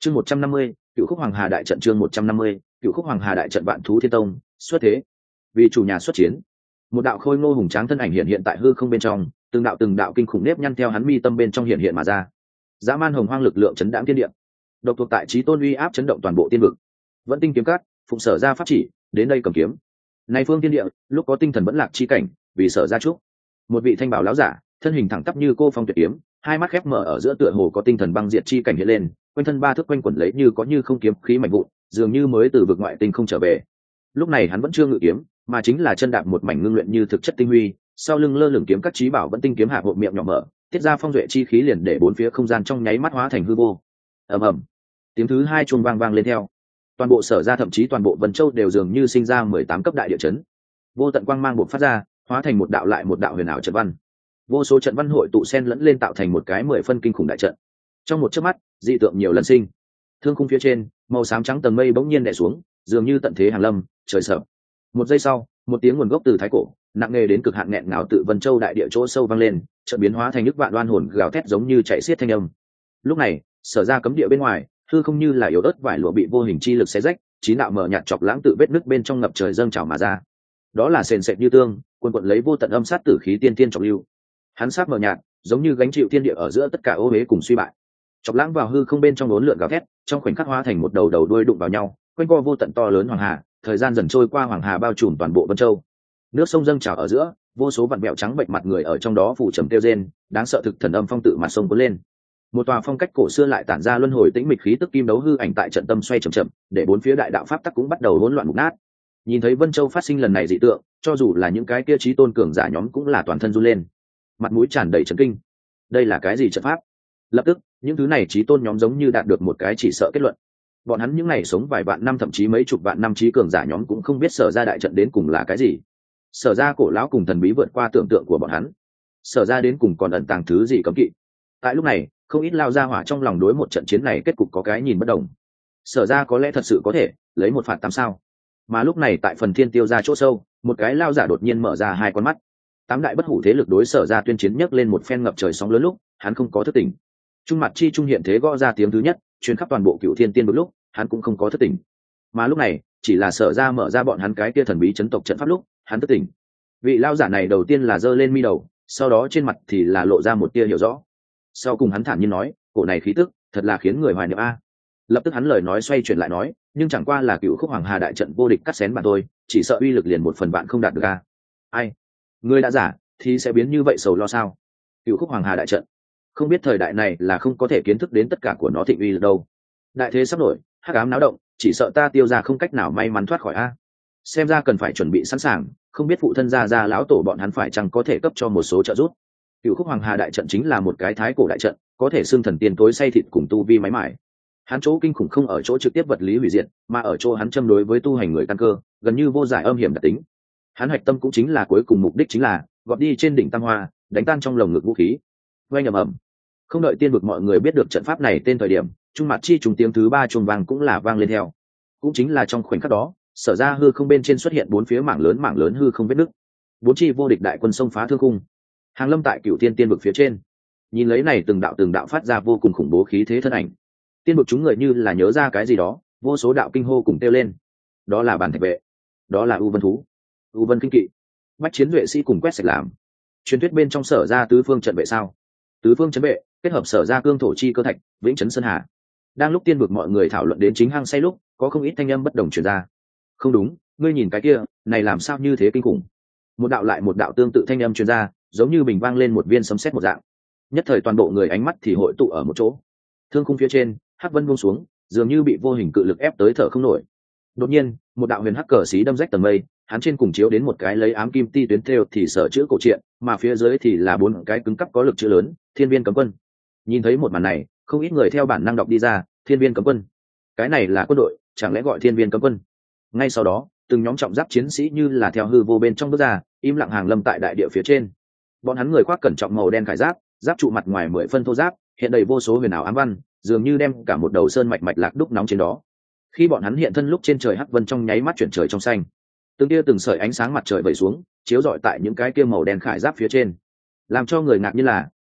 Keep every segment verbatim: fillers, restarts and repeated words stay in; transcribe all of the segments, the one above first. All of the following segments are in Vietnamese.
chương một trăm năm mươi cựu khúc hoàng hà đại trận chương một trăm năm mươi cựu khúc hoàng hà đại trận vạn thú thiên tông xuất thế. Vì chủ nhà xuất chiến, một đạo khôi ngô hùng tráng thân ảnh hiện hiện tại hư không bên trong, từng đạo từng đạo kinh khủng nếp nhăn theo hắn mi tâm bên trong hiện hiện mà ra. Dã man hồng hoang lực lượng chấn đãng thiên địa, độc thuộc tại chí tôn uy áp chấn động toàn bộ tiên vực. Vẫn tinh kiếm cát phụng sở ra pháp chỉ, đến đây cầm kiếm. Nay phương thiên địa, lúc có tinh thần vẫn lạc chi cảnh, vì sở ra trúc. Một vị thanh bảo lão giả, thân hình thẳng tắp như cô phong tuyệt kiếm, hai mắt khép mở ở giữa tựa hồ có tinh thần băng diệt chi cảnh hiện lên, quanh thân ba thước quanh quẩn lấy như có như không kiếm khí mạnh vụn, dường như mới từ vực ngoại tinh không trở về. Lúc này hắn vẫn chưa ngự kiếm, mà chính là chân đạp một mảnh ngưng luyện như thực chất tinh huy, sau lưng lơ lửng kiếm các chí bảo vẫn tinh kiếm hạ hộ miệng nhỏ mở, tiết ra phong duệ chi khí liền để bốn phía không gian trong nháy mắt hóa thành hư vô. Ầm ầm, tiếng thứ hai chuông vang vang lên theo. Toàn bộ sở ra thậm chí toàn bộ Vân Châu đều dường như sinh ra mười tám cấp đại địa chấn. Vô tận quang mang bộc phát ra, hóa thành một đạo lại một đạo huyền ảo trận văn. Vô số trận văn hội tụ xen lẫn lên tạo thành một cái mười phân kinh khủng đại trận. Trong một chớp mắt, dị tượng nhiều lần sinh. Thương khung phía trên, màu xám trắng tầng mây bỗng nhiên đè xuống, dường như tận thế hàng lâm, trời sập. Một giây sau, một tiếng nguồn gốc từ thái cổ, nặng nề đến cực hạn nghẹn ngào tự Vân Châu đại địa chỗ sâu vang lên, chợt biến hóa thành nước vạn oan hồn gào thét giống như chạy xiết thanh âm. Lúc này, sở ra cấm địa bên ngoài, hư không như là yếu ớt vải lụa bị vô hình chi lực xé rách, chín đạo mở nhạt chọc lãng tự vết nứt bên trong ngập trời dâng trào mà ra. Đó là sền sệt như tương, cuồn cuộn lấy vô tận âm sát tử khí tiên tiên trọng lưu. Hắn sắc mở nhạt, giống như gánh chịu thiên địa ở giữa tất cả ô uế cùng suy bại. Chọc lãng vào hư không bên trong uốn lượn gào thét, trong khoảnh khắc hóa thành một đầu đầu đuôi đụng vào nhau, quanh co vô tận to lớn hoàng hà, thời gian dần trôi qua hoàng hà bao trùm toàn bộ Vân Châu. Nước sông dâng trào ở giữa, vô số vặn bẹo trắng bệnh mặt người ở trong đó phủ trầm tiêu rên, đáng sợ thực thần âm phong tự mặt sông cuốn lên. Một tòa phong cách cổ xưa lại tản ra luân hồi tĩnh mịch khí tức kim đấu hư ảnh tại trận tâm xoay chậm chậm, để bốn phía đại đạo pháp tắc cũng bắt đầu hỗn loạn mục nát. Nhìn thấy Vân Châu phát sinh lần này dị tượng, cho dù là những cái kia chí tôn cường giả nhóm cũng là toàn thân run lên, mặt mũi tràn đầy chấn kinh. Đây là cái gì trận pháp? Lập tức, những thứ này chí tôn nhóm giống như đạt được một cái chỉ sợ kết luận. Bọn hắn những ngày sống vài vạn năm thậm chí mấy chục vạn năm chí cường giả nhóm cũng không biết sở ra đại trận đến cùng là cái gì. Sở ra cổ lão cùng thần bí vượt qua tưởng tượng của bọn hắn. Sở ra đến cùng còn ẩn tàng thứ gì cấm kỵ. Tại lúc này, không ít lao ra hỏa trong lòng đối một trận chiến này kết cục có cái nhìn bất đồng. Sở ra có lẽ thật sự có thể lấy một phạt tám sao. Mà lúc này tại phần thiên tiêu ra chỗ sâu, một cái lao giả đột nhiên mở ra hai con mắt. Tám đại bất hủ thế lực đối sở ra tuyên chiến nhấc lên một phen ngập trời sóng lớn lúc hắn không có thức tỉnh. Trung mặt chi trung hiện thế gõ ra tiếng thứ nhất, truyền khắp toàn bộ cựu thiên tiên vực lúc hắn cũng không có thức tỉnh. Mà lúc này chỉ là sở ra mở ra bọn hắn cái kia thần bí chấn tộc trận pháp lúc hắn thức tỉnh. Vị lao giả này đầu tiên là giơ lên mi đầu, sau đó trên mặt thì là lộ ra một tia hiểu rõ. Sau cùng hắn thản nhiên nói, cổ này khí tức thật là khiến người hoài niệm a. Lập tức hắn lời nói xoay chuyển lại nói, nhưng chẳng qua là cựu khúc hoàng hà đại trận vô địch cắt xén bản thôi, chỉ sợ uy lực liền một phần bạn không đạt được a. Ai người đã giả thì sẽ biến như vậy sầu lo sao? Cựu khúc hoàng hà đại trận, không biết thời đại này là không có thể kiến thức đến tất cả của nó thịnh uy lực đâu. Đại thế sắp nổi, hắc ám náo động, chỉ sợ ta tiêu ra không cách nào may mắn thoát khỏi a. Xem ra cần phải chuẩn bị sẵn sàng, không biết phụ thân gia gia lão tổ bọn hắn phải chăng có thể cấp cho một số trợ giúp. Cựu khúc hoàng hà đại trận chính là một cái thái cổ đại trận, có thể xưng thần tiên tối say thịt cùng tu vi máy mải. Hắn chỗ kinh khủng không ở chỗ trực tiếp vật lý hủy diệt, mà ở chỗ hắn châm đối với tu hành người căn cơ, gần như vô giải âm hiểm đặc tính. Hắn hoạch tâm cũng chính là cuối cùng mục đích chính là gọt đi trên đỉnh tam hoa, đánh tan trong lồng ngực vũ khí. Oanh ầm ầm. Không đợi tiên vực mọi người biết được trận pháp này tên thời điểm, trung mặt chi trùng tiếng thứ ba chuông vang cũng là vang lên theo. Cũng chính là trong khoảnh khắc đó, sở ra hư không bên trên xuất hiện bốn phía mảng lớn mảng lớn hư không vết nứt. Bốn chi vô địch đại quân xông phá thương khung, hàng lâm tại cựu thiên tiên vực phía trên. Nhìn lấy này từng đạo từng đạo phát ra vô cùng khủng bố khí thế thân ảnh, tiên vực chúng người như là nhớ ra cái gì đó, vô số đạo kinh hô cùng kêu lên. Đó là bản thạch vệ, đó là u vân thú, u vân kinh kỵ, bách chiến vệ sĩ cùng quét sạch làm. Truyền thuyết bên trong sở ra tứ phương trận vệ sao? Tứ phương trận vệ kết hợp sở ra cương thổ chi cơ thạch, vĩnh trấn sơn hà. Đang lúc tiên vực mọi người thảo luận đến chính hang say lúc, có không ít thanh âm bất đồng truyền ra. Không đúng, ngươi nhìn cái kia, này làm sao như thế kinh khủng? Một đạo lại một đạo tương tự thanh âm truyền ra, giống như bình vang lên một viên sấm sét một dạng. Nhất thời toàn bộ người ánh mắt thì hội tụ ở một chỗ. Thương khung phía trên, hắc vân buông xuống, dường như bị vô hình cự lực ép tới thở không nổi. Đột nhiên, một đạo huyền hắc cờ xí đâm rách tầng mây, hắn trên cùng chiếu đến một cái lấy ám kim ti tuyến thêu thì sở chữ cổ truyện, mà phía dưới thì là bốn cái cứng cắp có lực chữ lớn, Thiên Viên Cấm Quân. Nhìn thấy một màn này, không ít người theo bản năng đọc đi ra, Thiên Viên Cấm Quân. Cái này là quân đội, chẳng lẽ gọi Thiên Viên Cấm Quân? Ngay sau đó, từng nhóm trọng giáp chiến sĩ như là theo hư vô bên trong bước ra, im lặng hàng lâm tại đại địa phía trên. Bọn hắn người khoác cẩn trọng màu đen khải giáp, giáp trụ mặt ngoài mười phân thô giáp, hiện đầy vô số huyền ảo ám văn, dường như đem cả một đầu sơn mạch mạch lạc đúc nóng trên đó. Khi bọn hắn hiện thân lúc trên trời hắc vân trong nháy mắt chuyển trời trong xanh, từng tia từng sợi ánh sáng mặt trời vẩy xuống, chiếu rọi tại những cái kia màu đen khải giáp phía trên. Làm cho người ngạc nhiên là,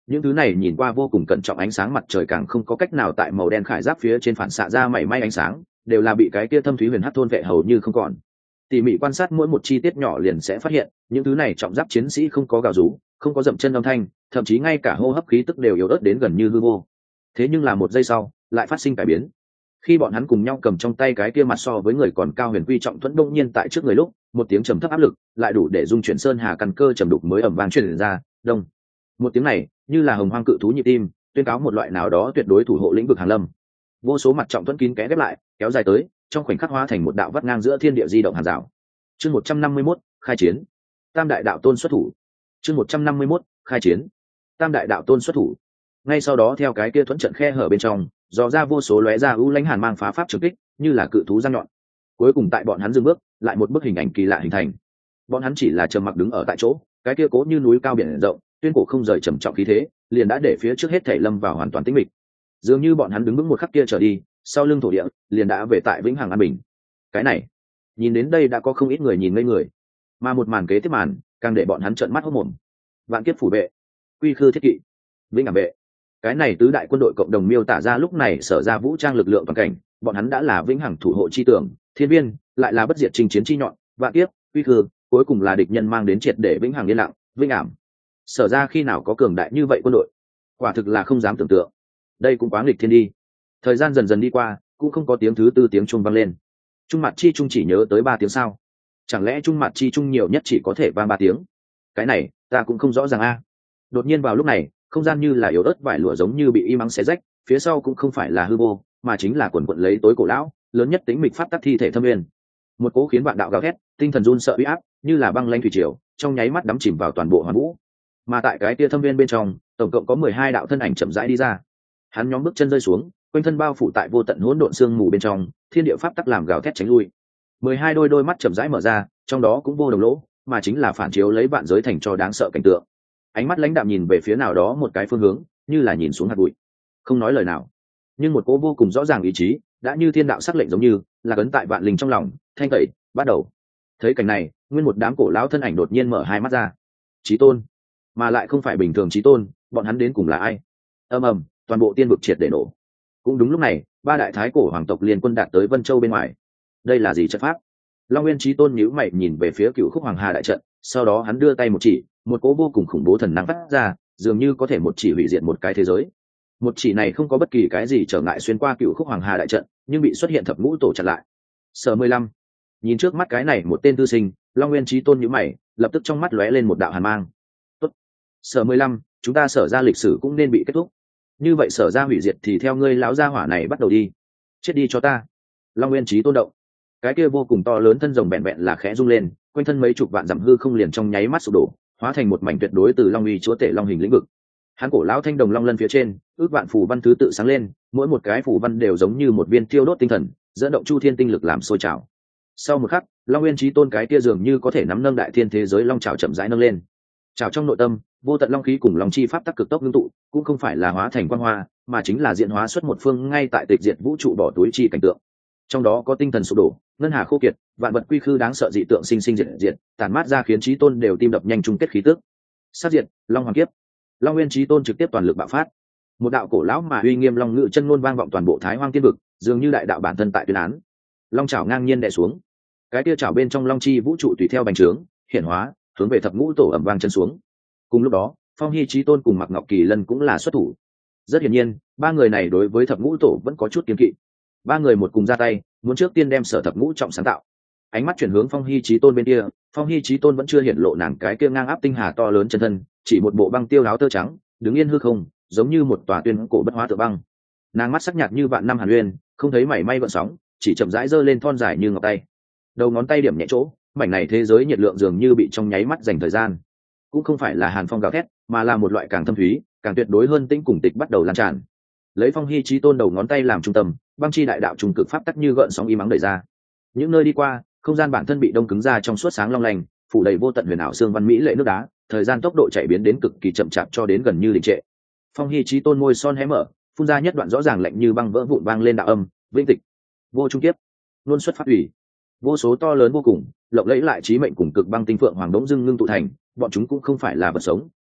những thứ này nhìn qua vô cùng cẩn trọng ánh sáng mặt trời càng không có cách nào tại màu đen khải giáp phía trên phản xạ ra mảy may ánh sáng, đều là bị cái kia thâm thúy huyền hắc thôn vệ hầu như không còn. Tỉ mỉ quan sát mỗi một chi tiết nhỏ liền sẽ phát hiện, những thứ này trọng giáp chiến sĩ không có gào rú, không có dậm chân âm thanh, thậm chí ngay cả hô hấp khí tức đều yếu ớt đến gần như hư vô. Thế nhưng là một giây sau, lại phát sinh cải biến. Khi bọn hắn cùng nhau cầm trong tay cái kia mặt so với người còn cao huyền quy trọng thuẫn đông nhiên tại trước người lúc, một tiếng trầm thấp áp lực lại đủ để dung chuyển sơn hà căn cơ trầm đục mới ầm vang truyền ra, đông. Một tiếng này, như là hồng hoang cự thú nhịp tim, tuyên cáo một loại nào đó tuyệt đối thủ hộ lĩnh vực hàn lâm. Vô số mặt trọng thuẫn kín kẽ ghép lại, kéo dài tới, trong khoảnh khắc hóa thành một đạo vắt ngang giữa thiên địa di động hàn rào. Chương một trăm năm mươi mốt, khai chiến. Tam đại đạo tôn xuất thủ. Chương một trăm năm mươi mốt, khai chiến. Tam đại đạo tôn xuất thủ. Ngay sau đó theo cái kia thuẫn trận khe hở bên trong, dò ra vô số lóe ra ưu lãnh hàn mang phá pháp trực kích, như là cự thú răng nhọn. Cuối cùng tại bọn hắn dừng bước, lại một bức hình ảnh kỳ lạ hình thành. Bọn hắn chỉ là trầm mặc đứng ở tại chỗ, cái kia cố như núi cao biển rộng, tuyên cổ không rời trầm trọng khí thế, liền đã để phía trước hết thảy lâm vào hoàn toàn tĩnh mịch. Dường như bọn hắn đứng vững một khắc kia trở đi, sau lưng thổ địa liền đã về tại vĩnh hằng an bình. Cái này, nhìn đến đây đã có không ít người nhìn ngây người, mà một màn kế tiếp màn càng để bọn hắn trợn mắt hốt mồm. Vạn kiếp phủ vệ, quy khư thiết kỵ, vĩnh hằng vệ, cái này tứ đại quân đội cộng đồng miêu tả ra lúc này sở ra vũ trang lực lượng toàn cảnh, bọn hắn đã là vĩnh hằng thủ hộ chi tưởng, thiên viên lại là bất diệt chinh chiến chi nhọn, vạn kiếp, quy khư, cuối cùng là địch nhân mang đến triệt để vĩnh hằng yên lặng, vĩnh ảm. Sở ra khi nào có cường đại như vậy quân đội, quả thực là không dám tưởng tượng. Đây cũng quá nghịch thiên đi. Thời gian dần dần đi qua, cũng không có tiếng thứ tư tiếng chuông vang lên. Trung mặt chi trung chỉ nhớ tới ba tiếng sao? Chẳng lẽ trung mặt chi trung nhiều nhất chỉ có thể vang ba tiếng? Cái này ta cũng không rõ ràng a. Đột nhiên vào lúc này, không gian như là yếu ớt vải lụa giống như bị y mắng xé rách, phía sau cũng không phải là hư vô, mà chính là quần quần lấy tối cổ lão, lớn nhất tính mịch pháp tắc thi thể thâm nguyên. Một cố khiến vạn đạo gào thét, tinh thần run sợ uy áp, như là băng lãnh thủy triều, trong nháy mắt đắm chìm vào toàn bộ hoàn vũ. Mà tại cái kia thâm viên bên trong, tổng cộng có mười hai đạo thân ảnh chậm rãi đi ra. Hắn nhóm bước chân rơi xuống, quanh thân bao phủ tại vô tận hỗn độn sương mù bên trong, thiên địa pháp tắc làm gào thét tránh lui. Mười hai đôi đôi mắt chậm rãi mở ra, trong đó cũng vô đồng lỗ, mà chính là phản chiếu lấy vạn giới thành cho đáng sợ cảnh tượng. Ánh mắt lãnh đạm nhìn về phía nào đó một cái phương hướng, như là nhìn xuống hạt bụi, không nói lời nào, nhưng một cố vô cùng rõ ràng ý chí đã như thiên đạo sắc lệnh, giống như là cấn tại vạn linh trong lòng. Thanh tẩy bắt đầu. Thấy cảnh này, nguyên một đám cổ lão thân ảnh đột nhiên mở hai mắt ra. Chí tôn, mà lại không phải bình thường chí tôn, bọn hắn đến cùng là ai? Ầm ầm, toàn bộ tiên vực triệt để nổ. Cũng đúng lúc này, ba đại thái cổ hoàng tộc liên quân đạt tới Vân Châu bên ngoài. Đây là gì trận pháp? Long Nguyên Chí tôn nhíu mày nhìn về phía Cựu Khúc Hoàng Hà đại trận, sau đó hắn đưa tay một chỉ, một cỗ vô cùng khủng bố thần năng phát ra, dường như có thể một chỉ hủy diệt một cái thế giới. Một chỉ này không có bất kỳ cái gì trở ngại xuyên qua Cựu Khúc Hoàng Hà đại trận, nhưng bị xuất hiện thập ngũ tổ chặn lại. Sở mười lăm, nhìn trước mắt cái này một tên tư sinh, Long Nguyên Chí tôn nhíu mày, lập tức trong mắt lóe lên một đạo hàn mang. Tốt, Sở mười lăm, chúng ta Sở ra lịch sử cũng nên bị kết thúc. Như vậy Sở ra hủy diệt thì theo ngươi lão gia hỏa này bắt đầu đi. Chết đi cho ta. Long Nguyên Chí tôn động. Cái kia vô cùng to lớn thân rồng bẹn bẹn là khẽ rung lên, quanh thân mấy chục vạn dặm hư không liền trong nháy mắt sụp đổ, hóa thành một mảnh tuyệt đối từ long uy chúa tể long hình lĩnh vực. Hắn cổ lão thanh đồng long lân phía trên, ước vạn phù văn thứ tự sáng lên, mỗi một cái phù văn đều giống như một viên tiêu đốt tinh thần, dẫn động chu thiên tinh lực làm sôi trào. Sau một khắc, Long Nguyên Chí tôn cái kia dường như có thể nắm nâng đại thiên thế giới long trào chậm rãi nâng lên. Trào trong nội tâm, vô tận long khí cùng long chi pháp tắc cực tốc ngưng tụ, cũng không phải là hóa thành quang hoa, mà chính là diễn hóa xuất một phương ngay tại tịch diệt vũ trụ bỏ túi chi cảnh tượng. Trong đó có tinh thần sụp đổ, ngân hà khô kiệt, vạn vật quy khư đáng sợ dị tượng sinh sinh diệt diệt, tàn mát ra khiến Chí tôn đều tim đập nhanh chung kết khí tức. Sát diệt, long hoàng kiếp. Long Nguyên Chí tôn trực tiếp toàn lực bạo phát. Một đạo cổ lão mà uy nghiêm long ngự chân ngôn vang vọng toàn bộ Thái Hoang tiên vực, dường như đại đạo bản thân tại tuyên án. Long chảo ngang nhiên đè xuống. Cái kia chảo bên trong long chi vũ trụ tùy theo bành trướng, hiển hóa, hướng về thập ngũ tổ ầm vang chân xuống. Cùng lúc đó, Phong Hy Chí tôn cùng Mạc Ngọc Kỳ Lân cũng là xuất thủ. Rất hiển nhiên, ba người này đối với thập ngũ tổ vẫn có chút kiêng kỵ. Ba người một cùng ra tay, muốn trước tiên đem Sở thập ngũ trọng sáng tạo. Ánh mắt chuyển hướng Phong Hy Chí tôn bên kia, Phong Hy Chí tôn vẫn chưa hiện lộ nàng cái kia ngang áp tinh hà to lớn chân thân, chỉ một bộ băng tiêu áo tơ trắng, đứng yên hư không, giống như một tòa tuyên cổ bất hóa tự băng. Nàng mắt sắc nhạt như vạn năm hàn uyên, không thấy mảy may gợn sóng, chỉ chậm rãi giơ lên thon dài như ngọc tay. Đầu ngón tay điểm nhẹ chỗ, mảnh này thế giới nhiệt lượng dường như bị trong nháy mắt dành thời gian. Cũng không phải là hàn phong gào thét, mà là một loại càng thâm thúy, càng tuyệt đối hơn tĩnh cùng tịch bắt đầu lan tràn. Lấy Phong Hy Chí tôn đầu ngón tay làm trung tâm, băng chi đại đạo trùng cực pháp tắc như gợn sóng y mắng đẩy ra. Những nơi đi qua, không gian bản thân bị đông cứng ra trong suốt sáng long lanh, phủ đầy vô tận huyền ảo xương văn mỹ lệ nước đá, thời gian tốc độ chạy biến đến cực kỳ chậm chạp cho đến gần như đình trệ. Phong Hy Chí tôn môi son hé mở, phun ra nhất đoạn rõ ràng lạnh như băng vỡ vụn vang lên đạo âm, vĩnh tịch, vô trung kiếp, luôn xuất phát ủy. Vô số to lớn vô cùng, lộng lẫy lại chí mệnh cùng cực băng tinh phượng hoàng đống dưng ngưng tụ thành, bọn chúng cũng không phải là vật sống,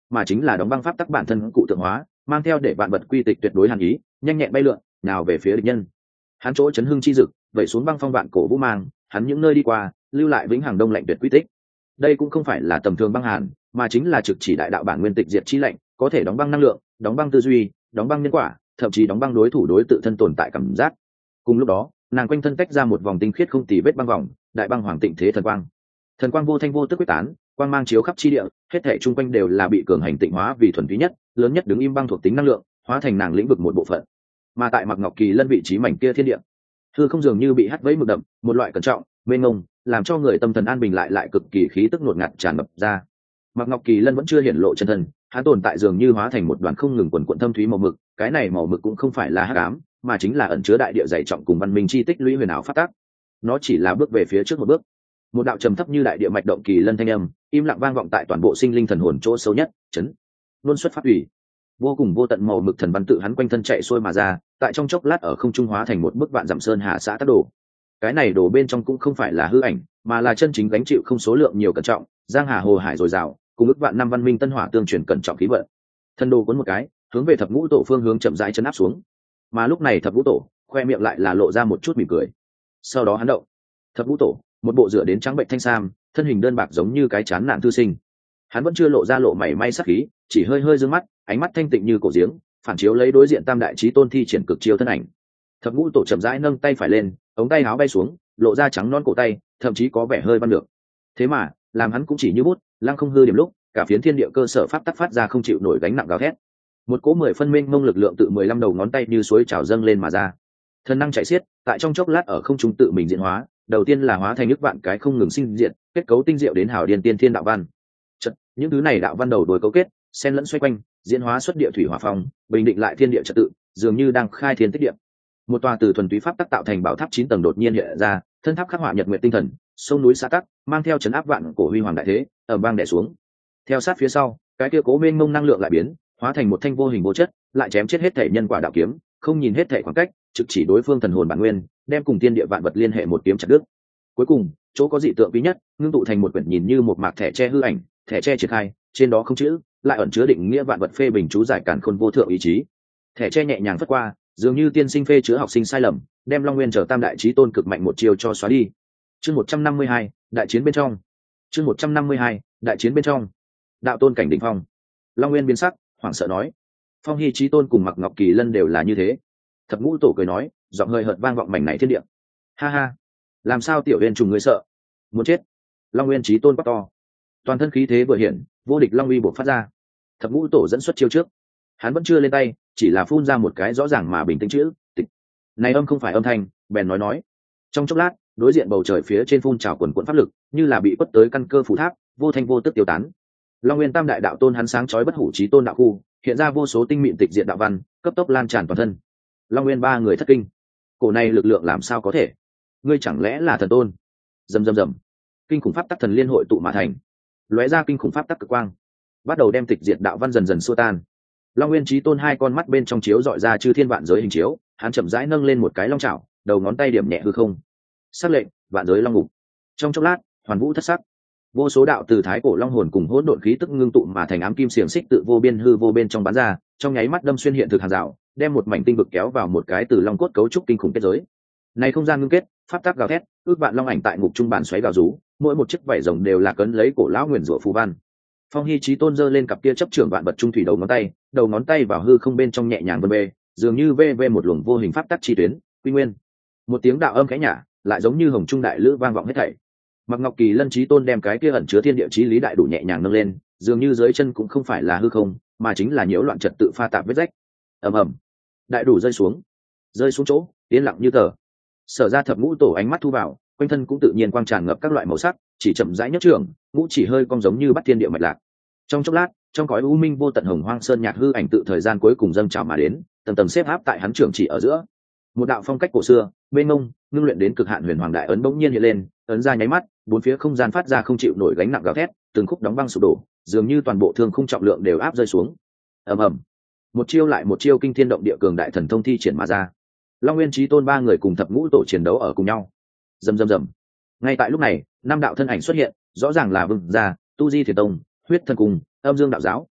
mà chính là đóng băng pháp tắc bản thân cụ tượng hóa, mang theo để vạn vật quy tịch tuyệt đối hàn ý, nhanh nhẹn bay lượn nào về phía địch nhân. Hắn chỗ chấn hưng chi dực vậy xuống băng phong vạn cổ vũ mang, hắn những nơi đi qua lưu lại vĩnh hằng đông lạnh tuyệt quy tích. Đây cũng không phải là tầm thường băng hàn, mà chính là trực chỉ đại đạo bản nguyên tịch diệt chi lạnh, có thể đóng băng năng lượng, đóng băng tư duy, đóng băng nhân quả, thậm chí đóng băng đối thủ đối tự thân tồn tại cảm giác. Cùng lúc đó, nàng quanh thân tách ra một vòng tinh khiết không tì vết băng vòng, đại băng hoàng tịnh thế thần quang. Thần quang vô thanh vô tức quyết tán, quang mang chiếu khắp chi địa, hết thảy chung quanh đều là bị cường hành tịnh hóa vì thuần túy nhất, lớn nhất đứng im băng thuộc tính năng lượng, hóa thành nàng lĩnh vực một bộ phận. Mà tại Mạc Ngọc Kỳ Lân vị trí mảnh kia thiên địa, hư không dường như bị hắt vẫy mực đậm, một loại cẩn trọng, mênh mông, làm cho người tâm thần an bình lại lại cực kỳ khí tức ngột ngạt tràn ngập ra. Mạc Ngọc Kỳ Lân vẫn chưa hiển lộ chân thân, hắn tồn tại dường như hóa thành một đoàn không ngừng quần quần thâm thúy màu mực, cái này màu mực cũng không phải là hắc ám, mà chính là ẩn chứa đại địa dày trọng cùng văn minh chi tích lũy huyền ảo phát tác. Nó chỉ là bước về phía trước một bước. Một đạo trầm thấp như đại địa mạch động kỳ lân thanh âm, im lặng vang vọng tại toàn bộ sinh linh thần hồn chỗ sâu nhất, chấn. Luân xuất pháp ủy. Vô cùng vô tận màu mực thần văn tự hắn quanh thân chạy xuôi mà ra, tại trong chốc lát ở không trung hóa thành một bức vạn dặm sơn hà xã tác đồ. Cái này đồ bên trong cũng không phải là hư ảnh, mà là chân chính gánh chịu không số lượng nhiều cẩn trọng, giang hà hồ hải dồi dào, cùng ước vạn năm văn minh tân hỏa tương truyền cẩn trọng khí vận. Thân đồ cuốn một cái, hướng về thập ngũ tổ phương hướng chậm rãi chấn áp xuống. Mà lúc này thập ngũ tổ khoe miệng lại là lộ ra một chút mỉm cười. Sau đó hắn động. Thập ngũ tổ, một bộ rửa đến trắng bệnh thanh sam, thân hình đơn bạc giống như cái chán nạn thư sinh. Hắn vẫn chưa lộ ra lộ mảy may sắc khí, chỉ hơi hơi dương mắt, ánh mắt thanh tịnh như cổ giếng, phản chiếu lấy đối diện tam đại chí tôn thi triển cực chiêu thân ảnh. Thập ngũ tổ chậm rãi nâng tay phải lên, ống tay áo bay xuống, lộ ra trắng non cổ tay, thậm chí có vẻ hơi văn được. Thế mà, làm hắn cũng chỉ như bút, lăng không hư điểm lúc, cả phiến thiên địa cơ sở pháp tắc phát ra không chịu nổi gánh nặng gào thét. Một cỗ mười phân minh mông lực lượng tự mười lăm đầu ngón tay như suối trào dâng lên mà ra. Thần năng chạy xiết, tại trong chốc lát ở không trung tự mình diễn hóa, đầu tiên là hóa thành nước vạn cái không ngừng sinh diện, kết cấu tinh diệu đến hào điên tiên thiên đạo văn. Chật, những thứ này đạo văn đầu đuôi cấu kết, xen lẫn xoay quanh, diễn hóa xuất địa thủy hỏa phong, bình định lại thiên địa trật tự, dường như đang khai thiên tích địa. Một tòa từ thuần túy pháp tắc tạo thành bảo tháp chín tầng đột nhiên hiện ra, thân tháp khắc họa nhật nguyện tinh thần, sông núi xã tắc, mang theo chấn áp vạn cổ huy hoàng đại thế, ở bang đè xuống. Theo sát phía sau, cái kia cố mênh mông năng lượng lại biến, hóa thành một thanh vô hình vô chất, lại chém chết hết thể nhân quả đạo kiếm, không nhìn hết thể khoảng cách, trực chỉ đối phương thần hồn bản nguyên, đem cùng thiên địa vạn vật liên hệ một kiếm chặt đứt. Cuối cùng, chỗ có dị tượng quý nhất, ngưng tụ thành một quyển nhìn như một mạc thẻ tre hư ảnh, thẻ tre triển khai, trên đó không chữ, lại ẩn chứa định nghĩa vạn vật phê bình chú giải càn khôn vô thượng ý chí. Thẻ tre nhẹ nhàng phất qua, dường như tiên sinh phê chứa học sinh sai lầm, đem Long Nguyên trở tam đại chí tôn cực mạnh một chiều cho xóa đi. Chương một trăm năm mươi hai, đại chiến bên trong. Chương một trăm năm mươi hai, đại chiến bên trong. Đạo tôn cảnh đỉnh phong. Long Nguyên biến sắc, hoảng sợ nói: Phong Hy chí tôn cùng Mạc Ngọc Kỳ Lân đều là như thế. Thập ngũ tổ cười nói, giọng hơi hợt vang vọng mảnh này thiên địa. Ha ha, làm sao tiểu uyên trùng ngươi sợ? Muốn chết. Long Nguyên chí tôn quát to. Toàn thân khí thế vừa hiện, vô địch long uy bộc phát ra. Thập ngũ tổ dẫn xuất chiêu trước. Hắn vẫn chưa lên tay, chỉ là phun ra một cái rõ ràng mà bình tĩnh chữ tịch. Này âm không phải âm thanh, bèn nói nói. Trong chốc lát, đối diện bầu trời phía trên phun trào quần quần pháp lực, như là bị quất tới căn cơ phủ tháp, vô thanh vô tức tiêu tán. Long Nguyên tam đại đạo tôn hắn sáng chói bất hủ chí tôn đạo khu, hiện ra vô số tinh mịn tịch diện đạo văn, cấp tốc lan tràn toàn thân. Long Nguyên ba người thất kinh. Cổ này lực lượng làm sao có thể? Ngươi chẳng lẽ là thần tôn? Rầm rầm rầm. Kinh khủng pháp tắc thần liên hội tụ mà thành, lóe ra kinh khủng pháp tắc cực quang, bắt đầu đem tịch diệt đạo văn dần dần xua tan. Long Nguyên chí tôn hai con mắt bên trong chiếu dọi ra chư thiên vạn giới hình chiếu, hắn chậm rãi nâng lên một cái long chảo, đầu ngón tay điểm nhẹ hư không. Sắc lệnh, vạn giới long ngục. Trong chốc lát, hoàn vũ thất sắc. Vô số đạo từ thái cổ long hồn cùng hỗn độn khí tức ngưng tụ mà thành ám kim xiềng xích tự vô biên hư vô bên trong bắn ra, trong nháy mắt đâm xuyên hiện thực hàng rào, đem một mảnh tinh vực kéo vào một cái từ long cốt cấu trúc kinh khủng kết giới. Này không gian ngưng kết, pháp tắc gào thét, ước vạn long ảnh tại ngục trung bàn xoáy gào rú, mỗi một chiếc vảy rồng đều là cấn lấy cổ lão nguyền rủa phù văn. Phong Hy chí tôn giơ lên cặp kia chấp trưởng vạn vật trung thủy đầu ngón tay, đầu ngón tay vào hư không bên trong nhẹ nhàng vân bê, dường như vê vê một luồng vô hình pháp tắc chi tuyến, quy nguyên. Một tiếng đạo âm khẽ nhả, lại giống như hồng trung đại lữ vang vọng hết thảy. Mạc Ngọc Kỳ Lân chí tôn đem cái kia ẩn chứa thiên địa chí lý đại đủ nhẹ nhàng nâng lên, dường như dưới chân cũng không phải là hư không, mà chính là nhiễu loạn trật tự pha tạp vết rách. Ầm ầm, đại đủ rơi xuống, rơi xuống chỗ, yên lặng như tờ. Sở ra thập ngũ tổ ánh mắt thu vào, quanh thân cũng tự nhiên quang tràn ngập các loại màu sắc, chỉ chậm rãi nhất trường, ngũ chỉ hơi cong giống như bắt thiên địa mạch lạc. Trong chốc lát, trong cõi u minh vô tận hồng hoang sơn nhạc hư ảnh tự thời gian cuối cùng dâng trào mà đến, tầng tầng xếp áp tại hắn trưởng chỉ ở giữa. Một đạo phong cách cổ xưa, mênh mông, ngưng luyện đến cực hạn huyền hoàng đại ấn bỗng nhiên hiện lên, ấn ra nháy mắt, bốn phía không gian phát ra không chịu nổi gánh nặng gào thét, từng khúc đóng băng sụp đổ, dường như toàn bộ thương khung trọng lượng đều áp rơi xuống. Ầm ầm, một chiêu lại một chiêu kinh thiên động địa cường đại thần thông thi triển mà ra. Long Nguyên chí tôn ba người cùng thập ngũ tổ chiến đấu ở cùng nhau. Rầm rầm rầm. Ngay tại lúc này, năm đạo thân ảnh xuất hiện, rõ ràng là Vương gia, Tu Di Thiền Tông, Huyết Thần Cung, Âm Dương đạo giáo,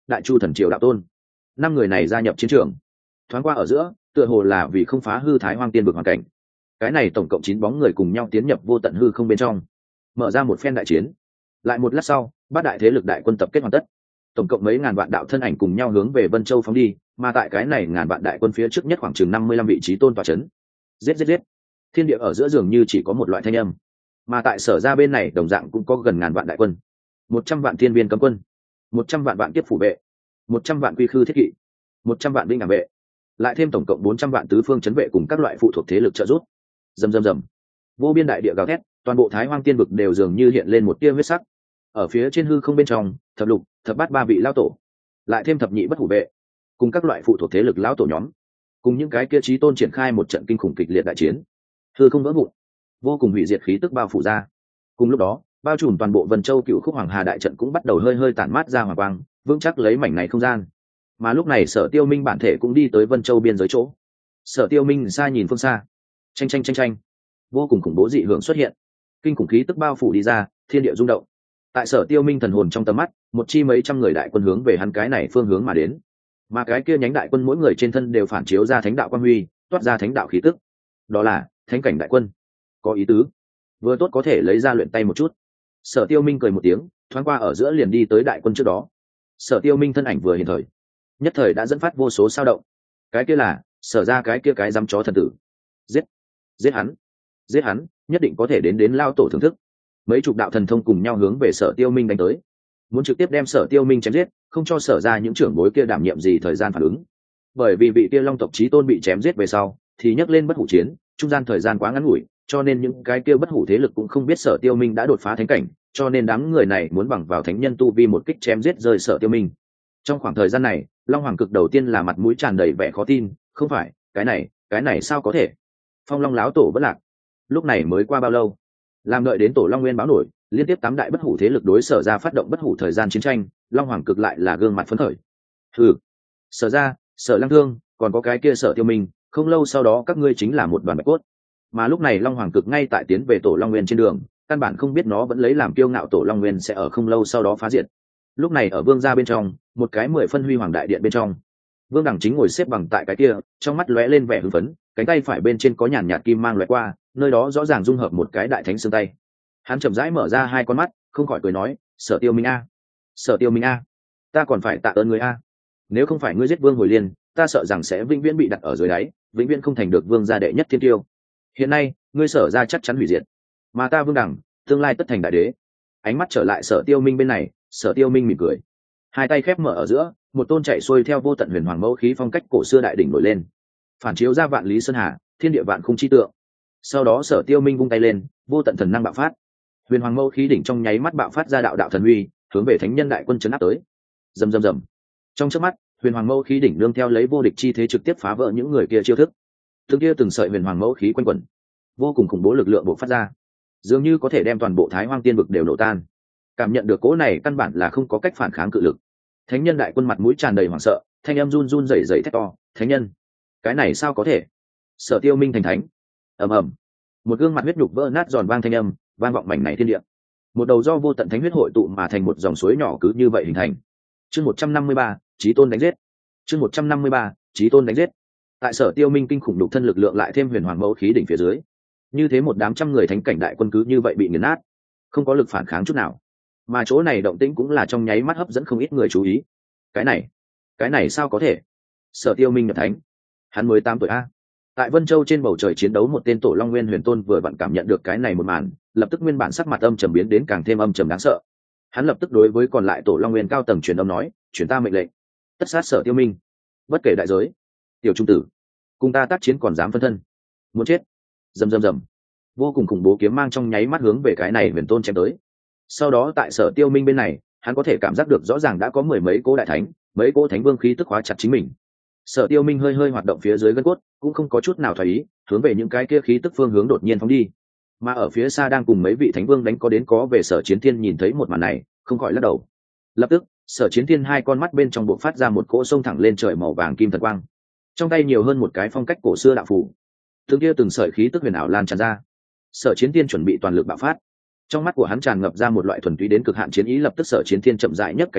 đại chu thần triều đạo tôn. Năm người này gia nhập chiến trường, thoáng qua ở giữa tựa hồ là vì không phá hư thái hoang tiên vực hoàn cảnh. Cái này tổng cộng chín bóng người cùng nhau tiến nhập vô tận hư không bên trong, mở ra một phen đại chiến. Lại một lát sau, bát đại thế lực đại quân tập kết hoàn tất, tổng cộng mấy ngàn vạn đạo thân ảnh cùng nhau hướng về Vân Châu phóng đi, mà tại cái này ngàn vạn đại quân phía trước nhất khoảng chừng năm mươi lăm vị trí tôn tọa chấn. Giết giết giết. Thiên địa ở giữa dường như chỉ có một loại thanh âm, mà tại Sở Ra bên này đồng dạng cũng có gần ngàn vạn đại quân, một trăm vạn thiên viên cấm quân, một trăm vạn vạn kiếp phủ vệ, một trăm vạn quy khư thiết kỵ, một trăm vạn binh ảm vệ, lại thêm tổng cộng bốn trăm vạn tứ phương chấn vệ cùng các loại phụ thuộc thế lực trợ giúp. Rầm rầm rầm. Vô biên đại địa gào thét, toàn bộ Thái Hoang tiên vực đều dường như hiện lên một tia huyết sắc. Ở phía trên hư không bên trong, thập lục, thập bát ba vị lão tổ, lại thêm thập nhị bất hủ vệ, cùng các loại phụ thuộc thế lực lão tổ nhóm, cùng những cái kia chí tôn triển khai một trận kinh khủng kịch liệt đại chiến. Hư không vỡ vụn, vô cùng hủy diệt khí tức bao phủ ra. Cùng lúc đó, bao trùm toàn bộ Vân Châu Cựu Khúc Hoàng Hà đại trận cũng bắt đầu hơi hơi tản mát ra hỏa quang, vững chắc lấy mảnh này không gian. Mà lúc này Sở Tiêu Minh bản thể cũng đi tới Vân Châu biên giới chỗ. Sở Tiêu Minh xa nhìn phương xa, tranh tranh tranh tranh, vô cùng khủng bố dị hưởng xuất hiện, kinh khủng khí tức bao phủ đi ra, thiên địa rung động. Tại Sở Tiêu Minh thần hồn trong tầm mắt, một chi mấy trăm người đại quân hướng về hắn cái này phương hướng mà đến. Mà cái kia nhánh đại quân mỗi người trên thân đều phản chiếu ra thánh đạo quang huy, toát ra thánh đạo khí tức. Đó là thánh cảnh đại quân. Có ý tứ, vừa tốt có thể lấy ra luyện tay một chút. Sở Tiêu Minh cười một tiếng, thoáng qua ở giữa liền đi tới đại quân trước đó. Sở Tiêu Minh thân ảnh vừa hiện thời, nhất thời đã dẫn phát vô số sao động. Cái kia là Sở Ra cái kia cái dám chó thần tử. Giết, giết hắn, giết hắn, nhất định có thể đến đến lao tổ thưởng thức. Mấy chục đạo thần thông cùng nhau hướng về Sở Tiêu Minh đánh tới, muốn trực tiếp đem Sở Tiêu Minh chém giết, không cho Sở Ra những trưởng bối kia đảm nhiệm gì thời gian phản ứng. Bởi vì vị kia Long tộc chí tôn bị chém giết về sau, thì nhấc lên bất hủ chiến, trung gian thời gian quá ngắn ngủi, cho nên những cái kia bất hủ thế lực cũng không biết Sở Tiêu Minh đã đột phá thánh cảnh, cho nên đám người này muốn bằng vào thánh nhân tu vi một kích chém giết rơi Sở Tiêu Minh. Trong khoảng thời gian này, Long Hoàng Cực đầu tiên là mặt mũi tràn đầy vẻ khó tin, không phải, cái này, cái này sao có thể? Phong Long láo tổ vẫn lạc. Lúc này mới qua bao lâu? Làm đợi đến tổ Long Nguyên báo nổi, liên tiếp tám đại bất hủ thế lực đối Sở Ra phát động bất hủ thời gian chiến tranh, Long Hoàng Cực lại là gương mặt phấn khởi. Ừ, Sở Ra, Sở Lăng Thương, còn có cái kia Sở Tiêu Minh, không lâu sau đó các ngươi chính là một đoàn bạch cốt. Mà lúc này Long Hoàng Cực ngay tại tiến về tổ Long Nguyên trên đường, căn bản không biết nó vẫn lấy làm kiêu ngạo tổ Long Nguyên sẽ ở không lâu sau đó phá diệt. Lúc này ở Vương gia bên trong, một cái mười phân huy hoàng đại điện bên trong, Vương Đẳng chính ngồi xếp bằng tại cái kia, trong mắt lóe lên vẻ hưng phấn, cánh tay phải bên trên có nhàn nhạt kim mang lóe qua, nơi đó rõ ràng dung hợp một cái đại thánh xương tay. Hắn chậm rãi mở ra hai con mắt, không khỏi cười nói, Sở Tiêu Minh a, Sở Tiêu Minh a, ta còn phải tạ ơn ngươi a. Nếu không phải ngươi giết Vương Hồi Liên, ta sợ rằng sẽ vĩnh viễn bị đặt ở dưới đáy, vĩnh viễn không thành được Vương gia đệ nhất thiên tiêu. Hiện nay, ngươi Sở Ra chắc chắn hủy diệt, mà ta Vương Đẳng, tương lai tất thành đại đế. Ánh mắt trở lại Sở Tiêu Minh bên này, Sở Tiêu Minh mỉm cười, hai tay khép mở ở giữa, một tôn chạy xuôi theo vô tận huyền hoàng mẫu khí phong cách cổ xưa đại đỉnh nổi lên, phản chiếu ra vạn lý sơn hà, thiên địa vạn khung chi tượng. Sau đó Sở Tiêu Minh vung tay lên, vô tận thần năng bạo phát, huyền hoàng mẫu khí đỉnh trong nháy mắt bạo phát ra đạo đạo thần uy, hướng về thánh nhân đại quân chấn áp tới. Rầm rầm rầm. Trong chớp mắt, huyền hoàng mẫu khí đỉnh nương theo lấy vô địch chi thế trực tiếp phá vỡ những người kia chiêu thức. Từng kia từng sợi huyền hoàng mẫu khí quanh quẩn, vô cùng khủng bố lực lượng bộc phát ra, dường như có thể đem toàn bộ Thái Hoang tiên vực đều nổ tan. Cảm nhận được cỗ này căn bản là không có cách phản kháng cự lực. Thánh nhân đại quân mặt mũi tràn đầy hoảng sợ, thanh âm run run rẩy rẩy thét to, "Thánh nhân, cái này sao có thể?" Sở Tiêu Minh thành thánh. Ầm ầm. Một gương mặt huyết nhục vỡ nát giòn vang thanh âm, vang vọng mảnh này thiên địa. Một đầu do vô tận thánh huyết hội tụ mà thành một dòng suối nhỏ cứ như vậy hình thành. Chương một trăm năm mươi ba, Chí Tôn đánh giết. Chương một trăm năm mươi ba, Chí Tôn đánh giết. Tại Sở Tiêu Minh kinh khủng đục thân lực lượng lại thêm huyền hoàng mẫu khí đỉnh phía dưới, như thế một đám trăm người thánh cảnh đại quân cứ như vậy bị nghiền nát, không có lực phản kháng chút nào. Mà chỗ này động tĩnh cũng là trong nháy mắt hấp dẫn không ít người chú ý. Cái này, cái này sao có thể? Sở Tiêu Minh nhập thánh, hắn mới tám tuổi a. Tại Vân Châu trên bầu trời chiến đấu một tên tổ Long Nguyên huyền tôn vừa vặn cảm nhận được cái này một màn, lập tức nguyên bản sắc mặt âm trầm biến đến càng thêm âm trầm đáng sợ. Hắn lập tức đối với còn lại tổ Long Nguyên cao tầng truyền âm nói, truyền ta mệnh lệnh, tất sát Sở Tiêu Minh, bất kể đại giới. Tiểu trung tử, cùng ta tác chiến còn dám phân thân, muốn chết. Rầm rầm rầm. Vô cùng khủng bố kiếm mang trong nháy mắt hướng về cái này huyền tôn chém tới. Sau đó tại Sở Tiêu Minh bên này, hắn có thể cảm giác được rõ ràng đã có mười mấy cỗ đại thánh, mấy cỗ thánh vương khí tức hóa chặt chính mình. Sở Tiêu Minh hơi hơi hoạt động phía dưới gân cốt, cũng không có chút nào thoái ý, hướng về những cái kia khí tức phương hướng đột nhiên phóng đi. Mà ở phía xa đang cùng mấy vị thánh vương đánh có đến có về Sở Chiến Thiên nhìn thấy một màn này, không khỏi lắc đầu. Lập tức, Sở Chiến Thiên hai con mắt bên trong bộc phát ra một cỗ sông thẳng lên trời màu vàng kim thần quang. Trong tay nhiều hơn một cái phong cách cổ xưa đạo phù. Từng kia từng sợi khí tức huyền ảo lan tràn ra. Sở Chiến Thiên chuẩn bị toàn lực bạo phát. Trong mắt của hắn tràn ngập ra một loại thuần túy đến cực hạn chiến ý, lập tức Sở Chiến Thiên chậm rãi nhấc cánh tay,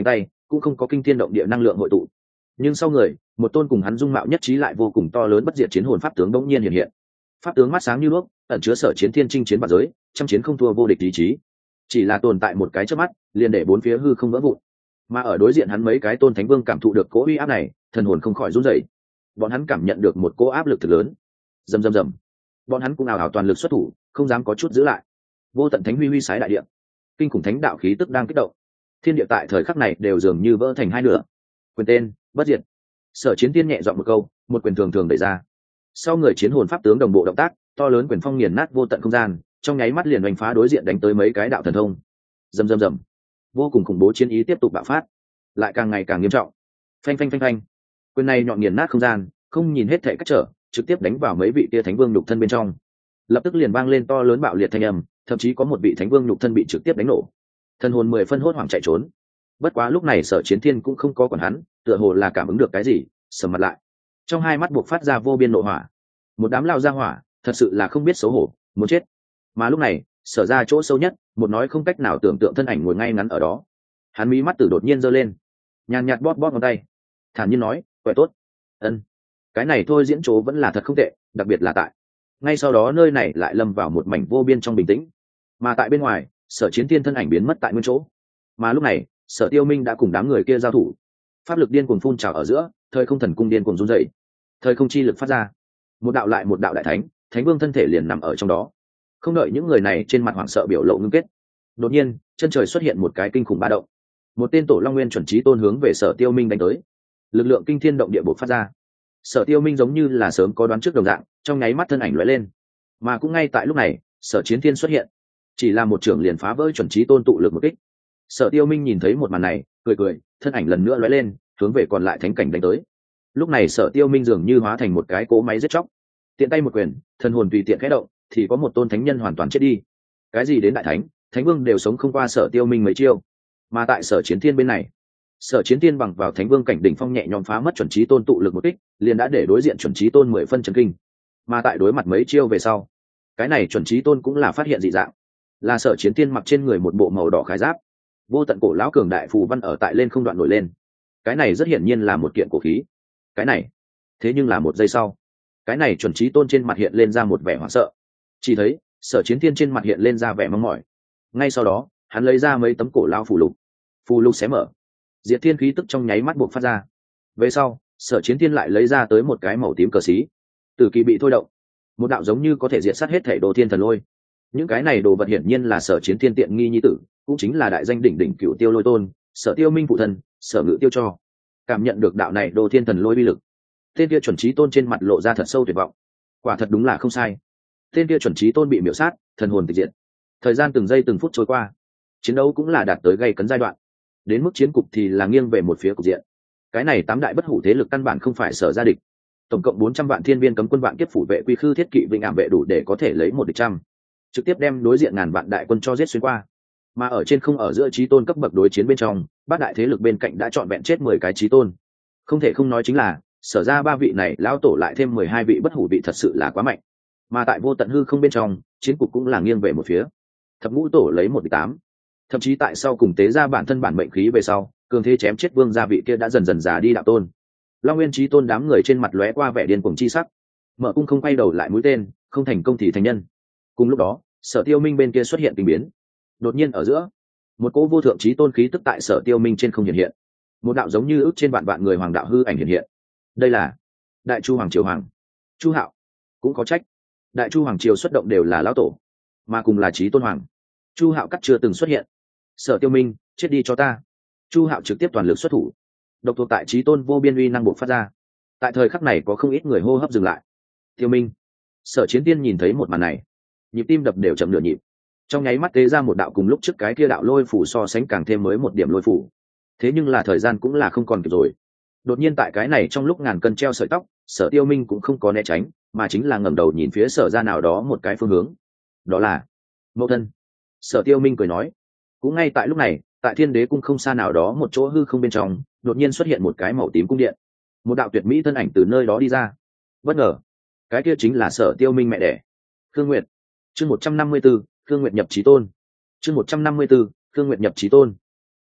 cũng không có kinh thiên động địa năng lượng hội tụ. Nhưng sau người, một tôn cùng hắn dung mạo nhất trí lại vô cùng to lớn bất diệt chiến hồn pháp tướng bỗng nhiên hiện hiện. Pháp tướng mắt sáng như đuốc, ẩn chứa Sở Chiến Thiên chinh chiến bát giới, trăm chiến không thua vô địch ý chí. Chỉ là tồn tại một cái chớp mắt, liền để bốn phía hư không vỡ vụn. Mà ở đối diện hắn mấy cái tôn thánh vương cảm thụ được cỗ uy áp này, thần hồn không khỏi run rẩy. Bọn hắn cảm nhận được một cỗ áp lực thực lớn. Rầm rầm rầm. Bọn hắn cũng ào ào toàn lực xuất thủ, không dám có chút giữ lại. Vô tận thánh huy huy sái đại địa, kinh khủng thánh đạo khí tức đang kích động. Thiên địa tại thời khắc này đều dường như vỡ thành hai nửa. Quyền tên, bất diệt. Sở Chiến Tiên nhẹ giọng một câu, một quyền thường thường đẩy ra. Sau người chiến hồn pháp tướng đồng bộ động tác, to lớn quyền phong nghiền nát vô tận không gian, trong nháy mắt liền đánh phá đối diện đánh tới mấy cái đạo thần thông. Rầm rầm rầm. Vô cùng khủng bố chiến ý tiếp tục bạo phát, lại càng ngày càng nghiêm trọng. Phanh phanh phanh phanh. Quyền này nhọn nghiền nát không gian, không nhìn hết thảy cách trở, trực tiếp đánh vào mấy vị tia thánh vương nhục thân bên trong. Lập tức liền vang lên to lớn bạo liệt thanh âm, thậm chí có một vị thánh vương nhục thân bị trực tiếp đánh nổ. Thân hồn mười phân hốt hoảng chạy trốn. Bất quá lúc này Sở Chiến Thiên cũng không có quản hắn, tựa hồ là cảm ứng được cái gì, sầm mặt lại. Trong hai mắt buộc phát ra vô biên nộ hỏa. Một đám lao ra hỏa, thật sự là không biết xấu hổ, muốn chết. Mà lúc này, Sở ra chỗ sâu nhất, một nói không cách nào tưởng tượng thân ảnh ngồi ngay ngắn ở đó. Hắn mí mắt tử đột nhiên giơ lên, nhàn nhạt bóp bóp ngón tay, thản nhiên nói, "Quẻ tốt." Ân, cái này thôi diễn chỗ vẫn là thật không tệ, đặc biệt là tại. Ngay sau đó nơi này lại lâm vào một mảnh vô biên trong bình tĩnh. Mà tại bên ngoài, Sở Chiến Thiên thân ảnh biến mất tại nguyên chỗ. Mà lúc này, Sở Tiêu Minh đã cùng đám người kia giao thủ. Pháp lực điên cuồng phun trào ở giữa, thời không thần cung điên cuồng run rẩy. Thời không chi lực phát ra, một đạo lại một đạo đại thánh, thánh vương thân thể liền nằm ở trong đó. Không đợi những người này trên mặt hoảng sợ biểu lộ ngưng kết, đột nhiên, chân trời xuất hiện một cái kinh khủng ba động. Một tên tổ long nguyên chuẩn chí tôn hướng về Sở Tiêu Minh đánh tới. Lực lượng kinh thiên động địa bộc phát ra. Sở Tiêu Minh giống như là sớm có đoán trước đồng dạng, trong nháy mắt thân ảnh lóe lên. Mà cũng ngay tại lúc này, Sở Chiến Thiên xuất hiện, chỉ là một trưởng liền phá vỡ chuẩn chí tôn tụ lực một kích. Sở Tiêu Minh nhìn thấy một màn này, cười cười, thân ảnh lần nữa lóe lên, hướng về còn lại thánh cảnh đánh tới. Lúc này Sở Tiêu Minh dường như hóa thành một cái cỗ máy giết chóc, tiện tay một quyền, thân hồn tùy tiện khẽ động, thì có một tôn thánh nhân hoàn toàn chết đi. Cái gì đến đại thánh, thánh vương đều sống không qua Sở Tiêu Minh mấy chiêu. Mà tại Sở Chiến Thiên bên này, Sở Chiến Thiên bằng vào thánh vương cảnh đỉnh phong nhẹ nhõm phá mất chuẩn chí tôn tụ lực một kích, liền đã để đối diện chuẩn chí tôn mười phân chấn kinh. Mà tại đối mặt mấy chiêu về sau, cái này chuẩn chí tôn cũng là phát hiện dị dạng, là Sở Chiến Thiên mặc trên người một bộ màu đỏ khải giáp, vô tận cổ lão cường đại phù văn ở tại lên không đoạn nổi lên. Cái này rất hiển nhiên là một kiện cổ khí. Cái này, thế nhưng là một giây sau, cái này chuẩn chí tôn trên mặt hiện lên ra một vẻ hoảng sợ. Chỉ thấy Sở Chiến Thiên trên mặt hiện lên ra vẻ mong mỏi. Ngay sau đó, hắn lấy ra mấy tấm cổ lão phù lục, phù lục xé mở, diệt thiên khí tức trong nháy mắt buộc phát ra. Về sau, Sở Chiến Thiên lại lấy ra tới một cái màu tím cờ xí, tử kỳ bị thôi động, một đạo giống như có thể diệt sát hết thể đồ thiên thần lôi. Những cái này đồ vật hiển nhiên là Sở Chiến Thiên tiện nghi nhi tử, cũng chính là đại danh đỉnh đỉnh cựu tiêu lôi tôn, Sở Tiêu Minh phụ thân, Sở Ngự Tiêu cho. Cảm nhận được đạo này đồ thiên thần lôi uy lực, tên kia chuẩn chí tôn trên mặt lộ ra thật sâu tuyệt vọng. Quả thật đúng là không sai, tên kia chuẩn chí tôn bị miểu sát, thần hồn tịch diệt. Thời gian từng giây từng phút trôi qua, chiến đấu cũng là đạt tới gay cấn giai đoạn. Đến mức chiến cục thì là nghiêng về một phía cục diện. Cái này tám đại bất hủ thế lực căn bản không phải Sở gia địch. Tổng cộng bốn trăm vạn thiên viên cấm quân vạn kiếp phủ vệ quy khư thiết kỵ vĩnh ảm vệ đủ để có thể lấy một địch trăm, trực tiếp đem đối diện ngàn vạn đại quân cho giết xuyên qua. Mà ở trên không ở giữa chí tôn cấp bậc đối chiến bên trong, bát đại thế lực bên cạnh đã chọn vẹn chết mười cái chí tôn. Không thể không nói chính là, Sở ra ba vị này lão tổ lại thêm mười hai vị bất hủ vị thật sự là quá mạnh. Mà tại vô tận hư không bên trong, chiến cục cũng là nghiêng về một phía. Thập ngũ tổ lấy một địch tám, thậm chí tại sau cùng tế ra bản thân bản mệnh khí về sau, cường thế chém chết vương gia vị kia đã dần dần già đi đạo tôn. Long Nguyên chí tôn đám người trên mặt lóe qua vẻ điên cuồng chi sắc, mở cung không quay đầu lại mũi tên, không thành công thì thành nhân. Cùng lúc đó, Sở Tiêu Minh bên kia xuất hiện tình biến. Đột nhiên ở giữa, một cỗ vô thượng chí tôn khí tức tại Sở Tiêu Minh trên không hiện hiện, một đạo giống như ước trên vạn vạn người hoàng đạo hư ảnh hiện hiện. Đây là Đại Chu Hoàng Triều Hoàng Chu Hạo. Cũng có trách, Đại Chu Hoàng Triều xuất động đều là lão tổ, mà cùng là chí tôn hoàng. Chu Hạo cắt chưa từng xuất hiện. Sở Tiêu Minh, chết đi cho ta. Chu Hạo trực tiếp toàn lực xuất thủ, độc thuộc tại chí tôn vô biên uy năng bộc phát ra. Tại thời khắc này có không ít người hô hấp dừng lại. Tiêu Minh, Sở Chiến Tiên nhìn thấy một màn này, nhịp tim đập đều chậm nửa nhịp. Trong nháy mắt tế ra một đạo cùng lúc trước cái kia đạo lôi phủ so sánh càng thêm mới một điểm lôi phủ. Thế nhưng là thời gian cũng là không còn kịp rồi. Đột nhiên tại cái này trong lúc ngàn cân treo sợi tóc, Sở Tiêu Minh cũng không có né tránh, mà chính là ngẩng đầu nhìn phía Sở ra nào đó một cái phương hướng. Đó là Mẫu Thân. Sở Tiêu Minh cười nói. Cũng ngay tại lúc này, tại Thiên Đế cung không xa nào đó một chỗ hư không bên trong, đột nhiên xuất hiện một cái màu tím cung điện. Một đạo tuyệt mỹ thân ảnh từ nơi đó đi ra. Bất ngờ, cái kia chính là Sở Tiêu Minh mẹ đẻ, Khương Nguyệt. Chương một trăm năm mươi tư, Khương Nguyệt nhập chí tôn. Chương một trăm năm mươi tư, Khương Nguyệt nhập chí tôn.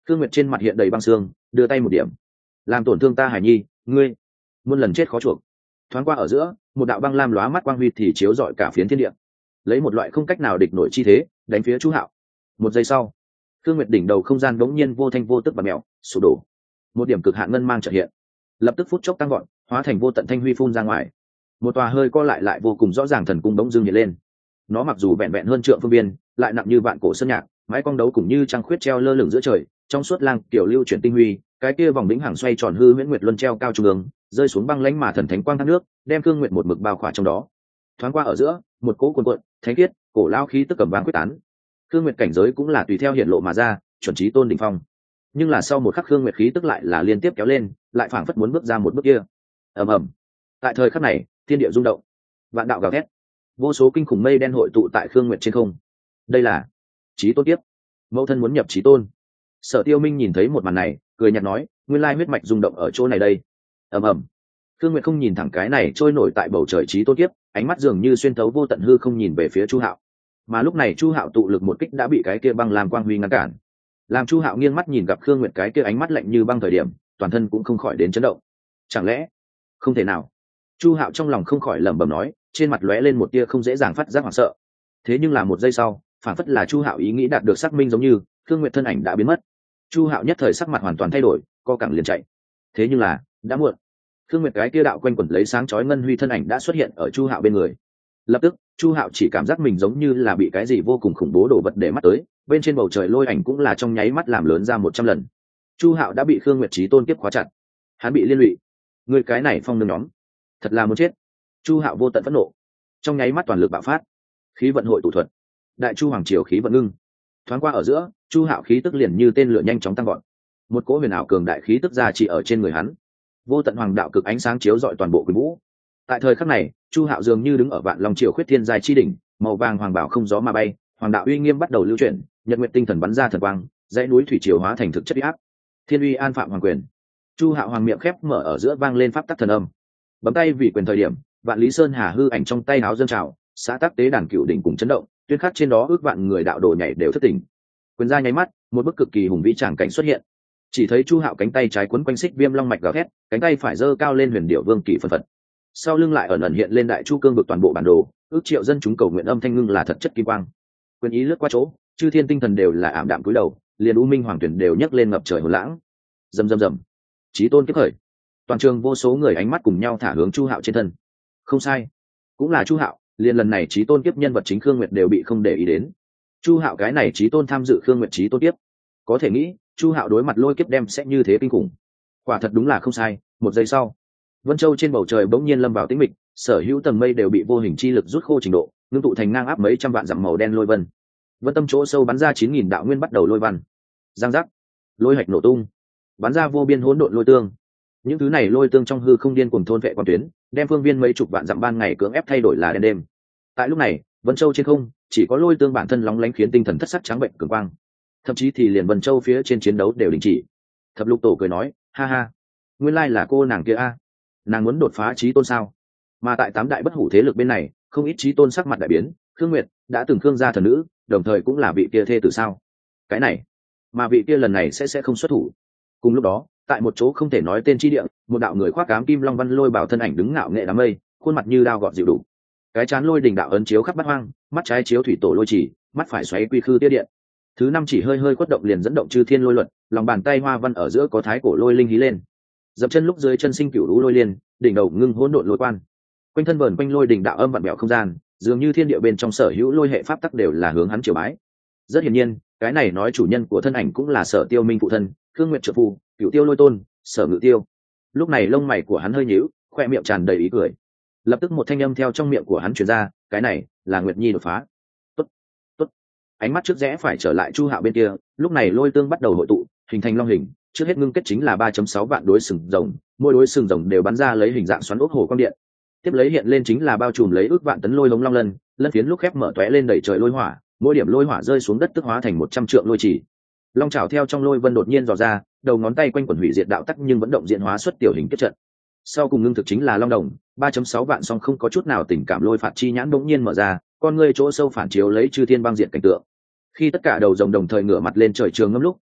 Khương Nguyệt trên mặt hiện đầy băng xương, đưa tay một điểm, làm tổn thương ta Hải Nhi, ngươi muôn lần chết khó chuộc. Thoáng qua ở giữa, một đạo băng lam lóa mắt quang huy thì chiếu rọi cả phiến thiên địa, lấy một loại không cách nào địch nổi chi thế đánh phía Chu Hạo. Một giây sau, Khương Nguyệt đỉnh đầu không gian bỗng nhiên vô thanh vô tức bật mèo sụp đổ, một điểm cực hạn ngân mang chợt hiện, lập tức phút chốc tăng gọn, hóa thành vô tận thanh huy phun ra ngoài. Một tòa hơi co lại lại vô cùng rõ ràng thần cung bỗng dưng hiện lên. Nó mặc dù vẹn vẹn hơn trượng phương biên, lại nặng như vạn cổ sơn nhạc, mái cong đấu cũng như trăng khuyết treo lơ lửng giữa trời, trong suốt lang kiểu lưu chuyển tinh huy, cái kia vòng vĩnh hằng xoay tròn hư huyễn nguyệt luân treo cao trung ương, rơi xuống băng lãnh mà thần thánh quang thác nước, đem Khương Nguyệt một mực bao khỏa trong đó. Thoáng qua ở giữa, một cỗ cuồn cuộn, thánh khiết, cổ lao khí tức cầm vàng quyết tán. Khương Nguyệt cảnh giới cũng là tùy theo hiện lộ mà ra, chuẩn chí tôn đỉnh phong. Nhưng là sau một khắc Khương Nguyệt khí tức lại là liên tiếp kéo lên, lại phảng phất muốn bước ra một bước kia. Ầm ầm. Tại thời khắc này, thiên địa rung động, vạn đạo gào thét, vô số kinh khủng mây đen hội tụ tại Khương Nguyệt trên không. Đây là chí tôn kiếp, mẫu thân muốn nhập chí tôn. Sở Tiêu Minh nhìn thấy một màn này, cười nhạt nói, nguyên lai huyết mạch rung động ở chỗ này đây. Ầm ầm. Khương Nguyệt không nhìn thẳng cái này trôi nổi tại bầu trời chí tôn kiếp, ánh mắt dường như xuyên thấu vô tận hư không nhìn về phía Chu Hạo. Mà lúc này Chu Hạo tụ lực một kích đã bị cái kia băng làm quang huy ngăn cản. Làm Chu Hạo nghiêng mắt nhìn gặp Khương Nguyệt cái kia ánh mắt lạnh như băng thời điểm, toàn thân cũng không khỏi đến chấn động. Chẳng lẽ không thể nào? Chu Hạo trong lòng không khỏi lẩm bẩm nói, trên mặt lóe lên một tia không dễ dàng phát giác hoảng sợ. Thế nhưng là một giây sau, phản phất là Chu Hạo ý nghĩ đạt được xác minh giống như, Khương Nguyệt thân ảnh đã biến mất. Chu Hạo nhất thời sắc mặt hoàn toàn thay đổi, co cẳng liền chạy. Thế nhưng là đã muộn. Khương Nguyệt cái kia đạo quanh quẩn lấy sáng chói ngân huy thân ảnh đã xuất hiện ở Chu Hạo bên người. Lập tức, Chu Hạo chỉ cảm giác mình giống như là bị cái gì vô cùng khủng bố đổ vật để mắt tới, bên trên bầu trời lôi ảnh cũng là trong nháy mắt làm lớn ra một trăm lần. Chu Hạo đã bị Khương Nguyệt chí tôn kiếp khóa chặt, hắn bị liên lụy. Người cái này phong nương nhóm, thật là muốn chết. Chu Hạo vô tận phẫn nộ, trong nháy mắt toàn lực bạo phát, khí vận hội tụ thuật, đại chu hoàng triều khí vận ngưng. Thoáng qua ở giữa, Chu Hạo khí tức liền như tên lửa nhanh chóng tăng gọn, một cỗ huyền ảo cường đại khí tức ra chỉ ở trên người hắn, vô tận hoàng đạo cực ánh sáng chiếu rọi toàn bộ quyền vũ. Tại thời khắc này, Chu Hạo dường như đứng ở vạn long triều khuyết thiên giai chi đỉnh, màu vàng hoàng bảo không gió mà bay, hoàng đạo uy nghiêm bắt đầu lưu chuyển, nhật nguyệt tinh thần bắn ra thần quang, dãy núi thủy triều hóa thành thực chất uy áp. Thiên uy an phạm hoàng quyền. Chu Hạo hoàng miệng khép mở ở giữa vang lên pháp tắc thần âm. Bấm tay vì quyền thời điểm, vạn lý sơn hà hư ảnh trong tay áo dâng trào, xã tắc tế đàn cựu đỉnh cùng chấn động, tuyên khắc trên đó ước vạn người đạo đồ nhảy đều thất tỉnh. Quyền ra nháy mắt, một bức cực kỳ hùng vĩ tràng cảnh xuất hiện. Chỉ thấy Chu Hạo cánh tay trái quấn quanh xích viêm long mạch gào thét, cánh tay phải giơ cao lên huyền điệu vương kỳ phân phật. Sau lưng lại ẩn ẩn hiện lên đại chu cương vực toàn bộ bản đồ, ước triệu dân chúng cầu nguyện âm thanh ngưng là thật chất kim quang. Quyền ý lướt qua chỗ, chư thiên tinh thần đều là ảm đạm cúi đầu, liền u minh hoàng tuyển đều nhấc lên ngập trời hồn lãng. Rầm rầm rầm, chí tôn kiếp khởi. Toàn trường vô số người ánh mắt cùng nhau thả hướng Chu Hạo trên thân. Không sai, cũng là Chu Hạo, liền lần này chí tôn kiếp nhân vật chính Khương Nguyệt đều bị không để ý đến. Chu Hạo cái này chí tôn tham dự Khương Nguyệt chí tôn kiếp, có thể nghĩ Chu Hạo đối mặt lôi kiếp đem sẽ như thế kinh khủng. Quả thật đúng là không sai. Một giây sau, Vân Châu trên bầu trời bỗng nhiên lâm vào tĩnh mịch, sở hữu tầng mây đều bị vô hình chi lực rút khô trình độ, ngưng tụ thành ngang áp mấy trăm vạn dặm màu đen lôi vân. Vân tâm chỗ sâu bắn ra chín nghìn đạo nguyên bắt đầu lôi văn. Giang giác, lôi hạch nổ tung, bắn ra vô biên hỗn độn lôi tương. Những thứ này lôi tương trong hư không điên cuồng thôn vệ quan tuyến, đem phương viên mấy chục vạn dặm ban ngày cưỡng ép thay đổi là đêm đêm. Tại lúc này, Vân Châu trên không chỉ có lôi tương bản thân lóng lánh khiến tinh thần thất sắc trắng bệnh cường quang. Thậm chí thì liền Vân Châu phía trên chiến đấu đều đình chỉ. Thập Lục Tổ cười nói, ha ha, nguyên lai là cô nàng kia a, nàng muốn đột phá chí tôn sao? Mà tại tám đại bất hủ thế lực bên này, không ít chí tôn sắc mặt đại biến. Khương Nguyệt đã từng Khương gia thần nữ, đồng thời cũng là vị kia thê tử sao? Cái này, mà vị kia lần này sẽ sẽ không xuất thủ. Cùng lúc đó, tại một chỗ không thể nói tên chi địa, một đạo người khoác ám kim long văn lôi bảo thân ảnh đứng ngạo nghệ đám mây, khuôn mặt như đao gọt dịu đủ. Cái chán lôi đình đạo ấn chiếu khắp bát hoang, mắt trái chiếu thủy tổ lôi chỉ, mắt phải xoáy quy khư tiết điện. Thứ năm chỉ hơi hơi quất động liền dẫn động chư thiên lôi luật, lòng bàn tay hoa văn ở giữa có thái cổ lôi linh hí lên. Dậm chân lúc dưới chân sinh cửu lũ lôi liên, đỉnh đầu ngưng hỗn độn lôi quan. Quanh thân vờn quanh lôi đỉnh đạo âm vặn bẹo không gian, dường như thiên địa bên trong sở hữu lôi hệ pháp tắc đều là hướng hắn triều bái. Rất hiển nhiên, cái này nói chủ nhân của thân ảnh cũng là Sở Tiêu Minh phụ thân, Khương Nguyệt trợ phu, Cửu Tiêu Lôi Tôn, Sở Ngự Tiêu. Lúc này lông mày của hắn hơi nhíu, khoe miệng tràn đầy ý cười. Lập tức một thanh âm theo trong miệng của hắn truyền ra, cái này là Nguyệt Nhi đột phá. Tốt, tốt. Ánh mắt trước rẽ phải trở lại Chu Hạo bên kia, lúc này lôi tương bắt đầu hội tụ, hình thành long hình, trước hết ngưng kết chính là ba phẩy sáu vạn đối sừng rồng, mỗi đối sừng rồng đều bắn ra lấy hình dạng xoắn ốc hồ quang điện. Tiếp lấy hiện lên chính là bao trùm lấy ước vạn tấn lôi hống long lân, lân phiến lúc khép mở tóe lên đẩy trời lôi hỏa, mỗi điểm lôi hỏa rơi xuống đất tức hóa thành một trăm trượng lôi chỉ. Long chảo theo trong lôi vân đột nhiên dò ra, đầu ngón tay quanh quẩn hủy diệt đạo tắc nhưng vẫn động diện hóa xuất tiểu hình kết trận. Sau cùng ngưng thực chính là long đồng, ba phẩy sáu vạn song không có chút nào tình cảm lôi phạt chi nhãn bỗng nhiên mở ra, con ngươi chỗ sâu phản chiếu lấy chư thiên băng diện cảnh tượng. Khi tất cả đầu rồng đồng thời ngửa mặt lên trời trường ngâm lúc,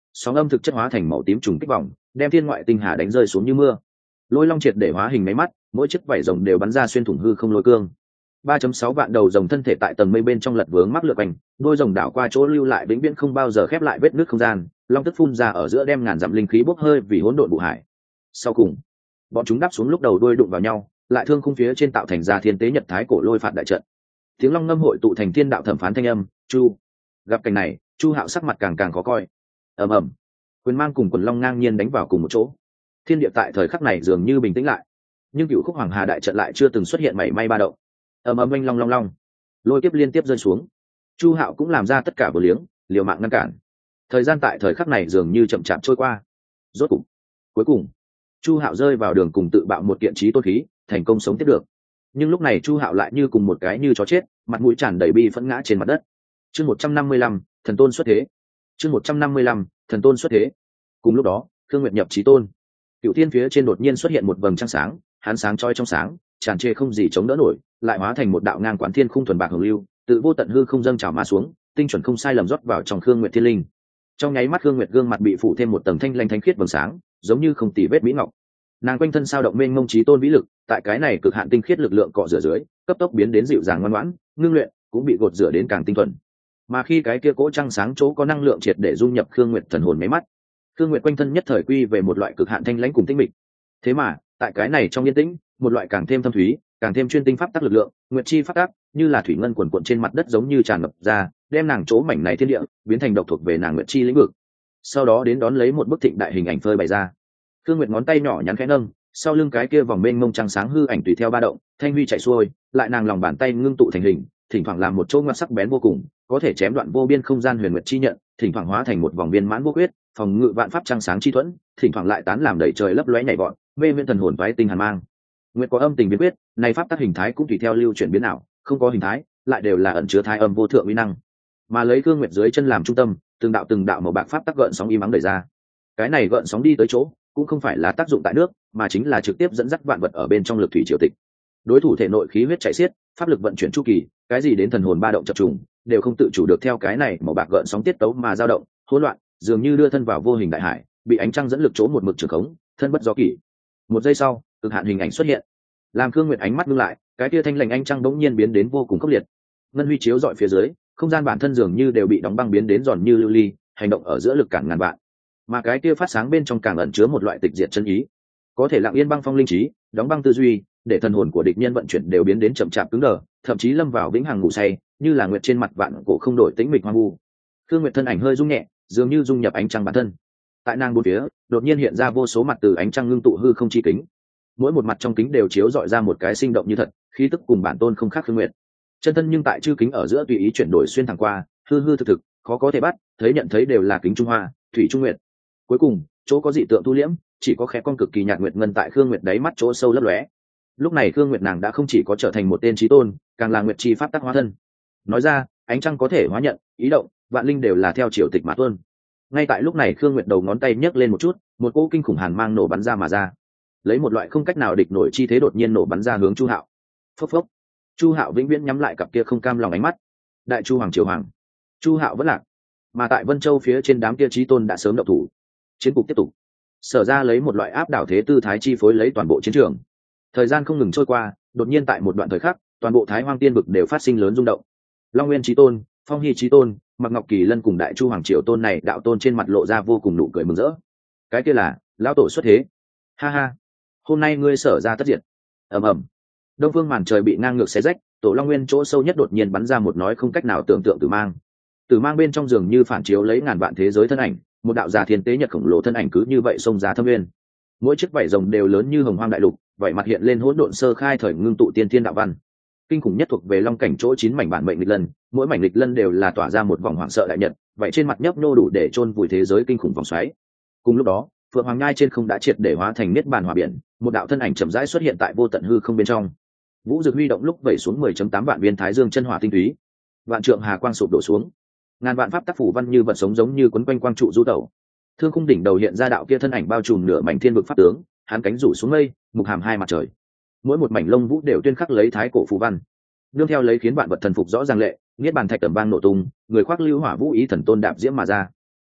sóng âm thực chất hóa thành màu tím trùng kích vòng, đem thiên ngoại tinh hà đánh rơi xuống như mưa. Lôi long triệt để hóa hình máy mắt, mỗi chiếc vảy rồng đều bắn ra xuyên thủng hư không lôi cương. ba phẩy sáu vạn đầu rồng thân thể tại tầng mây bên trong lật vướng mắc lượt quanh, đôi rồng đảo qua chỗ lưu lại vĩnh viễn không bao giờ khép lại vết nứt không gian, long tức phun ra ở giữa đem ngàn dặm linh khí bốc hơi vì hỗn độn vụ hải. Sau cùng, bọn chúng đáp xuống lúc đầu đuôi đụng vào nhau, lại thương khung phía trên tạo thành ra thiên tế nhật thái cổ lôi phạt đại trận. Tiếng long ngâm hội tụ thành thiên đạo thẩm phán thanh âm, chu. Gặp cảnh này, Chu Hạo sắc mặt càng càng khó coi. Ầm ầm, quyền mang cùng quần long ngang nhiên đánh vào cùng một chỗ. Thiên địa tại thời khắc này dường như bình tĩnh lại, nhưng cựu khúc hoàng hà đại trận lại chưa từng xuất hiện mảy may ba động. Ầm ầm oanh long long long, lôi kiếp liên tiếp rơi xuống. Chu Hạo cũng làm ra tất cả vừa liếng, liều mạng ngăn cản. Thời gian tại thời khắc này dường như chậm chạp trôi qua. Rốt cục, cuối cùng, Chu Hạo rơi vào đường cùng tự bạo một kiện trí tôn khí, thành công sống tiếp được. Nhưng lúc này Chu Hạo lại như cùng một cái như chó chết, mặt mũi tràn đầy bi phẫn ngã trên mặt đất. Chương một trăm năm mươi lăm, thần tôn xuất thế. Chương một trăm năm mươi lăm, thần tôn xuất thế. Cùng lúc đó, Thương Nguyệt nhập chí tôn. Cựu thiên phía trên đột nhiên xuất hiện một vầng trăng sáng, hắn sáng chói trong sáng, tràn trề không gì chống đỡ nổi, lại hóa thành một đạo ngang quán thiên khung thuần bạc hồng lưu, tự vô tận hư không dâng trào mà xuống, tinh chuẩn không sai lầm rót vào trong Khương Nguyệt thiên linh. Trong nháy mắt Khương Nguyệt gương mặt bị phủ thêm một tầng thanh lanh thánh khiết vầng sáng, giống như không tì vết mỹ ngọc. Nàng quanh thân sao động mênh mông chí tôn vĩ lực, tại cái này cực hạn tinh khiết lực lượng cọ rửa dưới, cấp tốc biến đến dịu dàng ngoan ngoãn, ngưng luyện cũng bị gột rửa đến càng tinh thuần. Mà khi cái kia cỗ trăng sáng chỗ có năng lượng triệt để dung nhập Khương Nguyệt thần hồn mấy mắt, Khương Nguyệt quanh thân nhất thời quy về một loại cực hạn thanh lãnh cùng tinh mịch. Thế mà, tại cái này trong yên tĩnh, một loại càng thêm thâm thúy, càng thêm chuyên tinh pháp tắc lực lượng, nguyệt chi pháp tắc, như là thủy ngân quần quần trên mặt đất giống như tràn ngập ra, đem nàng chỗ mảnh này thiên địa biến thành độc thuộc về nàng nguyệt chi lĩnh vực. Sau đó đến đón lấy một bức thịnh đại hình ảnh phơi bày ra. Khương Nguyệt ngón tay nhỏ nhắn khẽ nâng, sau lưng cái kia vòng mênh mông trăng sáng hư ảnh tùy theo ba động, thanh huy chạy xuôi, lại nàng lòng bàn tay ngưng tụ thành hình, thỉnh thoảng làm một chỗ ngoặt sắc bén vô cùng, có thể chém đoạn vô biên không gian huyền nguyệt chi nhận, thỉnh thoảng hóa thành một vòng viên mãn vô quyết, phòng ngự vạn pháp trăng sáng chi thuẫn, thỉnh thoảng lại tán làm đầy trời lấp lóe nhảy vọt, mê miễn thần hồn toái tinh hàn mang. Nguyệt có âm tình biến quyết, này pháp tác hình thái cũng tùy theo lưu chuyển biến ảo, không có hình thái, lại đều là ẩn chứa thái âm vô thượng uy năng. Mà lấy Khương Nguyệt dưới chân làm trung tâm, từng đạo từng đạo màu bạc pháp tác gợn sóng im ắng đẩy ra. Cái này gợn sóng đi tới chỗ, cũng không phải là tác dụng tại nước, mà chính là trực tiếp dẫn dắt vạn vật ở bên trong lực thủy triều tịch. Đối thủ thể nội khí huyết chảy xiết, pháp lực vận chuyển chu kỳ, cái gì đến thần hồn ba động chập trùng, đều không tự chủ được theo cái này màu bạc gợn sóng tiết tấu mà dao động, hỗn loạn, dường như đưa thân vào vô hình đại hải, bị ánh trăng dẫn lực chỗ một mực trường khống, thân bất do kỷ. Một giây sau, cực hạn hình ảnh xuất hiện, làm Khương Nguyệt ánh mắt ngưng lại, cái kia thanh lành ánh trăng bỗng nhiên biến đến vô cùng khốc liệt. Ngân huy chiếu dọi phía dưới, không gian bản thân dường như đều bị đóng băng biến đến giòn như lưu ly, hành động ở giữa lực cản ngàn vạn. Mà cái kia phát sáng bên trong càng ẩn chứa một loại tịch diệt chân ý, có thể lặng yên băng phong linh trí, đóng băng tư duy, để thần hồn của địch nhân vận chuyển đều biến đến chậm chạp cứng đờ, thậm chí lâm vào vĩnh hằng ngủ say, như là nguyệt trên mặt vạn cổ không đổi tĩnh mịch hoang vu. Khương Nguyệt thân ảnh hơi rung nhẹ, dường như dung nhập ánh trăng bản thân. Tại nàng bốn phía, đột nhiên hiện ra vô số mặt từ ánh trăng ngưng tụ hư không chi kính. Mỗi một mặt trong kính đều chiếu dọi ra một cái sinh động như thật, khí tức cùng bản tôn không khác Khương Nguyệt. Chân thân nhưng tại chư kính ở giữa tùy ý chuyển đổi xuyên thẳng qua, hư hư thực thực, khó có thể bắt, thấy nhận thấy đều là kính trung hoa, thủy trung nguyệt. Cuối cùng, chỗ có dị tượng thu liễm, chỉ có khẽ con cực kỳ nhạt nguyệt ngân tại Khương Nguyệt đáy mắt chỗ sâu lấp lóe. Lúc này Khương Nguyệt nàng đã không chỉ có trở thành một tên chí tôn, càng là nguyệt chi pháp tắc hóa thân. Nói ra, ánh trăng có thể hóa nhận, ý động, vạn linh đều là theo triều tịch mà tuân. Ngay tại lúc này Khương Nguyệt đầu ngón tay nhấc lên một chút, một cỗ kinh khủng hàn mang nổ bắn ra mà ra, lấy một loại không cách nào địch nổi chi thế đột nhiên nổ bắn ra hướng Chu Hạo. Phốc phốc. Chu Hạo vĩnh viễn nhắm lại cặp kia không cam lòng ánh mắt. Đại Chu Hoàng triều hoàng. Chu Hạo vẫn lạc, mà tại Vân Châu phía trên đám kia chí tôn đã sớm động thủ. Chiến cục tiếp tục. Sở ra lấy một loại áp đảo thế tư thái chi phối lấy toàn bộ chiến trường. Thời gian không ngừng trôi qua, đột nhiên tại một đoạn thời khắc, toàn bộ Thái Hoang Tiên vực đều phát sinh lớn rung động. Long Nguyên chí tôn, Phong Hy chí tôn, Mạc Ngọc Kỳ Lân cùng Đại Chu Hoàng triều tôn này đạo tôn trên mặt lộ ra vô cùng nụ cười mừng rỡ. Cái kia là lão tổ xuất thế. Ha ha, hôm nay ngươi Sở ra tất diệt. Ầm ầm. Đông phương màn trời bị ngang ngược xé rách, tổ Long Nguyên chỗ sâu nhất đột nhiên bắn ra một nói không cách nào tưởng tượng tử mang. Tử mang bên trong giường như phản chiếu lấy ngàn vạn thế giới thân ảnh, một đạo giả thiên tế nhật khổng lồ thân ảnh cứ như vậy xông ra thâm nguyên. Mỗi chiếc vảy rồng đều lớn như hồng hoang đại lục, vảy mặt hiện lên hỗn độn sơ khai thời ngưng tụ tiên thiên đạo văn. Kinh khủng nhất thuộc về long cảnh chỗ chín mảnh bản mệnh lịch lân, mỗi mảnh lịch lân đều là tỏa ra một vòng hoảng sợ đại nhật, vậy trên mặt nhấp nô đủ để chôn vùi thế giới kinh khủng vòng xoáy. Cùng lúc đó, Phượng Hoàng Nhai trên không đã triệt để hóa thành niết bàn hỏa biển, một đạo thân ảnh chậm rãi xuất hiện tại vô tận hư không bên trong. Vũ Dực huy động lúc vẩy xuống mười phẩy tám vạn viên thái dương chân hỏa tinh túy, vạn trượng hà quang sụp đổ xuống, ngàn vạn pháp tác phủ văn như vật sống giống như quấn quanh quang trụ du tẩu. Thương khung đỉnh đầu hiện ra đạo kia thân ảnh bao trùm nửa mảnh thiên vực pháp tướng, hắn cánh rủ xuống mây, mục hàm hai mặt trời, mỗi một mảnh lông vũ đều tuyên khắc lấy thái cổ phù văn, nương theo lấy khiến vạn vật thần phục rõ ràng lệ, niết bàn thạch tầm vang nổ tung, người khoác lưu hỏa vũ ý thần tôn đạp diễm mà ra.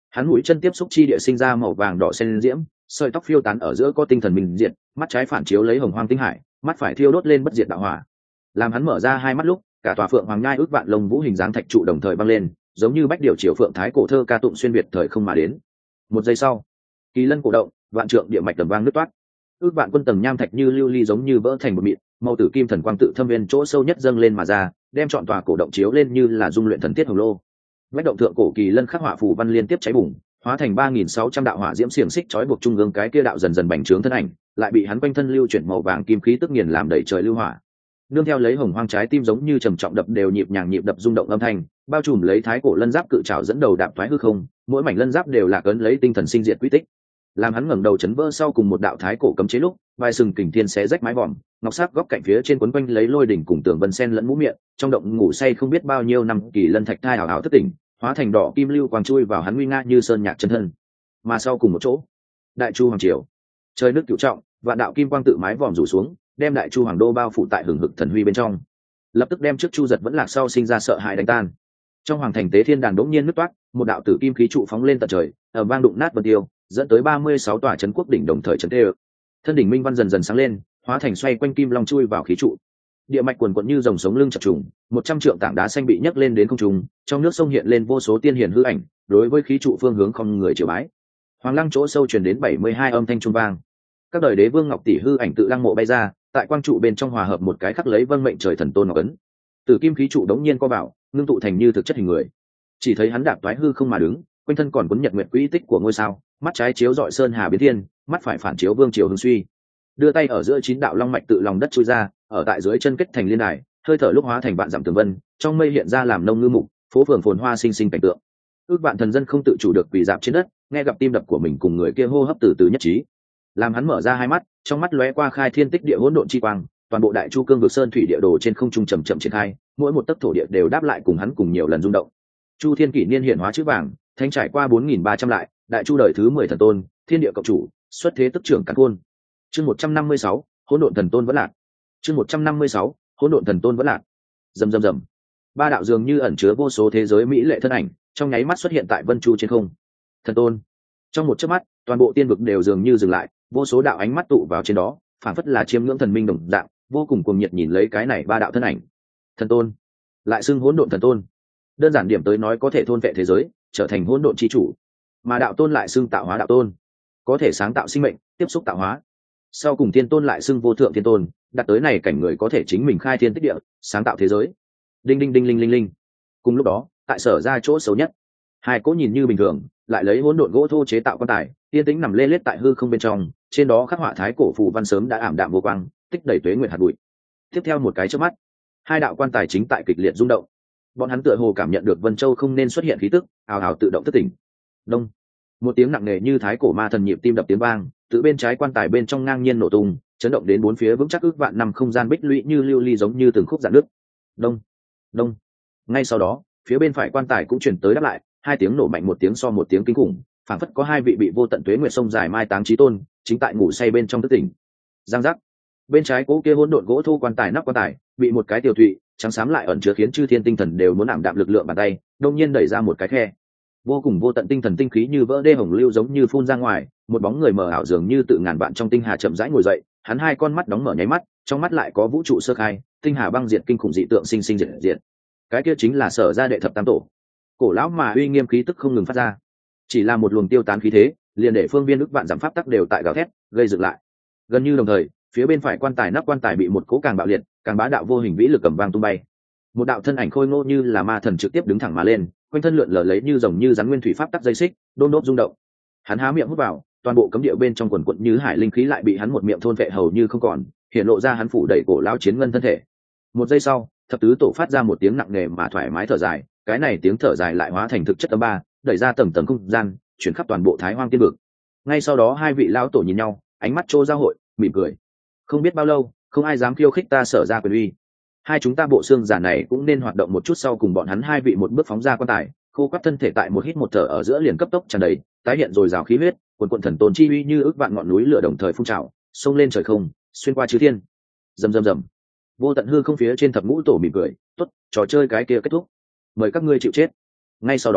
hắn mũi chân tiếp xúc chi địa sinh ra màu vàng đỏ xen diễm, sợi tóc phiêu tán ở giữa có tinh thần minh diệt, mắt trái phản chiếu lấy hồng hoang tinh hải, mắt phải thiêu đốt lên bất diệt đạo hỏa. Làm hắn mở ra hai mắt lúc, cả tòa phượng hoàng nhai ước vạn lông vũ hình dáng thạch trụ đồng thời băng lên, giống như bách điều triều phượng thái cổ thơ ca tụng xuyên việt thời không mà đến. Một giây sau, kỳ lân cổ động, vạn trượng địa mạch tầm vang nứt toát, ước vạn quân tầng nham thạch như lưu ly giống như vỡ thành một mịn, màu tử kim thần quang tự thâm viên chỗ sâu nhất dâng lên mà ra, đem trọn tòa cổ động chiếu lên như là dung luyện thần tiết hồng lô. Vách động thượng cổ kỳ lân khắc họa phù văn liên tiếp cháy bùng, hóa thành ba nghìn sáu trăm đạo hỏa diễm xiềng xích trói buộc trung ương cái kia đạo dần dần bành trướng thân ảnh, lại bị hắn quanh thân lưu chuyển màu vàng kim khí tức nghiền làm đầy trời lưu hỏa. Nương theo lấy hồng hoang trái tim giống như trầm trọng đập đều nhịp nhàng nhịp đập rung động âm thanh, bao trùm lấy thái cổ lân giáp cự trảo dẫn đầu đạp thoái hư không, mỗi mảnh lân giáp đều là cấn lấy tinh thần sinh diệt quy tích. Làm hắn ngẩng đầu chấn vỡ sau cùng một đạo thái cổ cấm chế lúc, vai sừng kình thiên xé rách mái vòm, ngọc sắc góc cạnh phía trên quấn quanh lấy lôi đỉnh cùng tường vân sen lẫn mũ miệng, trong động ngủ say không biết bao nhiêu năm kỳ lân thạch thai hào hào thất tỉnh, hóa thành đỏ kim lưu quang chui vào hắn nguy nga như sơn nhạc chân thân. Mà sau cùng một chỗ, đại chu hoàng triều, trời nước cửu trọng, vạn đạo kim quang tự mái vòm rủ xuống, đem đại chu hoàng đô bao phủ tại hừng hực thần huy bên trong, lập tức đem trước chu giật vẫn lạc sau sinh ra sợ hãi đánh tan. Trong hoàng thành tế thiên đàn đống nhiên nứt toát, một đạo tử kim khí trụ phóng lên tận trời, ở vang đụng nát vân tiêu, dẫn tới ba mươi sáu tòa trấn quốc đỉnh đồng thời chấn tê ực. Thân đỉnh minh văn dần dần sáng lên, hóa thành xoay quanh kim long chui vào khí trụ. Địa mạch quần quật như dòng sống lưng chập trùng, một trăm trượng tảng đá xanh bị nhấc lên đến không trung, trong nước sông hiện lên vô số tiên hiển hư ảnh, đối với khí trụ phương hướng không người triều bái. Hoàng lăng chỗ sâu truyền đến bảy mươi hai âm thanh trung vang. Các đời đế vương ngọc tỷ hư ảnh tự lăng mộ bay ra, tại quang trụ bên trong hòa hợp một cái khắc lấy vân mệnh trời thần tôn ngọc ấn. Từ kim khí trụ đống nhiên co bảo, ngưng tụ thành như thực chất hình người. Chỉ thấy hắn đạp toái hư không mà đứng, quanh thân còn cuốn nhật nguyệt quỹ tích của ngôi sao, mắt trái chiếu dọi sơn hà biến thiên, mắt phải phản chiếu vương triều hưng suy. Đưa tay ở giữa chín đạo long mạch tự lòng đất chui ra, ở tại dưới chân kết thành liên đài, hơi thở lúc hóa thành vạn dặm tường vân, trong mây hiện ra làm nông ngư mục, phố phường phồn hoa sinh sinh cảnh tượng. Ước vạn thần dân không tự chủ được quỳ dạp trên đất, nghe gặp tim đập của mình cùng người kia hô hấp từ từ nhất trí. Làm hắn mở ra hai mắt, trong mắt lóe qua khai thiên tích địa hỗn độn chi quang, toàn bộ đại chu cương vực sơn thủy địa đồ trên không trung chậm chậm triển khai, mỗi một tấc thổ địa đều đáp lại cùng hắn cùng nhiều lần rung động. Chu thiên kỷ niên hiện hóa chữ vàng, thanh trải qua bốn nghìn ba trăm lại, đại chu đời thứ mười thần tôn, thiên địa cộng chủ, xuất thế tức trưởng càn khôn. Chương một trăm năm mươi sáu, hỗn độn thần tôn vẫn lạc. Chương một trăm năm mươi sáu, hỗn độn thần tôn vẫn lạc. Rầm rầm rầm. Ba đạo dường như ẩn chứa vô số thế giới mỹ lệ thân ảnh, trong nháy mắt xuất hiện tại vân chu trên không. Thần tôn. Trong một chớp mắt, toàn bộ tiên vực đều dường như dừng lại, vô số đạo ánh mắt tụ vào trên đó, phảng phất là chiêm ngưỡng thần minh đồng dạng, vô cùng cuồng nhiệt nhìn lấy cái này ba đạo thân ảnh. Thần tôn, lại xưng hỗn độn thần tôn. Đơn giản điểm tới nói có thể thôn vệ thế giới, trở thành hỗn độn chi chủ. Mà đạo tôn lại xưng tạo hóa đạo tôn, có thể sáng tạo sinh mệnh, tiếp xúc tạo hóa. Sau cùng thiên tôn lại xưng vô thượng thiên tôn, đặt tới này cảnh người có thể chính mình khai thiên tích địa, sáng tạo thế giới. Đinh đinh đinh linh linh linh. Cùng lúc đó, tại sở ra chỗ xấu nhất, hai cỗ nhìn như bình thường, lại lấy hỗn độn gỗ thô chế tạo quan tài, tiên tĩnh nằm lê lết tại hư không bên trong, trên đó khắc họa thái cổ phù văn sớm đã ảm đạm vô quang, tích đầy tuế nguyệt hạt bụi. Tiếp theo một cái chớp mắt, hai đạo quan tài chính tại kịch liệt rung động. Bọn hắn tựa hồ cảm nhận được Vân Châu không nên xuất hiện khí tức, ào ào tự động thức tỉnh. Đông, một tiếng nặng nề như thái cổ ma thần nhịp tim đập tiếng vang, từ bên trái quan tài bên trong ngang nhiên nổ tung, chấn động đến bốn phía vững chắc ước vạn năm không gian bích lũy như lưu ly giống như từng khúc dạn nước. Đông, đông. Ngay sau đó, phía bên phải quan tài cũng chuyển tới đáp lại, hai tiếng nổ mạnh một tiếng so một tiếng kinh khủng, phảng phất có hai vị bị vô tận tuế nguyệt sông dài mai táng chí tôn, chính tại ngủ say bên trong thức tỉnh. Giang giác. Bên trái cố kia hỗn độn gỗ thô quan tài nắp quan tài, bị một cái tiểu thụy, trắng xám lại ẩn chứa khiến chư thiên tinh thần đều muốn ảm đạm lực lượng bàn tay, đột nhiên đẩy ra một cái khe. Vô cùng vô tận tinh thần tinh khí như vỡ đê hồng lưu giống như phun ra ngoài, một bóng người mờ ảo dường như tự ngàn vạn trong tinh hà chậm rãi ngồi dậy, hắn hai con mắt đóng mở nháy mắt, trong mắt lại có vũ trụ sơ khai, tinh hà băng diệt kinh khủng dị tượng sinh sinh diệt diệt. Cái kia chính là Sở gia đệ thập tam tổ. Cổ lão mà uy nghiêm khí tức không ngừng phát ra, chỉ là một luồng tiêu tán khí thế, liền để phương viên ức vạn giảm pháp tắc đều tại gào thét, gây dựng lại. Gần như đồng thời, phía bên phải quan tài nắp quan tài bị một cỗ càng bạo liệt, càng bá đạo vô hình vĩ lực cầm vang tung bay. Một đạo thân ảnh khôi ngô như là ma thần trực tiếp đứng thẳng mà lên, quanh thân lượn lờ lấy như rồng như rắn nguyên thủy pháp tắc dây xích, đôn đốt rung động. Hắn há miệng hút vào, toàn bộ cấm địa bên trong quần quật như hải linh khí lại bị hắn một miệng thôn vệ hầu như không còn, hiện lộ ra hắn phủ đầy cổ lão chiến ngân thân thể. Một giây sau, thập tứ tổ phát ra một tiếng nặng nề mà thoải mái thở dài, cái này tiếng thở dài lại hóa thành thực chất âm ba, đẩy ra tầng tầng không gian, chuyển khắp toàn bộ Thái Hoang tiên vực. Ngay sau đó hai vị lão tổ nhìn nhau, ánh mắt trô giao hội, mỉm cười. Không biết bao lâu, không ai dám khiêu khích ta Sở ra quyền uy. Hai chúng ta bộ xương giả này cũng nên hoạt động một chút. Sau cùng bọn hắn hai vị một bước phóng ra quan tài, khô quắt thân thể tại một hít một thở ở giữa liền cấp tốc tràn đầy, tái hiện rồi rào khí huyết, quần quần thần tôn chi uy như ước vạn ngọn núi lửa đồng thời phun trào, xông lên trời không, xuyên qua chư thiên. Rầm rầm rầm. Vô tận hư không phía trên thập ngũ tổ mỉm cười, tốt, trò chơi cái kia kết thúc, mời các ngươi chịu chết. Ngay sau đó,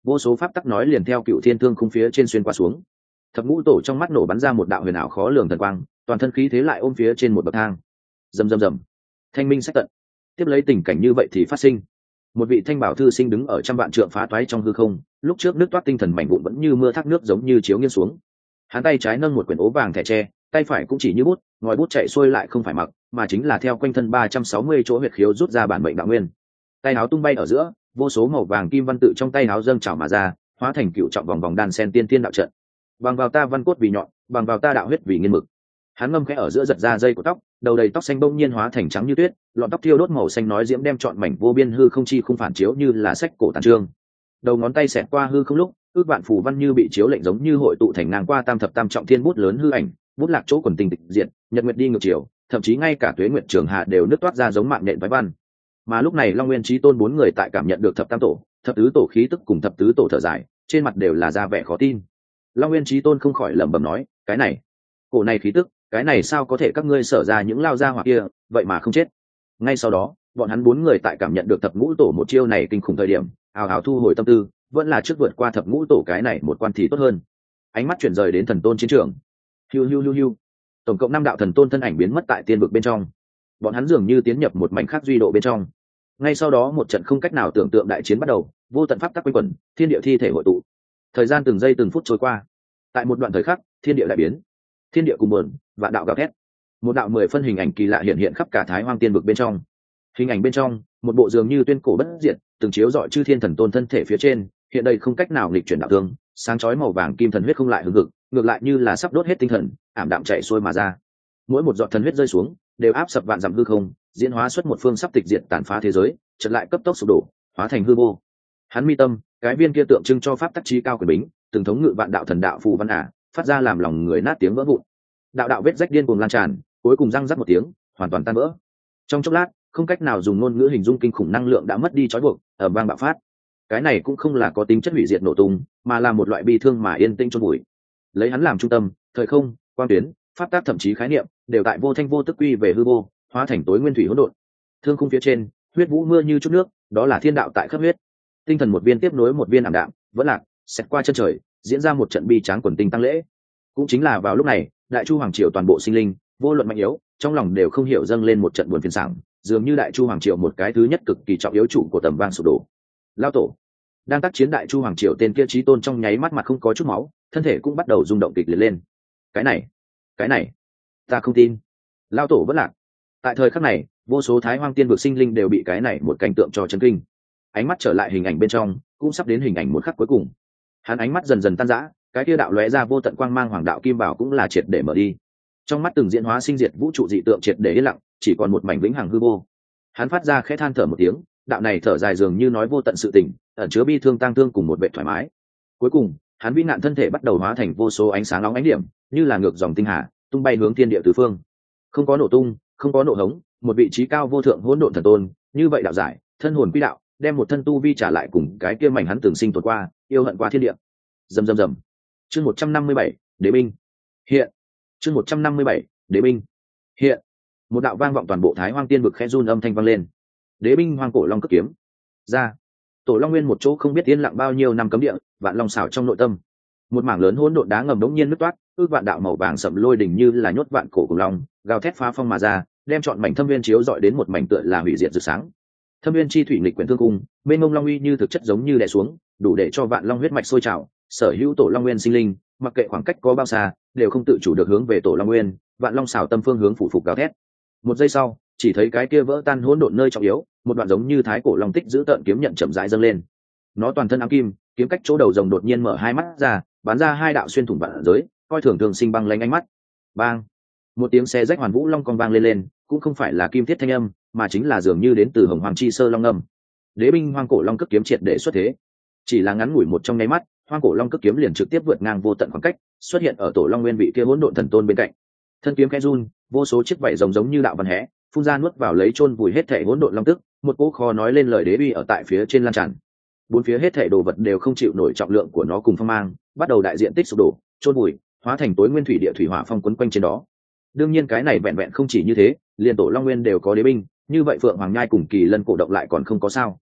vô số pháp tắc nói liền theo cựu thiên thương khung phía trên xuyên qua xuống. Thập ngũ tổ trong mắt nổ bắn ra một đạo huyền ảo khó lường thần quang, toàn thân khí thế lại ôm phía trên một bậc thang. Rầm rầm rầm, thanh minh sách tận. Tiếp lấy tình cảnh như vậy thì phát sinh. Một vị thanh bảo thư sinh đứng ở trăm vạn trượng phá toái trong hư không, lúc trước nước toát tinh thần mảnh vụn vẫn như mưa thác nước giống như chiếu nghiêng xuống. Hắn tay trái nâng một quyển ố vàng thẻ tre, tay phải cũng chỉ như bút, ngòi bút chạy xuôi lại không phải mặc, mà chính là theo quanh thân ba trăm sáu mươi chỗ huyệt khiếu rút ra bản mệnh đạo nguyên. Tay áo tung bay ở giữa, vô số màu vàng kim văn tự trong tay áo dâng trào mà ra, hóa thành cựu trọng vòng vòng đan sen tiên tiên đạo trận. Bằng vào ta văn cốt vì nhọn, bằng vào ta đạo huyết vì nghiên mực. Hắn ngâm khẽ ở giữa giật ra dây của tóc, đầu đầy tóc xanh bỗng nhiên hóa thành trắng như tuyết, lọn tóc thiêu đốt màu xanh nói diễm đem trọn mảnh vô biên hư không chi không phản chiếu như là sách cổ tàn trương. Đầu ngón tay xẹt qua hư không lúc, ước vạn phù văn như bị chiếu lệnh giống như hội tụ thành ngang qua tam thập tam trọng thiên bút lớn hư ảnh, bút lạc chỗ quần tình tịch diện, nhật nguyệt đi ngược chiều, thậm chí ngay cả tuế nguyệt trường hạ đều nứt toát ra giống mạng nhện vái văn. Mà lúc này Long Nguyên Chí Tôn bốn người tại cảm nhận được thập tam tổ, thập tứ tổ khí tức cùng thập tứ tổ thở dài, trên mặt đều là ra vẻ khó tin. Long Nguyên Chí Tôn không khỏi lẩm bẩm nói, cái này, cổ này khí tức, cái này sao có thể các ngươi sở ra những lao ra hoặc kia, vậy mà không chết. Ngay sau đó, bọn hắn bốn người tại cảm nhận được thập ngũ tổ một chiêu này kinh khủng thời điểm, ào ào thu hồi tâm tư, vẫn là trước vượt qua thập ngũ tổ cái này một quan thì tốt hơn. Ánh mắt chuyển rời đến thần tôn chiến trường. Hiu hiu hiu hiu. Tổng cộng năm đạo thần tôn thân ảnh biến mất tại tiên vực bên trong. Bọn hắn dường như tiến nhập một mảnh khác duy độ bên trong. Ngay sau đó một trận không cách nào tưởng tượng đại chiến bắt đầu, vô tận pháp tắc quanh quẩn, thiên địa thi thể hội tụ. Thời gian từng giây từng phút trôi qua. Tại một đoạn thời khắc, thiên địa đại biến. Thiên địa cùng buồn, vạn đạo gào thét. Một đạo mười phân hình ảnh kỳ lạ hiện hiện khắp cả Thái Hoang tiên vực bên trong. Hình ảnh bên trong, một bộ dường như tuyên cổ bất diệt, từng chiếu rọi chư thiên thần tôn thân thể phía trên, hiện đây không cách nào nghịch chuyển đạo thương, sáng chói màu vàng kim thần huyết không lại hừng hực, ngược lại như là sắp đốt hết tinh thần, ảm đạm chảy xuôi mà ra. Mỗi một giọt thần huyết rơi xuống, đều áp sập vạn dặm hư không, diễn hóa xuất một phương sắp tịch diệt tàn phá thế giới, chợt lại cấp tốc sụp đổ, hóa thành hư vô. Hắn mi tâm, cái viên kia tượng trưng cho pháp tắc chí cao quyền bính, từng thống ngự vạn đạo thần đạo phù văn ả, phát ra làm lòng người nát tiếng vỡ vụn. Đạo đạo vết rách điên cuồng lan tràn, cuối cùng răng rắc một tiếng, hoàn toàn tan vỡ. Trong chốc lát, không cách nào dùng ngôn ngữ hình dung kinh khủng năng lượng đã mất đi trói buộc, ầm vang bạo phát. Cái này cũng không là có tính chất hủy diệt nổ tung, mà là một loại bi thương mà yên tĩnh chôn vùi. Lấy hắn làm trung tâm, thời không, quang tuyến, pháp tắc thậm chí khái niệm, đều tại vô thanh vô tức quy về hư vô, hóa thành tối nguyên thủy hỗn độn. Thương khung phía trên, huyết vũ mưa như chút nước, đó là thiên đạo tại khắp huyết. Tinh thần một viên tiếp nối một viên ảm đạm, vẫn lạc, xẹt qua chân trời, diễn ra một trận bi tráng quần tinh tăng lễ. Cũng chính là vào lúc này, Đại Chu hoàng triều toàn bộ sinh linh, vô luận mạnh yếu, trong lòng đều không hiểu dâng lên một trận buồn phiền sảng, dường như Đại Chu hoàng triều một cái thứ nhất cực kỳ trọng yếu trụ của tầm vang sụp đổ. Lao tổ đang tác chiến Đại Chu hoàng triều tên kia chí tôn trong nháy mắt mặt không có chút máu, thân thể cũng bắt đầu rung động kịch liệt lên. Cái này, cái này, ta không tin. Lao tổ vẫn lạc. Tại thời khắc này, vô số Thái Hoang tiên vực sinh linh đều bị cái này một cảnh tượng cho chấn kinh. Ánh mắt trở lại hình ảnh bên trong, cũng sắp đến hình ảnh một khắc cuối cùng. Hắn ánh mắt dần dần tan rã, cái kia đạo lóe ra vô tận quang mang hoàng đạo kim bảo cũng là triệt để mở đi. Trong mắt từng diễn hóa sinh diệt vũ trụ dị tượng triệt để yên lặng, chỉ còn một mảnh vĩnh hằng hư vô. Hắn phát ra khẽ than thở một tiếng, đạo này thở dài dường như nói vô tận sự tình, ẩn chứa bi thương tang thương cùng một vẻ thoải mái. Cuối cùng, hắn vĩ nạn thân thể bắt đầu hóa thành vô số ánh sáng nóng ánh điểm, như là ngược dòng tinh hà, tung bay hướng thiên địa tứ phương. Không có nổ tung, không có nổ hống, một vị trí cao vô thượng hỗn độn thần tôn, như vậy đạo giải, thân hồn quy đạo, đem một thân tu vi trả lại cùng cái kia mảnh hắn từng sinh tồn qua, yêu hận qua thiên địa. Rầm rầm rầm. Chương một trăm năm mươi bảy, Đế binh. Hiện. Chương một trăm năm mươi bảy, Đế binh. Hiện. Một đạo vang vọng toàn bộ Thái Hoang tiên vực khẽ run âm thanh vang lên. Đế binh hoang cổ long cất kiếm. Ra. Tổ Long Nguyên một chỗ không biết yên lặng bao nhiêu năm cấm địa, vạn long xảo trong nội tâm. Một mảng lớn hỗn độn đá ngầm đống nhiên nứt toát, ước vạn đạo màu vàng sậm lôi đỉnh như là nhốt vạn cổ cùng long, gào thét phá phong mà ra, đem trọn mảnh thâm viên chiếu dọi đến một mảnh tựa là hủy diệt rực sáng. Thâm viên chi thủy nghịch quyển thương cung, bên ngông long uy như thực chất giống như đè xuống, đủ để cho vạn long huyết mạch sôi trào, sở hữu tổ Long Nguyên sinh linh, mặc kệ khoảng cách có bao xa, đều không tự chủ được hướng về tổ Long Nguyên, vạn long xảo tâm phương hướng phủ phục gào thét. Một giây sau, chỉ thấy cái kia vỡ tan hỗn độn nơi trọng yếu, một đoạn giống như thái cổ long tích giữ tợn kiếm nhận chậm rãi dâng lên. Nó toàn thân ám kim, kiếm cách chỗ đầu rồng đột nhiên mở hai mắt ra, bắn ra hai đạo xuyên thủng vạn giới, coi thường thường sinh băng lanh ánh mắt. Bang! Một tiếng xe rách hoàn vũ long con vang lên lên, cũng không phải là kim thiết thanh âm, mà chính là dường như đến từ hồng hoàng chi sơ long âm. Đế binh hoang cổ long cước kiếm triệt để xuất thế. Chỉ là ngắn ngủi một trong nháy mắt, hoang cổ long cước kiếm liền trực tiếp vượt ngang vô tận khoảng cách, xuất hiện ở tổ Long Nguyên vị kia hỗn độn thần tôn bên cạnh. Thân kiếm khẽ run, vô số chiếc vảy rồng giống như đạo văn hé, phun ra nuốt vào lấy chôn vùi hết thể hỗn độn long tức, một cỗ kho nói lên lời đế uy ở tại phía trên lan tràn. Bốn phía hết thể đồ vật đều không chịu nổi trọng lượng của nó cùng phong mang, bắt đầu đại diện tích sụp đổ, chôn vùi, hóa thành tối nguyên thủy địa thủy hỏa phong quấn quanh trên đó. Đương nhiên cái này vẹn vẹn không chỉ như thế, liền tổ Long Nguyên đều có đế binh, như vậy Phượng Hoàng Nhai cùng Kỳ Lân cổ động lại còn không có sao.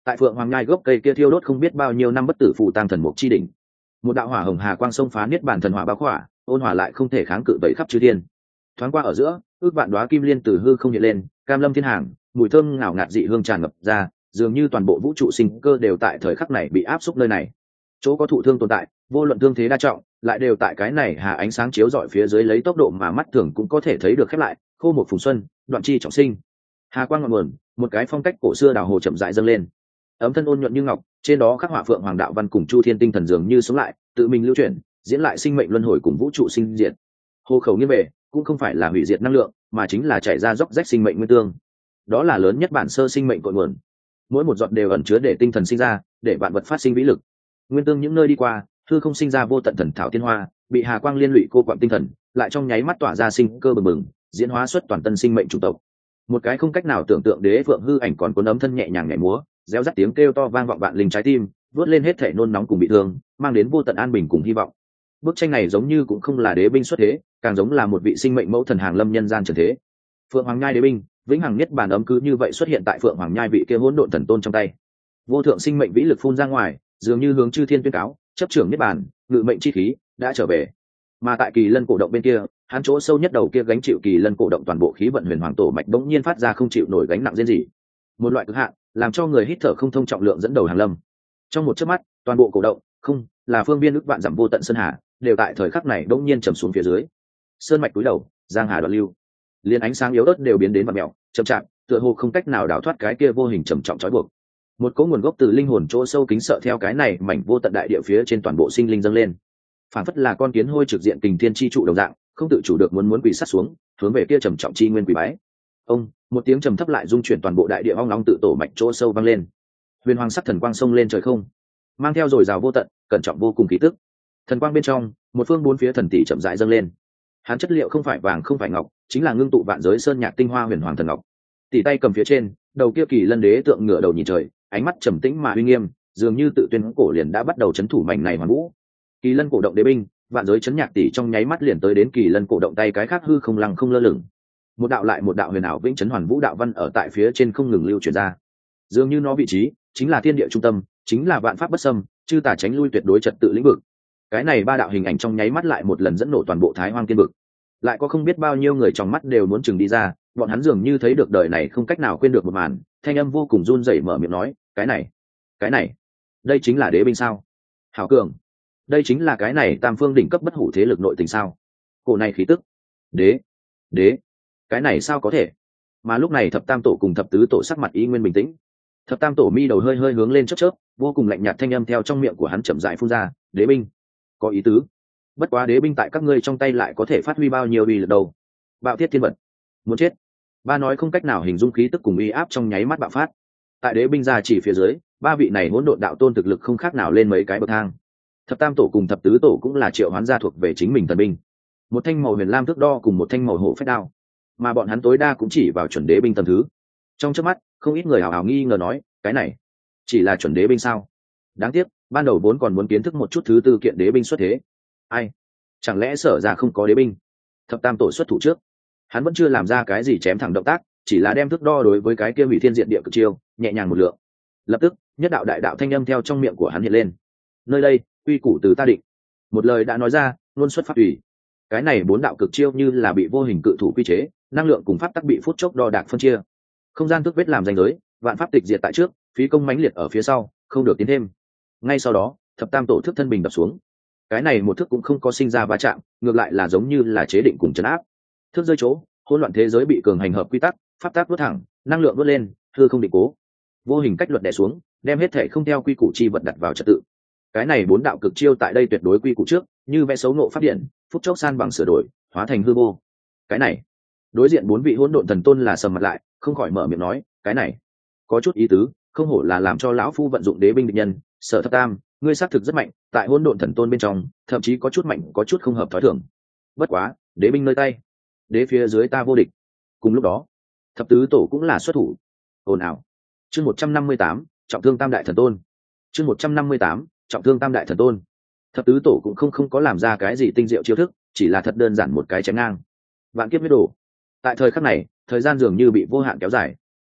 tại phượng hoàng nhai gốc cây kia thiêu đốt không biết bao nhiêu năm bất tử phù tang thần mục chi đỉnh, một đạo hỏa hồng hà quang sông phá niết bàn thần hỏa bao khỏa, ôn hòa lại không thể kháng cự vẫy khắp chư thiên. Thoáng qua ở giữa, ước vạn đóa kim liên từ hư không hiện lên, cam lâm thiên hàng, mùi thơm ngào ngạt dị hương tràn ngập ra, dường như toàn bộ vũ trụ sinh cơ đều tại thời khắc này bị áp xúc nơi này. Chỗ có thụ thương tồn tại, vô luận thương thế đa trọng, lại đều tại cái này hà ánh sáng chiếu rọi phía dưới lấy tốc độ mà mắt thường cũng có thể thấy được khép lại, khô một phùng xuân, đoạn chi trọng sinh. Hà quang ngọn nguồn, một cái phong cách cổ xưa đào hồ chậm rãi dâng lên. Ấm thân ôn nhuận như ngọc, trên đó khắc họa phượng hoàng đạo văn cùng chu thiên tinh thần dường như sống lại, tự mình lưu chuyển, diễn lại sinh mệnh luân hồi cùng vũ trụ sinh diệt. Hồ khẩu nghiêng về, cũng không phải là hủy diệt năng lượng, mà chính là chảy ra dốc rách sinh mệnh nguyên tương. Đó là lớn nhất bản sơ sinh mệnh cội nguồn. Mỗi một giọt đều ẩn chứa để tinh thần sinh ra, để vạn vật phát sinh vĩ lực. Nguyên tương những nơi đi qua, hư không sinh ra vô tận thần thảo tiên hoa, bị hà quang liên lụy cô quặn tinh thần, lại trong nháy mắt tỏa ra sinh cơ bừng bừng, diễn hóa xuất toàn tân sinh mệnh chủng tộc. Một cái không cách nào tưởng tượng đế vượng hư ảnh còn cuốn ấm thân nhẹ nhàng nhảy múa, réo rắt tiếng kêu to vang vọng vạn linh trái tim, vớt lên hết thể nôn nóng cùng bị thương, mang đến vô tận an bình cùng hy vọng. Bức tranh này giống như cũng không là đế binh xuất thế, càng giống là một vị sinh mệnh mẫu thần hàng lâm nhân gian trần thế. Phượng hoàng nhai đế binh, vĩnh hằng nhất bản ấm cứ như vậy xuất hiện tại phượng hoàng nhai vị kia hỗn độn thần tôn trong tay. Vô thượng sinh mệnh vĩ lực phun ra ngoài, dường như hướng chư thiên tuyên cáo, chấp trưởng niết bàn, ngự mệnh chi khí đã trở về. Mà tại kỳ lân cổ động bên kia, hắn chỗ sâu nhất đầu kia gánh chịu kỳ lân cổ động toàn bộ khí vận huyền hoàng tổ mạch bỗng nhiên phát ra không chịu nổi gánh nặng riêng gì, một loại cực hạn làm cho người hít thở không thông trọng lượng dẫn đầu hàng lâm. Trong một chớp mắt, toàn bộ cổ động, không là phương biên ước vạn dặm vô tận sơn hà, đều tại thời khắc này bỗng nhiên trầm xuống phía dưới. Sơn mạch cúi đầu, giang hà đoạn lưu, liên ánh sáng yếu ớt đều biến đến vặn mèo, chậm chạp, tựa hồ không cách nào đào thoát cái kia vô hình trầm trọng trói buộc. Một cỗ nguồn gốc từ linh hồn chỗ sâu kính sợ theo cái này mảnh vô tận đại địa phía trên toàn bộ sinh linh dâng lên, phản phất là con kiến hôi trực diện kình thiên chi trụ đồng dạng, không tự chủ được muốn muốn quỳ sát xuống, hướng về kia trầm trọng chi nguyên quỳ bái. Ông, một tiếng trầm thấp lại dung chuyển toàn bộ đại địa ong long tự tổ mạch chỗ sâu vang lên. Huyền hoàng sắc thần quang sông lên trời không, mang theo dồi dào vô tận, cẩn trọng vô cùng khí tức. Thần quang bên trong, một phương bốn phía thần tỷ chậm rãi dâng lên. Hắn chất liệu không phải vàng không phải ngọc, chính là ngưng tụ vạn giới sơn nhạc tinh hoa huyền hoàng thần ngọc. Tỷ tay cầm phía trên, đầu kia kỳ lân đế tượng ngửa đầu nhìn trời, ánh mắt trầm tĩnh mà uy nghiêm, dường như tự tuyên cổ liền đã bắt đầu chấn thủ mảnh này hoàn vũ. Kỳ lân cổ động đế binh, vạn giới chấn nhạc tỷ trong nháy mắt liền tới đến kỳ lân cổ động tay cái khác hư không lăng không lơ lửng. Một đạo lại một đạo huyền ảo vĩnh chấn hoàn vũ đạo văn ở tại phía trên không ngừng lưu truyền ra, dường như nó vị trí chính là thiên địa trung tâm, chính là vạn pháp bất xâm, chư tà tránh lui tuyệt đối trật tự lĩnh vực. Cái này ba đạo hình ảnh trong nháy mắt lại một lần dẫn nổ toàn bộ thái hoang tiên vực, lại có không biết bao nhiêu người trong mắt đều muốn chừng đi ra, bọn hắn dường như thấy được đời này không cách nào quên được một màn, thanh âm vô cùng run rẩy mở miệng nói, cái này, cái này, đây chính là đế binh sao? Hảo cường, đây chính là cái này tam phương đỉnh cấp bất hủ thế lực nội tình sao? Cổ này khí tức, đế, đế, cái này sao có thể? Mà lúc này thập tam tổ cùng thập tứ tổ sắc mặt ý nguyên bình tĩnh. Thập tam tổ mi đầu hơi hơi hướng lên chớp chớp, vô cùng lạnh nhạt thanh âm theo trong miệng của hắn chậm rãi phun ra, đế binh, có ý tứ. Bất quá đế binh tại các ngươi trong tay lại có thể phát huy bao nhiêu uy lực đâu? Bạo thiết thiên vật, muốn chết. Ba nói không cách nào hình dung khí tức cùng uy áp trong nháy mắt bạo phát. Tại đế binh ra chỉ phía dưới, ba vị này hỗn độn đạo tôn thực lực không khác nào lên mấy cái bậc thang. Thập tam tổ cùng thập tứ tổ cũng là triệu hoán gia thuộc về chính mình thần binh, một thanh màu huyền lam thước đo cùng một thanh màu hổ phách đao, mà bọn hắn tối đa cũng chỉ vào chuẩn đế binh tầm thứ. Trong chớp mắt, không ít người hào hào nghi ngờ nói, cái này chỉ là chuẩn đế binh sao? Đáng tiếc, ban đầu vốn còn muốn kiến thức một chút thứ tư kiện đế binh xuất thế. Ai? Chẳng lẽ sở ra không có đế binh? Thập tam tổ xuất thủ trước, hắn vẫn chưa làm ra cái gì chém thẳng động tác, chỉ là đem thước đo đối với cái kia hủy thiên diện địa cực chiêu, nhẹ nhàng một lượng. Lập tức, nhất đạo đại đạo thanh âm theo trong miệng của hắn hiện lên. Nơi đây, quy củ từ ta định. Một lời đã nói ra, luôn xuất phát ủy. Cái này bốn đạo cực chiêu như là bị vô hình cự thủ quy chế, năng lượng cùng pháp tắc bị phút chốc đo đạc phân chia. Không gian tước vết làm ranh giới, vạn pháp tịch diệt tại trước, phí công mãnh liệt ở phía sau, không được tiến thêm. Ngay sau đó, thập tam tổ thức thân bình đập xuống. Cái này một thức cũng không có sinh ra va chạm, ngược lại là giống như là chế định cùng trấn áp. Thức rơi chỗ, hỗn loạn thế giới bị cường hành hợp quy tắc, pháp tắc vút thẳng, năng lượng vút lên, hư không định cố. Vô hình cách luật đè xuống, đem hết thể không theo quy củ chi vật đặt vào trật tự. Cái này bốn đạo cực chiêu tại đây tuyệt đối quy củ trước, như vẽ xấu nộ pháp điện, phút chốc san bằng sửa đổi, hóa thành hư vô. Cái này, đối diện bốn vị hỗn độn thần tôn là sầm mặt lại, không khỏi mở miệng nói, cái này có chút ý tứ, không hổ là làm cho lão phu vận dụng đế binh địch nhân. Sở Thập Tam, ngươi xác thực rất mạnh, tại hỗn độn thần tôn bên trong, thậm chí có chút mạnh, có chút không hợp thói thường. Bất quá, đế binh nơi tay, đế phía dưới ta vô địch. Cùng lúc đó, thập tứ tổ cũng là xuất thủ. Ồn ào. Chương một trăm năm mươi tám, trọng thương tam đại thần tôn. Chương một trăm năm mươi tám, trọng thương tam đại thần tôn. Thập tứ tổ cũng không không có làm ra cái gì tinh diệu chiêu thức, chỉ là thật đơn giản một cái chém ngang. Vạn kiếp huyết đổ. Tại thời khắc này, thời gian dường như bị vô hạn kéo dài.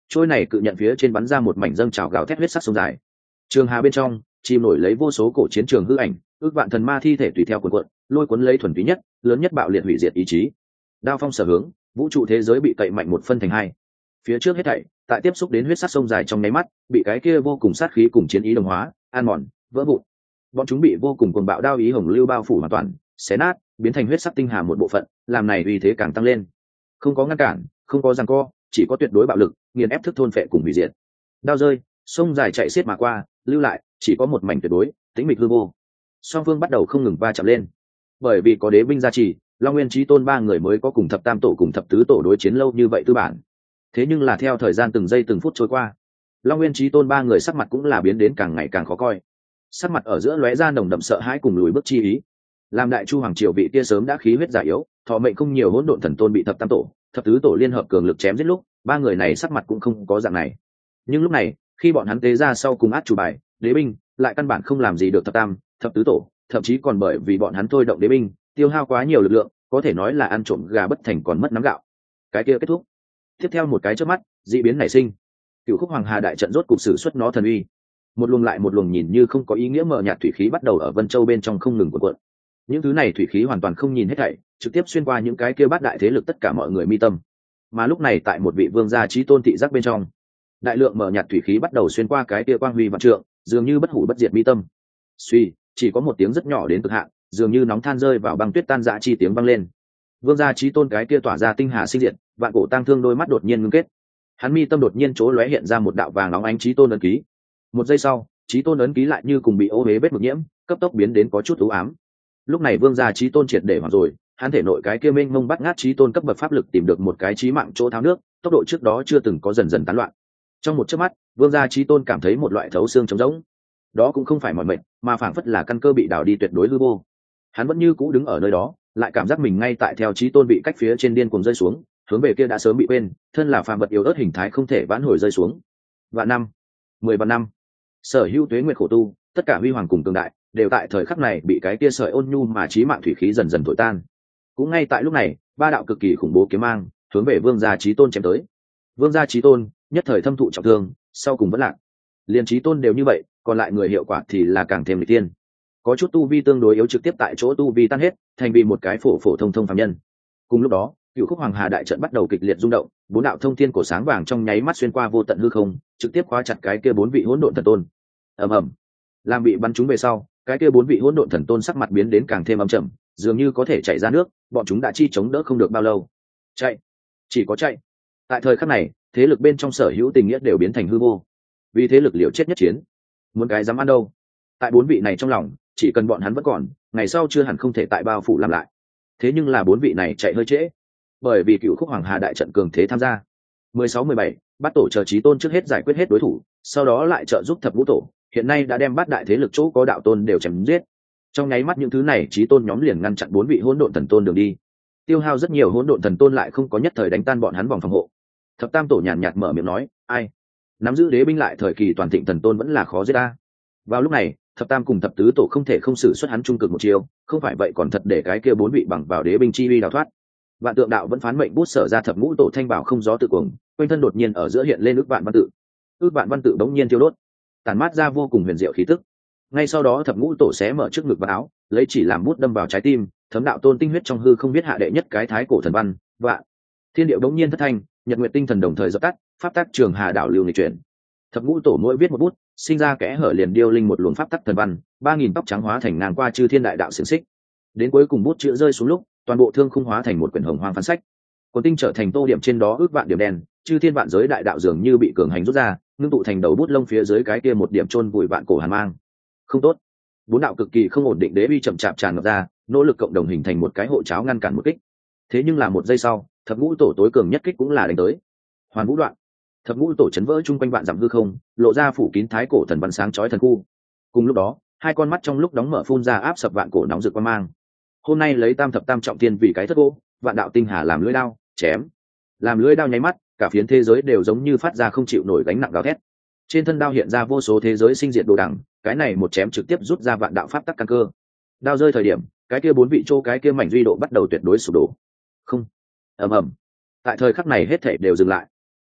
trôi này cự nhận phía trên bắn ra một mảnh dâng trào gào thét huyết sắc sông dài. Trường hà bên trong chìm nổi lấy vô số cổ chiến trường hư ảnh, ước vạn thần ma thi thể tùy theo cuộn cuộn, lôi cuốn lấy thuần túy nhất, lớn nhất bạo liệt hủy diệt ý chí. Đao phong sở hướng, vũ trụ thế giới bị cậy mạnh một phân thành hai. Phía trước hết thảy, tại tiếp xúc đến huyết sắc sông dài trong nháy mắt, bị cái kia vô cùng sát khí cùng chiến ý đồng hóa, an mòn, vỡ vụn. Bọn chúng bị vô cùng cuồng bạo đao ý hồng lưu bao phủ hoàn toàn, xé nát, biến thành huyết sắc tinh hà một bộ phận, làm này uy thế càng tăng lên. Không có ngăn cản, không có giằng co, chỉ có tuyệt đối bạo lực, nghiền ép thức thôn phệ cùng hủy diệt. Đao rơi, sông dài chạy xiết mà qua, lưu lại chỉ có một mảnh tuyệt đối, tĩnh mịch hư vô. Song phương bắt đầu không ngừng va chạm lên. Bởi vì có đế binh gia trì, Long Nguyên Chí Tôn ba người mới có cùng thập tam tổ cùng thập tứ tổ đối chiến lâu như vậy tư bản. Thế nhưng là theo thời gian từng giây từng phút trôi qua, Long Nguyên Chí Tôn ba người sắc mặt cũng là biến đến càng ngày càng khó coi. Sắc mặt ở giữa lóe ra nồng đậm sợ hãi cùng lùi bước chi ý. Làm đại chu hoàng triều vị kia sớm đã khí huyết già yếu, thọ mệnh không nhiều hỗn độn thần tôn bị thập tam tổ, thập tứ tổ liên hợp cường lực chém giết lúc, ba người này sắc mặt cũng không có dạng này. Nhưng lúc này, khi bọn hắn tế ra sau cùng át chủ bài, đế binh, lại căn bản không làm gì được thập tam, thập tứ tổ, thậm chí còn bởi vì bọn hắn thôi động đế binh, tiêu hao quá nhiều lực lượng, có thể nói là ăn trộm gà bất thành còn mất nắm gạo. Cái kia kết thúc. Tiếp theo một cái chớp mắt, dị biến nảy sinh. Cửu Khúc Hoàng Hà đại trận rốt cục sử xuất nó thần uy. Một luồng lại một luồng nhìn như không có ý nghĩa mờ nhạt thủy khí bắt đầu ở Vân Châu bên trong không ngừng cuộn cuộn. Những thứ này thủy khí hoàn toàn không nhìn hết thảy, trực tiếp xuyên qua những cái kia bát đại thế lực tất cả mọi người mi tâm. Mà lúc này tại một vị vương gia chí tôn thị giác bên trong, đại lượng mờ nhạt thủy khí bắt đầu xuyên qua cái kia quang huy vạn trượng, dường như bất hủ bất diệt mi tâm. Suy, chỉ có một tiếng rất nhỏ đến cực hạn, dường như nóng than rơi vào băng tuyết tan rã chi tiếng vang lên. Vương gia chí tôn cái kia tỏa ra tinh hà sinh diệt, vạn cổ tang thương đôi mắt đột nhiên ngưng kết. Hắn mi tâm đột nhiên chỗ lóe hiện ra một đạo vàng nóng ánh chí tôn ấn ký. Một giây sau, chí tôn ấn ký lại như cùng bị ô uế vết mực nhiễm, cấp tốc biến đến có chút u ám. Lúc này vương gia chí tôn triệt để hoảng rồi, hắn thể nội cái kia mênh mông bắt ngát chí tôn cấp bậc pháp lực tìm được một cái chí mạng chỗ tháo nước, tốc độ trước đó chưa từng có dần dần tán loạn. Trong một chớp mắt, vương gia chí tôn cảm thấy một loại thấu xương trống rỗng. Đó cũng không phải mỏi mệt, mà phảng phất là căn cơ bị đảo đi tuyệt đối hư vô. Hắn vẫn như cũ đứng ở nơi đó, lại cảm giác mình ngay tại theo chí tôn bị cách phía trên điên cuồng rơi xuống, hướng về kia đã sớm bị quên, thân là phàm vật yếu ớt hình thái không thể vãn hồi rơi xuống. Vạn năm, mười vạn năm, sở hữu tuế nguyệt khổ tu, tất cả huy hoàng cùng cường đại, đều tại thời khắc này bị cái kia sợi ôn nhu mà chí mạng thủy khí dần dần thổi tan. Cũng ngay tại lúc này, ba đạo cực kỳ khủng bố kiếm mang hướng về vương gia chí tôn chém tới. Vương gia chí tôn nhất thời thâm thụ trọng thương, sau cùng vẫn lạc. Liên chí tôn đều như vậy, còn lại người hiệu quả thì là càng thêm nghịch tiên. Có chút tu vi tương đối yếu trực tiếp tại chỗ tu vi tan hết, thành vì một cái phổ phổ thông thông phàm nhân. Cùng lúc đó, Cửu Khúc Hoàng Hà đại trận bắt đầu kịch liệt rung động, bốn đạo thông thiên cổ sáng vàng trong nháy mắt xuyên qua vô tận hư không, trực tiếp khóa chặt cái kia bốn vị hỗn độn thần tôn. Ầm ầm, làm bị bắn trúng về sau, cái kia bốn vị hỗn độn thần tôn sắc mặt biến đến càng thêm âm trầm, dường như có thể chảy ra nước, bọn chúng đã chi chống đỡ không được bao lâu. Chạy, chỉ có chạy. Tại thời khắc này, thế lực bên trong sở hữu tình nghĩa đều biến thành hư vô. Vì thế lực liều chết nhất chiến, muốn cái dám ăn đâu. Tại bốn vị này trong lòng, chỉ cần bọn hắn vẫn còn, ngày sau chưa hẳn không thể tại bao phủ làm lại. Thế nhưng là bốn vị này chạy hơi trễ, bởi vì Cửu Khúc Hoàng Hà đại trận cường thế tham gia. mười sáu mười bảy, bắt tổ chờ chí tôn trước hết giải quyết hết đối thủ, sau đó lại trợ giúp thập ngũ tổ, hiện nay đã đem bát đại thế lực chỗ có đạo tôn đều chém giết. Trong nháy mắt những thứ này chí tôn nhóm liền ngăn chặn bốn vị hỗn độn thần tôn đường đi. Tiêu hao rất nhiều hỗn độn thần tôn lại không có nhất thời đánh tan bọn hắn vòng phòng hộ. Thập tam tổ nhàn nhạt mở miệng nói, ai nắm giữ đế binh lại thời kỳ toàn thịnh thần tôn vẫn là khó giết ta. Vào lúc này, thập tam cùng thập tứ tổ không thể không xử xuất hắn trung cực một chiêu, không phải vậy còn thật để cái kia bốn vị bằng vào đế binh chi uy đào thoát. Vạn tượng đạo vẫn phán mệnh bút sở ra thập ngũ tổ thanh bảo không gió tự cuồng, quanh thân đột nhiên ở giữa hiện lên ước vạn văn tự. Ước vạn văn tự bỗng nhiên thiêu đốt, tàn mát ra vô cùng huyền diệu khí tức. Ngay sau đó thập ngũ tổ xé mở trước ngực và áo, lấy chỉ làm bút đâm vào trái tim, thấm đạo tôn tinh huyết trong hư không biết hạ đệ nhất cái thái cổ thần văn, vạn. Thiên điệu bỗng nhiên thất thanh, nhật nguyệt tinh thần đồng thời dập tắt, pháp tắc trường hà đạo lưu nghịch chuyển. Thập ngũ tổ mỗi viết một bút, sinh ra kẽ hở liền điêu linh một luồng pháp tắc thần văn, ba nghìn tóc trắng hóa thành ngang qua chư thiên đại đạo xiển xích. Đến cuối cùng bút chữ rơi xuống lúc, toàn bộ thương khung hóa thành một quyển hồng hoang phán sách. Quần tinh trở thành tô điểm trên đó ước vạn điểm đen, chư thiên vạn giới đại đạo dường như bị cường hành rút ra, ngưng tụ thành đầu bút lông phía dưới cái kia một điểm chôn vùi vạn cổ hàn mang. Không tốt. Bốn đạo cực kỳ không ổn định đế uy chậm chạp tràn ngập ra, nỗ lực cộng đồng hình thành một cái hộ cháo ngăn cản một kích. Thế nhưng là một giây sau, thập ngũ tổ tối cường nhất kích cũng là đánh tới. Hoàn vũ đoạn. Thập ngũ tổ chấn vỡ chung quanh vạn dặm hư không, lộ ra phủ kín thái cổ thần văn sáng chói thần khu. Cùng lúc đó, hai con mắt trong lúc đóng mở phun ra áp sập vạn cổ nóng rực quang mang. Hôm nay lấy tam thập tam trọng thiên vì cái thất gỗ, vạn đạo tinh hà làm lưỡi đao, chém. Làm lưỡi đao nháy mắt, cả phiến thế giới đều giống như phát ra không chịu nổi gánh nặng gào thét. Trên thân đao hiện ra vô số thế giới sinh diệt đồ đằng, cái này một chém trực tiếp rút ra vạn đạo pháp tắc căn cơ. Đao rơi thời điểm, cái kia bốn vị chỗ cái kia mảnh duy độ bắt đầu tuyệt đối sụp đổ. Không. Ầm ầm. Tại thời khắc này hết thảy đều dừng lại.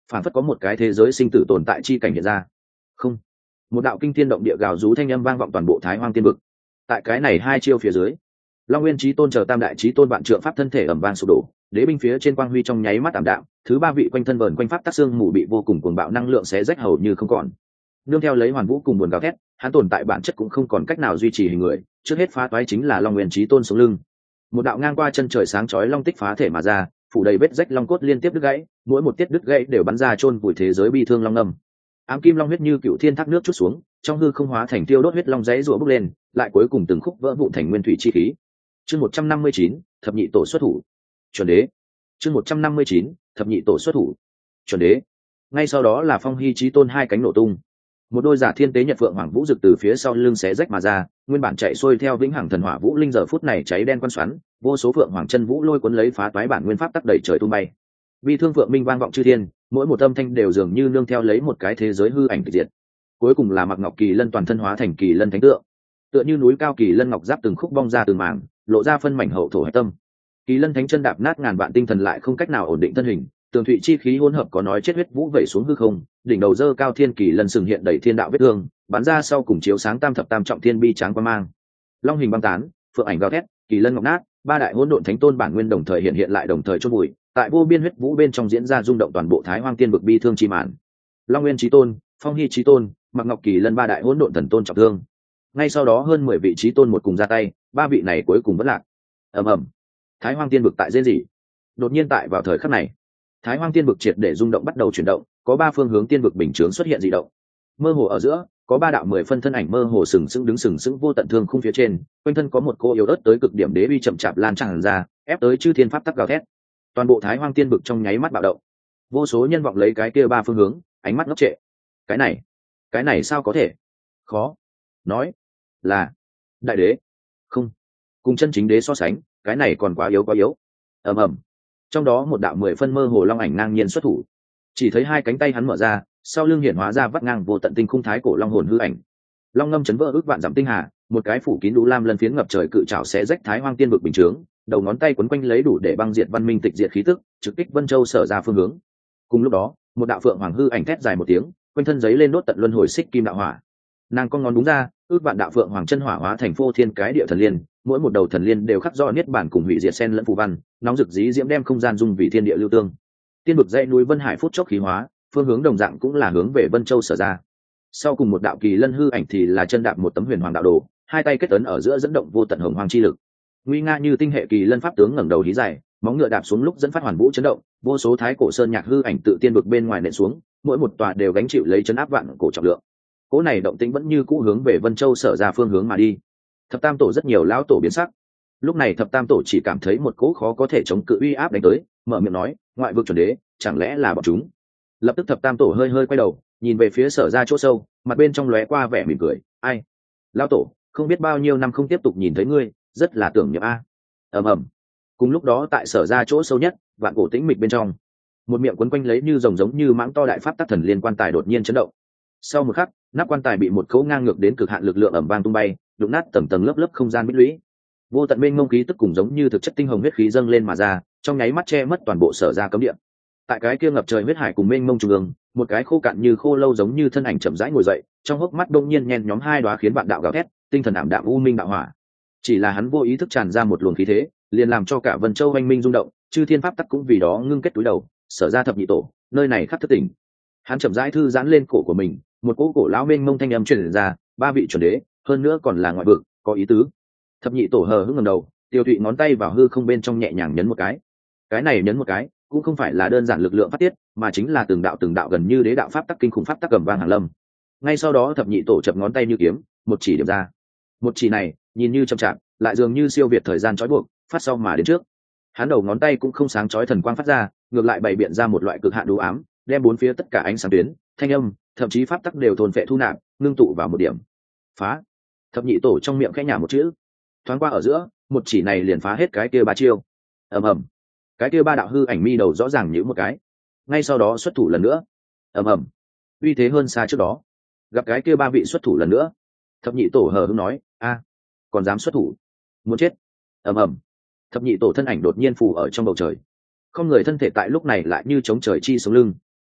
phản phất có một cái thế giới sinh tử tồn tại chi cảnh hiện ra. Không, một đạo kinh thiên động địa gào rú thanh âm vang vọng toàn bộ Thái Hoang tiên vực. Tại cái này hai chiêu phía dưới, Long Nguyên Chí Tôn chờ tam đại chí tôn vạn trượng pháp thân thể ầm vang sụp đổ, đế binh phía trên quang huy trong nháy mắt tạm đạm, thứ ba vị quanh thân vờn quanh pháp tác xương mù bị vô cùng cuồng bạo năng lượng xé rách hầu như không còn. Nương theo lấy Hoàn Vũ cùng buồn gào thét, hắn tồn tại bản chất cũng không còn cách nào duy trì hình người, trước hết phá toái chính là Long Nguyên Chí Tôn sống lưng. Một đạo ngang qua chân trời sáng chói long tích phá thể mà ra, phủ đầy vết rách long cốt liên tiếp đứt gãy, mỗi một tiết đứt gãy đều bắn ra chôn vùi thế giới bi thương long ngầm. Ám kim long huyết như cựu thiên thác nước chút xuống, trong hư không hóa thành tiêu đốt huyết long dãy rủa bốc lên, lại cuối cùng từng khúc vỡ vụn thành nguyên thủy chi khí. Chương một trăm năm mươi chín, thập nhị tổ xuất thủ. Chuẩn đế. Chương một trăm năm mươi chín, thập nhị tổ xuất thủ. Chuẩn đế. Ngay sau đó là Phong Hy Chí Tôn hai cánh nổ tung. Một đôi giả thiên tế nhật phượng hoàng vũ rực từ phía sau lưng xé rách mà ra, nguyên bản chạy xuôi theo vĩnh hằng thần hỏa vũ linh giờ phút này cháy đen quan xoắn, vô số phượng hoàng chân vũ lôi cuốn lấy phá toái bản nguyên pháp tắc đẩy trời tung bay. Vi thương phượng minh vang vọng chư thiên, mỗi một âm thanh đều dường như nương theo lấy một cái thế giới hư ảnh tịch diệt. Cuối cùng là Mặc Ngọc Kỳ Lân toàn thân hóa thành kỳ lân thánh tượng, tựa như núi cao kỳ lân ngọc giáp từng khúc bong ra từng mảng, lộ ra phân mảnh hậu thổ hải tâm. Kỳ lân thánh chân đạp nát ngàn vạn tinh thần lại không cách nào ổn định thân hình, tường thụy chi khí hỗn hợp có nói chết huyết vũ vẩy xuống hư không, đỉnh đầu dơ cao thiên kỳ lân sừng hiện đầy thiên đạo vết thương, bắn ra sau cùng chiếu sáng tam thập tam trọng thiên bi tráng quang mang. Long hình băng tán, phượng ảnh gào thét, kỳ lân ngọc nát, ba đại hỗn độn thánh tôn bản nguyên đồng thời hiện hiện lại đồng thời chôn bụi, tại vô biên huyết vũ bên trong diễn ra rung động toàn bộ Thái Hoang tiên vực bi thương chi màn. Long Nguyên Chí Tôn, Phong Hy Chí Tôn, Mặc Ngọc Kỳ Lân ba đại hỗn độn thần tôn trọng thương. Ngay sau đó hơn mười vị chí tôn một cùng ra tay, ba vị này cuối cùng vẫn lạc. Ầm ầm. Thái Hoang tiên vực tại dễ gì? Đột nhiên tại vào thời khắc này, Thái Hoang tiên vực triệt để rung động bắt đầu chuyển động, có ba phương hướng tiên vực bình chướng xuất hiện dị động. Mơ hồ ở giữa, có ba đạo mười phân thân ảnh mơ hồ sừng sững đứng sừng sững vô tận thương khung phía trên, quanh thân có một cô yếu ớt tới cực điểm đế uy chậm chạp lan tràn ra, ép tới chư thiên pháp tắc gào thét. Toàn bộ Thái Hoang tiên vực trong nháy mắt bạo động. Vô số nhân vọng lấy cái kia ba phương hướng, ánh mắt ngốc trệ. Cái này, cái này sao có thể? Khó nói là đại đế. Không, cùng chân chính đế so sánh, cái này còn quá yếu quá yếu. Ầm ầm. Trong đó một đạo mười phân mơ hồ long ảnh ngang nhiên xuất thủ, chỉ thấy hai cánh tay hắn mở ra, sau lưng hiển hóa ra vắt ngang vô tận tinh khung thái cổ long hồn hư ảnh. Long ngâm chấn vỡ ước vạn dặm tinh hà, một cái phủ kín đủ lam lân phiến ngập trời cự trảo xé rách Thái Hoang tiên vực bình chướng, đầu ngón tay quấn quanh lấy đủ để băng diệt văn minh tịch diệt khí tức, trực kích Vân Châu sở ra phương hướng. Cùng lúc đó, một đạo phượng hoàng hư ảnh thét dài một tiếng, quanh thân giấy lên đốt tận luân hồi xích kim đạo hỏa. Nàng con ngón đúng ra, ước vạn đạo phượng hoàng chân hỏa hóa thành phô thiên cái địa thần liên, mỗi một đầu thần liên đều khắc rõ niết bản cùng hủy diệt sen lẫn phù văn, nóng rực dí diễm đem không gian dung vì thiên địa lưu tương. Tiên vực dãy núi Vân Hải phút chốc khí hóa, phương hướng đồng dạng cũng là hướng về Vân Châu sở ra. Sau cùng một đạo kỳ lân hư ảnh thì là chân đạp một tấm huyền hoàng đạo đồ, hai tay kết ấn ở giữa dẫn động vô tận hồng hoàng chi lực. Nguy nga như tinh hệ kỳ lân pháp tướng ngẩng đầu hí dài, móng ngựa đạp xuống lúc dẫn phát hoàn vũ chấn động, vô số thái cổ sơn nhạc hư ảnh tự tiên vực bên ngoài nện xuống, mỗi một tòa đều gánh chịu lấy chấn áp vạn cổ trọng lượng. Cỗ này động tĩnh vẫn như cũ hướng về Vân Châu sở ra phương hướng mà đi. Thập tam tổ rất nhiều lão tổ biến sắc. Lúc này thập tam tổ chỉ cảm thấy một cỗ khó có thể chống cự uy áp đánh tới, mở miệng nói, ngoại vực chuẩn đế, chẳng lẽ là bọn chúng? Lập tức thập tam tổ hơi hơi quay đầu, nhìn về phía sở ra chỗ sâu, mặt bên trong lóe qua vẻ mỉm cười, ai? Lão tổ, không biết bao nhiêu năm không tiếp tục nhìn thấy ngươi, rất là tưởng nhớ a. Ầm ầm. Cùng lúc đó tại sở ra chỗ sâu nhất, vạn cổ tĩnh mịch bên trong, một miệng quấn quanh lấy như rồng giống như mãng to đại pháp tắc thần liên quan tài đột nhiên chấn động. Sau một khắc, nắp quan tài bị một cỗ ngang ngược đến cực hạn lực lượng ầm vang tung bay, đụng nát tầng tầng lớp lớp không gian bích lũy. Vô tận mênh mông khí tức cùng giống như thực chất tinh hồng huyết khí dâng lên mà ra, trong nháy mắt che mất toàn bộ sở ra cấm địa. Tại cái kia ngập trời huyết hải cùng mênh mông trung ương, một cái khô cạn như khô lâu giống như thân ảnh chậm rãi ngồi dậy, trong hốc mắt đông nhiên nhen nhóm hai đóa khiến vạn đạo gào thét, tinh thần ảm đạm u minh đạo hỏa. Chỉ là hắn vô ý thức tràn ra một luồng khí thế, liền làm cho cả Vân Châu oanh minh rung động, chư thiên pháp tắc cũng vì đó ngưng kết túi đầu, sở ra thập nhị tổ, nơi này khắc thức tỉnh. Hắn chậm rãi thư giãn lên cổ của mình, một cỗ cổ lão mênh mông thanh âm truyền ra, ba vị chuẩn đế, hơn nữa còn là ngoại vực, có ý tứ. Thập nhị tổ hờ hững ngẩng đầu, tiêu tụy ngón tay vào hư không bên trong nhẹ nhàng nhấn một cái. Cái này nhấn một cái, cũng không phải là đơn giản lực lượng phát tiết, mà chính là từng đạo từng đạo gần như đế đạo pháp tắc kinh khủng pháp tắc cầm vang hàng lâm. Ngay sau đó thập nhị tổ chập ngón tay như kiếm, một chỉ điểm ra. Một chỉ này, nhìn như chậm chạp, lại dường như siêu việt thời gian trói buộc, phát sau mà đến trước. Hắn đầu ngón tay cũng không sáng chói thần quang phát ra, ngược lại bày biện ra một loại cực hạn đủ ám, đem bốn phía tất cả ánh sáng tuyến, thanh âm, thậm chí pháp tắc đều thôn phệ thu nạp, ngưng tụ vào một điểm. Phá. Thập nhị tổ trong miệng khẽ nhả một chữ, thoáng qua ở giữa, một chỉ này liền phá hết cái kia ba chiêu. Ầm ầm. Cái kia ba đạo hư ảnh mi đầu rõ ràng nhíu một cái. Ngay sau đó xuất thủ lần nữa. Ầm ầm. Uy thế hơn xa trước đó. Gặp cái kia ba vị xuất thủ lần nữa, thập nhị tổ hờ hững nói, a, còn dám xuất thủ, muốn chết. Ầm ầm. Thập nhị tổ thân ảnh đột nhiên phủ ở trong bầu trời, không người thân thể tại lúc này lại như chống trời chi sống lưng.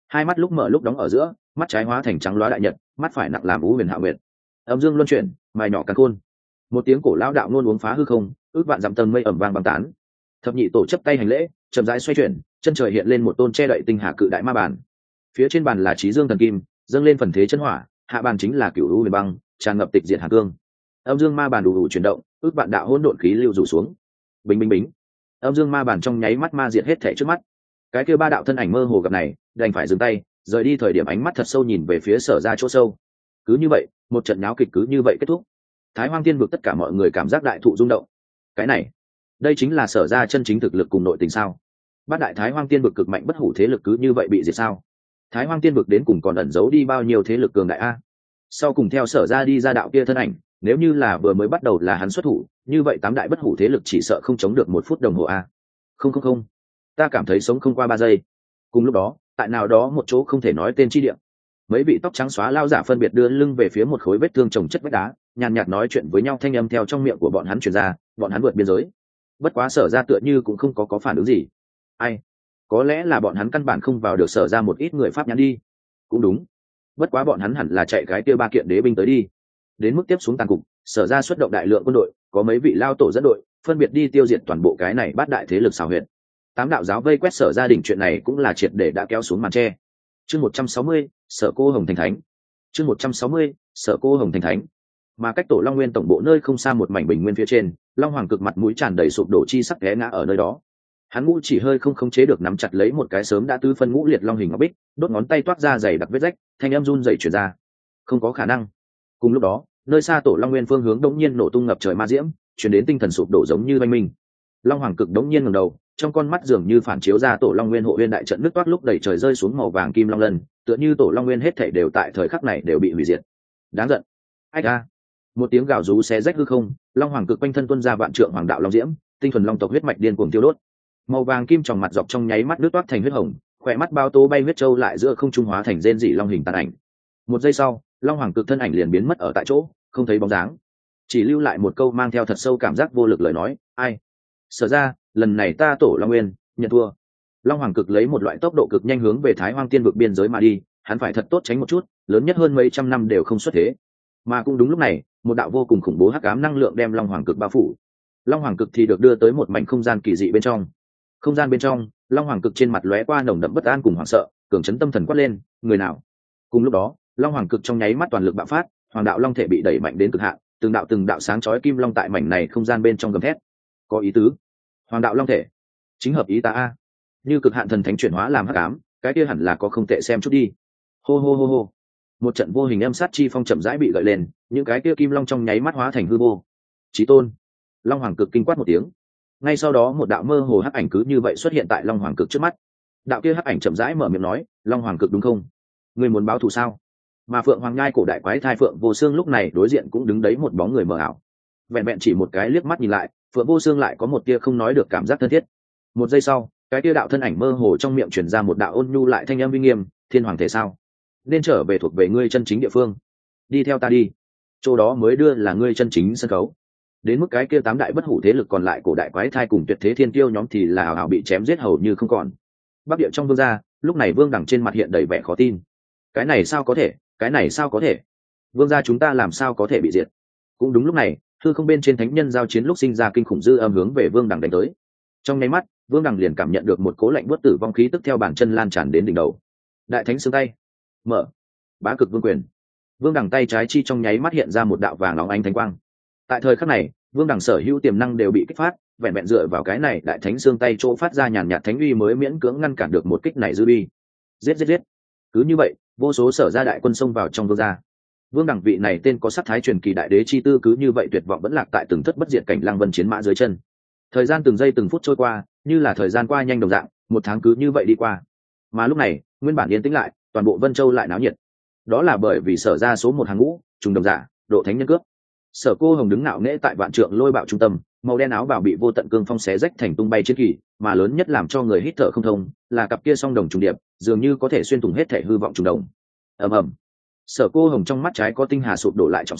hai mắt lúc mở lúc đóng ở giữa, mắt trái hóa thành trắng loá đại nhật, mắt phải nặng làm ú huyền hạ nguyệt. Âm dương luân chuyển, mài nhỏ càn khôn. Một tiếng cổ lão đạo luôn uống phá hư không, ước vạn dặm tầng mây ẩm vang băng tán. Thập nhị tổ chấp tay hành lễ, chậm rãi xoay chuyển, chân trời hiện lên một tôn che đậy tinh hà cự đại ma bàn. Phía trên bàn là trí dương thần kim, dâng lên phần thế chân hỏa, hạ bàn chính là cửu u huyền băng, tràn ngập tịch diệt hàn cương. Âm dương ma bàn đủ đủ chuyển động, ước vạn đạo hỗn độn khí lưu rủ xuống. Bình bình bình. Âm dương ma bàn trong nháy mắt ma diệt hết thảy trước mắt. Cái kia ba đạo thân ảnh mơ hồ gặp này, đành phải dừng tay, rời đi thời điểm ánh mắt thật sâu nhìn về phía sở ra chỗ sâu. Cứ như vậy, một trận náo kịch cứ như vậy kết thúc. Thái Hoang Thiên vực tất cả mọi người cảm giác đại thụ rung động. Cái này, đây chính là sở ra chân chính thực lực cùng nội tình sao? Bát đại Thái Hoang Thiên vực cực mạnh bất hủ thế lực cứ như vậy bị diệt sao? Thái Hoang Thiên vực đến cùng còn ẩn giấu đi bao nhiêu thế lực cường đại a? Sau cùng theo sở ra đi ra đạo kia thân ảnh, nếu như là vừa mới bắt đầu là hắn xuất thủ, như vậy tám đại bất hủ thế lực chỉ sợ không chống được một phút đồng hồ a. Không không không, ta cảm thấy sống không qua ba giây. Cùng lúc đó, tại nào đó một chỗ không thể nói tên chi địa, mấy vị tóc trắng xóa lao giả phân biệt đưa lưng về phía một khối vết thương trồng chất vách đá, nhàn nhạt nói chuyện với nhau, thanh âm theo trong miệng của bọn hắn truyền ra, bọn hắn vượt biên giới. Bất quá sở ra tựa như cũng không có có phản ứng gì. Ai? Có lẽ là bọn hắn căn bản không vào được sở ra một ít người pháp nhãn đi. Cũng đúng. Bất quá bọn hắn hẳn là chạy cái kia ba kiện đế binh tới đi. Đến mức tiếp xuống tàn cục, sở ra xuất động đại lượng quân đội, có mấy vị lao tổ dẫn đội, phân biệt đi tiêu diệt toàn bộ cái này bát đại thế lực xào huyệt. Tám đạo giáo vây quét sở gia đình chuyện này cũng là triệt để đã kéo xuống màn tre. Chương một trăm sáu mươi, Sở Cô Hồng thành thánh. Chương một trăm sáu mươi, Sở Cô Hồng thành thánh. Mà cách Tổ Long Nguyên tổng bộ nơi không xa một mảnh bình nguyên phía trên, Long Hoàng cực mặt mũi tràn đầy sụp đổ chi sắc té ngã ở nơi đó. Hắn ngũ chỉ hơi không khống chế được nắm chặt lấy một cái sớm đã tứ phân ngũ liệt long hình ngọc bích, đốt ngón tay toát ra dày đặc vết rách, thanh âm run rẩy truyền ra. Không có khả năng. Cùng lúc đó, nơi xa Tổ Long Nguyên phương hướng đống nhiên nổ tung ngập trời ma diễm, truyền đến tinh thần sụp đổ giống như oanh minh. Long Hoàng cực đống nhiên ngẩng đầu, trong con mắt dường như phản chiếu ra Tổ Long Nguyên hộ nguyên đại trận nước toát lúc đẩy trời rơi xuống màu vàng kim long lân, tựa như Tổ Long Nguyên hết thảy đều tại thời khắc này đều bị hủy diệt. Đáng giận. Ách a. Một tiếng gào rú xé rách hư không, Long Hoàng cực quanh thân tuôn ra vạn trượng hoàng đạo long diễm, tinh thuần long tộc huyết mạch điên cuồng tiêu đốt. Màu vàng kim tròng mặt dọc trong nháy mắt nước toát thành huyết hồng, khỏe mắt bao tố bay huyết châu lại giữa không trung hóa thành rên rỉ long hình tàn ảnh. Một giây sau, Long Hoàng cực thân ảnh liền biến mất ở tại chỗ, không thấy bóng dáng, chỉ lưu lại một câu mang theo thật sâu cảm giác vô lực lời nói, ai? Sở ra, lần này ta Tổ Long Nguyên nhận thua. Long Hoàng cực lấy một loại tốc độ cực nhanh hướng về Thái Hoang Tiên vực biên giới mà đi, hắn phải thật tốt tránh một chút, lớn nhất hơn mấy trăm năm đều không xuất thế. Mà cũng đúng lúc này, một đạo vô cùng khủng bố hắc ám năng lượng đem Long Hoàng cực bao phủ. Long Hoàng cực thì được đưa tới một mảnh không gian kỳ dị bên trong. Không gian bên trong, Long Hoàng cực trên mặt lóe qua nồng đậm bất an cùng hoảng sợ, cường chấn tâm thần quát lên, người nào? Cùng lúc đó, Long Hoàng cực trong nháy mắt toàn lực bạo phát, hoàng đạo long thể bị đẩy mạnh đến cực hạn, từng đạo từng đạo sáng chói kim long tại mảnh này không gian bên trong gầm thét. Có ý tứ. Hoàng đạo long thể, chính hợp ý ta a. Như cực hạn thần thánh chuyển hóa làm hắc ám, cái kia hẳn là có không tệ xem chút đi. Hô hô hô hô. Một trận vô hình âm sát chi phong chậm rãi bị gợi lên, những cái kia kim long trong nháy mắt hóa thành hư vô. Chí tôn. Long Hoàng cực kinh quát một tiếng. Ngay sau đó một đạo mơ hồ hắc ảnh cứ như vậy xuất hiện tại Long Hoàng cực trước mắt. Đạo kia hắc ảnh chậm rãi mở miệng nói, Long Hoàng cực đúng không? Ngươi muốn báo thù sao? Mà Phượng Hoàng Nhai cổ đại quái thai Phượng Vô Xương lúc này đối diện cũng đứng đấy một bóng người mờ ảo. Vẹn vẹn chỉ một cái liếc mắt nhìn lại, Phượng Vô Xương lại có một tia không nói được cảm giác thân thiết. Một giây sau, cái tia đạo thân ảnh mơ hồ trong miệng truyền ra một đạo ôn nhu lại thanh âm uy nghiêm, Thiên Hoàng thể sao? Nên trở về thuộc về ngươi chân chính địa phương. Đi theo ta đi. Chỗ đó mới đưa là ngươi chân chính sân khấu. Đến mức cái kia tám đại bất hủ thế lực còn lại cổ đại quái thai cùng tuyệt thế thiên tiêu nhóm thì là hào hào bị chém giết hầu như không còn. Bắc địa trong vương gia, lúc này Vương Đẳng trên mặt hiện đầy vẻ khó tin. Cái này sao có thể? Cái này sao có thể? Vương gia chúng ta làm sao có thể bị diệt? Cũng đúng lúc này, hư không bên trên thánh nhân giao chiến lúc sinh ra kinh khủng dư âm hướng về Vương Đẳng đánh tới. Trong nháy mắt, Vương Đẳng liền cảm nhận được một cố lạnh buốt tử vong khí tức theo bàn chân lan tràn đến đỉnh đầu. Đại thánh xương tay, mở, bá cực vương quyền. Vương Đẳng tay trái chi trong nháy mắt hiện ra một đạo vàng óng ánh thánh quang. Tại thời khắc này, Vương Đẳng sở hữu tiềm năng đều bị kích phát, vẹn vẹn dựa vào cái này đại thánh xương tay chỗ phát ra nhàn nhạt thánh uy mới miễn cưỡng ngăn cản được một kích này dư uy. Giết giết giết. Cứ như vậy, vô số sở gia đại quân xông vào trong vương gia. Vương Đẳng vị này tên có sắc thái truyền kỳ đại đế chi tư cứ như vậy tuyệt vọng vẫn lạc tại từng thất bất diệt cảnh Lăng Vân chiến mã dưới chân. Thời gian từng giây từng phút trôi qua, như là thời gian qua nhanh đồng dạng, một tháng cứ như vậy đi qua. Mà lúc này, nguyên bản yên tĩnh lại, toàn bộ Vân Châu lại náo nhiệt. Đó là bởi vì sở gia số một hàng ngũ, trùng đồng giả, độ thánh nhân cướp. Sở Cô Hồng đứng ngạo nghễ tại vạn trượng lôi bạo trung tâm, màu đen áo bào bị vô tận cương phong xé rách thành tung bay chiến kỳ, mà lớn nhất làm cho người hít thở không thông là cặp kia song đồng trùng điệp, dường như có thể xuyên thủng hết thể hư vọng trùng đồng. Ầm ầm. Sở Cô Hồng trong mắt trái có tinh hà sụp đổ lại trọng sinh,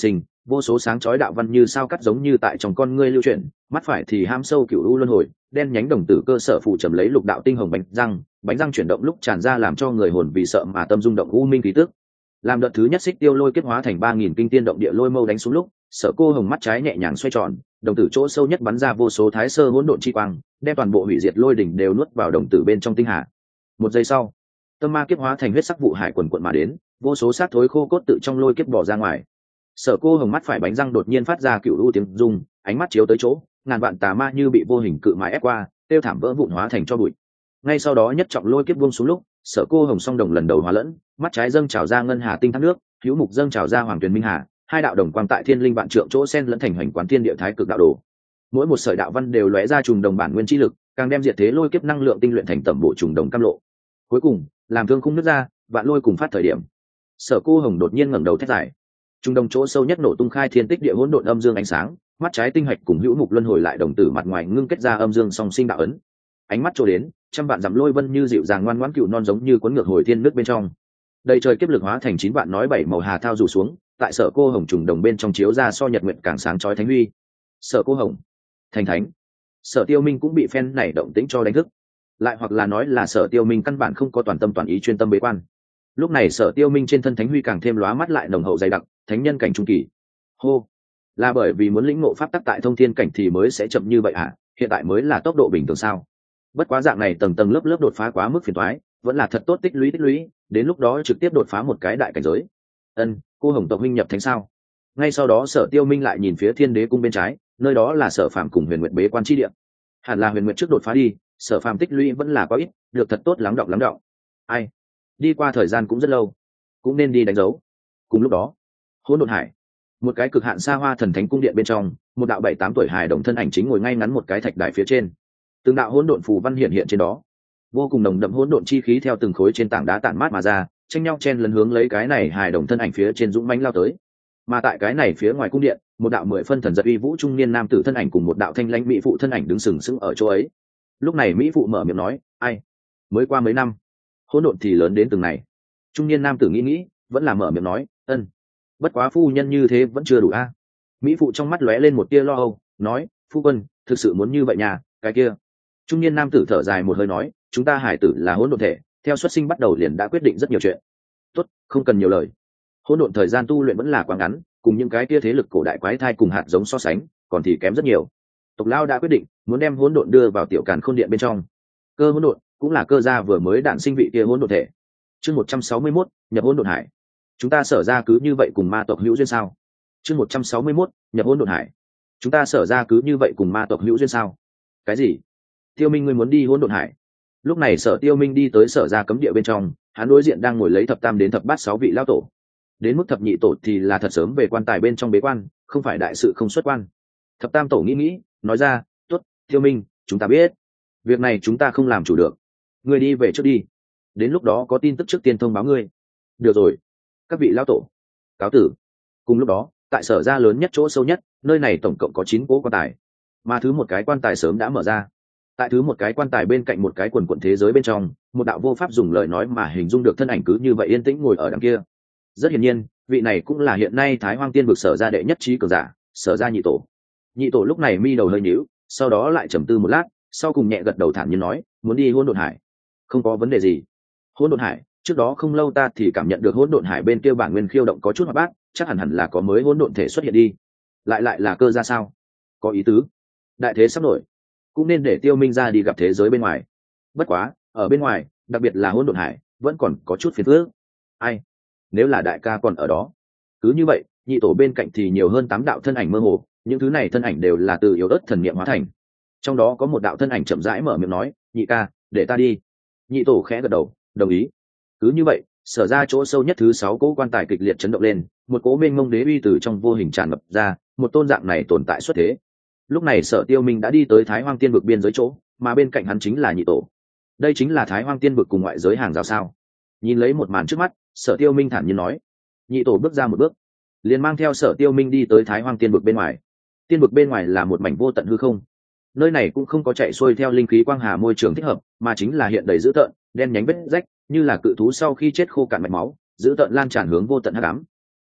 vô số sáng chói đạo văn như sao cắt giống như tại trong con ngươi lưu chuyển, mắt phải thì ham sâu cựu u luân hồi, đen nhánh đồng tử cơ sở phụ trầm lấy lục đạo tinh hồng bánh răng, bánh răng chuyển động lúc tràn ra làm cho người hồn vì sợ mà tâm rung động u minh khí tức. Làm đợt thứ nhất xích tiêu lôi kết hóa thành ba nghìn kinh tiên động địa lôi mâu đánh xuống lúc, Sở Cô Hồng mắt trái nhẹ nhàng xoay tròn, đồng tử chỗ sâu nhất bắn ra vô số thái sơ hỗn độn chi quang, đem toàn bộ hủy diệt lôi đỉnh đều nuốt vào đồng tử bên trong tinh hà. Một giây sau, tâm ma kiếp hóa thành huyết sắc vụ hải quần quận mà đến, vô số xác thối khô cốt tự trong lôi kiếp bỏ ra ngoài. Sở Cô Hồng mắt phải bánh răng đột nhiên phát ra cựu u tiếng rung, ánh mắt chiếu tới chỗ, ngàn vạn tà ma như bị vô hình cự mãi ép qua, tiêu thảm vỡ vụn hóa thành cho bụi. Ngay sau đó nhất trọng lôi kiếp buông xuống lúc, Sở Cô Hồng song đồng lần đầu hóa lẫn, mắt trái dâng trào ra ngân hà tinh thác nước, hữu mục dâng trào ra hoàng tuyền minh hà, hai đạo đồng quang tại thiên linh vạn trượng chỗ sen lẫn thành hành quán thiên địa thái cực đạo đồ. Mỗi một sợi đạo văn đều lóe ra trùng đồng bản nguyên chi lực, càng đem diệt thế lôi kiếp năng lượng tinh luyện thành tẩm bộ trùng đồng cam lộ. Cuối cùng, làm thương khung nứt ra, vạn lôi cùng phát thời điểm. Sở Cô Hồng đột nhiên ngẩng đầu thét dài. Trung đồng chỗ sâu nhất nổ tung khai thiên tích địa hỗn độn âm dương ánh sáng, mắt trái tinh hạch cùng hữu mục luân hồi lại đồng tử mặt ngoài ngưng kết ra âm dương song sinh đạo ấn. Ánh mắt trôi đến, trăm vạn dặm lôi vân như dịu dàng ngoan ngoãn cựu non giống như cuốn ngược hồi thiên nước bên trong. Đầy trời kiếp lực hóa thành chín vạn nói bảy màu hà thao rủ xuống, tại Sở Cô Hồng trùng đồng bên trong chiếu ra so nhật nguyện càng sáng chói thánh huy. Sở Cô Hồng, thành thánh. Sở Tiêu Minh cũng bị phen này động tĩnh cho đánh thức. Lại hoặc là nói là Sở Tiêu Minh căn bản không có toàn tâm toàn ý chuyên tâm bế quan. Lúc này Sở Tiêu Minh trên thân thánh huy càng thêm lóa mắt lại nồng hậu dày đặc, thánh nhân cảnh trung kỳ. Hô, là bởi vì muốn lĩnh ngộ pháp tắc tại thông thiên cảnh thì mới sẽ chậm như vậy à? Hiện tại mới là tốc độ bình thường sao? Bất quá dạng này tầng tầng lớp lớp đột phá quá mức phiền toái, vẫn là thật tốt tích lũy tích lũy, đến lúc đó trực tiếp đột phá một cái đại cảnh giới. Ân, cô Hồng tộc huynh nhập thánh sao? Ngay sau đó Sở Tiêu Minh lại nhìn phía Thiên Đế cung bên trái, nơi đó là Sở Phàm cùng Huyền Nguyệt bế quan chi địa. Hẳn là Huyền Nguyệt trước đột phá đi, Sở Phàm tích lũy vẫn là quá ít, được thật tốt lắng đọng lắng đọng. Ai? Đi qua thời gian cũng rất lâu, cũng nên đi đánh dấu. Cùng lúc đó, Hỗn Độn Hải, một cái cực hạn xa hoa thần thánh cung điện bên trong, một đạo bảy tám tuổi hài đồng thân ảnh chính ngồi ngay ngắn một cái thạch đài phía trên. Từng đạo hỗn độn phù văn hiện hiện trên đó, vô cùng nồng đậm hỗn độn chi khí theo từng khối trên tảng đá tản mát mà ra, tranh nhau chen lấn hướng lấy cái này hài đồng thân ảnh phía trên dũng mãnh lao tới. Mà tại cái này phía ngoài cung điện, một đạo mười phân thần giật uy vũ trung niên nam tử thân ảnh cùng một đạo thanh lãnh mỹ phụ thân ảnh đứng sừng sững ở chỗ ấy. Lúc này mỹ phụ mở miệng nói, ai? Mới qua mấy năm, hỗn độn thì lớn đến từng này. Trung niên nam tử nghĩ nghĩ, vẫn là mở miệng nói, ân. Bất quá phu nhân như thế vẫn chưa đủ a. Mỹ phụ trong mắt lóe lên một tia lo âu, nói, phu quân, thực sự muốn như vậy nhà, cái kia. Trung niên nam tử thở dài một hơi nói, chúng ta hải tử là hỗn độn thể, theo xuất sinh bắt đầu liền đã quyết định rất nhiều chuyện. Tốt, không cần nhiều lời. Hỗn độn thời gian tu luyện vẫn là quá ngắn, cùng những cái kia thế lực cổ đại quái thai cùng hạt giống so sánh, còn thì kém rất nhiều. Tộc Lao đã quyết định muốn đem hỗn độn đưa vào tiểu càn khôn điện bên trong. Cơ hỗn độn cũng là cơ gia vừa mới đản sinh vị kia hỗn độn thể. Chương một trăm sáu mươi mốt, nhập hỗn độn hải. Chúng ta Sở ra cứ như vậy cùng ma tộc hữu duyên sao? Chương một trăm sáu mươi mốt, nhập hỗn độn hải. Chúng ta Sở ra cứ như vậy cùng ma tộc hữu duyên sao? Cái gì? Tiêu Minh ngươi muốn đi hỗn độn hải? Lúc này Sở Tiêu Minh đi tới Sở ra cấm địa bên trong, hắn đối diện đang ngồi lấy thập tam đến thập bát sáu vị lão tổ. Đến mức thập nhị tổ thì là thật sớm về quan tài bên trong bế quan, không phải đại sự không xuất quan. Thập tam tổ nghĩ nghĩ, nói ra, tốt, Tiêu Minh, chúng ta biết, việc này chúng ta không làm chủ được, ngươi đi về trước đi, đến lúc đó có tin tức trước tiên thông báo ngươi. Được rồi, các vị lão tổ, cáo tử. Cùng lúc đó, tại Sở gia lớn nhất chỗ sâu nhất, nơi này tổng cộng có chín cỗ quan tài, mà thứ một cái quan tài sớm đã mở ra. Tại thứ một cái quan tài bên cạnh một cái quần quần thế giới bên trong, một đạo vô pháp dùng lời nói mà hình dung được thân ảnh cứ như vậy yên tĩnh ngồi ở đằng kia. Rất hiển nhiên, vị này cũng là hiện nay Thái Hoang Tiên vực Sở gia đệ nhất trí cường giả, Sở gia nhị tổ. Nhị tổ lúc này mi đầu hơi nhíu, sau đó lại trầm tư một lát, sau cùng nhẹ gật đầu thản nhiên nói, muốn đi hỗn độn hải. Không có vấn đề gì. Hỗn độn hải, trước đó không lâu ta thì cảm nhận được hỗn độn hải bên kia bản nguyên khiêu động có chút hoạt bát, chắc hẳn hẳn là có mới hỗn độn thể xuất hiện đi. Lại lại là cơ ra sao? Có ý tứ. Đại thế sắp nổi, cũng nên để Tiêu Minh ra đi gặp thế giới bên ngoài. Bất quá, ở bên ngoài, đặc biệt là hỗn độn hải, vẫn còn có chút phiền phức. Ai? Nếu là đại ca còn ở đó, cứ như vậy, nhị tổ bên cạnh thì nhiều hơn tám đạo thân ảnh mơ hồ, những thứ này thân ảnh đều là từ yếu ớt thần niệm hóa thành. Trong đó có một đạo thân ảnh chậm rãi mở miệng nói, nhị ca, để ta đi. Nhị tổ khẽ gật đầu, đồng ý. Cứ như vậy, Sở ra chỗ sâu nhất thứ sáu cỗ quan tài kịch liệt chấn động lên, một cỗ mênh mông đế uy từ trong vô hình tràn ngập ra, một tôn dạng này tồn tại xuất thế. Lúc này Sở Tiêu Minh đã đi tới Thái Hoang Tiên vực biên giới chỗ, mà bên cạnh hắn chính là nhị tổ. Đây chính là Thái Hoang Tiên vực cùng ngoại giới hàng rào sao? Nhìn lấy một màn trước mắt, Sở Tiêu Minh thản nhiên nói. Nhị tổ bước ra một bước, liền mang theo Sở Tiêu Minh đi tới Thái Hoang Tiên vực bên ngoài. Tiên vực bên ngoài là một mảnh vô tận hư không. Nơi này cũng không có chạy xuôi theo linh khí quang hà môi trường thích hợp, mà chính là hiện đầy dữ tợn, đen nhánh vết rách, như là cự thú sau khi chết khô cạn mạch máu, dữ tợn lan tràn hướng vô tận hắc ám.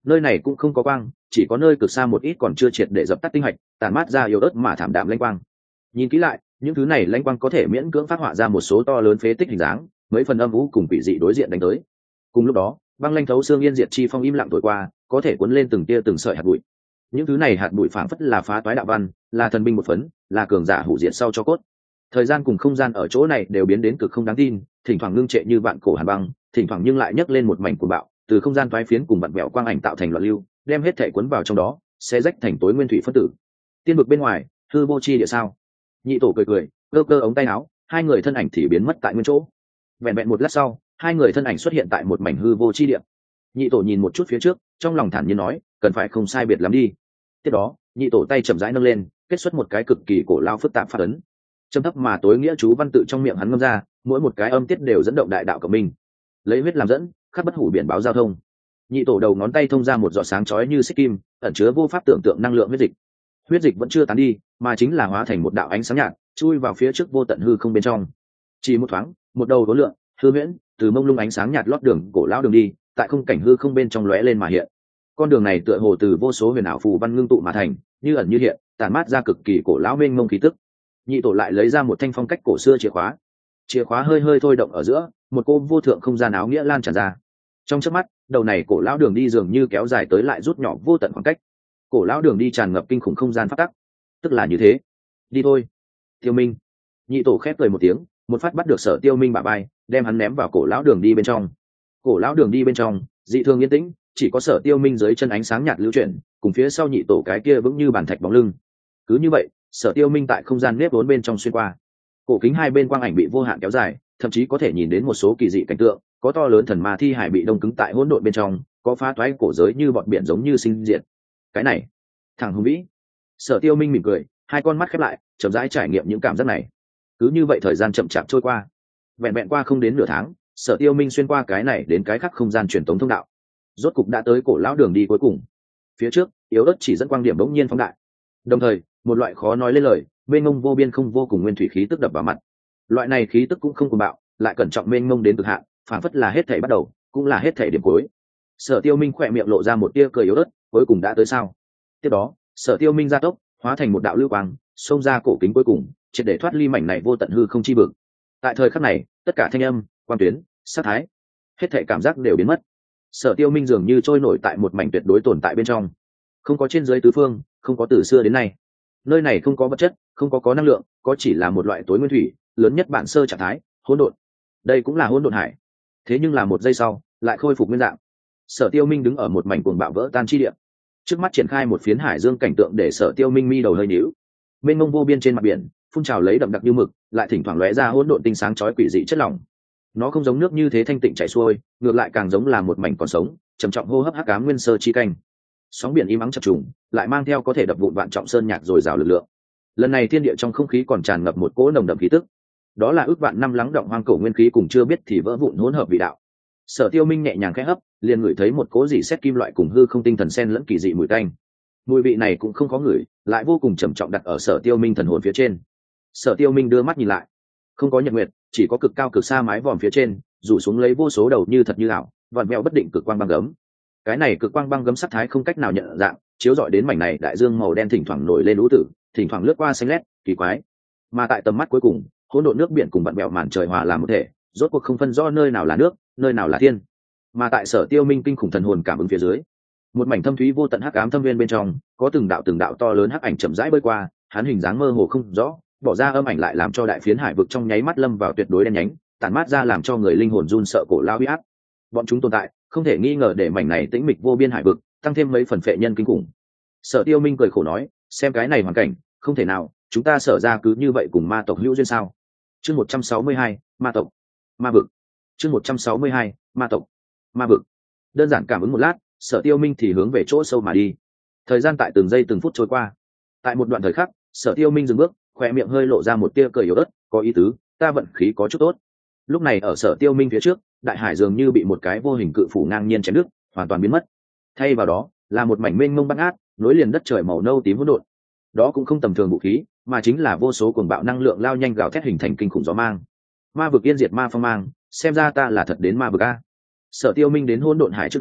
nơi này cũng không có quang, chỉ có nơi cực xa một ít còn chưa triệt để dập tắt tinh hạch, tàn mát ra yếu ớt mà thảm đạm lanh quang. Nhìn kỹ lại, những thứ này lanh quang có thể miễn cưỡng phát họa ra một số to lớn phế tích hình dáng, mấy phần âm vũ cùng quỷ dị đối diện đánh tới. Cùng lúc đó, băng lanh thấu xương yên diệt chi phong im lặng thổi qua, có thể cuốn lên từng tia từng sợi hạt bụi. Những thứ này hạt bụi phảng phất là phá toái đạo văn, là thần binh một phấn, là cường giả hủ diệt sau cho cốt. Thời gian cùng không gian ở chỗ này đều biến đến cực không đáng tin, thỉnh thoảng ngưng trệ như vạn cổ hàn băng, thỉnh thoảng nhưng lại nhấc lên một mảnh cuồng bạo, từ không gian toái phiến cùng vặn vẹo quang ảnh tạo thành loạn lưu, đem hết thể cuốn vào trong đó, sẽ rách thành tối nguyên thủy phân tử. Tiên vực bên ngoài, hư vô chi địa sao? Nhị tổ cười cười, cơ cơ ống tay áo, hai người thân ảnh thì biến mất tại nguyên chỗ. Vẹn vẹn một lát sau, hai người thân ảnh xuất hiện tại một mảnh hư vô chi địa. Nhị tổ nhìn một chút phía trước, trong lòng thản nhiên nói, cần phải không sai biệt lắm đi. Tiếp đó, nhị tổ tay chậm rãi nâng lên, kết xuất một cái cực kỳ cổ lao phức tạp phát ấn. Trầm thấp mà tối nghĩa chú văn tự trong miệng hắn ngâm ra, mỗi một cái âm tiết đều dẫn động đại đạo của mình. Lấy huyết làm dẫn, khắc bất hủ biển báo giao thông. Nhị tổ đầu ngón tay thông ra một giọt sáng chói như xích kim, ẩn chứa vô pháp tưởng tượng năng lượng huyết dịch. Huyết dịch vẫn chưa tán đi, mà chính là hóa thành một đạo ánh sáng nhạt, chui vào phía trước vô tận hư không bên trong. Chỉ một thoáng, một đầu đối lượng, hư huyễn, từ mông lung ánh sáng nhạt lót đường cổ lão đường đi, tại không cảnh hư không bên trong lóe lên mà hiện. Con đường này tựa hồ từ vô số huyền ảo phù văn ngưng tụ mà thành, như ẩn như hiện, tản mát ra cực kỳ cổ lão mênh mông khí tức. Nhị tổ lại lấy ra một thanh phong cách cổ xưa chìa khóa. Chìa khóa hơi hơi thôi động ở giữa, một cô vô thượng không gian áo nghĩa lan tràn ra. Trong chớp mắt, đầu này cổ lão đường đi dường như kéo dài tới lại rút nhỏ vô tận khoảng cách. Cổ lão đường đi tràn ngập kinh khủng không gian phát tắc. Tức là như thế. Đi thôi. Tiêu Minh. Nhị tổ khép cười một tiếng, một phát bắt được Sở Tiêu Minh bả vai, đem hắn ném vào cổ lão đường đi bên trong. Cổ lão đường đi bên trong, dị thường yên tĩnh, chỉ có Sở Tiêu Minh dưới chân ánh sáng nhạt lưu chuyển, cùng phía sau nhị tổ cái kia vững như bàn thạch bóng lưng. Cứ như vậy, Sở Tiêu Minh tại không gian nếp vốn bên trong xuyên qua. Cổ kính hai bên quang ảnh bị vô hạn kéo dài, thậm chí có thể nhìn đến một số kỳ dị cảnh tượng, có to lớn thần ma thi hải bị đông cứng tại hỗn độn bên trong, có phá toái cổ giới như bọn biển giống như sinh diệt. Cái này, thằng hùng vĩ. Sở Tiêu Minh mỉm cười, hai con mắt khép lại, chậm rãi trải nghiệm những cảm giác này. Cứ như vậy thời gian chậm chạp trôi qua, vẹn vẹn qua không đến nửa tháng, Sở Tiêu Minh xuyên qua cái này đến cái khác không gian truyền tống thông đạo, rốt cục đã tới cổ lão đường đi cuối cùng. Phía trước, yếu ớt chỉ dẫn quang điểm bỗng nhiên phóng đại, đồng thời một loại khó nói lên lời, mênh mông vô biên không vô cùng nguyên thủy khí tức đập vào mặt. Loại này khí tức cũng không cuồng bạo, lại cẩn trọng mênh mông đến cực hạn, phản phất là hết thảy bắt đầu, cũng là hết thảy điểm cuối. Sở Tiêu Minh khỏe miệng lộ ra một tia cười yếu ớt, cuối cùng đã tới sao? Tiếp đó, Sở Tiêu Minh gia tốc, hóa thành một đạo lưu quang, xông ra cổ kính cuối cùng, triệt để thoát ly mảnh này vô tận hư không chi vực. Tại thời khắc này, tất cả thanh âm, quan tuyến, sát thái, hết thảy cảm giác đều biến mất. Sở Tiêu Minh dường như trôi nổi tại một mảnh tuyệt đối tồn tại bên trong, không có trên dưới tứ phương, không có từ xưa đến nay. Nơi này không có vật chất, không có có năng lượng, có chỉ là một loại tối nguyên thủy, lớn nhất bản sơ trạng thái, hỗn độn. Đây cũng là hỗn độn hải. Thế nhưng là một giây sau, lại khôi phục nguyên dạng. Sở Tiêu Minh đứng ở một mảnh cuồng bạo vỡ tan chi địa, trước mắt triển khai một phiến hải dương cảnh tượng để Sở Tiêu Minh mi đầu hơi nhíu. Mênh mông vô biên trên mặt biển, phun trào lấy đậm đặc như mực, lại thỉnh thoảng lóe ra hỗn độn tinh sáng chói quỷ dị chất lỏng. Nó không giống nước như thế thanh tịnh chảy xuôi, ngược lại càng giống là một mảnh còn sống, trầm trọng hô hấp hắc ám nguyên sơ chi canh. Sóng biển im ắng chập trùng, lại mang theo có thể đập vụn vạn trọng sơn nhạc dồi dào lực lượng. Lần này thiên địa trong không khí còn tràn ngập một cỗ nồng đậm khí tức, đó là ước vạn năm lắng động hoang cổ nguyên khí cùng chưa biết thì vỡ vụn hỗn hợp vị đạo. Sở Tiêu Minh nhẹ nhàng khẽ hấp, liền ngửi thấy một cỗ dị xét kim loại cùng hư không tinh thần sen lẫn kỳ dị mùi tanh. Mùi vị này cũng không có ngửi, lại vô cùng trầm trọng đặt ở Sở Tiêu Minh thần hồn phía trên. Sở Tiêu Minh đưa mắt nhìn lại, không có nhật nguyệt, chỉ có cực cao cực xa mái vòm phía trên, rủ xuống lấy vô số đầu như thật như ảo, vặn vẹo bất định cực quang băng gấm. Cái này cực quang băng gấm sắc thái không cách nào nhận dạng, chiếu rọi đến mảnh này đại dương màu đen thỉnh thoảng nổi lên lũ tử, thỉnh thoảng lướt qua xanh lét, kỳ quái. Mà tại tầm mắt cuối cùng, hỗn độn nước biển cùng vặn vẹo màn trời hòa làm một thể, rốt cuộc không phân rõ nơi nào là nước, nơi nào là thiên. Mà tại Sở Tiêu Minh kinh khủng thần hồn cảm ứng phía dưới, một mảnh thâm thúy vô tận hắc ám thâm viên bên trong, có từng đạo từng đạo to lớn hắc ảnh chậm rãi bơi qua, hắn hình dáng mơ hồ không rõ, bỏ ra âm ảnh lại làm cho đại phiến hải vực trong nháy mắt lâm vào tuyệt đối đen nhánh, tản mát ra làm cho người linh hồn run sợ cổ lao uy áp. Bọn chúng tồn tại, không thể nghi ngờ để mảnh này tĩnh mịch vô biên hải vực tăng thêm mấy phần phệ nhân kinh khủng. Sở Tiêu Minh cười khổ nói, xem cái này hoàn cảnh, không thể nào, chúng ta Sở ra cứ như vậy cùng ma tộc hữu duyên sao? Chương một trăm sáu mươi hai, ma tộc, ma vực. Chương một trăm sáu mươi hai, ma tộc, ma vực. Đơn giản cảm ứng một lát, Sở Tiêu Minh thì hướng về chỗ sâu mà đi. Thời gian tại từng giây từng phút trôi qua. Tại một đoạn thời khắc, Sở Tiêu Minh dừng bước, khóe miệng hơi lộ ra một tia cười yếu ớt, có ý tứ, ta vận khí có chút tốt. Lúc này ở Sở Tiêu Minh phía trước, đại hải dường như bị một cái vô hình cự phủ ngang nhiên chém đứt, hoàn toàn biến mất. Thay vào đó, là một mảnh mênh mông băng ác, nối liền đất trời màu nâu tím hỗn độn. Đó cũng không tầm thường vũ khí, mà chính là vô số cuồng bạo năng lượng lao nhanh gào thét hình thành kinh khủng gió mang. Ma vực yên diệt ma phong mang, xem ra ta là thật đến ma vực a. Sở Tiêu Minh đến hỗn độn hải trước đó,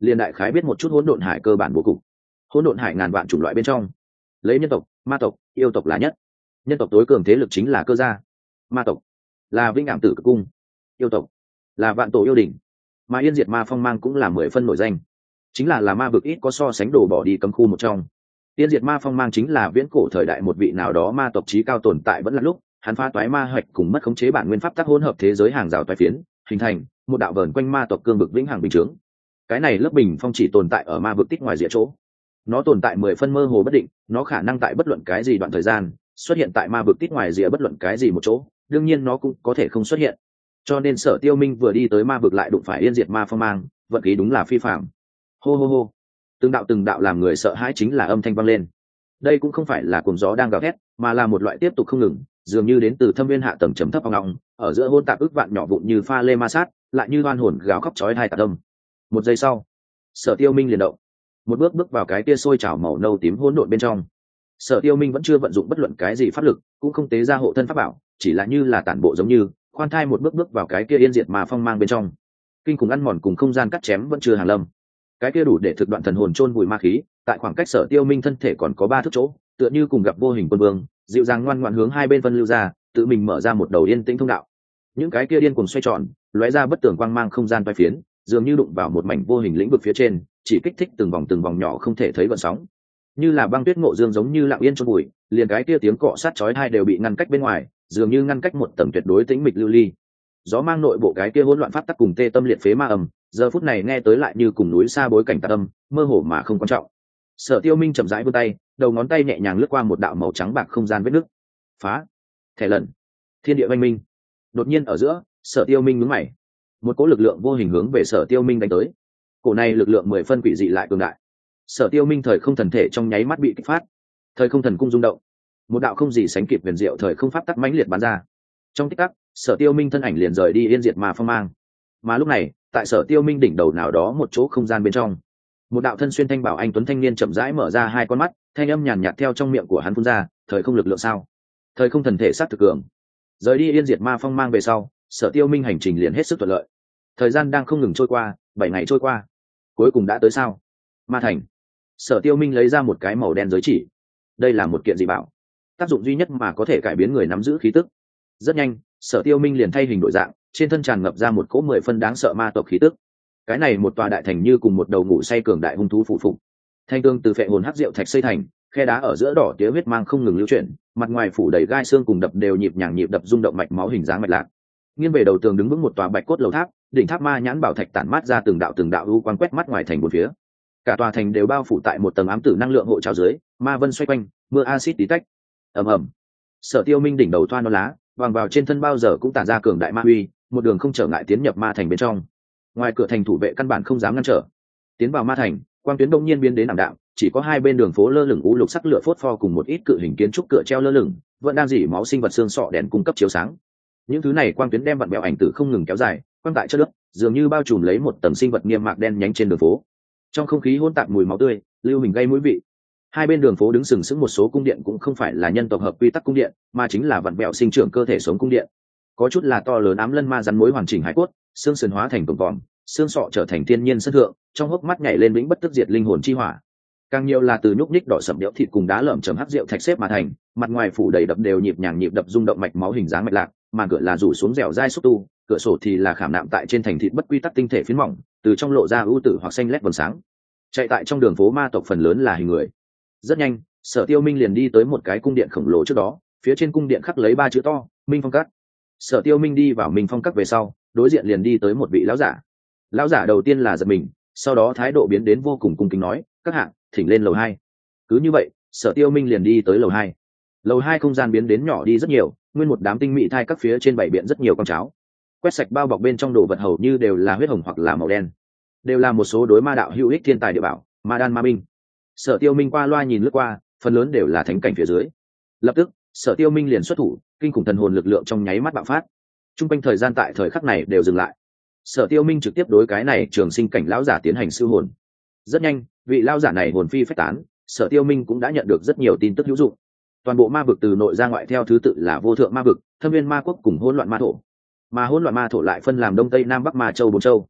liền đại khái biết một chút hỗn độn hải cơ bản bố cục. Hỗn độn hải ngàn vạn chủng loại bên trong, lấy nhân tộc, ma tộc, yêu tộc là nhất. Nhân tộc tối cường thế lực chính là cơ gia, ma tộc là vĩnh ảm tử cực cung, yêu tộc là vạn tổ yêu đỉnh, mà yên diệt ma phong mang cũng là mười phân nổi danh, chính là là ma vực ít có so sánh đồ bỏ đi cấm khu một trong. Yên diệt ma phong mang chính là viễn cổ thời đại một vị nào đó ma tộc trí cao tồn tại vẫn là lúc hắn phá toái ma hoạch cùng mất khống chế bản nguyên pháp tác hỗn hợp thế giới hàng rào toái phiến, hình thành một đạo vờn quanh ma tộc cương vực vĩnh hằng bình chướng. Cái này lớp bình phong chỉ tồn tại ở ma vực tích ngoài rìa chỗ, nó tồn tại mười phân mơ hồ bất định, nó khả năng tại bất luận cái gì đoạn thời gian xuất hiện tại ma vực tích ngoài rìa bất luận cái gì một chỗ, đương nhiên nó cũng có thể không xuất hiện. Cho nên Sở Tiêu Minh vừa đi tới ma vực lại đụng phải yên diệt ma phong mang, vận khí đúng là phi phàm. Hô hô hô, từng đạo từng đạo làm người sợ hãi chính là âm thanh vang lên. Đây cũng không phải là cuồng gió đang gào thét, mà là một loại tiếp tục không ngừng, dường như đến từ thâm viên hạ tầng trầm thấp ong ong, ở giữa hôn tạp ức vạn nhỏ vụn như pha lê ma sát, lại như oan hồn gào khóc chói tai tạc tâm. Một giây sau, Sở Tiêu Minh liền động, một bước bước vào cái tia sôi trào màu nâu tím hỗn độn bên trong. Sở Tiêu Minh vẫn chưa vận dụng bất luận cái gì pháp lực, cũng không tế ra hộ thân pháp bảo, chỉ là như là tản bộ giống như khoan thai một bước bước vào cái kia yên diệt mà phong mang bên trong. Kinh khủng ăn mòn cùng không gian cắt chém vẫn chưa hàng lâm, cái kia đủ để thực đoạn thần hồn chôn vùi ma khí, tại khoảng cách Sở Tiêu Minh thân thể còn có ba thước chỗ, tựa như cùng gặp vô hình quân vương, dịu dàng ngoan ngoãn hướng hai bên phân lưu ra, tự mình mở ra một đầu yên tĩnh thông đạo. Những cái kia điên cuồng xoay tròn, lóe ra bất tường quang mang không gian toái phiến, dường như đụng vào một mảnh vô hình lĩnh vực phía trên, chỉ kích thích từng vòng từng vòng nhỏ không thể thấy gợn sóng, như là băng tuyết ngộ dương giống như lặng yên trong bụi, liền cái kia tiếng cọ sát chói tai đều bị ngăn cách bên ngoài, dường như ngăn cách một tầng tuyệt đối tĩnh mịch lưu ly. Gió mang nội bộ cái kia hỗn loạn pháp tắc cùng tê tâm liệt phế ma ầm, giờ phút này nghe tới lại như cùng núi xa bối cảnh tà âm, mơ hồ mà không quan trọng. Sở Tiêu Minh chậm rãi vươn tay, đầu ngón tay nhẹ nhàng lướt qua một đạo màu trắng bạc không gian vết nứt. Phá, thẻ lần, thiên địa vang minh. Đột nhiên ở giữa, Sở Tiêu Minh nhướng mày, một cỗ lực lượng vô hình hướng về Sở Tiêu Minh đánh tới. Cổ này lực lượng mười phân quỷ dị lại cường đại. Sở Tiêu Minh thời không thần thể trong nháy mắt bị kích phát, thời không thần cung rung động, một đạo không gì sánh kịp huyền diệu thời không pháp tắc mãnh liệt bắn ra. Trong tích tắc, Sở Tiêu Minh thân ảnh liền rời đi yên diệt mà phong mang. Mà lúc này, tại Sở Tiêu Minh đỉnh đầu nào đó một chỗ không gian bên trong, một đạo thân xuyên thanh bảo anh tuấn thanh niên chậm rãi mở ra hai con mắt, thanh âm nhàn nhạt theo trong miệng của hắn phun ra, thời không lực lượng sao? Thời không thần thể sát thực cường. Rời đi yên diệt ma phong mang về sau, Sở Tiêu Minh hành trình liền hết sức thuận lợi. Thời gian đang không ngừng trôi qua, bảy ngày trôi qua, cuối cùng đã tới sao? Ma thành. Sở Tiêu Minh lấy ra một cái màu đen giới chỉ, đây là một kiện dị bảo, tác dụng duy nhất mà có thể cải biến người nắm giữ khí tức. Rất nhanh, Sở Tiêu Minh liền thay hình đổi dạng, trên thân tràn ngập ra một cỗ mười phân đáng sợ ma tộc khí tức. Cái này một tòa đại thành như cùng một đầu ngủ say cường đại hung thú phụ phục. Thanh tương từ phệ hồn hắc diệu thạch xây thành, khe đá ở giữa đỏ tía huyết mang không ngừng lưu chuyển, mặt ngoài phủ đầy gai xương cùng đập đều nhịp nhàng nhịp đập rung động mạch máu hình dáng mạch lạc. Nghiêng về đầu tường đứng vững một tòa bạch cốt lầu tháp, đỉnh tháp ma nhãn bảo thạch tản mát ra từng đạo từng đạo u quang quét mắt ngoài thành bốn phía. Cả tòa thành đều bao phủ tại một tầng ám tử năng lượng hộ trào dưới, ma vân xoay quanh, mưa axit tí tách. Ầm ầm. Sở Tiêu Minh đỉnh đầu toa non lá, vàng vào trên thân bao giờ cũng tản ra cường đại ma uy, một đường không trở ngại tiến nhập ma thành bên trong. Ngoài cửa thành thủ vệ căn bản không dám ngăn trở. Tiến vào ma thành, quang tuyến đông nhiên biến đến ảm đạm, chỉ có hai bên đường phố lơ lửng u lục sắc lửa phốt pho cùng một ít cự hình kiến trúc cửa treo lơ lửng, vẫn đang dỉ máu sinh vật xương sọ đèn cung cấp chiếu sáng. Những thứ này quang tuyến đem vặn bèo ảnh tử không ngừng kéo dài, quang tại chất nước, dường như bao trùm lấy một tầng sinh vật niêm mạc đen nhánh trên đường phố. Trong không khí hỗn tạp mùi máu tươi, lưu hình gây mũi vị. Hai bên đường phố đứng sừng sững một số cung điện cũng không phải là nhân tộc hợp quy tắc cung điện, mà chính là vặn bèo sinh trưởng cơ thể sống cung điện. Có chút là to lớn ám lân ma rắn mối hoàn chỉnh hải cốt, xương sườn hóa thành cổng vòm, xương sọ trở thành thiên nhiên sân thượng, trong hốc mắt nhảy lên vĩnh bất tức diệt linh hồn chi hỏa. Càng nhiều là từ nhúc nhích đỏ sẫm đẽo thịt cùng đá lởm chởm hắc rượu thạch xếp mà thành, mặt ngoài phủ đầy đập đều nhịp nhàng nhịp đập rung động mạch máu hình dáng mạch lạc, màn cửa là rủ xuống dẻo dai xúc tu, cửa sổ thì là khảm nạm tại trên thành thịt bất quy tắc tinh thể phiến mỏng, từ trong lộ ra ưu tử hoặc xanh lét vầng sáng. Chạy tại trong đường phố ma tộc phần lớn là hình người. Rất nhanh, Sở Tiêu Minh liền đi tới một cái cung điện khổng lồ trước đó, phía trên cung điện khắc lấy ba chữ to, Minh Phong Các. Sở Tiêu Minh đi vào Minh Phong Các về sau, đối diện liền đi tới một vị lão giả. Lão giả đầu tiên là giật mình, sau đó thái độ biến đến vô cùng cung kính nói, các hạng, thỉnh lên lầu hai. Cứ như vậy, Sở Tiêu Minh liền đi tới lầu hai. Lầu hai không gian biến đến nhỏ đi rất nhiều, nguyên một đám tinh mỹ thai các phía trên bảy biện rất nhiều con cháo. Quét sạch bao bọc bên trong đồ vật hầu như đều là huyết hồng hoặc là màu đen, đều là một số đối ma đạo hữu ích thiên tài địa bảo, ma đan ma binh. Sở Tiêu Minh qua loa nhìn lướt qua, phần lớn đều là thánh cảnh phía dưới. Lập tức, Sở Tiêu Minh liền xuất thủ, kinh khủng thần hồn lực lượng trong nháy mắt bạo phát. Trung quanh thời gian tại thời khắc này đều dừng lại. Sở Tiêu Minh trực tiếp đối cái này trường sinh cảnh lão giả tiến hành siêu hồn. Rất nhanh, vị lão giả này hồn phi phách tán, Sở Tiêu Minh cũng đã nhận được rất nhiều tin tức hữu dụng. Toàn bộ ma vực từ nội ra ngoại theo thứ tự là vô thượng ma vực, thâm viên ma quốc cùng hỗn loạn ma thổ. Mà hỗn loạn ma thổ lại phân làm đông tây nam bắc ma châu bốn châu.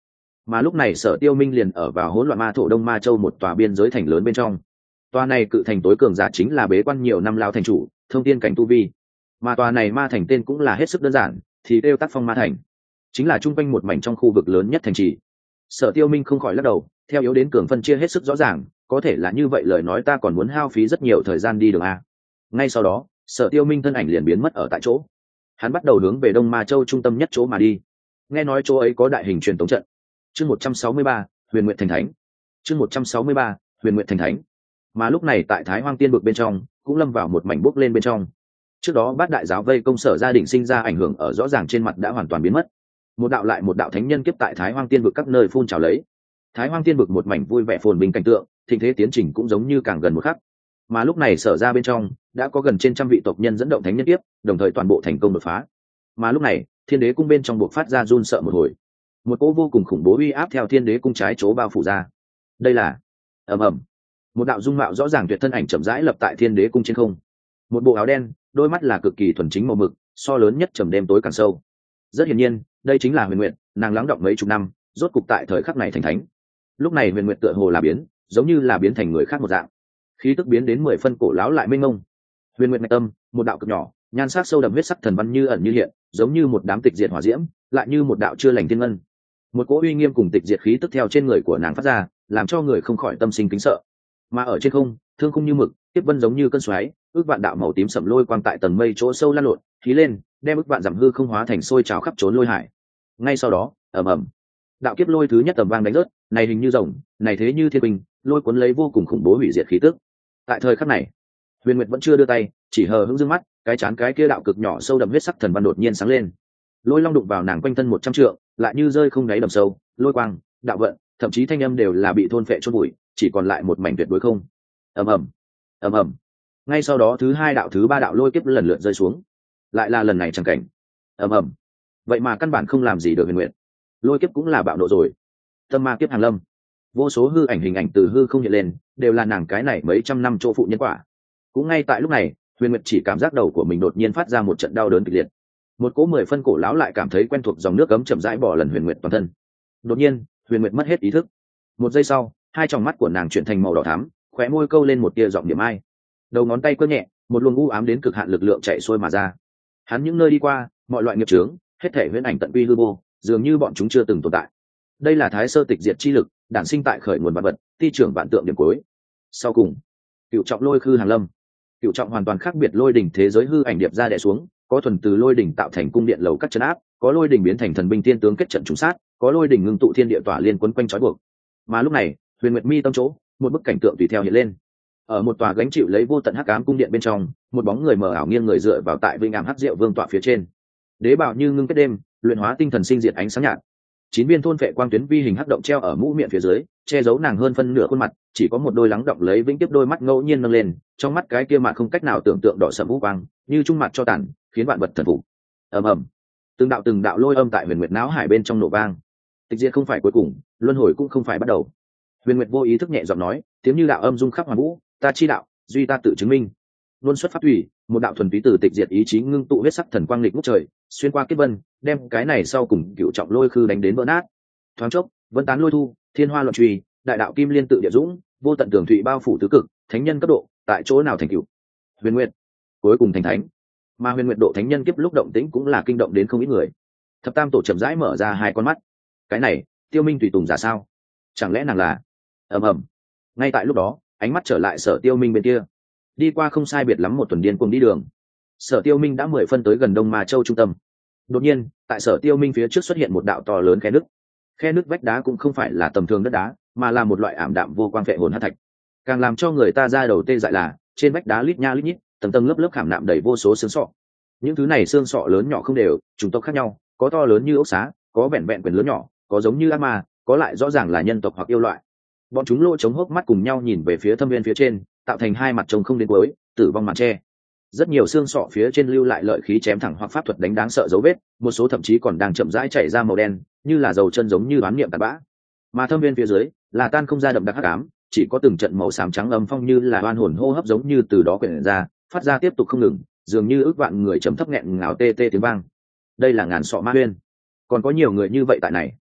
Mà lúc này Sở Tiêu Minh liền ở vào hỗn loạn ma thổ Đông Ma Châu một tòa biên giới thành lớn bên trong. Tòa này cự thành tối cường giả chính là bế quan nhiều năm lao thành chủ, thông tiên cảnh tu vi. Mà tòa này ma thành tên cũng là hết sức đơn giản, thì kêu Tác Phong Ma Thành, chính là trung quanh một mảnh trong khu vực lớn nhất thành trì. Sở Tiêu Minh không khỏi lắc đầu, theo yếu đến cường phân chia hết sức rõ ràng, có thể là như vậy lời nói ta còn muốn hao phí rất nhiều thời gian đi đường a. Ngay sau đó, Sở Tiêu Minh thân ảnh liền biến mất ở tại chỗ. Hắn bắt đầu hướng về Đông Ma Châu trung tâm nhất chỗ mà đi. Nghe nói chỗ ấy có đại hình truyền tống trận. Chương một trăm sáu mươi ba, Huyền Nguyệt Thành Thánh. Chương một trăm sáu mươi ba, Huyền Nguyệt Thành Thánh. Mà lúc này tại Thái Hoang Tiên vực bên trong, cũng lâm vào một mảnh bốc lên bên trong. Trước đó bát đại giáo vây công Sở gia đình sinh ra ảnh hưởng ở rõ ràng trên mặt đã hoàn toàn biến mất. Một đạo lại một đạo thánh nhân kiếp tại Thái Hoang Tiên vực các nơi phun trào lấy. Thái Hoang Tiên vực một mảnh vui vẻ phồn bình cảnh tượng, thịnh thế tiến trình cũng giống như càng gần một khắc. Mà lúc này Sở gia bên trong đã có gần trên trăm vị tộc nhân dẫn động thánh nhân kiếp, đồng thời toàn bộ thành công đột phá. Mà lúc này, Thiên Đế cung bên trong buộc phát ra run sợ một hồi. Một cỗ vô cùng khủng bố uy áp theo Thiên Đế cung trái chỗ bao phủ ra. Đây là ầm ầm, một đạo dung mạo rõ ràng tuyệt thân ảnh chậm rãi lập tại Thiên Đế cung trên không. Một bộ áo đen, đôi mắt là cực kỳ thuần chính màu mực, so lớn nhất trầm đêm tối càng sâu. Rất hiển nhiên, đây chính là Huyền Nguyệt, nàng lắng động mấy chục năm, rốt cục tại thời khắc này thành thánh. Lúc này Huyền Nguyệt tựa hồ là biến, giống như là biến thành người khác một dạng, khí tức biến đến mười phân cổ lão lại mênh mông. Huyền Nguyệt ngạch tâm, một đạo cực nhỏ, nhan sắc sâu đậm huyết sắc thần văn như ẩn như hiện, giống như một đám tịch diệt hỏa diễm, lại như một đạo chưa lành thiên ngân. Một cỗ uy nghiêm cùng tịch diệt khí tức theo trên người của nàng phát ra, làm cho người không khỏi tâm sinh kính sợ. Mà ở trên không, thương khung như mực, tiếp vân giống như cơn xoáy, ước vạn đạo màu tím sẫm lôi quang tại tầng mây chỗ sâu lan lộn, khí lên, đem ước vạn dặm hư không hóa thành sôi trào khắp trốn lôi hải. Ngay sau đó, ầm ầm, đạo kiếp lôi thứ nhất tầm vang đánh rớt, này hình như rồng, này thế như thiên binh, lôi cuốn lấy vô cùng khủng bố hủy diệt khí tức. Tại thời khắc này, Huyền Nguyệt vẫn chưa đưa tay, chỉ hờ hững dương mắt, cái chán cái kia đạo cực nhỏ sâu đậm huyết sắc thần văn đột nhiên sáng lên. Lôi long đụng vào nàng quanh thân một trăm trượng, lại như rơi không đáy đầm sâu, lôi quang, đạo vận, thậm chí thanh âm đều là bị thôn phệ chôn bụi, chỉ còn lại một mảnh tuyệt đối không. Ầm ầm, ầm ầm. Ngay sau đó thứ hai đạo thứ ba đạo lôi kiếp lần lượt rơi xuống. Lại là lần này chẳng cảnh. Ầm ầm. Vậy mà căn bản không làm gì được Huyền Nguyệt. Lôi kiếp cũng là bạo nộ rồi. Tâm ma kiếp hàng lâm. Vô số hư ảnh hình ảnh từ hư không hiện lên, đều là nàng cái này mấy trăm năm chỗ phụ nhân quả. Cũng ngay tại lúc này, Huyền Nguyệt chỉ cảm giác đầu của mình đột nhiên phát ra một trận đau đớn kịch liệt. Một cỗ mười phân cổ lão lại cảm thấy quen thuộc dòng nước cấm chậm rãi bỏ lần Huyền Nguyệt toàn thân. Đột nhiên, Huyền Nguyệt mất hết ý thức. Một giây sau, hai tròng mắt của nàng chuyển thành màu đỏ thắm, khóe môi câu lên một tia giọng niệm ai. Đầu ngón tay cơ nhẹ, một luồng u ám đến cực hạn lực lượng chạy xuôi mà ra. Hắn những nơi đi qua, mọi loại nghiệp chướng, hết thể huyễn ảnh tận quy hư vô, dường như bọn chúng chưa từng tồn tại. Đây là Thái Sơ tịch diệt chi lực, đản sinh tại khởi nguồn vạn vật, ti trưởng vạn tượng điểm cuối. Sau cùng, cựu trọng lôi khư hàng lâm. Cựu trọng hoàn toàn khác biệt lôi đỉnh thế giới hư ảnh điệp ra đè xuống, có thuần từ lôi đỉnh tạo thành cung điện lầu các trấn áp, có lôi đỉnh biến thành thần binh tiên tướng kết trận trùng sát, có lôi đỉnh ngưng tụ thiên địa tỏa liên quấn quanh trói buộc. Mà lúc này, Huyền Nguyệt mi tâm chỗ, một bức cảnh tượng tùy theo hiện lên. Ở một tòa gánh chịu lấy vô tận hắc ám cung điện bên trong, một bóng người mờ ảo nghiêng người dựa vào tại vinh ảm hắc diệu vương tọa phía trên. Đế bảo như ngưng kết đêm, luyện hóa tinh thần sinh diệt ánh sáng nhạt. Chín viên thôn vệ quang tuyến vi hình hắc động treo ở mũ miệng phía dưới, che giấu nàng hơn phân nửa khuôn mặt, chỉ có một đôi lắng động lấy vĩnh tiếp đôi mắt ngẫu nhiên nâng lên, trong mắt cái kia mà không cách nào tưởng tượng đỏ sẫm u quang, như trung mặt cho tàn, khiến bạn vật thần phục. Ầm ầm, từng đạo từng đạo lôi âm tại Huyền Nguyệt não hải bên trong nổ vang. Tịch diệt không phải cuối cùng, luân hồi cũng không phải bắt đầu. Huyền Nguyệt vô ý thức nhẹ giọng nói, tiếng như đạo âm dung khắp hoàn vũ, ta chi đạo, duy ta tự chứng minh. Luân xuất pháp thủy, một đạo thuần túy từ tịch diệt ý chí ngưng tụ huyết sắc thần quang lịch ngút trời, xuyên qua kiếp vân, đem cái này sau cùng cựu trọng lôi khư đánh đến vỡ nát. Thoáng chốc, vân tán lôi thu, thiên hoa loạn truy, đại đạo kim liên tự địa dũng, vô tận tường thụy bao phủ tứ cực, thánh nhân cấp độ, tại chỗ nào thành cựu. Huyền Nguyệt, cuối cùng thành thánh. Mà Huyền Nguyệt độ thánh nhân kiếp lúc động tĩnh cũng là kinh động đến không ít người. Thập Tam tổ chậm rãi mở ra hai con mắt. Cái này, Tiêu Minh tùy tùng giả sao? Chẳng lẽ nàng là? Ầm ầm. Ngay tại lúc đó, ánh mắt trở lại Sở Tiêu Minh bên kia. Đi qua không sai biệt lắm một tuần điên cuồng đi đường, Sở Tiêu Minh đã mười phân tới gần Đông Ma Châu trung tâm. Đột nhiên, tại Sở Tiêu Minh phía trước xuất hiện một đạo to lớn khe nứt. Khe nứt vách đá cũng không phải là tầm thường đất đá, mà là một loại ảm đạm vô quang phệ hồn hắc thạch. Càng làm cho người ta ra đầu tê dại là, trên vách đá lít nha lít nhít, tầng tầng lớp lớp khảm nạm đầy vô số xương sọ. Những thứ này xương sọ lớn nhỏ không đều, chủng tộc khác nhau, có to lớn như ốc xá, có vẹn vẹn quyền lớn nhỏ, có giống như ác ma, có lại rõ ràng là nhân tộc hoặc yêu loại. Bọn chúng lỗ chống hốc mắt cùng nhau nhìn về phía thâm viên phía trên, tạo thành hai mặt trông không đến cuối, tử vong màn che. Rất nhiều xương sọ phía trên lưu lại lợi khí chém thẳng hoặc pháp thuật đánh đáng sợ dấu vết, một số thậm chí còn đang chậm rãi chảy ra màu đen, như là dầu chân giống như đoán niệm tàn bã. Mà thâm viên phía dưới là tan không ra đậm đặc hắc ám, chỉ có từng trận màu xám trắng âm phong như là oan hồn hô hấp giống như từ đó quyển ra, phát ra tiếp tục không ngừng, dường như ước vạn người trầm thấp nghẹn ngào tê tê tiếng vang. Đây là ngàn sọ ma huyên. Còn có nhiều người như vậy tại này.